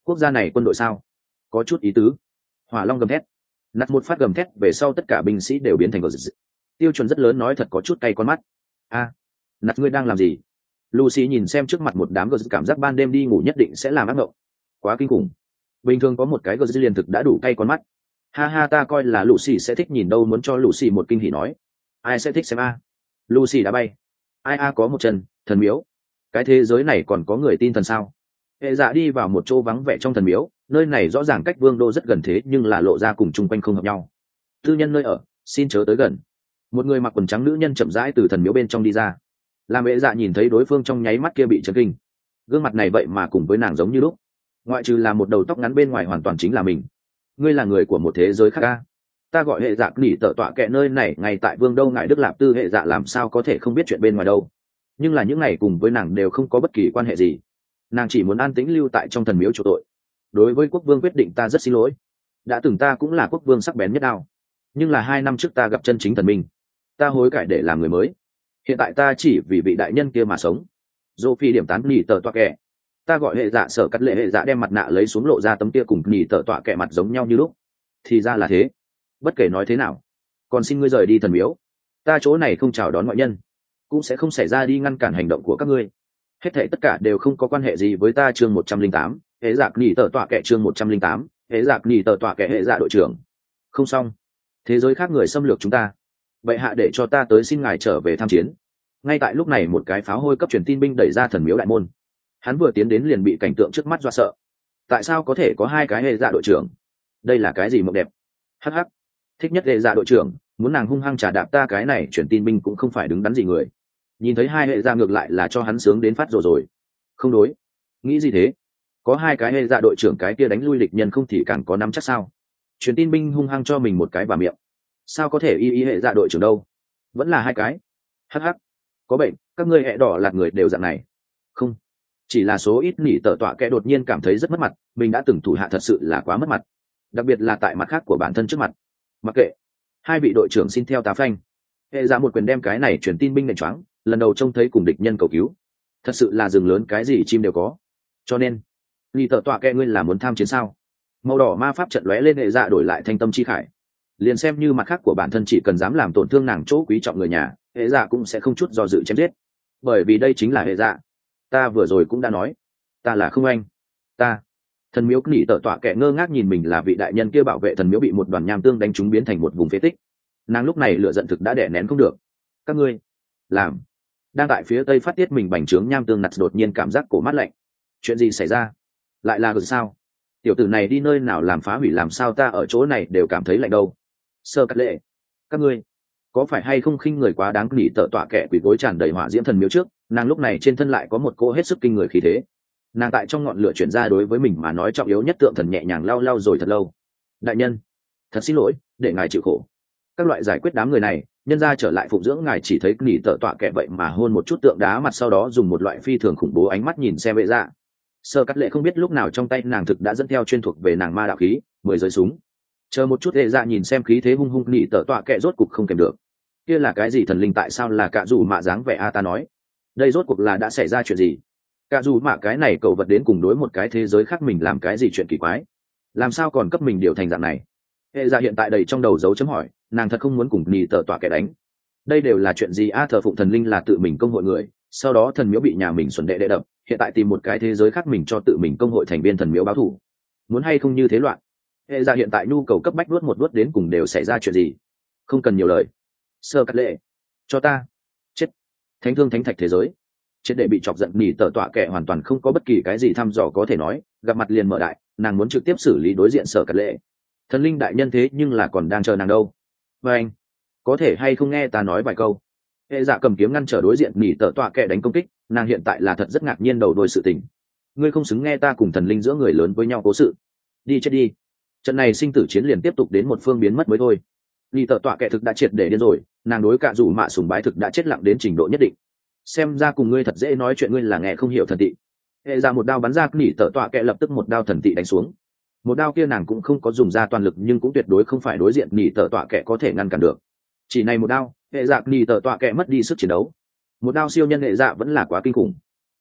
Quốc gia này quân đội sao? Có chút ý tứ. Hỏa long gầm thét. Nạt một phát gầm thét về sau tất cả binh sĩ đều biến thành gờ dị. Tiêu chuẩn rất lớn nói thật có chút cay con mắt. A, à, Nạt ngươi đang làm gì? Lucy nhìn xem trước mặt một đám gờ dị, cảm giác ban đêm đi ngủ nhất định sẽ làm ác mộng. Quá kinh khủng. Bình thường có một cái gờ dị liền thực đã đủ cay con mắt. Ha ha, ta coi là Lucy sẽ thích nhìn đâu, muốn cho Lucy một kinh hỉ nói. Ai sẽ thích xem a? Lucy đã bay. Ai a có một chân, thần miếu. Cái thế giới này còn có người tin thần sao? Hệ dạ đi vào một chỗ vắng vẻ trong thần miếu, nơi này rõ ràng cách vương đô rất gần thế nhưng là lộ ra cùng chung quanh không hợp nhau. Tư nhân nơi ở, xin chớ tới gần. Một người mặc quần trắng nữ nhân chậm rãi từ thần miếu bên trong đi ra. Làm hệ dạ nhìn thấy đối phương trong nháy mắt kia bị chấn kinh. Gương mặt này vậy mà cùng với nàng giống như lúc, ngoại trừ là một đầu tóc ngắn bên ngoài hoàn toàn chính là mình. Ngươi là người của một thế giới khác a? Ta gọi hệ dạ nghỉ tợ tọa kệ, nơi này ngay tại vương đô ngài Đức Lạp Tư. Hệ dạ làm sao có thể không biết chuyện bên ngoài đâu, nhưng là những ngày cùng với nàng đều không có bất kỳ quan hệ gì. Nàng chỉ muốn an tĩnh lưu tại trong thần miếu chỗ tội. Đối với quốc vương quyết định ta rất xin lỗi, đã từng ta cũng là quốc vương sắc bén nhất đao, nhưng là hai năm trước ta gặp chân chính thần minh, ta hối cải để làm người mới. Hiện tại ta chỉ vì vị đại nhân kia mà sống. Dô phi điểm tán nghỉ tợ tọa kệ. Ta gọi hệ dạ sở cắt lệ. Hệ dạ đem mặt nạ lấy xuống lộ ra tấm kia cùng nghỉ tợ tọa kệ mặt giống nhau như lúc. Thì ra là thế. Bất kể nói thế nào, còn xin ngươi rời đi thần miếu. Ta chỗ này không chào đón ngoại nhân, cũng sẽ không xảy ra đi ngăn cản hành động của các ngươi. Hết thảy tất cả đều không có quan hệ gì với ta. Chương một trăm linh tám, hệ dạ nghỉ tợ tọa kệ. Chương một trăm linh tám, hệ dạ nghỉ tợ tọa kệ. Hệ dạ đội trưởng. Không xong, thế giới khác người xâm lược chúng ta. Vậy hạ để cho ta tới xin ngài trở về tham chiến. Ngay tại lúc này một cái pháo hôi cấp truyền tin binh đẩy ra thần miếu đại môn. Hắn vừa tiến đến liền bị cảnh tượng trước mắt dọa sợ. Tại sao có thể có hai cái hệ dạ đội trưởng? Đây là cái gì mộng đẹp? Hắc hắc, thích nhất hệ dạ đội trưởng, muốn nàng hung hăng trả đạp ta. Cái này truyền tin binh cũng không phải đứng đắn gì người, nhìn thấy hai hệ dạ ngược lại là cho hắn sướng đến phát rồi rồi. Không đối, nghĩ gì thế? Có hai cái hệ dạ đội trưởng, cái kia đánh lui địch nhân không thì càng có nắm chắc sao? Truyền tin binh hung hăng cho mình một cái vào miệng. Sao có thể y y hệ dạ đội trưởng đâu? Vẫn là hai cái. Hắc hắc, có bệnh, các ngươi hệ đỏ lạt người đều dạng này. Không, chỉ là số ít nỉ tợ tọa kẻ đột nhiên cảm thấy rất mất mặt. Mình đã từng thủ hạ thật sự là quá mất mặt, đặc biệt là tại mặt khác của bản thân trước mặt. Mặc kệ, hai vị đội trưởng xin theo tá phanh. Hệ dạ một quyền đem cái này truyền tin binh nện choáng. Lần đầu trông thấy cùng địch nhân cầu cứu, thật sự là rừng lớn cái gì chim đều có. Cho nên nỉ tợ tọa kẻ ngươi là muốn tham chiến sao? Màu đỏ ma pháp trận lóe lên. Hệ dạ đổi lại thanh tâm chi khải. Liền xem như mặt khác của bản thân chỉ cần dám làm tổn thương nàng chỗ quý trọng người nhà, hệ dạ cũng sẽ không chút do dự chém giết, bởi vì đây chính là hệ dạ. Ta vừa rồi cũng đã nói, ta là không anh. Ta thần miếu nỉ tợ tọa kẻ ngơ ngác nhìn mình là vị đại nhân kia bảo vệ thần miếu bị một đoàn nham tương đánh trúng biến thành một vùng phế tích. Nàng lúc này lửa giận thực đã đè nén không được. Các ngươi làm. Đang tại phía tây phát tiết mình bành trướng nham tương nặt đột nhiên cảm giác cổ mát lạnh. Chuyện gì xảy ra? Lại là rồi sao? Tiểu tử này đi nơi nào làm phá hủy, làm sao ta ở chỗ này đều cảm thấy lạnh đâu. Sơ cắt lệ, các ngươi có phải hay không khinh người quá đáng? Nỉ tợ tọa kẻ quỳ gối tràn đầy hỏa diễm thần miếu trước, nàng lúc này trên thân lại có một cỗ hết sức kinh người khí thế. Nàng tại trong ngọn lửa chuyển ra đối với mình mà nói trọng yếu nhất tượng thần nhẹ nhàng lau lau rồi thật lâu. Đại nhân, thật xin lỗi, để ngài chịu khổ. Các loại giải quyết đám người này, nhân ra trở lại phụng dưỡng ngài. Chỉ thấy nỉ tợ tọa kẻ vậy mà hôn một chút tượng đá mặt, sau đó dùng một loại phi thường khủng bố ánh mắt nhìn xem vệ dạ. Sơ cắt lệ không biết lúc nào trong tay nàng thực đã dẫn theo chuyên thuộc về nàng ma đạo khí mười giới súng. Chờ một chút, hệ dạ nhìn xem khí thế hung hung nỉ tợ tọa kẻ rốt cục không kèm được. Kia là cái gì thần linh? Tại sao là cạ dù mạ dáng vẻ? A ta nói, đây rốt cuộc là đã xảy ra chuyện gì? Cạ dù mạ cái này cậu vật đến cùng đối một cái thế giới khác mình làm cái gì chuyện kỳ quái? Làm sao còn cấp mình điều thành dạng này? Hệ dạ hiện tại đầy trong đầu dấu chấm hỏi. Nàng thật không muốn cùng nỉ tợ tọa kẻ đánh. Đây đều là chuyện gì? A thờ phụng thần linh là tự mình công hội người, sau đó thần miếu bị nhà mình xuẩn đệ đệ đập, hiện tại tìm một cái thế giới khác mình cho tự mình công hội thành viên thần miếu báo thù. Muốn hay không như thế loạn? Hệ dạ hiện tại nhu cầu cấp bách đuốt một đuốt đến cùng đều xảy ra chuyện gì? Không cần nhiều lời. Sơ cắt lệ, cho ta chết. Thánh thương thánh thạch thế giới chết để bị chọc giận nỉ tợ tọa kẻ hoàn toàn không có bất kỳ cái gì thăm dò có thể nói, gặp mặt liền mở đại. Nàng muốn trực tiếp xử lý đối diện Sở Cắt lệ. Thần linh đại nhân thế nhưng là còn đang chờ nàng đâu. Và anh có thể hay không nghe ta nói vài câu? Hệ dạ cầm kiếm ngăn trở đối diện nỉ tợ tọa kẻ đánh công kích. Nàng hiện tại là thật rất ngạc nhiên đầu đuôi sự tình. Ngươi không xứng nghe ta cùng thần linh giữa người lớn với nhau cố sự. Đi chết đi. Trận này sinh tử chiến liền tiếp tục đến một phương biến mất mới thôi. Nỉ tợ tọa kẻ thực đã triệt để điên rồi. Nàng đối cả dù mạ sùng bái thực đã chết lặng đến trình độ nhất định. Xem ra cùng ngươi thật dễ nói chuyện, ngươi là nghe không hiểu thần tị. Hệ ra một đao bắn ra, nỉ tợ tọa kẻ lập tức một đao thần tị đánh xuống. Một đao kia nàng cũng không có dùng ra toàn lực, nhưng cũng tuyệt đối không phải đối diện nỉ tợ tọa kẻ có thể ngăn cản được. Chỉ này một đao, hệ dạ nỉ tợ tọa kẻ mất đi sức chiến đấu. Một đao siêu nhân hệ dạ vẫn là quá kinh khủng.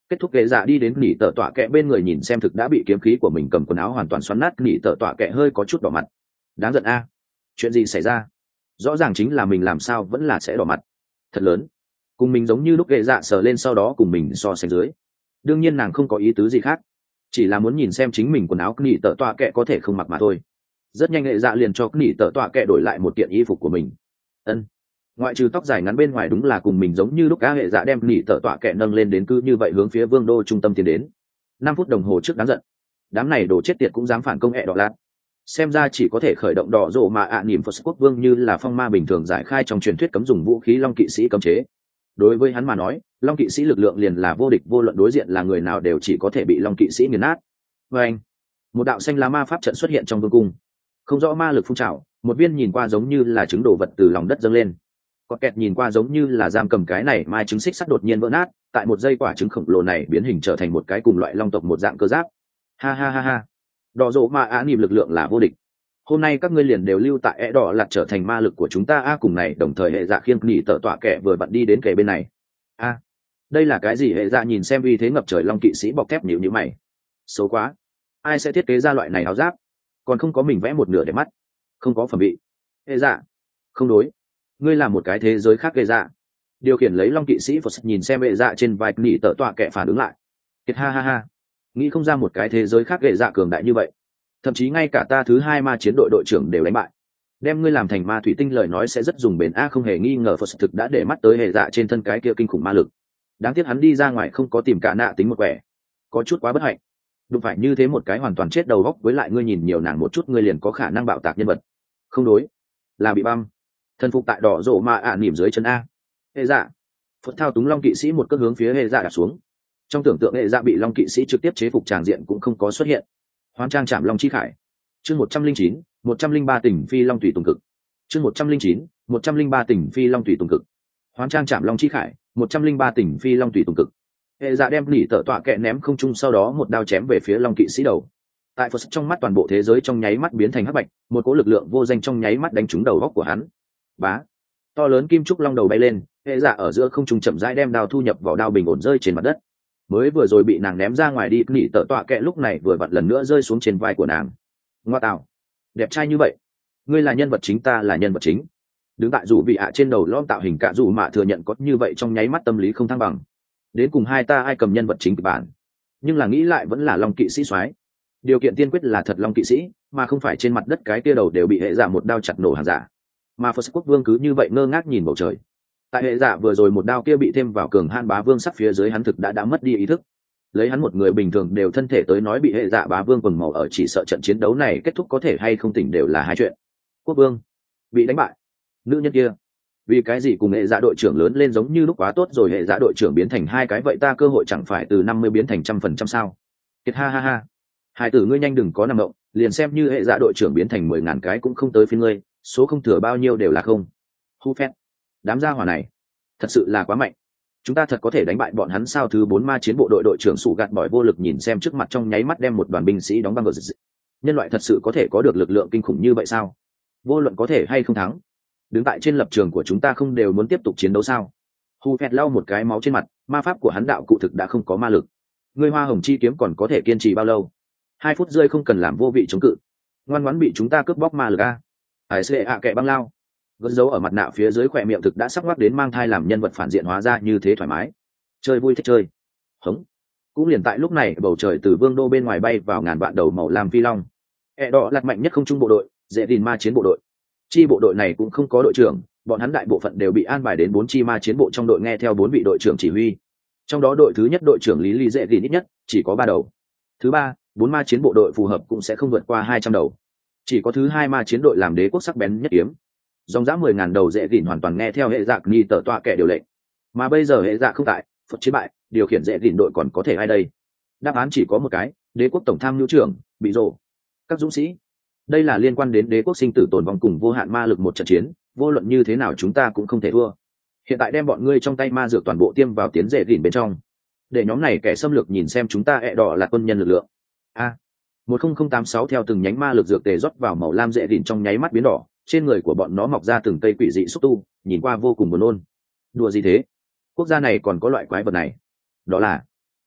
Kết thúc ghệ dạ đi đến nỉ tợ tọa kẹ bên người nhìn xem thực đã bị kiếm khí của mình cầm quần áo hoàn toàn xoắn nát, nỉ tợ tọa kẹ hơi có chút đỏ mặt. Đáng giận a, chuyện gì xảy ra? Rõ ràng chính là mình làm sao vẫn là sẽ đỏ mặt. Thật lớn, cùng mình giống như lúc ghệ dạ sờ lên sau đó cùng mình so sánh dưới. Đương nhiên nàng không có ý tứ gì khác, chỉ là muốn nhìn xem chính mình quần áo nỉ tợ tọa kẹ có thể không mặc mà thôi. Rất nhanh ghệ dạ liền cho nỉ tợ tọa kẹ đổi lại một kiện y phục của mình. Ân, ngoại trừ tóc dài ngắn bên ngoài đúng là cùng mình giống như lúc cá hệ dạ đem nỉ tợ tọa kẹ nâng lên đến cứ như vậy hướng phía vương đô trung tâm tiến đến. Năm phút đồng hồ trước đáng giận, đám này đồ chết tiệt cũng dám phản công hệ đỏ lạt. Xem ra chỉ có thể khởi động đỏ rộ mà ạ à, niệm phật quốc vương như là phong ma bình thường giải khai trong truyền thuyết cấm dùng vũ khí long kỵ sĩ cấm chế. Đối với hắn mà nói, long kỵ sĩ lực lượng liền là vô địch, vô luận đối diện là người nào đều chỉ có thể bị long kỵ sĩ nghiền nát. Và anh, một đạo xanh lá ma pháp trận xuất hiện trong vương cung, không rõ ma lực phun trào, một viên nhìn qua giống như là trứng đồ vật từ lòng đất dâng lên. Có kẹt nhìn qua giống như là giam cầm cái này mai trứng xích sắt đột nhiên vỡ nát, tại một giây quả trứng khổng lồ này biến hình trở thành một cái cùng loại long tộc một dạng cơ giáp. Ha ha ha ha, đỏ rộ mà á niệm lực lượng là vô địch. Hôm nay các ngươi liền đều lưu tại ẻ đỏ lạt trở thành ma lực của chúng ta a. Cùng này đồng thời hệ dạ khiêng nỉ tợ tọa kẻ vừa vặn đi đến kề bên này. A, đây là cái gì? Hệ dạ nhìn xem uy thế ngập trời long kỵ sĩ bọc thép nhíu nhíu mày. Xấu quá, ai sẽ thiết kế ra loại này áo giáp, còn không có mình vẽ một nửa để mắt, không có phẩm vị. Hệ dạ, không đối, ngươi là một cái thế giới khác. Hệ dạ điều khiển lấy long kỵ sĩ phật nhìn xem hệ dạ trên vai nỉ tợ tọa kẻ phản ứng lại. Kiệt ha ha ha, nghĩ không ra một cái thế giới khác hệ dạ cường đại như vậy, thậm chí ngay cả ta thứ hai ma chiến đội đội trưởng đều đánh bại. Đem ngươi làm thành ma thủy tinh lời nói sẽ rất dùng bền a. Không hề nghi ngờ phật thực đã để mắt tới hệ dạ trên thân cái kia kinh khủng ma lực. Đáng tiếc hắn đi ra ngoài không có tìm cả nạ tính một quẻ, có chút quá bất hạnh. Đụng phải như thế một cái hoàn toàn chết đầu góc, với lại ngươi nhìn nhiều nàng một chút ngươi liền có khả năng bạo tạc nhân vật. Không đối, là bị băm thần phục tại đỏ rộ mà ạ nỉm dưới chân a. Hệ dạ phật thao túng long kỵ sĩ một cước hướng phía hệ dạ đạp xuống. Trong tưởng tượng hệ dạ bị long kỵ sĩ trực tiếp chế phục tràng diện cũng không có xuất hiện. Hoán trang chạm long chi khải, chương một trăm linh chín một trăm linh ba tỉnh phi long thủy tùng cực, chương một trăm linh chín một trăm linh ba tỉnh phi long thủy tùng cực. Hoán trang chạm long chi khải, một trăm linh ba tỉnh phi long thủy tùng cực. Hệ dạ đem nỉ tợ tọa kẹ ném không trung, sau đó một đao chém về phía long kỵ sĩ đầu. Tại phật trong mắt toàn bộ thế giới trong nháy mắt biến thành hắc bạch, một cỗ lực lượng vô danh trong nháy mắt đánh trúng đầu góc của hắn. Bá, to lớn kim trúc long đầu bay lên, hệ dạ ở giữa không trung chậm rãi đem đao thu nhập vào đao bình ổn rơi trên mặt đất. Mới vừa rồi bị nàng ném ra ngoài đi nỉ tợ tọa kẹ lúc này vừa vặn lần nữa rơi xuống trên vai của nàng. Ngoa tạo, đẹp trai như vậy, ngươi là nhân vật chính, ta là nhân vật chính. Đứng tại dù bị ạ trên đầu lom tạo hình cả dù mà thừa nhận có như vậy trong nháy mắt tâm lý không thăng bằng. Đến cùng hai ta ai cầm nhân vật chính kịch bản, nhưng là nghĩ lại vẫn là long kỵ sĩ soái. Điều kiện tiên quyết là thật long kỵ sĩ, mà không phải trên mặt đất cái kia đầu đều bị hệ giả một đao chặt nổ hàng giả. Mà phật quốc vương cứ như vậy ngơ ngác nhìn bầu trời. Tại hệ giả vừa rồi một đao kia bị thêm vào cường han bá vương sắc phía dưới, hắn thực đã đã mất đi ý thức. Lấy hắn một người bình thường đều thân thể tới nói bị hệ dạ bá vương quần màu ở, chỉ sợ trận chiến đấu này kết thúc có thể hay không tỉnh đều là hai chuyện. Quốc vương bị đánh bại, nữ nhân kia vì cái gì cùng hệ dạ đội trưởng lớn lên giống như lúc quá tốt rồi, hệ dạ đội trưởng biến thành hai cái vậy ta cơ hội chẳng phải từ năm mươi biến thành trăm phần trăm sao? Kiệt ha ha ha, hai tử ngươi nhanh đừng có nằm động, liền xem như hệ dạ đội trưởng biến thành mười ngàn cái cũng không tới phiên ngươi, số không thừa bao nhiêu đều là không. Hu phét, đám gia hỏa này thật sự là quá mạnh, chúng ta thật có thể đánh bại bọn hắn sao? Thứ bốn ma chiến bộ đội đội trưởng sủ gạt bỏi vô lực nhìn xem trước mặt trong nháy mắt đem một đoàn binh sĩ đóng băng. Nhân loại thật sự có thể có được lực lượng kinh khủng như vậy sao? Vô luận có thể hay không thắng, đứng tại trên lập trường của chúng ta không đều muốn tiếp tục chiến đấu sao? Hu phét lau một cái máu trên mặt, ma pháp của hắn đạo cụ thực đã không có ma lực. Ngươi hoa hồng chi kiếm còn có thể kiên trì bao lâu? Hai phút rơi không cần làm vô vị chống cự, ngoan ngoãn bị chúng ta cướp bóc ma lực a. Hải xệ ạ kệ băng lao gân dấu ở mặt nạ phía dưới khỏe miệng thực đã sắc ngoắc đến mang thai, làm nhân vật phản diện hóa ra như thế thoải mái, chơi vui thích chơi. Hống. Cũng liền tại lúc này bầu trời từ vương đô bên ngoài bay vào ngàn vạn đầu màu lam phi long. E đỏ lạt mạnh nhất không trung bộ đội, dễ tin ma chiến bộ đội. Chi bộ đội này cũng không có đội trưởng, bọn hắn đại bộ phận đều bị an bài đến bốn chi ma chiến bộ trong đội nghe theo bốn vị đội trưởng chỉ huy. Trong đó đội thứ nhất đội trưởng lý lý dễ tin ít nhất chỉ có ba đầu. Thứ ba, bốn ma chiến bộ đội phù hợp cũng sẽ không vượt qua hai trăm đầu. Chỉ có thứ hai ma chiến đội làm đế quốc sắc bén nhất kiếm, dòng dã mười ngàn đầu dễ gìn hoàn toàn nghe theo hệ dạ ni tờ toa kẻ điều lệnh. Mà bây giờ hệ dạ không tại, phật chiến bại, điều khiển dễ gìn đội còn có thể ai đây? Đáp án chỉ có một cái, đế quốc tổng tham mưu trưởng bị rồ. Các dũng sĩ, đây là liên quan đến đế quốc sinh tử tồn vong cùng vô hạn ma lực một trận chiến, vô luận như thế nào chúng ta cũng không thể thua. Hiện tại đem bọn ngươi trong tay ma dược toàn bộ tiêm vào tiến dễ gìn bên trong, để nhóm này kẻ xâm lược nhìn xem chúng ta ẹ đỏ là quân nhân lực lượng. A một không không tám sáu theo từng nhánh ma lực dược tề rót vào màu lam dễ gìn trong nháy mắt biến đỏ, trên người của bọn nó mọc ra từng cây quỷ dị xúc tu, nhìn qua vô cùng buồn nôn. Đùa gì thế? Quốc gia này còn có loại quái vật này? Đó là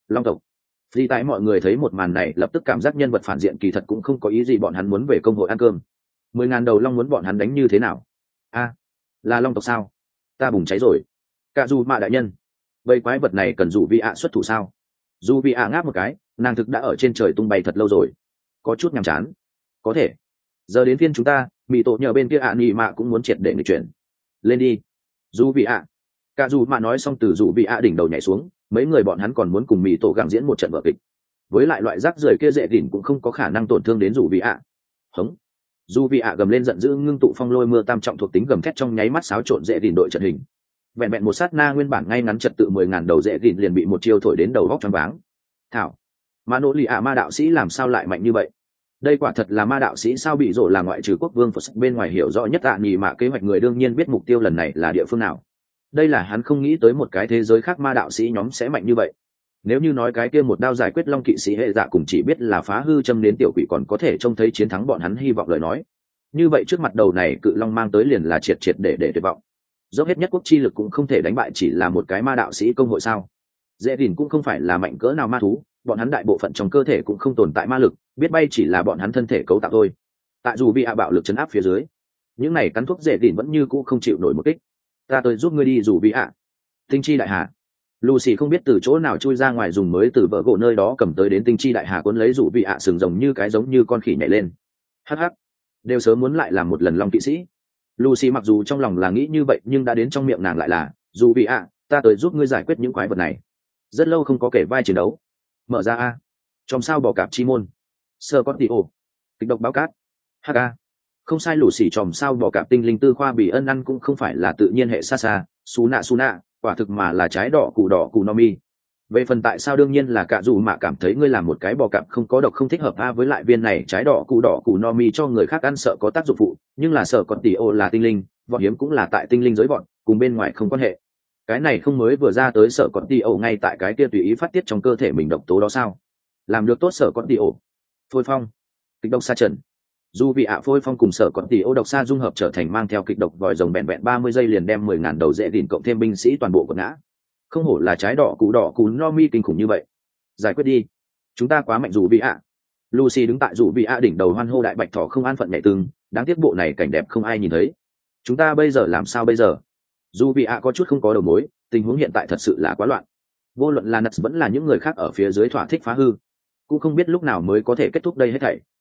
Long tộc. Vì tại mọi người thấy một màn này lập tức cảm giác nhân vật phản diện kỳ thật cũng không có ý gì, bọn hắn muốn về công hội ăn cơm. Mười ngàn đầu long muốn bọn hắn đánh như thế nào? A, là long tộc sao? Ta bùng cháy rồi. Cả dù mạ đại nhân, vậy quái vật này cần dù vị ạ xuất thủ sao? Dù vị ạ ngáp một cái, nàng thực đã ở trên trời tung bay thật lâu rồi, có chút nhàm chán. Có thể. Giờ đến phiên chúng ta, mỹ tổ nhờ bên kia ạ nhị mạ cũng muốn triệt để nghịch chuyển. Lên đi. Dù vị ạ. Cả dù mạ nói xong từ dù vị ạ đỉnh đầu nhảy xuống, mấy người bọn hắn còn muốn cùng mỹ tổ gặng diễn một trận vở kịch. Với lại loại rác rưởi kia dễ đỉnh cũng không có khả năng tổn thương đến dù vị ạ. Hống. Dù vị ạ gầm lên giận dữ, ngưng tụ phong lôi mưa tam trọng thuộc tính gầm thét trong nháy mắt xáo trộn dễ đỉnh đội trận hình. Vẹn vẹn một sát na nguyên bản ngay ngắn trật tự mười ngàn đầu dễ đỉnh liền bị một chiêu thổi đến đầu góc choáng váng. Thảo, mà nỗ lì ạ ma đạo sĩ làm sao lại mạnh như vậy? Đây quả thật là ma đạo sĩ sao? Bị rộ là ngoại trừ quốc vương Phật bên ngoài hiểu rõ nhất ạ nhì mạ kế hoạch người, đương nhiên biết mục tiêu lần này là địa phương nào. Đây là hắn không nghĩ tới một cái thế giới khác ma đạo sĩ nhóm sẽ mạnh như vậy. Nếu như nói cái kia một đao giải quyết long kỵ sĩ hệ dạ cùng chỉ biết là phá hư châm đến tiểu quỷ còn có thể trông thấy chiến thắng bọn hắn hy vọng lời nói, như vậy trước mặt đầu này cự long mang tới liền là triệt triệt để để tuyệt vọng. Dốc hết nhất quốc chi lực cũng không thể đánh bại chỉ là một cái ma đạo sĩ công hội sao? Dễ đỉnh cũng không phải là mạnh cỡ nào ma thú, bọn hắn đại bộ phận trong cơ thể cũng không tồn tại ma lực, biết bay chỉ là bọn hắn thân thể cấu tạo thôi. Tại dù bị ạ bạo lực chấn áp phía dưới, những này cắn thuốc dễ đỉnh vẫn như cũ không chịu nổi một kích. Ta tới giúp ngươi đi dù bị ạ. Tinh chi đại hà. Lucy không biết từ chỗ nào chui ra ngoài, dùng mới từ vợ gỗ nơi đó cầm tới đến tinh chi đại hà cuốn lấy dù bị ạ sừng rồng như cái giống như con khỉ nhảy lên. Hắc hắc, đều sớm muốn lại làm một lần long kỵ sĩ. Lucy mặc dù trong lòng là nghĩ như vậy nhưng đã đến trong miệng nàng lại là dù bị ạ, ta tới giúp ngươi giải quyết những quái vật này. Rất lâu không có kể vai chiến đấu. Mở ra a. Trong sao bỏ cạp chi môn. Sơ có tỷ ổ. Kịch độc báo cát. Hk. Không sai, lũ xỉ tròm sao bỏ cạp tinh linh tư khoa bị ân ăn cũng không phải là tự nhiên hệ xa xa, xú nạ xú nạ, quả thực mà là trái đỏ củ đỏ củ no mi. Về phần tại sao, đương nhiên là cả dù mà cảm thấy ngươi làm một cái bò cạp không có độc không thích hợp a, với lại viên này trái đỏ củ đỏ củ no mi cho người khác ăn sợ có tác dụng phụ, nhưng là sợ còn tỷ ô là tinh linh, võ hiếm cũng là tại tinh linh giới bọn, cùng bên ngoài không quan hệ. Cái này không mới vừa ra tới sợ còn tỷ ô ngay tại cái kia tùy ý phát tiết trong cơ thể mình độc tố đó sao? Làm được tốt sợ còn tỷ ô. Phôi phong, kịch độc sa trần. Dù vị ạ phôi phong cùng sở còn tỷ ô độc sa dung hợp trở thành mang theo kịch độc vòi rồng, bẹn bẹn ba mươi giây liền đem mười ngàn đầu dễ đỉnh cộng thêm binh sĩ toàn bộ quật ngã. Không hổ là trái đỏ củ đỏ củ no mi kinh khủng như vậy. Giải quyết đi, chúng ta quá mạnh dù vị ạ. Lucy đứng tại dù vị ạ đỉnh đầu hoan hô, đại bạch thỏ không an phận nhảy tưng, đáng tiếc bộ này cảnh đẹp không ai nhìn thấy. Chúng ta bây giờ làm sao bây giờ? Dù vị ạ có chút không có đầu mối, tình huống hiện tại thật sự là quá loạn. Vô luận là Nuts vẫn là những người khác ở phía dưới thỏa thích phá hư, cũng không biết lúc nào mới có thể kết thúc đây hết thảy.